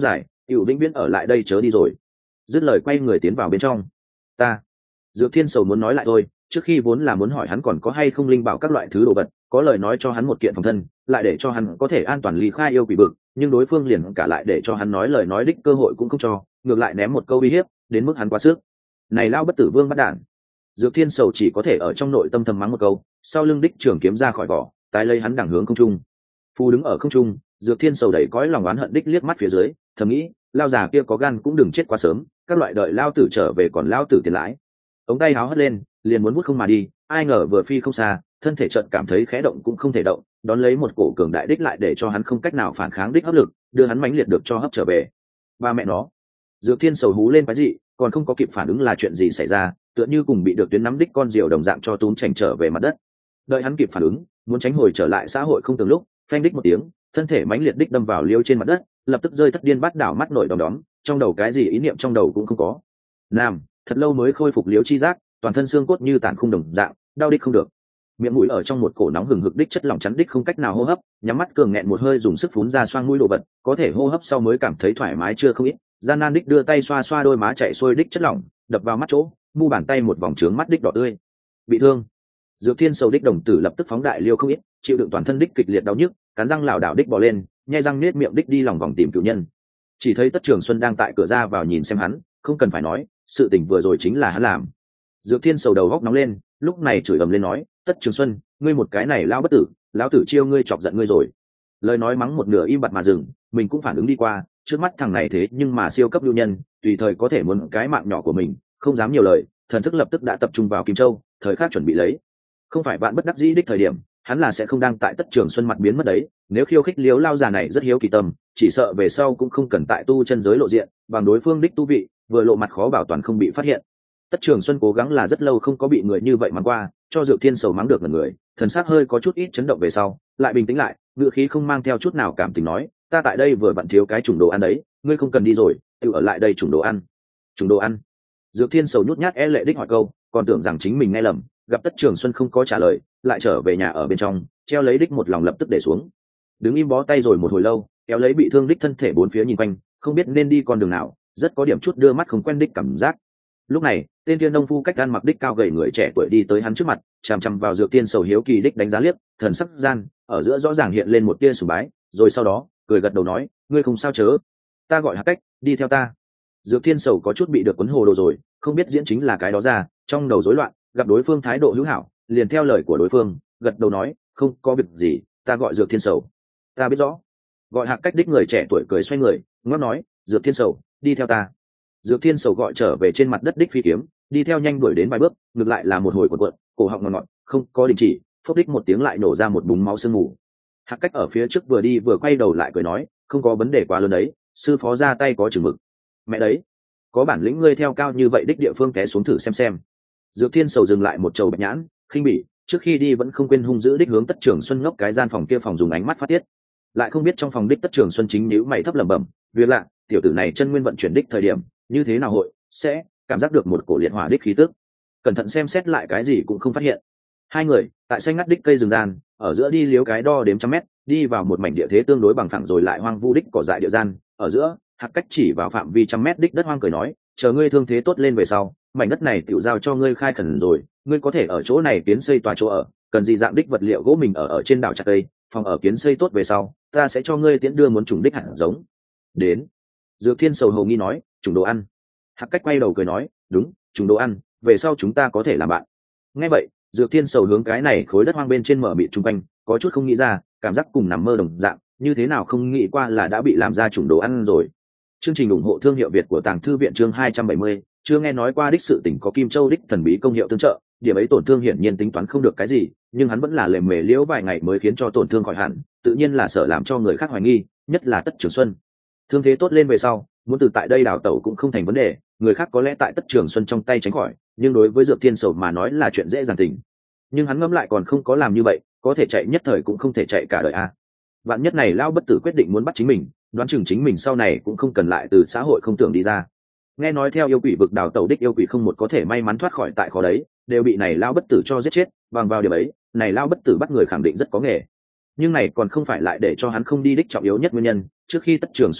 Cựu vĩnh viễn ở lại đây chớ đi rồi. Dứt lời quay người tiến vào bên trong. Ta Dược Thiên Sầu muốn nói lại thôi, trước khi vốn là muốn hỏi hắn còn có hay không linh bảo các loại thứ đồ vật, có lời nói cho hắn một kiện phòng thân, lại để cho hắn có thể an toàn ly khai yêu quỷ vực, nhưng đối phương liền cả lại để cho hắn nói lời nói đích cơ hội cũng không cho, ngược lại ném một câu uy hiếp, đến mức hắn quá sức. Này lao bất tử vương bắt đản. Dược Thiên Sầu chỉ có thể ở trong nội tâm thầm mắng một câu, sau lưng đích trường kiếm ra khỏi vỏ, tái lấy hắn đẳng hướng không trung. Phu đứng ở không trung, Dược Thiên Sầu đẩy cõi lòng oán hận đích liếc mắt phía dưới, thầm nghĩ, lao già kia có gan cũng đừng chết quá sớm, các loại đợi lao tử trở về còn lao tử tiền lãi. Ống tay háo hất lên, liền muốn hút không mà đi, ai ngờ vừa phi không xa, thân thể chợt cảm thấy khẽ động cũng không thể động, đón lấy một cổ cường đại đích lại để cho hắn không cách nào phản kháng đích hấp lực, đưa hắn mãnh liệt được cho hấp trở về. Ba mẹ nó. Dược Thiên Sầu hú lên cái gì, còn không có kịp phản ứng là chuyện gì xảy ra, tựa như cùng bị được tuyến nắm đích con diều đồng dạng cho túm chành trở về mặt đất. Đợi hắn kịp phản ứng, muốn tránh hồi trở lại xã hội không từng lúc, phanh đích một tiếng, thân thể mãnh liệt đích đâm vào liêu trên mặt đất, lập tức rơi thất điên bắt đảo mắt nổi đom đóm, trong đầu cái gì ý niệm trong đầu cũng không có. Nam, thật lâu mới khôi phục liếu chi giác, toàn thân xương cốt như tàn khung đồng dạng, đau đích không được. Miệng mũi ở trong một cổ nóng hừng hực đích chất lỏng chắn đích không cách nào hô hấp, nhắm mắt cường nghẹn một hơi dùng sức phún ra xoang mũi đồ vật, có thể hô hấp sau mới cảm thấy thoải mái chưa không ít. Gian nan đích đưa tay xoa xoa đôi má chảy xuôi đích chất lỏng, đập vào mắt chỗ, mu bàn tay một vòng trướng mắt đích đỏ tươi. Bị thương. Dược Thiên Sầu đích đồng tử lập tức phóng đại liêu không ít, chịu đựng toàn thân đích kịch liệt đau nhức, cắn răng lảo đảo đích bò lên, nhai răng nết miệng đích đi lòng vòng tìm cửu nhân. Chỉ thấy Tất Trường Xuân đang tại cửa ra vào nhìn xem hắn, không cần phải nói, sự tình vừa rồi chính là hắn làm. Dược Thiên Sầu đầu góc nóng lên, lúc này chửi ầm lên nói, Tất Trường Xuân, ngươi một cái này lão bất tử, lão tử chiêu ngươi chọc giận ngươi rồi. Lời nói mắng một nửa im bặt mà dừng, mình cũng phản ứng đi qua, trước mắt thằng này thế nhưng mà siêu cấp lưu nhân, tùy thời có thể muốn cái mạng nhỏ của mình, không dám nhiều lời, thần thức lập tức đã tập trung vào Kim Châu, thời khắc chuẩn bị lấy. Không phải bạn bất đắc dĩ đích thời điểm, hắn là sẽ không đang tại Tất Trường Xuân mặt biến mất đấy, nếu khiêu khích liếu lao già này rất hiếu kỳ tâm, chỉ sợ về sau cũng không cần tại tu chân giới lộ diện, bằng đối phương đích tu vị, vừa lộ mặt khó bảo toàn không bị phát hiện. Tất Trường Xuân cố gắng là rất lâu không có bị người như vậy mắng qua, cho Dược Thiên Sầu mắng được một người, thần sắc hơi có chút ít chấn động về sau, lại bình tĩnh lại, ngữ khí không mang theo chút nào cảm tình nói, ta tại đây vừa vặn thiếu cái chủng đồ ăn đấy, ngươi không cần đi rồi, tự ở lại đây chủng đồ ăn. Chủng đồ ăn? Dược Thiên Sầu nhút nhát e lệ đích hỏi câu, còn tưởng rằng chính mình nghe lầm, gặp Tất Trường Xuân không có trả lời, lại trở về nhà ở bên trong, treo lấy đích một lòng lập tức để xuống. Đứng im bó tay rồi một hồi lâu, kéo lấy bị thương đích thân thể bốn phía nhìn quanh, không biết nên đi con đường nào, rất có điểm chút đưa mắt không quen đích cảm giác. Lúc này, tên thiên nông phu cách gan mặc đích cao gầy người trẻ tuổi đi tới hắn trước mặt, chằm chằm vào Dược Thiên Sầu hiếu kỳ đích đánh giá liếc, thần sắc gian ở giữa rõ ràng hiện lên một tia sùng bái, rồi sau đó cười gật đầu nói, ngươi không sao chớ, ta gọi Hạc Cách, đi theo ta. Dược Thiên Sầu có chút bị được cuốn hồ đồ rồi, không biết diễn chính là cái đó ra, trong đầu rối loạn, gặp đối phương thái độ hữu hảo, liền theo lời của đối phương, gật đầu nói, không có việc gì, ta gọi Dược Thiên Sầu. Ta biết rõ. Gọi Hạc Cách đích người trẻ tuổi cười xoay người, ngóc nói, Dược Thiên Sầu, đi theo ta. Dược Thiên Sầu gọi trở về trên mặt đất đích phi kiếm, đi theo nhanh đuổi đến vài bước, ngược lại là một hồi cuộn cuộn, cổ họng ngọt ngọt, không có đình chỉ, phốc đích một tiếng lại nổ ra một búng máu sương mù. Hạc Cách ở phía trước vừa đi vừa quay đầu lại cười nói, không có vấn đề quá lớn đấy, sư phó ra tay có chừng mực. Mẹ đấy, có bản lĩnh ngươi theo cao như vậy đích địa phương té xuống thử xem xem. Dược Thiên Sầu dừng lại một trầu bạch nhãn, khinh bỉ, trước khi đi vẫn không quên hung dữ đích hướng Tất Trường Xuân ngốc cái gian phòng kia phòng dùng ánh mắt phát tiết. Lại không biết trong phòng đích Tất Trường Xuân chính nhíu mày thấp lẩm bẩm, việc lạ, tiểu tử này chân nguyên vận chuyển đích thời điểm, như thế nào hội sẽ cảm giác được một cổ liệt hỏa đích khí tức. Cẩn thận xem xét lại cái gì cũng không phát hiện. Hai người tại xanh ngắt đích cây rừng gian, ở giữa đi liếu cái đo đếm trăm mét, đi vào một mảnh địa thế tương đối bằng phẳng rồi lại hoang vu đích cỏ dại địa gian, ở giữa Hạc Cách chỉ vào phạm vi trăm mét đích đất hoang cười nói, chờ ngươi thương thế tốt lên về sau, mảnh đất này tiểu giao cho ngươi khai khẩn rồi, ngươi có thể ở chỗ này kiến xây tòa chỗ ở, cần gì dạng đích vật liệu gỗ mình ở ở trên đảo chặt cây, phòng ở kiến xây tốt về sau, ta sẽ cho ngươi tiễn đưa muốn trùng đích hạt giống. Đến. Dược Thiên Sầu hầu nghi nói, trùng đồ ăn. Hạc Cách quay đầu cười nói, đúng, trùng đồ ăn, về sau chúng ta có thể làm bạn. Nghe vậy, Dược Thiên Sầu hướng cái này khối đất hoang bên trên mở mịt trung quanh, có chút không nghĩ ra, cảm giác cùng nằm mơ đồng dạng, như thế nào không nghĩ qua là đã bị làm ra trùng đồ ăn rồi. Chương trình ủng hộ thương hiệu Việt của Tàng Thư viện chương hai trăm bảy mươi, chưa nghe nói qua đích sự tỉnh có Kim Châu đích thần bí công hiệu tương trợ, điểm ấy tổn thương hiển nhiên tính toán không được cái gì, nhưng hắn vẫn là lề mề liễu vài ngày mới khiến cho tổn thương khỏi hẳn, tự nhiên là sợ làm cho người khác hoài nghi, nhất là Tất Trường Xuân. Thương thế tốt lên về sau, muốn từ tại đây đào tẩu cũng không thành vấn đề, người khác có lẽ tại Tất Trường Xuân trong tay tránh khỏi, nhưng đối với Dược Thiên Sầu mà nói là chuyện dễ dàng tình. Nhưng hắn ngẫm lại còn không có làm như vậy, có thể chạy nhất thời cũng không thể chạy cả đời a. À. Vạn nhất này lao bất tử quyết định muốn bắt chính mình, đoán chừng chính mình sau này cũng không cần lại từ xã hội không tưởng đi ra. Nghe nói theo yêu quỷ vực đào tẩu đích yêu quỷ không một có thể may mắn thoát khỏi tại khó đấy, đều bị này lao bất tử cho giết chết, bằng vào điểm ấy, này lao bất tử bắt người khẳng định rất có nghề. Nhưng này còn không phải lại để cho hắn không đi đích trọng yếu nhất nguyên nhân, trước khi Tất Trường Xuân đối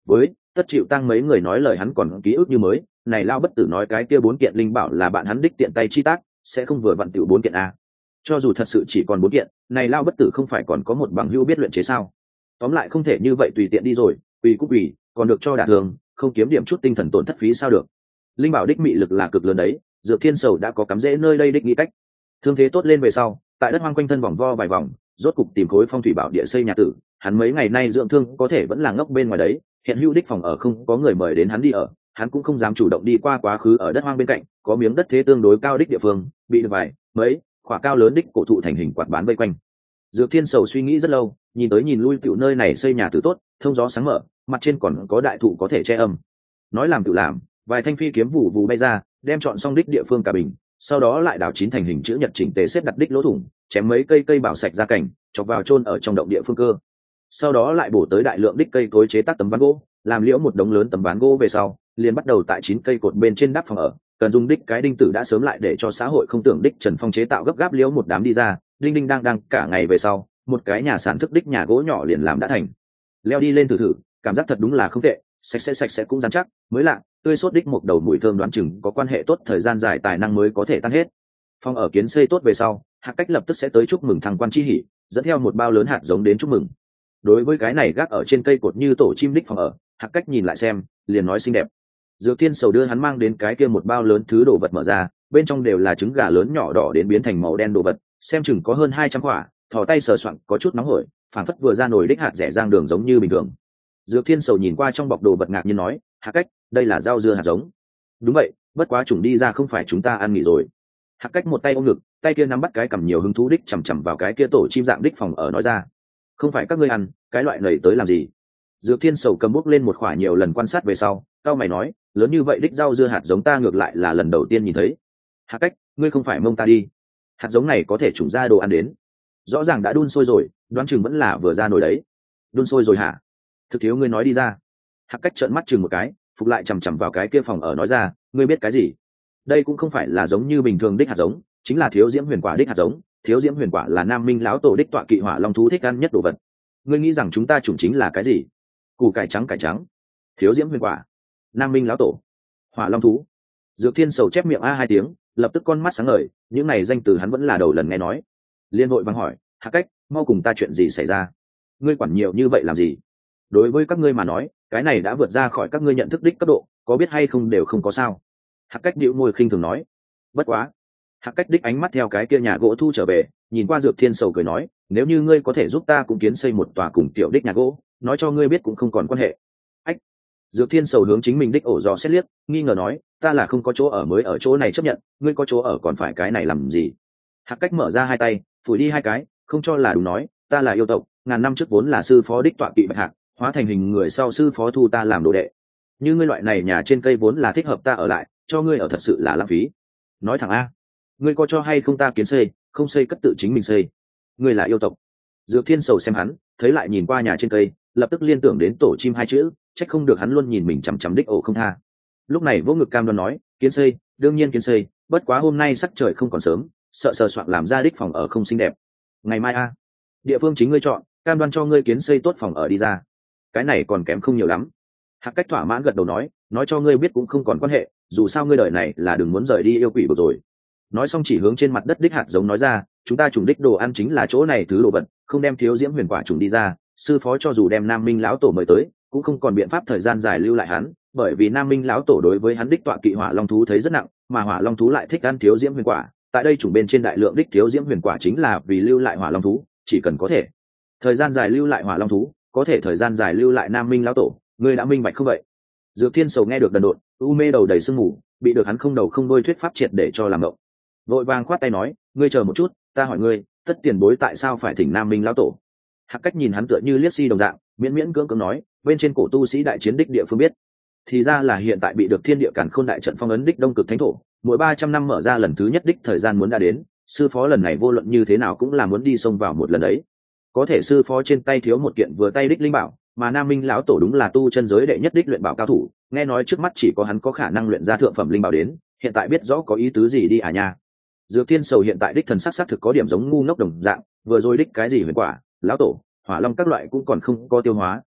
với tất chịu tăng mấy người nói lời hắn còn ký ức như mới. Này lao bất tử nói cái kia bốn kiện linh bảo là bạn hắn đích tiện tay chi tác, sẽ không vừa vặn tiểu bốn kiện a. Cho dù thật sự chỉ còn bốn kiện, này lao bất tử không phải còn có một bằng hữu biết luyện chế sao? Tóm lại không thể như vậy tùy tiện đi rồi, tùy cúc ủy còn được cho đả thường, không kiếm điểm chút tinh thần tổn thất phí sao được. Linh bảo đích mị lực là cực lớn đấy, Dược Thiên Sầu đã có cắm rễ nơi đây đích nghĩ cách. Thương thế tốt lên về sau, tại đất hoang quanh thân vòng vo vài vòng, rốt cục tìm khối phong thủy bảo địa xây nhà tử. Hắn mấy ngày nay dưỡng thương có thể vẫn là ngốc bên ngoài đấy, hiện hữu đích phòng ở không có người mời đến hắn đi ở, hắn cũng không dám chủ động đi qua quá khứ ở đất hoang bên cạnh, có miếng đất thế tương đối cao đích địa phương, bị được vài mấy khỏa cao lớn đích cổ thụ thành hình quạt bán vây quanh. Dược Thiên Sầu suy nghĩ rất lâu, nhìn tới nhìn lui tiểu nơi này xây nhà tử tốt, thông gió sáng mở, mặt trên còn có đại thụ có thể che âm. Nói làm tự làm, vài thanh phi kiếm vụ vụ bay ra, đem chọn xong đích địa phương cả bình, sau đó lại đào chín thành hình chữ nhật chỉnh tề xếp đặt đích lỗ thủng, chém mấy cây cây bảo sạch ra cảnh, chọc vào chôn ở trong động địa phương cơ. Sau đó lại bổ tới đại lượng đích cây cối chế tác tấm ván gỗ, làm liễu một đống lớn tấm ván gỗ về sau, liền bắt đầu tại chín cây cột bên trên đắp phòng ở, cần dùng đích cái đinh tử đã sớm lại để cho xã hội không tưởng đích Trần Phong chế tạo gấp gáp liễu một đám đi ra, đinh đinh đang đang cả ngày về sau, một cái nhà sản thức đích nhà gỗ nhỏ liền làm đã thành. Leo đi lên thử thử, cảm giác thật đúng là không tệ, sạch sẽ sạch sẽ cũng rắn chắc, mới lạ, tươi sốt đích một đầu mùi thơm đoán chừng có quan hệ tốt thời gian dài tài năng mới có thể tan hết. Phòng ở kiến xây tốt về sau, Hạc Cách lập tức sẽ tới chúc mừng thằng quan chi hỉ, dẫn theo một bao lớn hạt giống đến chúc mừng. Đối với cái này gác ở trên cây cột như tổ chim đích phòng ở, Hạc Cách nhìn lại xem, liền nói xinh đẹp. Dược Thiên Sầu đưa hắn mang đến cái kia một bao lớn thứ đồ vật mở ra, bên trong đều là trứng gà lớn nhỏ đỏ đến biến thành màu đen đồ vật, xem chừng có hơn hai trăm quả, thò tay sờ soạng có chút nóng hổi, phảng phất vừa ra nồi đích hạt rẻ rang đường giống như bình thường. Dược Thiên Sầu nhìn qua trong bọc đồ vật ngạc nhiên nói, Hạc Cách, đây là rau dưa hạt giống. Đúng vậy, bất quá chủng đi ra không phải chúng ta ăn nghỉ rồi. Hạc Cách một tay ôm ngực, tay kia nắm bắt cái cầm nhiều hứng thú đích chằm chằm vào cái kia tổ chim dạng đích phòng ở nói ra, không phải các ngươi ăn, cái loại này tới làm gì? Dược Thiên Sầu cầm bút lên một khoả nhiều lần quan sát về sau, cao mày nói, lớn như vậy đích rau dưa hạt giống ta ngược lại là lần đầu tiên nhìn thấy. Hạc Cách, ngươi không phải mông ta đi? Hạt giống này có thể trùng ra đồ ăn đến. Rõ ràng đã đun sôi rồi, đoán chừng vẫn là vừa ra nồi đấy. Đun sôi rồi hả? Thực thiếu ngươi nói đi ra. Hạc Cách trợn mắt chừng một cái, phục lại chằm chằm vào cái kia phòng ở nói ra, ngươi biết cái gì? Đây cũng không phải là giống như bình thường đích hạt giống, chính là thiếu diễm huyền quả đích hạt giống. Thiếu diễm huyền quả là Nam Minh lão tổ đích tọa kỵ hỏa long thú thích ăn nhất đồ vật. Ngươi nghĩ rằng chúng ta chủng chính là cái gì? Củ cải trắng cải trắng, thiếu diễm huyền quả, Nam Minh lão tổ, hỏa long thú. Dược Thiên Sầu chép miệng a hai tiếng, lập tức con mắt sáng ngời, những này danh từ hắn vẫn là đầu lần nghe nói. Liên hội vắng hỏi, Hạc Cách, mau cùng ta chuyện gì xảy ra? Ngươi quản nhiều như vậy làm gì? Đối với các ngươi mà nói, cái này đã vượt ra khỏi các ngươi nhận thức đích cấp độ, có biết hay không đều không có sao. Hạc Cách điệu môi khinh thường nói, bất quá. Hạc Cách đích ánh mắt theo cái kia nhà gỗ thu trở về, nhìn qua Dược Thiên Sầu cười nói, nếu như ngươi có thể giúp ta cũng kiến xây một tòa cùng tiểu đích nhà gỗ, nói cho ngươi biết cũng không còn quan hệ. Ách. Dược Thiên Sầu hướng chính mình đích ổ dò xét liếc, nghi ngờ nói, ta là không có chỗ ở mới ở chỗ này chấp nhận, ngươi có chỗ ở còn phải cái này làm gì? Hạc Cách mở ra hai tay, phủi đi hai cái, không cho là đúng nói, ta là yêu tộc, ngàn năm trước vốn là sư phó đích tọa kỵ Bạch Hạc, hóa thành hình người sau sư phó thu ta làm đồ đệ. Như ngươi loại này nhà trên cây vốn là thích hợp ta ở lại, cho ngươi ở thật sự là lãng phí. Nói thẳng a, ngươi có cho hay không ta kiến xây, không xây cất tự chính mình xây. Ngươi là yêu tộc. Dược Thiên Sầu xem hắn, thấy lại nhìn qua nhà trên cây, lập tức liên tưởng đến tổ chim hai chữ, trách không được hắn luôn nhìn mình chằm chằm đích ổ không tha. Lúc này vỗ ngực cam đoan nói, kiến xây, đương nhiên kiến xây, bất quá hôm nay sắc trời không còn sớm, sợ sờ soạn làm ra đích phòng ở không xinh đẹp. Ngày mai a, địa phương chính ngươi chọn, cam đoan cho ngươi kiến xây tốt phòng ở đi ra. Cái này còn kém không nhiều lắm. Hạc Cách thỏa mãn gật đầu nói, nói cho ngươi biết cũng không còn quan hệ, dù sao ngươi đời này là đừng muốn rời đi yêu quỷ bực rồi. Nói xong chỉ hướng trên mặt đất đích hạt giống nói ra, chúng ta trùng đích đồ ăn chính là chỗ này thứ đồ vật, không đem thiếu diễm huyền quả trùng đi ra, sư phó cho dù đem Nam Minh lão tổ mời tới, cũng không còn biện pháp thời gian dài lưu lại hắn, bởi vì Nam Minh lão tổ đối với hắn đích tọa kỵ hỏa long thú thấy rất nặng, mà hỏa long thú lại thích ăn thiếu diễm huyền quả, tại đây chủng bên trên đại lượng đích thiếu diễm huyền quả chính là vì lưu lại hỏa long thú, chỉ cần có thể thời gian dài lưu lại hỏa long thú, có thể thời gian dài lưu lại Nam Minh lão tổ, ngươi đã minh bạch không vậy? Dược Thiên Sầu nghe được đần độn, u mê đầu đầy sương mù, bị được hắn không đầu không đuôi thuyết pháp triệt để cho làm ngộng. Vội vàng khoát tay nói, ngươi chờ một chút, ta hỏi ngươi, tất tiền bối tại sao phải thỉnh Nam Minh lão tổ? Hạc Cách nhìn hắn tựa như liếc si đồng dạng, miễn miễn cưỡng cưỡng nói, bên trên cổ tu sĩ đại chiến đích địa phương biết, thì ra là hiện tại bị được thiên địa càn khôn đại trận phong ấn đích đông cực thánh thổ, mỗi ba trăm năm mở ra lần thứ nhất đích thời gian muốn đã đến, sư phó lần này vô luận như thế nào cũng là muốn đi xông vào một lần ấy. Có thể sư phó trên tay thiếu một kiện vừa tay đích linh bảo, mà Nam Minh lão tổ đúng là tu chân giới đệ nhất đích luyện bảo cao thủ, nghe nói trước mắt chỉ có hắn có khả năng luyện ra thượng phẩm linh bảo đến, hiện tại biết rõ có ý tứ gì đi à nha. Dược Thiên Sầu hiện tại đích thần sắc sắc thực có điểm giống ngu ngốc đồng dạng, vừa rồi đích cái gì huyền quả, lão tổ, hỏa long các loại cũng còn không có tiêu hóa,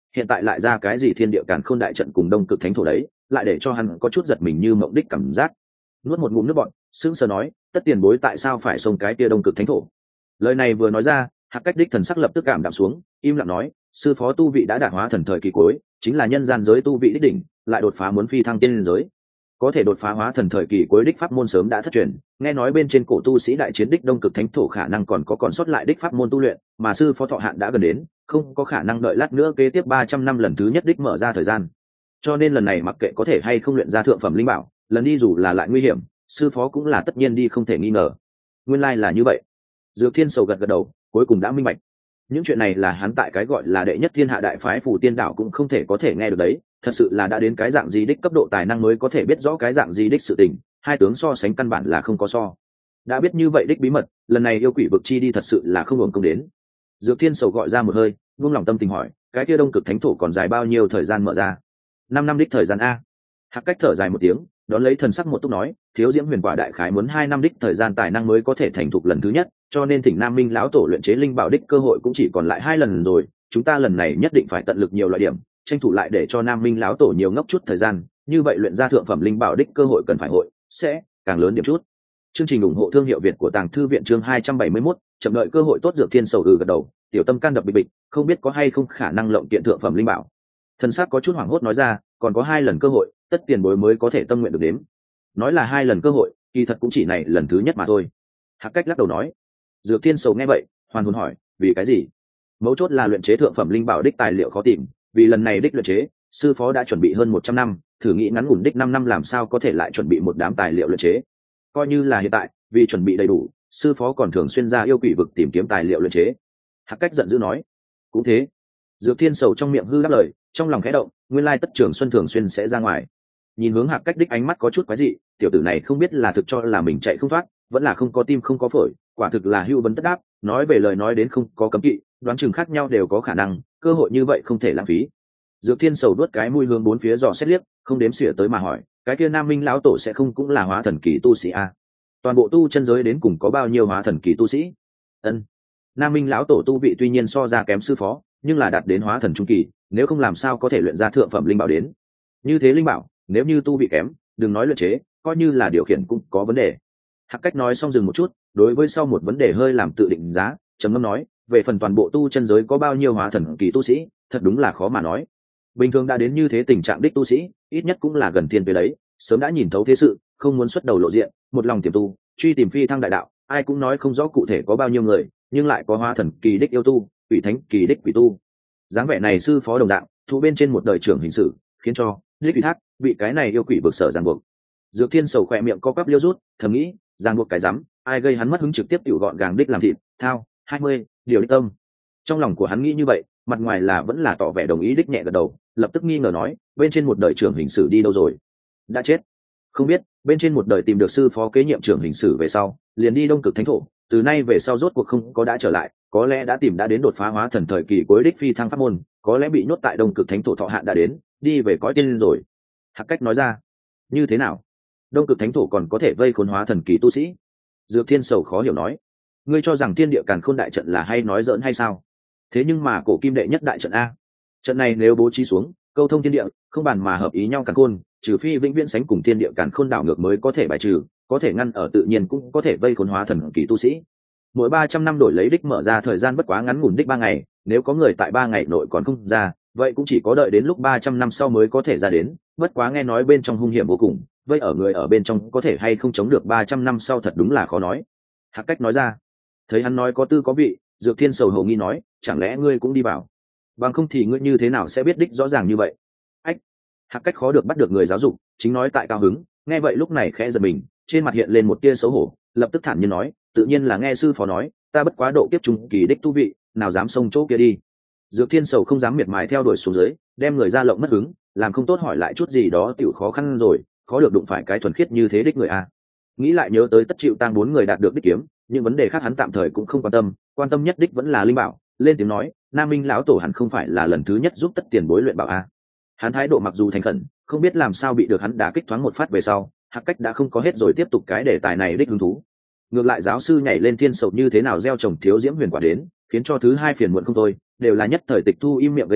hiện tại lại ra cái gì thiên địa càn khôn đại trận cùng đông cực thánh thổ đấy, lại để cho hắn có chút giật mình như mộng đích cảm giác. Nuốt một ngụm nước bọt, sững sờ nói, tất tiền bối tại sao phải xông cái kia đông cực thánh thổ? Lời này vừa nói ra, Hạc Cách đích thần sắc lập tức cảm đạm xuống, im lặng nói, sư phó tu vị đã đạt hóa thần thời kỳ cuối, chính là nhân gian giới tu vị đích đỉnh, lại đột phá muốn phi thăng tiên giới. Có thể đột phá hóa thần thời kỳ cuối đích pháp môn sớm đã thất truyền, nghe nói bên trên cổ tu sĩ đại chiến đích đông cực thánh thổ khả năng còn có còn sót lại đích pháp môn tu luyện, mà sư phó thọ hạn đã gần đến, không có khả năng đợi lát nữa kế tiếp ba trăm năm lần thứ nhất đích mở ra thời gian. Cho nên lần này mặc kệ có thể hay không luyện ra thượng phẩm linh bảo, lần đi dù là lại nguy hiểm, sư phó cũng là tất nhiên đi không thể nghi ngờ. Nguyên lai là như vậy. Dược Thiên Sầu gật gật đầu, cuối cùng đã minh bạch. Những chuyện này là hắn tại cái gọi là đệ nhất thiên hạ đại phái Phù Tiên Đảo cũng không thể có thể nghe được đấy, thật sự là đã đến cái dạng gì đích cấp độ tài năng mới có thể biết rõ cái dạng gì đích sự tình, hai tướng so sánh căn bản là không có so. Đã biết như vậy đích bí mật, lần này yêu quỷ vực chi đi thật sự là không hưởng công đến. Dược Thiên Sầu gọi ra một hơi, buông lòng tâm tình hỏi, cái kia đông cực thánh thổ còn dài bao nhiêu thời gian mở ra? Năm năm đích thời gian a. Hạc Cách thở dài một tiếng, đón lấy thần sắc một túc nói, thiếu diễm huyền quả đại khái muốn hai năm đích thời gian tài năng mới có thể thành thục lần thứ nhất, cho nên thỉnh Nam Minh lão tổ luyện chế linh bảo đích cơ hội cũng chỉ còn lại hai lần rồi, chúng ta lần này nhất định phải tận lực nhiều loại điểm, tranh thủ lại để cho Nam Minh lão tổ nhiều ngốc chút thời gian, như vậy luyện ra thượng phẩm linh bảo đích cơ hội cần phải hội sẽ càng lớn điểm chút. Chương trình ủng hộ thương hiệu Việt của Tàng Thư viện chương hai trăm bảy mươi mốt, chậm đợi cơ hội tốt. Dược Thiên Sầu ừ gật đầu, tiểu tâm can đập bịch bịch, không biết có hay không khả năng lộng kiện thượng phẩm linh bảo. Thần sắc có chút hoảng hốt nói ra, còn có hai lần cơ hội, tất tiền bối mới có thể tâm nguyện được đến. Nói là hai lần cơ hội, kỳ thật cũng chỉ này lần thứ nhất mà thôi. Hạc Cách lắc đầu nói. Dược Thiên Sầu nghe vậy, hoàn hồn hỏi, vì cái gì? Mấu chốt là luyện chế thượng phẩm linh bảo đích tài liệu khó tìm, vì lần này đích luyện chế, sư phó đã chuẩn bị hơn một trăm năm, thử nghĩ ngắn ngủn đích năm năm làm sao có thể lại chuẩn bị một đám tài liệu luyện chế. Coi như là hiện tại, vì chuẩn bị đầy đủ, sư phó còn thường xuyên ra yêu quỷ vực tìm kiếm tài liệu luyện chế. Hạc Cách giận dữ nói. Cũng thế. Dược Thiên Sầu trong miệng hư đáp lời, trong lòng khẽ động, nguyên lai tất trường xuân thường xuyên sẽ ra ngoài. Nhìn hướng Hạc Cách đích ánh mắt có chút quái dị, tiểu tử này không biết là thực cho là mình chạy không thoát, vẫn là không có tim không có phổi, quả thực là hưu vấn tất đáp, nói về lời nói đến không có cấm kỵ, đoán chừng khác nhau đều có khả năng, cơ hội như vậy không thể lãng phí. Dược Thiên Sầu đuốt cái mũi hướng bốn phía dò xét liếc, không đếm xỉa tới mà hỏi, cái kia Nam Minh lão tổ sẽ không cũng là hóa thần kỳ tu sĩ à? Toàn bộ tu chân giới đến cùng có bao nhiêu hóa thần kỳ tu sĩ? Ân. Nam Minh lão tổ tu vị tuy nhiên so ra kém sư phó, nhưng là đạt đến hóa thần trung kỳ, nếu không làm sao có thể luyện ra thượng phẩm linh bảo đến. Như thế linh bảo, nếu như tu vị kém, đừng nói luyện chế, coi như là điều khiển cũng có vấn đề. Hạc Cách nói xong dừng một chút, đối với sau một vấn đề hơi làm tự định giá, trầm ngâm nói, về phần toàn bộ tu chân giới có bao nhiêu hóa thần kỳ tu sĩ, thật đúng là khó mà nói. Bình thường đã đến như thế tình trạng đích tu sĩ, ít nhất cũng là gần thiên về đấy, sớm đã nhìn thấu thế sự, không muốn xuất đầu lộ diện, một lòng tiềm tu, truy tìm phi thăng đại đạo, ai cũng nói không rõ cụ thể có bao nhiêu người, nhưng lại có hóa thần kỳ đích yêu tu, quỷ thánh kỳ đích quỷ tu. Dáng vẻ này sư phó đồng dạng, thu bên trên một đời trưởng hình sự, khiến cho đích ủy thác bị cái này yêu quỷ vực sở ràng buộc. Dược Thiên Sầu khỏe miệng co quắp liêu rút, thầm nghĩ, ràng buộc cái rắm, ai gây hắn mất hứng trực tiếp tiểu gọn gàng đích làm thịt, thao, hai mươi, điều đích tâm. Trong lòng của hắn nghĩ như vậy, mặt ngoài là vẫn là tỏ vẻ đồng ý đích nhẹ gật đầu, lập tức nghi ngờ nói, bên trên một đời trưởng hình sử đi đâu rồi? Đã chết. Không biết, bên trên một đời tìm được sư phó kế nhiệm trưởng hình sử về sau, liền đi Đông Cực Thánh Thổ, từ nay về sau rốt cuộc không có đã trở lại, có lẽ đã tìm đã đến đột phá hóa thần thời kỳ cuối đích phi thăng pháp môn, có lẽ bị nhốt tại Đông Cực Thánh Thổ thọ hạn đã đến, đi về cõi tiên rồi. Hạc Cách nói ra. Như thế nào? Đông Cực Thánh Thổ còn có thể vây khốn hóa thần kỳ tu sĩ? Dược Thiên Sầu khó hiểu nói. Ngươi cho rằng thiên địa càn khôn đại trận là hay nói giỡn hay sao? Thế nhưng mà cổ kim đệ nhất đại trận a, trận này nếu bố trí xuống, câu thông thiên địa, không bàn mà hợp ý nhau càn khôn, trừ phi vĩnh viễn sánh cùng thiên địa càn khôn đảo ngược mới có thể bài trừ, có thể ngăn ở tự nhiên cũng có thể vây khốn hóa thần kỳ tu sĩ. Mỗi ba trăm năm đổi lấy đích mở ra thời gian bất quá ngắn ngủn đích ba ngày, nếu có người tại ba ngày nội còn không ra, vậy cũng chỉ có đợi đến lúc ba trăm năm sau mới có thể ra đến, bất quá nghe nói bên trong hung hiểm vô cùng, vây ở người ở bên trong có thể hay không chống được ba trăm năm sau thật đúng là khó nói. Hạc Cách nói ra. Thấy hắn nói có tư có vị, Dược Thiên Sầu hầu nghi nói, chẳng lẽ ngươi cũng đi vào? Bằng không thì ngươi như thế nào sẽ biết đích rõ ràng như vậy? Ách. Hạc Cách khó được bắt được người giáo dục, chính nói tại cao hứng, nghe vậy lúc này khẽ giật mình, trên mặt hiện lên một tia xấu hổ, lập tức thản nhiên nói, tự nhiên là nghe sư phó nói, ta bất quá độ kiếp trung kỳ đích tu vị, nào dám xông chỗ kia đi. Dược Thiên Sầu không dám miệt mài theo đuổi xuống dưới, đem người ra lộng mất hứng, làm không tốt hỏi lại chút gì đó tiểu khó khăn rồi, khó được đụng phải cái thuần khiết như thế đích người a. Nghĩ lại nhớ tới tất chịu tang bốn người đạt được đích kiếm, những vấn đề khác hắn tạm thời cũng không quan tâm, quan tâm nhất đích vẫn là linh bảo, lên tiếng nói, Nam Minh lão tổ hẳn không phải là lần thứ nhất giúp tất tiền bối luyện bảo a. Hắn thái độ mặc dù thành khẩn, không biết làm sao bị được hắn đả kích thoáng một phát về sau, Hạc Cách đã không có hết rồi tiếp tục cái đề tài này đích hứng thú. Ngược lại giáo sư nhảy lên Thiên Sầu như thế nào gieo trồng thiếu diễm huyền quả đến, khiến cho thứ hai phiền muộn không thôi, đều là nhất thời tịch thu im miệng gây đấy,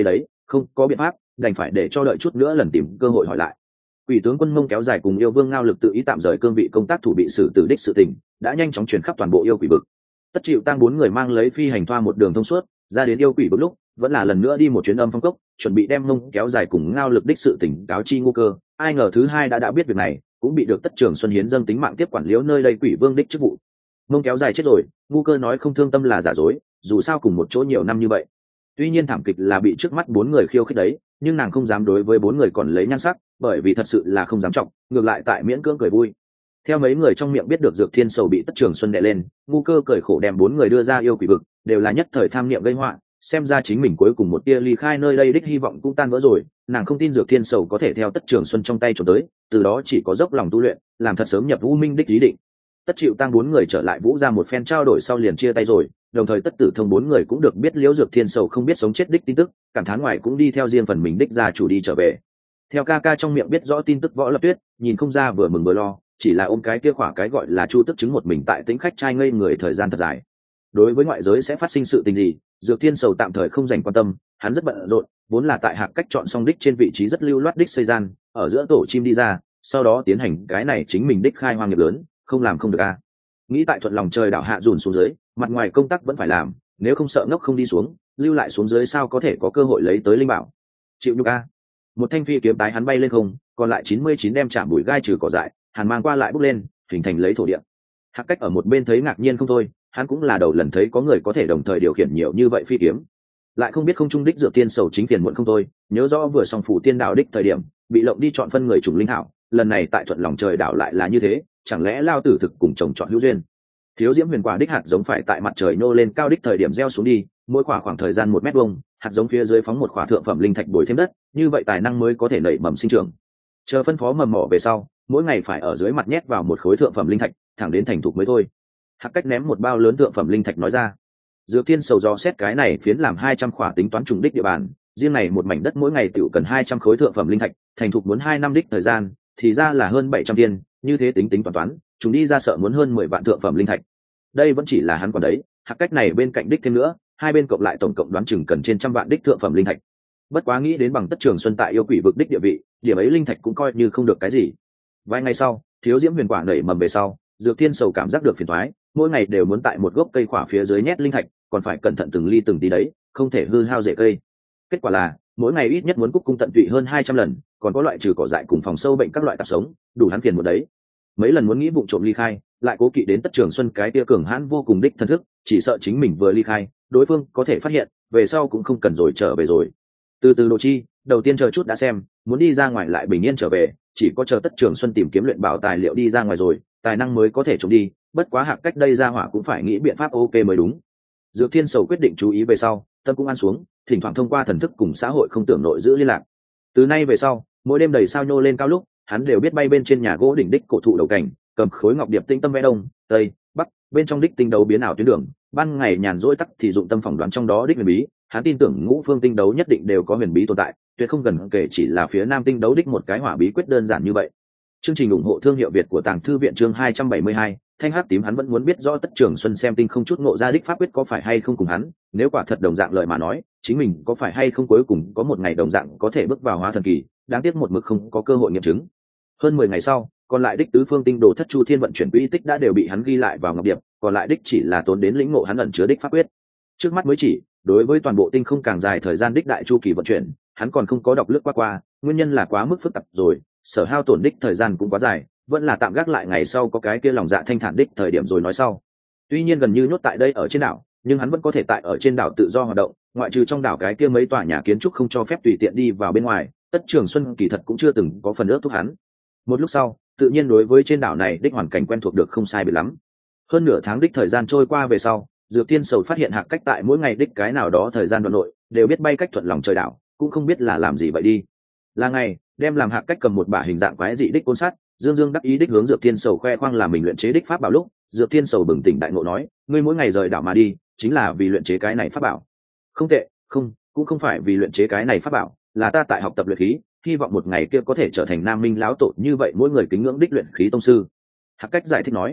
không có biện pháp, đành phải để cho đợi chút nữa lần tìm cơ hội hỏi lại. Quỷ tướng Quân Mông kéo dài cùng yêu vương Ngao Lực tự ý tạm rời cương vị công tác thủ bị xử tử đích sự tình đã nhanh chóng truyền khắp toàn bộ yêu quỷ vực. Tất Chịu Tăng bốn người mang lấy phi hành thoa một đường thông suốt ra đến yêu quỷ vực lúc vẫn là lần nữa đi một chuyến âm phong cốc, chuẩn bị đem Mông kéo dài cùng Ngao Lực đích sự tình cáo chi Ngô Cơ. Ai ngờ thứ hai đã đã biết việc này, cũng bị được Tất Trường Xuân hiến dâng tính mạng tiếp quản liễu nơi đây quỷ vương đích chức vụ. Mông kéo dài chết rồi, Ngô Cơ nói không thương tâm là giả dối, dù sao cùng một chỗ nhiều năm như vậy. Tuy nhiên thảm kịch là bị trước mắt bốn người khiêu khích đấy, nhưng nàng không dám đối với bốn người còn lấy nhan sắc, bởi vì thật sự là không dám trọng, ngược lại tại miễn cưỡng cười vui. Theo mấy người trong miệng biết được Dược Thiên Sầu bị Tất Trường Xuân đè lên, Ngô Cơ cười khổ đem bốn người đưa ra yêu quỷ vực, đều là nhất thời tham niệm gây họa, xem ra chính mình cuối cùng một tia ly khai nơi đây đích hy vọng cũng tan vỡ rồi. Nàng không tin Dược Thiên Sầu có thể theo Tất Trường Xuân trong tay trốn tới, từ đó chỉ có dốc lòng tu luyện, làm thật sớm nhập U Minh đích ý định. Tất Chịu Tăng bốn người trở lại Vũ ra một phen trao đổi sau liền chia tay rồi, đồng thời Tất Tử Thông bốn người cũng được biết liễu Dược Thiên Sầu không biết sống chết đích tin tức, cảm thán ngoài cũng đi theo riêng phần mình đích ra chủ đi trở về. Theo ca ca trong miệng biết rõ tin tức Võ Lập Tuyết, nhìn không ra vừa mừng vừa lo, chỉ là ôm cái kia khỏa cái gọi là Chu Tức chứng một mình tại Tĩnh Khách trai ngây người thời gian thật dài. Đối với ngoại giới sẽ phát sinh sự tình gì, Dược Thiên Sầu tạm thời không dành quan tâm, hắn rất bận rộn, vốn là tại Hạc Cách chọn xong đích trên vị trí rất lưu loát đích xây gian, ở giữa tổ chim đi ra, sau đó tiến hành cái này chính mình đích khai hoang nghiệp lớn, không làm không được a. Nghĩ tại thuận lòng trời đảo hạ dùn xuống dưới, mặt ngoài công tác vẫn phải làm, nếu không sợ ngốc không đi xuống, lưu lại xuống dưới sao có thể có cơ hội lấy tới linh bảo. Chịu nhục a. Một thanh phi kiếm tái hắn bay lên không, còn lại chín mươi chín đem chạm bụi gai trừ cỏ dại, hàn mang qua lại bốc lên, hình thành lấy thổ địa. Hạc Cách ở một bên thấy ngạc nhiên không thôi, hắn cũng là đầu lần thấy có người có thể đồng thời điều khiển nhiều như vậy phi kiếm, lại không biết không trung đích Dược Tiên Sầu chính phiền muộn không thôi, nhớ rõ vừa xong phủ tiên đạo đích thời điểm bị lộng đi chọn phân người trùng linh hảo, lần này tại thuận lòng trời đảo lại là như thế, chẳng lẽ lao tử thực cùng chồng chọn hữu duyên. Thiếu diễm huyền quả đích hạt giống phải tại mặt trời nô lên cao đích thời điểm gieo xuống đi, mỗi quả khoảng thời gian một mét vuông, hạt giống phía dưới phóng một quả thượng phẩm linh thạch bồi thêm đất, như vậy tài năng mới có thể nảy mầm sinh trưởng. Chờ phân phó mầm mỏ về sau, mỗi ngày phải ở dưới mặt nhét vào một khối thượng phẩm linh thạch, thẳng đến thành thục mới thôi. Hạc Cách ném một bao lớn thượng phẩm linh thạch nói ra. Dược Thiên Sầu do xét cái này phiến làm hai trăm khỏa tính toán trùng đích địa bàn, riêng này một mảnh đất mỗi ngày tiểu cần hai trăm khối thượng phẩm linh thạch, thành thục muốn hai năm đích thời gian, thì ra là hơn bảy trăm tiền, như thế tính tính toán toán, chúng đi ra sợ muốn hơn mười vạn thượng phẩm linh thạch. Đây vẫn chỉ là hắn còn đấy, Hạc Cách này bên cạnh đích thêm nữa, hai bên cộng lại tổng cộng đoán chừng cần trên trăm vạn đích thượng phẩm linh thạch. Bất quá nghĩ đến bằng Tất Trường Xuân tại yêu quỷ vực đích địa vị, điểm ấy linh thạch cũng coi như không được cái gì. Vài ngày sau, thiếu diễm huyền quả nảy mầm về sau, Dược Thiên Sầu cảm giác được phiền toái, mỗi ngày đều muốn tại một gốc cây khỏa phía dưới nhét linh thạch, còn phải cẩn thận từng ly từng tí đấy, không thể hư hao rễ cây. Kết quả là mỗi ngày ít nhất muốn cúc cung tận tụy hơn hai trăm lần, còn có loại trừ cỏ dại cùng phòng sâu bệnh các loại tạp sống, đủ hắn phiền một đấy. Mấy lần muốn nghĩ vụ trộm ly khai, lại cố kỵ đến Tất Trường Xuân cái tia cường hãn vô cùng đích thân thức, chỉ sợ chính mình vừa ly khai, đối phương có thể phát hiện, về sau cũng không cần rồi trở về rồi. Từ từ Đồ Chi, đầu tiên chờ chút đã xem, muốn đi ra ngoài lại bình yên trở về, chỉ có chờ Tất Trường Xuân tìm kiếm luyện bảo tài liệu đi ra ngoài rồi, tài năng mới có thể trộm đi, bất quá Hạc Cách đây ra hỏa cũng phải nghĩ biện pháp ok mới đúng. Dược Thiên Sầu quyết định chú ý về sau, tâm cũng ăn xuống, thỉnh thoảng thông qua thần thức cùng xã hội không tưởng nội giữ liên lạc. Từ nay về sau, mỗi đêm đầy sao nhô lên cao lúc, hắn đều biết bay bên trên nhà gỗ đỉnh đích cổ thụ đầu cảnh, cầm khối ngọc điệp tinh tâm vẽ đông, tây, bắc, bên trong đích tinh đấu biến ảo tuyến đường, ban ngày nhàn rỗi tắc thì dụng tâm phỏng đoán trong đó đích huyền bí, hắn tin tưởng ngũ phương tinh đấu nhất định đều có huyền bí tồn tại, tuyệt không gần kể chỉ là phía nam tinh đấu đích một cái hỏa bí quyết đơn giản như vậy. Chương trình ủng hộ thương hiệu Việt của Tàng Thư viện chương hai trăm bảy mươi hai, thanh hắc tím hắn vẫn muốn biết rõ Tất Trường Xuân xem tinh không chút ngộ ra đích pháp quyết có phải hay không cùng hắn, nếu quả thật đồng dạng lời mà nói, chính mình có phải hay không cuối cùng có một ngày đồng dạng có thể bước vào hóa thần kỳ, đáng tiếc một mực không có cơ hội nghiệm chứng. Hơn mười ngày sau, còn lại đích tứ phương tinh đồ thất chu thiên vận chuyển quỹ tích đã đều bị hắn ghi lại vào ngọc điệp, còn lại đích chỉ là tốn đến lĩnh ngộ hắn ẩn chứa đích pháp quyết. Trước mắt mới chỉ, đối với toàn bộ tinh không càng dài thời gian đích đại chu kỳ vận chuyển, hắn còn không có đọc lướt qua qua, nguyên nhân là quá mức phức tạp rồi, sở hao tổn đích thời gian cũng quá dài, vẫn là tạm gác lại ngày sau có cái kia lòng dạ thanh thản đích thời điểm rồi nói sau. Tuy nhiên gần như nhốt tại đây ở trên đảo, nhưng hắn vẫn có thể tại ở trên đảo tự do hoạt động, ngoại trừ trong đảo cái kia mấy tòa nhà kiến trúc không cho phép tùy tiện đi vào bên ngoài, Tất Trường Xuân kỳ thật cũng chưa từng có phần ước thúc hắn. Một lúc sau, tự nhiên đối với trên đảo này đích hoàn cảnh quen thuộc được không sai biệt lắm. Hơn nửa tháng đích thời gian trôi qua về sau, Dược Thiên Sầu phát hiện Hạc Cách tại mỗi ngày đích cái nào đó thời gian đoạn nội đều biết bay cách thuận lòng trời đảo, cũng không biết là làm gì vậy đi. Là ngày, đem làm Hạc Cách cầm một bả hình dạng quái dị đích côn sắt, dương dương đắc ý đích hướng Dược Thiên Sầu khoe khoang là mình luyện chế đích pháp bảo lúc, Dược Thiên Sầu bừng tỉnh đại ngộ nói, ngươi mỗi ngày rời đảo mà đi, chính là vì luyện chế cái này pháp bảo. Không tệ, không, cũng không phải vì luyện chế cái này pháp bảo, là ta tại học tập luyện khí, hy vọng một ngày kia có thể trở thành Nam Minh lão tổ như vậy mỗi người kính ngưỡng đích luyện khí tông sư. Hạc Cách giải thích nói,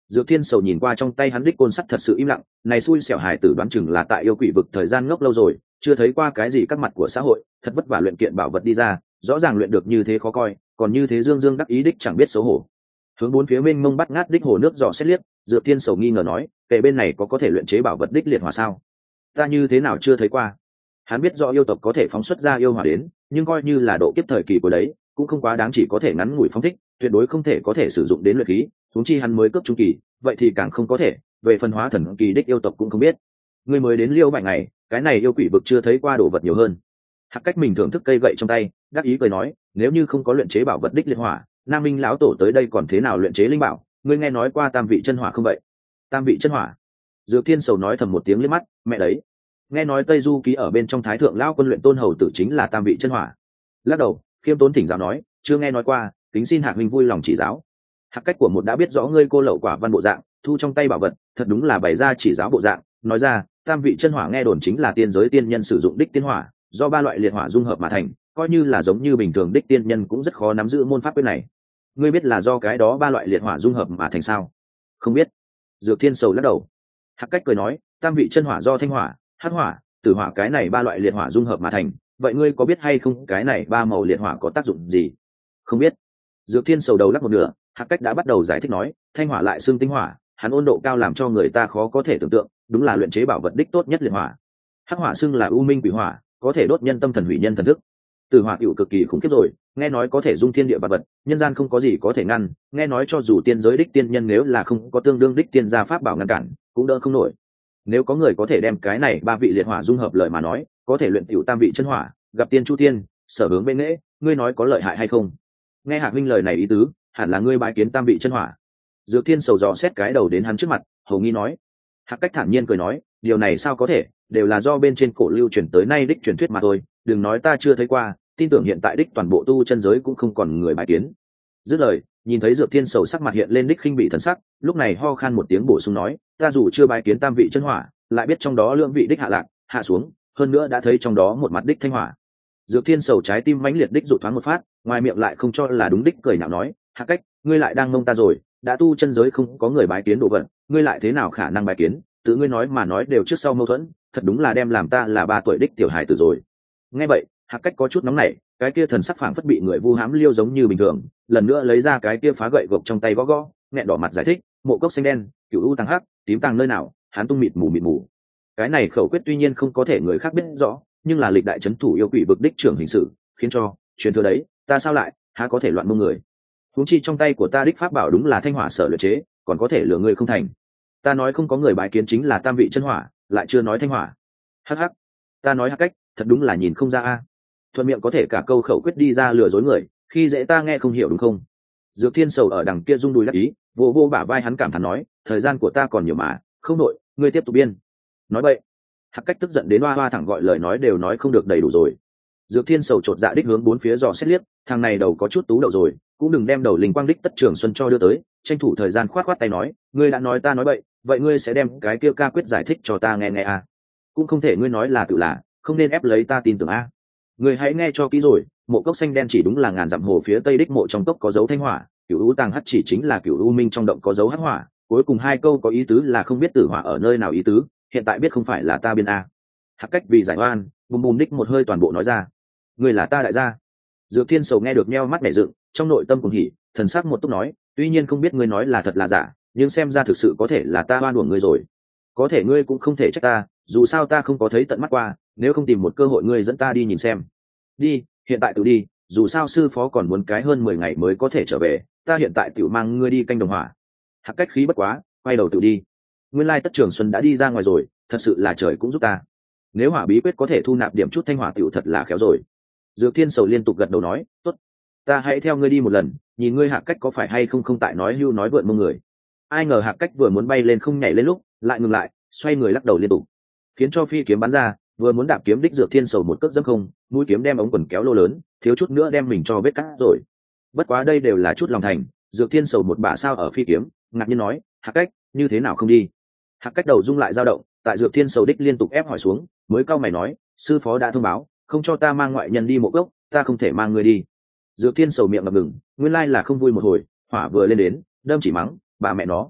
Dược Thiên Sầu nhìn qua trong tay hắn đích côn sắt thật sự im lặng, này xui xẻo hài tử đoán chừng là tại yêu quỷ vực thời gian ngốc lâu rồi, chưa thấy qua cái gì các mặt của xã hội, thật vất vả luyện kiện bảo vật đi ra, rõ ràng luyện được như thế khó coi, còn như thế dương dương đắc ý đích chẳng biết xấu hổ. Hướng bốn phía mênh mông bắt ngát đích hồ nước dò xét liếc, Dược Thiên Sầu nghi ngờ nói, kệ bên này có có thể luyện chế bảo vật đích liệt hỏa sao? Ta như thế nào chưa thấy qua? Hắn biết rõ yêu tộc có thể phóng xuất ra yêu hỏa đến, nhưng coi như là độ kiếp thời kỳ của đấy, cũng không quá đáng chỉ có thể ngắn ngủi phóng thích, tuyệt đối không thể có thể sử dụng đến luyện khí, huống chi hắn mới cấp trung kỳ, vậy thì càng không có thể, về phân hóa thần kỳ đích yêu tộc cũng không biết. Ngươi mới đến Liêu bảy ngày, cái này yêu quỷ vực chưa thấy qua đồ vật nhiều hơn. Hạc Cách mình thưởng thức cây gậy trong tay, đắc ý cười nói, nếu như không có luyện chế bảo vật đích liệt hỏa, Nam Minh lão tổ tới đây còn thế nào luyện chế linh bảo, ngươi nghe nói qua tam vị chân hỏa không vậy? Tam vị chân hỏa? Dược Thiên Sầu nói thầm một tiếng liếc mắt, mẹ đấy. Nghe nói Tây Du ký ở bên trong Thái thượng lão quân luyện tôn hầu tử chính là tam vị chân hỏa. Lắc đầu, khiêm tốn thỉnh giáo nói, chưa nghe nói qua, kính xin Hạc huynh vui lòng chỉ giáo. Hạc Cách của một đã biết rõ ngươi cô lậu quả văn bộ dạng, thu trong tay bảo vật, thật đúng là bày ra chỉ giáo bộ dạng, nói ra, tam vị chân hỏa nghe đồn chính là tiên giới tiên nhân sử dụng đích tiên hỏa, do ba loại liệt hỏa dung hợp mà thành, coi như là giống như bình thường đích tiên nhân cũng rất khó nắm giữ môn pháp quyết này. Ngươi biết là do cái đó ba loại liệt hỏa dung hợp mà thành sao? Không biết. Dược Thiên Sầu lắc đầu. Hạc Cách cười nói, tam vị chân hỏa do thanh hỏa, hắc hỏa, tử hỏa cái này ba loại liệt hỏa dung hợp mà thành, vậy ngươi có biết hay không cái này ba màu liệt hỏa có tác dụng gì? Không biết. Dược Thiên Sầu đầu lắc một nửa, Hạc Cách đã bắt đầu giải thích nói, thanh hỏa lại xương tinh hỏa, hắn ôn độ cao làm cho người ta khó có thể tưởng tượng, đúng là luyện chế bảo vật đích tốt nhất liệt hỏa. Hắc hỏa xưng là u minh quỷ hỏa, có thể đốt nhân tâm thần hủy nhân thần thức. Tử hỏa cựu cực kỳ khủng khiếp rồi, nghe nói có thể dung thiên địa vật vật, nhân gian không có gì có thể ngăn, nghe nói cho dù tiên giới đích tiên nhân nếu là không có tương đương đích tiên gia pháp bảo ngăn cản, cũng đỡ không nổi. Nếu có người có thể đem cái này ba vị liệt hỏa dung hợp lời mà nói, có thể luyện tiểu tam vị chân hỏa, gặp tiên chu tiên, sở hướng bên nghệ, ngươi nói có lợi hại hay không? Nghe Hạc huynh lời này ý tứ, hẳn là ngươi bái kiến tam vị chân hỏa. Dược Thiên Sầu dò xét cái đầu đến hắn trước mặt, hầu nghi nói. Hạc Cách thản nhiên cười nói, điều này sao có thể, đều là do bên trên cổ lưu truyền tới nay đích truyền thuyết mà thôi, đừng nói ta chưa thấy qua, tin tưởng hiện tại đích toàn bộ tu chân giới cũng không còn người bái kiến. Dứt lời, nhìn thấy Dược Thiên Sầu sắc mặt hiện lên đích khinh bị thần sắc, lúc này ho khan một tiếng bổ sung nói, ta dù chưa bái kiến tam vị chân hỏa, lại biết trong đó lượng vị đích hạ lạc, hạ xuống, hơn nữa đã thấy trong đó một mặt đích thanh hỏa. Dược Thiên Sầu trái tim mãnh liệt đích dụ thoáng một phát, ngoài miệng lại không cho là đúng đích cười nhạo nói, Hạc Cách, ngươi lại đang mông ta rồi, đã tu chân giới không có người bái kiến đồ vật, ngươi lại thế nào khả năng bái kiến, tự ngươi nói mà nói đều trước sau mâu thuẫn, thật đúng là đem làm ta là ba tuổi đích tiểu hài tử rồi. Nghe vậy, Hạc Cách có chút nóng nảy, cái kia thần sắc phảng phất bị người vu hãm liêu giống như bình thường, lần nữa lấy ra cái kia phá gậy gộc trong tay gõ gõ, nghẹn đỏ mặt giải thích, mộ cốc xanh đen, cửu u tăng hắc, tím tăng nơi nào, hắn tung mịt mù mịt mù. Cái này khẩu quyết tuy nhiên không có thể người khác biết rõ, nhưng là lịch đại trấn thủ yêu quỷ vực đích trưởng hình sự, khiến cho truyền thừa đấy, ta sao lại há có thể loạn mông người. Huống chi trong tay của ta đích pháp bảo đúng là thanh hỏa sở luyện chế, còn có thể lừa người không thành. Ta nói không có người bái kiến chính là tam vị chân hỏa, lại chưa nói thanh hỏa. Hắc hắc, ta nói Hạc Cách, thật đúng là nhìn không ra a. Thuận miệng có thể cả câu khẩu quyết đi ra lừa dối người, khi dễ ta nghe không hiểu đúng không? Dược Thiên Sầu ở đằng kia rung đùi đắc ý, vô vô bả vai hắn cảm thán nói, thời gian của ta còn nhiều mà, không nội, ngươi tiếp tục biên. Nói vậy, Hạc Cách tức giận đến hoa hoa thẳng gọi lời nói đều nói không được đầy đủ rồi. Dược Thiên Sầu chột dạ đích hướng bốn phía dò xét liếc, thằng này đầu có chút tú đậu rồi, cũng đừng đem đầu linh quang đích Tất Trường Xuân cho đưa tới, tranh thủ thời gian khoát khoát tay nói, ngươi đã nói ta nói vậy, vậy ngươi sẽ đem cái kia ca quyết giải thích cho ta nghe nghe à? Cũng không thể ngươi nói là tự là, không nên ép lấy ta tin tưởng a. À. Ngươi hãy nghe cho kỹ rồi, mộ cốc xanh đen chỉ đúng là ngàn dặm hồ phía tây đích mộ trong cốc có dấu thanh hỏa, cửu u tàng hắc chỉ chính là cửu u minh trong động có dấu hắc hỏa, cuối cùng hai câu có ý tứ là không biết tử hỏa ở nơi nào ý tứ, hiện tại biết không phải là ta biên a. Hạc Cách vì giải oan, bùm bùm đích một hơi toàn bộ nói ra. Ngươi là ta đại gia. Dược Thiên Sầu nghe được nheo mắt nhảy dựng, trong nội tâm cùng hỉ, thần sắc một túc nói, tuy nhiên không biết ngươi nói là thật là giả, nhưng xem ra thực sự có thể là ta oan uổng ngươi rồi. Có thể ngươi cũng không thể trách ta, dù sao ta không có thấy tận mắt qua, nếu không tìm một cơ hội ngươi dẫn ta đi nhìn xem. Đi, hiện tại tự đi, dù sao sư phó còn muốn cái hơn mười ngày mới có thể trở về, ta hiện tại tự mang ngươi đi canh đồng hỏa. Hạc Cách khí bất quá, quay đầu tự đi. Nguyên lai Tất Trường Xuân đã đi ra ngoài rồi, thật sự là trời cũng giúp ta. Nếu hỏa bí quyết có thể thu nạp điểm chút thanh hỏa tiểu thật là khéo rồi. Dược Thiên Sầu liên tục gật đầu nói, tốt, ta hãy theo ngươi đi một lần, nhìn ngươi Hạc Cách có phải hay không không tại nói hưu nói vượn mông người. Ai ngờ Hạc Cách vừa muốn bay lên không nhảy lên lúc, lại ngừng lại, xoay người lắc đầu liên tục, khiến cho phi kiếm bắn ra, vừa muốn đạp kiếm đích Dược Thiên Sầu một cước dẫm không, mũi kiếm đem ống quần kéo lô lớn, thiếu chút nữa đem mình cho vết cắt rồi. Bất quá đây đều là chút lòng thành, Dược Thiên Sầu một bả sao ở phi kiếm, ngạc nhiên nói, Hạc Cách, như thế nào không đi? Hạc Cách đầu rung lại dao động, tại Dược Thiên Sầu đích liên tục ép hỏi xuống, mới cau mày nói, sư phó đã thông báo, không cho ta mang ngoại nhân đi mộ cốc, ta không thể mang người đi. Dược Thiên Sầu miệng ngập ngừng, nguyên lai là không vui một hồi, hỏa vừa lên đến, đâm chỉ mắng, bà mẹ nó,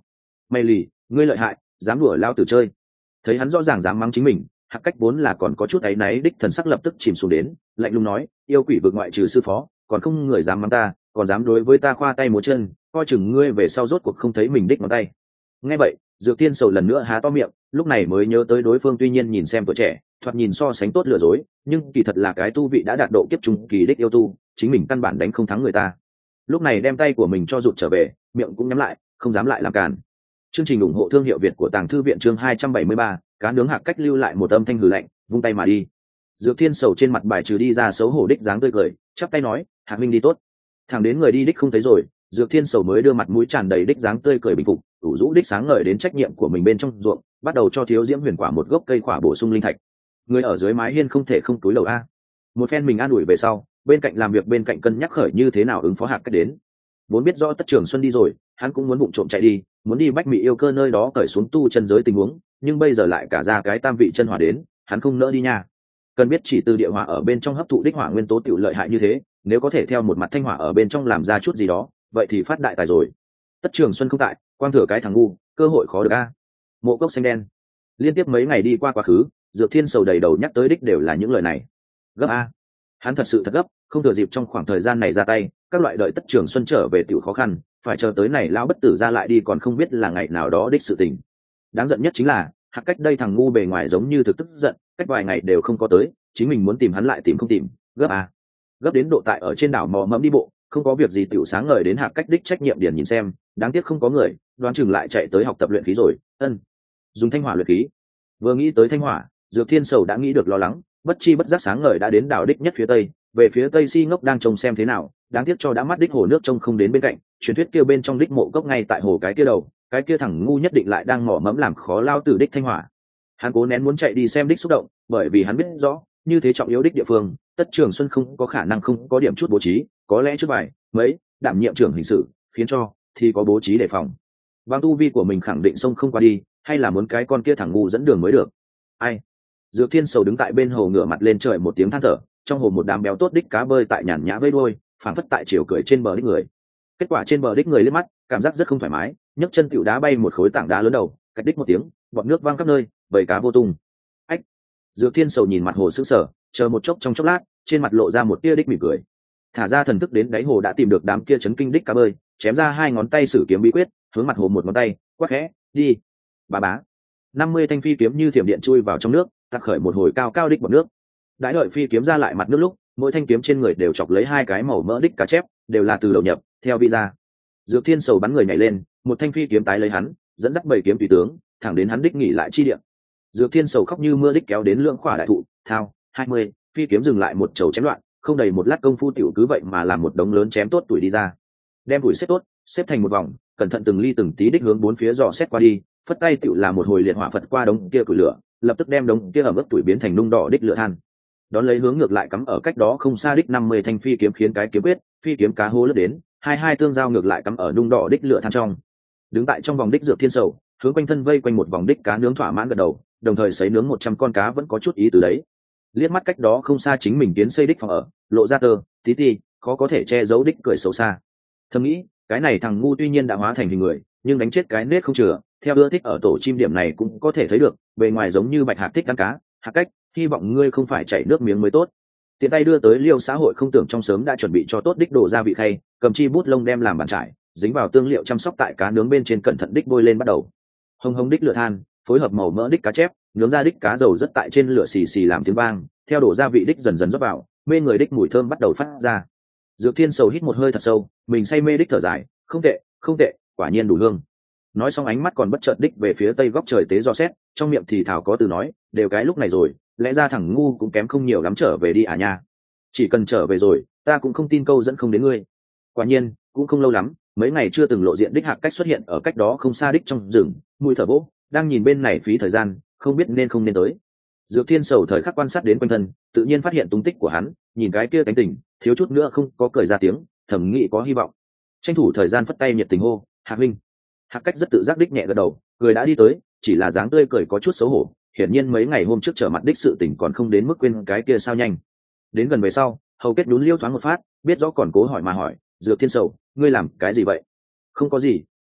mày lì, ngươi lợi hại, dám đùa lao tử chơi. Thấy hắn rõ ràng dám mắng chính mình, Hạc Cách vốn là còn có chút áy náy đích thần sắc lập tức chìm xuống đến, lạnh lùng nói, yêu quỷ vực ngoại trừ sư phó, còn không người dám mắng ta, còn dám đối với ta khoa tay múa chân, coi chừng ngươi về sau rốt cuộc không thấy mình đích ngón tay. Nghe vậy, Dược Thiên Sầu lần nữa há to miệng, lúc này mới nhớ tới đối phương tuy nhiên nhìn xem tuổi trẻ, thoạt nhìn so sánh tốt lừa dối, nhưng kỳ thật là cái tu vị đã đạt độ kiếp trung kỳ đích yêu tu, chính mình căn bản đánh không thắng người ta. Lúc này đem tay của mình cho rụt trở về, miệng cũng nhắm lại, không dám lại làm cản. Chương trình ủng hộ thương hiệu Việt của Tàng Thư viện chương hai trăm bảy mươi ba, cá nướng Hạc Cách lưu lại một âm thanh hừ lạnh, vung tay mà đi. Dược Thiên Sầu trên mặt bài trừ đi ra xấu hổ đích dáng tươi cười, chắp tay nói, Hạc Minh đi tốt. Thẳng đến người đi đích không thấy rồi, Dược Thiên Sầu mới đưa mặt mũi tràn đầy đích dáng tươi cười bình phục, ủ rũ đích sáng ngời đến trách nhiệm của mình bên trong ruộng, bắt đầu cho Thiếu Diễm Huyền Quả một gốc cây quả bổ sung linh thạch. Người ở dưới mái hiên không thể không túi lầu a. Một phen mình an ủi về sau, bên cạnh làm việc bên cạnh cân nhắc khởi như thế nào ứng phó Hạc Cách đến. Vốn biết rõ Tất Trường Xuân đi rồi, hắn cũng muốn vụng trộm chạy đi, muốn đi Bách Mị yêu cơ nơi đó cởi xuống tu chân giới tình huống, nhưng bây giờ lại cả ra cái tam vị chân hỏa đến, hắn không nỡ đi nha. Cần biết chỉ từ địa hỏa ở bên trong hấp thụ đích hỏa nguyên tố tiểu lợi hại như thế, nếu có thể theo một mặt thanh hỏa ở bên trong làm ra chút gì đó, vậy thì phát đại tài rồi. Tất Trường Xuân không tại, quang thừa cái thằng ngu, cơ hội khó được a. Mộ Cốc xanh đen. Liên tiếp mấy ngày đi qua quá khứ, Dược Thiên Sầu đầy đầu nhắc tới đích đều là những lời này. Gấp a. Hắn thật sự thật gấp, không thừa dịp trong khoảng thời gian này ra tay, các loại đợi Tất Trường Xuân trở về tiểu khó khăn, phải chờ tới này lão bất tử ra lại đi còn không biết là ngày nào đó đích sự tình. Đáng giận nhất chính là, Hạc Cách đây thằng ngu bề ngoài giống như thực tức giận, cách vài ngày đều không có tới, chính mình muốn tìm hắn lại tìm không tìm, gấp a. Gấp đến độ tại ở trên đảo mò mẫm đi bộ, không có việc gì tiểu sáng ngời đến Hạc Cách đích trách nhiệm điền nhìn xem, đáng tiếc không có người, đoán chừng lại chạy tới học tập luyện khí rồi. Ân, dùng thanh hỏa luyện khí. Vừa nghĩ tới thanh hỏa, Dược Thiên Sầu đã nghĩ được lo lắng, bất chi bất giác sáng ngời đã đến đảo đích nhất phía tây, về phía tây Si Ngốc đang trông xem thế nào, đáng tiếc cho đã mắt đích hồ nước trông không đến bên cạnh, truyền thuyết kia bên trong đích mộ cốc ngay tại hồ cái kia đầu, cái kia thằng ngu nhất định lại đang mò mẫm làm khó lao tử đích thanh hỏa. Hắn cố nén muốn chạy đi xem đích xúc động, bởi vì hắn biết rõ, như thế trọng yếu đích địa phương, Tất Trường Xuân không có khả năng không có điểm chút bố trí, có lẽ trước vài mấy đảm nhiệm trưởng hình sự, khiến cho thì có bố trí đề phòng. Bằng tu vi của mình khẳng định xông không qua đi, hay là muốn cái con kia thằng ngu dẫn đường mới được. Ai? Dược Thiên Sầu đứng tại bên hồ ngửa mặt lên trời một tiếng than thở, trong hồ một đám béo tốt đích cá bơi tại nhàn nhã vây đuôi, phảng phất tại chiều cười trên bờ đích người. Kết quả trên bờ đích người liếc mắt, cảm giác rất không thoải mái, nhấc chân tiểu đá bay một khối tảng đá lớn đầu, cách đích một tiếng, bọt nước văng khắp nơi, bầy cá vô tung. Ách! Dược Thiên Sầu nhìn mặt hồ sững sờ, chờ một chốc trong chốc lát, trên mặt lộ ra một tia đích mỉm cười. Thả ra thần thức đến đáy hồ đã tìm được đám kia chấn kinh đích cá bơi, chém ra hai ngón tay sử kiếm bí quyết, hướng mặt hồ một ngón tay, quát khẽ, đi. Bà bá. năm mươi thanh phi kiếm như thiểm điện chui vào trong nước, tạc khởi một hồi cao cao đích bọt nước. Đãi đợi phi kiếm ra lại mặt nước lúc, mỗi thanh kiếm trên người đều chọc lấy hai cái màu mỡ đích cá chép, đều là từ đầu nhập, theo vị ra. Dược Thiên Sầu bắn người nhảy lên, một thanh phi kiếm tái lấy hắn, dẫn dắt bảy kiếm tùy tướng, thẳng đến hắn đích nghỉ lại chi địa. Dược Thiên Sầu khóc như mưa đích kéo đến lưỡng khỏa đại thụ, thao, hai mươi, phi kiếm dừng lại một chầu chém loạn, không đầy một lát công phu tiểu cứ vậy mà làm một đống lớn chém tốt tuổi đi ra. Đem tuổi xếp tốt, xếp thành một vòng, cẩn thận từng ly từng tí đích hướng bốn phía dò xét qua đi, phất tay tiểu là một hồi liệt hỏa phật qua đống kia củi lửa, lập tức đem đống kia ẩm ướt tuổi biến thành nung đỏ đích lửa than. Đón lấy hướng ngược lại cắm ở cách đó không xa đích năm mươi thanh phi kiếm khiến cái kiếm quyết, phi kiếm cá hô lướt đến, hai hai tương giao ngược lại cắm ở nung đỏ đích lửa than trong. Đứng tại trong vòng đích Dược Thiên Sầu, hướng quanh thân vây quanh một vòng đích cá nướng thỏa mãn gật đầu, đồng thời sấy nướng một trăm con cá vẫn có chút ý từ đấy. Liếc mắt cách đó không xa chính mình kiến xây đích phòng ở, lộ ra tơ tí ti, khó có thể che giấu đích cười xấu xa. Thầm nghĩ, cái này thằng ngu tuy nhiên đã hóa thành hình người, nhưng đánh chết cái nết không chừa, theo ưa thích ở tổ chim điểm này cũng có thể thấy được, bề ngoài giống như Bạch Hạc thích ăn cá, Hạc Cách, hy vọng ngươi không phải chảy nước miếng mới tốt. Tiện tay đưa tới Liêu xã hội không tưởng trong sớm đã chuẩn bị cho tốt đích đổ gia vị khay, cầm chi bút lông đem làm bàn trải, dính vào tương liệu chăm sóc tại cá nướng bên trên cẩn thận đích bôi lên bắt đầu. Hồng hồng đích lửa than, phối hợp màu mỡ đích cá chép, nướng ra đích cá dầu rất tại trên lửa xì xì làm tiếng vang, theo đổ gia vị đích dần dần rót vào, mê người đích mùi thơm bắt đầu phát ra. Dược Thiên Sầu hít một hơi thật sâu, mình say mê đích thở dài, không tệ, không tệ, quả nhiên đủ hương. Nói xong ánh mắt còn bất chợt đích về phía tây góc trời tế do xét, trong miệng thì thảo có từ nói, đều cái lúc này rồi, lẽ ra thằng ngu cũng kém không nhiều lắm trở về đi à nha. Chỉ cần trở về rồi, ta cũng không tin câu dẫn không đến ngươi. Quả nhiên, cũng không lâu lắm, mấy ngày chưa từng lộ diện đích Hạc Cách xuất hiện ở cách đó không xa đích trong rừng, mùi thở vỗ, đang nhìn bên này phí thời gian, không biết nên không nên tới. Dược Thiên Sầu thời khắc quan sát đến quanh thân, tự nhiên phát hiện tung tích của hắn, nhìn cái kia cánh tình, thiếu chút nữa không có cười ra tiếng, thẩm nghĩ có hy vọng. Tranh thủ thời gian phất tay nhiệt tình hô, Hạc huynh. Hạc Cách rất tự giác đích nhẹ gật đầu, người đã đi tới, chỉ là dáng tươi cười có chút xấu hổ, hiển nhiên mấy ngày hôm trước trở mặt đích sự tình còn không đến mức quên cái kia sao nhanh. Đến gần về sau, hầu kết đún liêu thoáng một phát, biết rõ còn cố hỏi mà hỏi, Dược Thiên Sầu, ngươi làm cái gì vậy? Không có gì,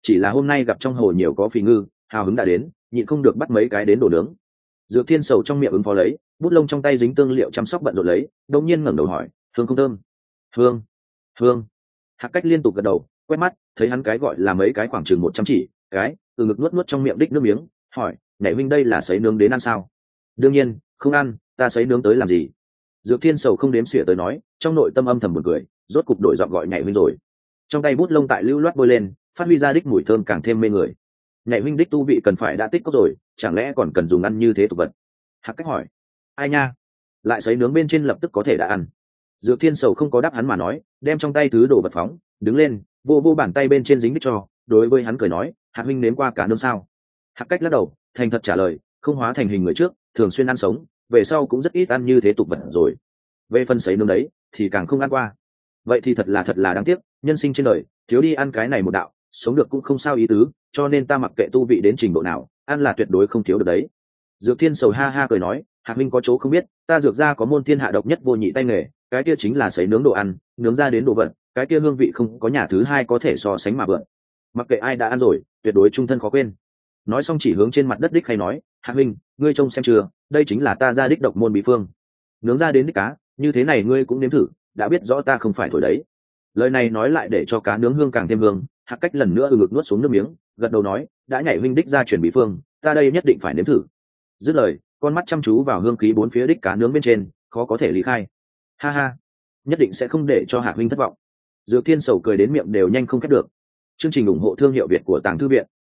chỉ là hôm nay gặp trong hồ nhiều có phì ngư, hào hứng đã đến, nhịn không được bắt mấy cái đến đổ nướng. Dược Thiên Sầu trong miệng ứng phó lấy, bút lông trong tay dính tương liệu chăm sóc bận rộn lấy, đột nhiên ngẩng đầu hỏi, hương không thơm? Hương, hương. Hạc Cách liên tục gật đầu, quét mắt, thấy hắn cái gọi là mấy cái khoảng chừng một trăm chỉ, cái, từ ngực nuốt nuốt trong miệng đích nước miếng, hỏi, nhảy huynh đây là sấy nướng đến ăn sao? Đương nhiên, không ăn, ta sấy nướng tới làm gì? Dược Thiên Sầu không đếm xỉa tới nói, trong nội tâm âm thầm buồn cười, rốt cục đổi giọng gọi nhảy huynh rồi. Trong tay bút lông tại lưu loát bôi lên, phát huy ra đích mùi thơm càng thêm mê người. Nhảy huynh đích tu vị cần phải đã tích cốc rồi, chẳng lẽ còn cần dùng ăn như thế tục vật? Hạc Cách hỏi, ai nha? Lại sấy nướng bên trên lập tức có thể đã ăn. Dược Thiên Sầu không có đáp hắn mà nói, đem trong tay thứ đồ vật phóng, đứng lên, vô vô bàn tay bên trên dính đích cho, đối với hắn cười nói, Hạc huynh nếm qua cả nướng sao? Hạc Cách lắc đầu, thành thật trả lời, không hóa thành hình người trước, thường xuyên ăn sống, về sau cũng rất ít ăn như thế tục vật rồi. Về phần sấy nướng đấy, thì càng không ăn qua. Vậy thì thật là thật là đáng tiếc, nhân sinh trên đời, thiếu đi ăn cái này một đạo, sống được cũng không sao ý tứ, cho nên ta mặc kệ tu vị đến trình độ nào, ăn là tuyệt đối không thiếu được đấy. Dược Thiên Sầu ha ha cười nói, Hạc huynh có chỗ không biết, ta dược gia có môn thiên hạ độc nhất vô nhị tay nghề, cái kia chính là sấy nướng đồ ăn, nướng ra đến đồ vật, cái kia hương vị không có nhà thứ hai có thể so sánh mà vượn. Mặc kệ ai đã ăn rồi, tuyệt đối trung thân khó quên. Nói xong chỉ hướng trên mặt đất đích hay nói, Hạc huynh, ngươi trông xem chưa, đây chính là ta gia đích độc môn bí phương. Nướng ra đến đích cá, như thế này ngươi cũng nếm thử, đã biết rõ ta không phải thổi đấy. Lời này nói lại để cho cá nướng hương càng thêm hương. Hạc Cách lần nữa ừ ngực nuốt xuống nước miếng, gật đầu nói, đã nhảy huynh đích ra chuyển bí phương, ta đây nhất định phải nếm thử. Dứt lời, con mắt chăm chú vào hương khí bốn phía đích cá nướng bên trên, khó có thể lý khai. Ha ha, nhất định sẽ không để cho Hạc huynh thất vọng. Dược Thiên Sầu cười đến miệng đều nhanh không khép được. Chương trình ủng hộ thương hiệu Việt của Tàng Thư Viện,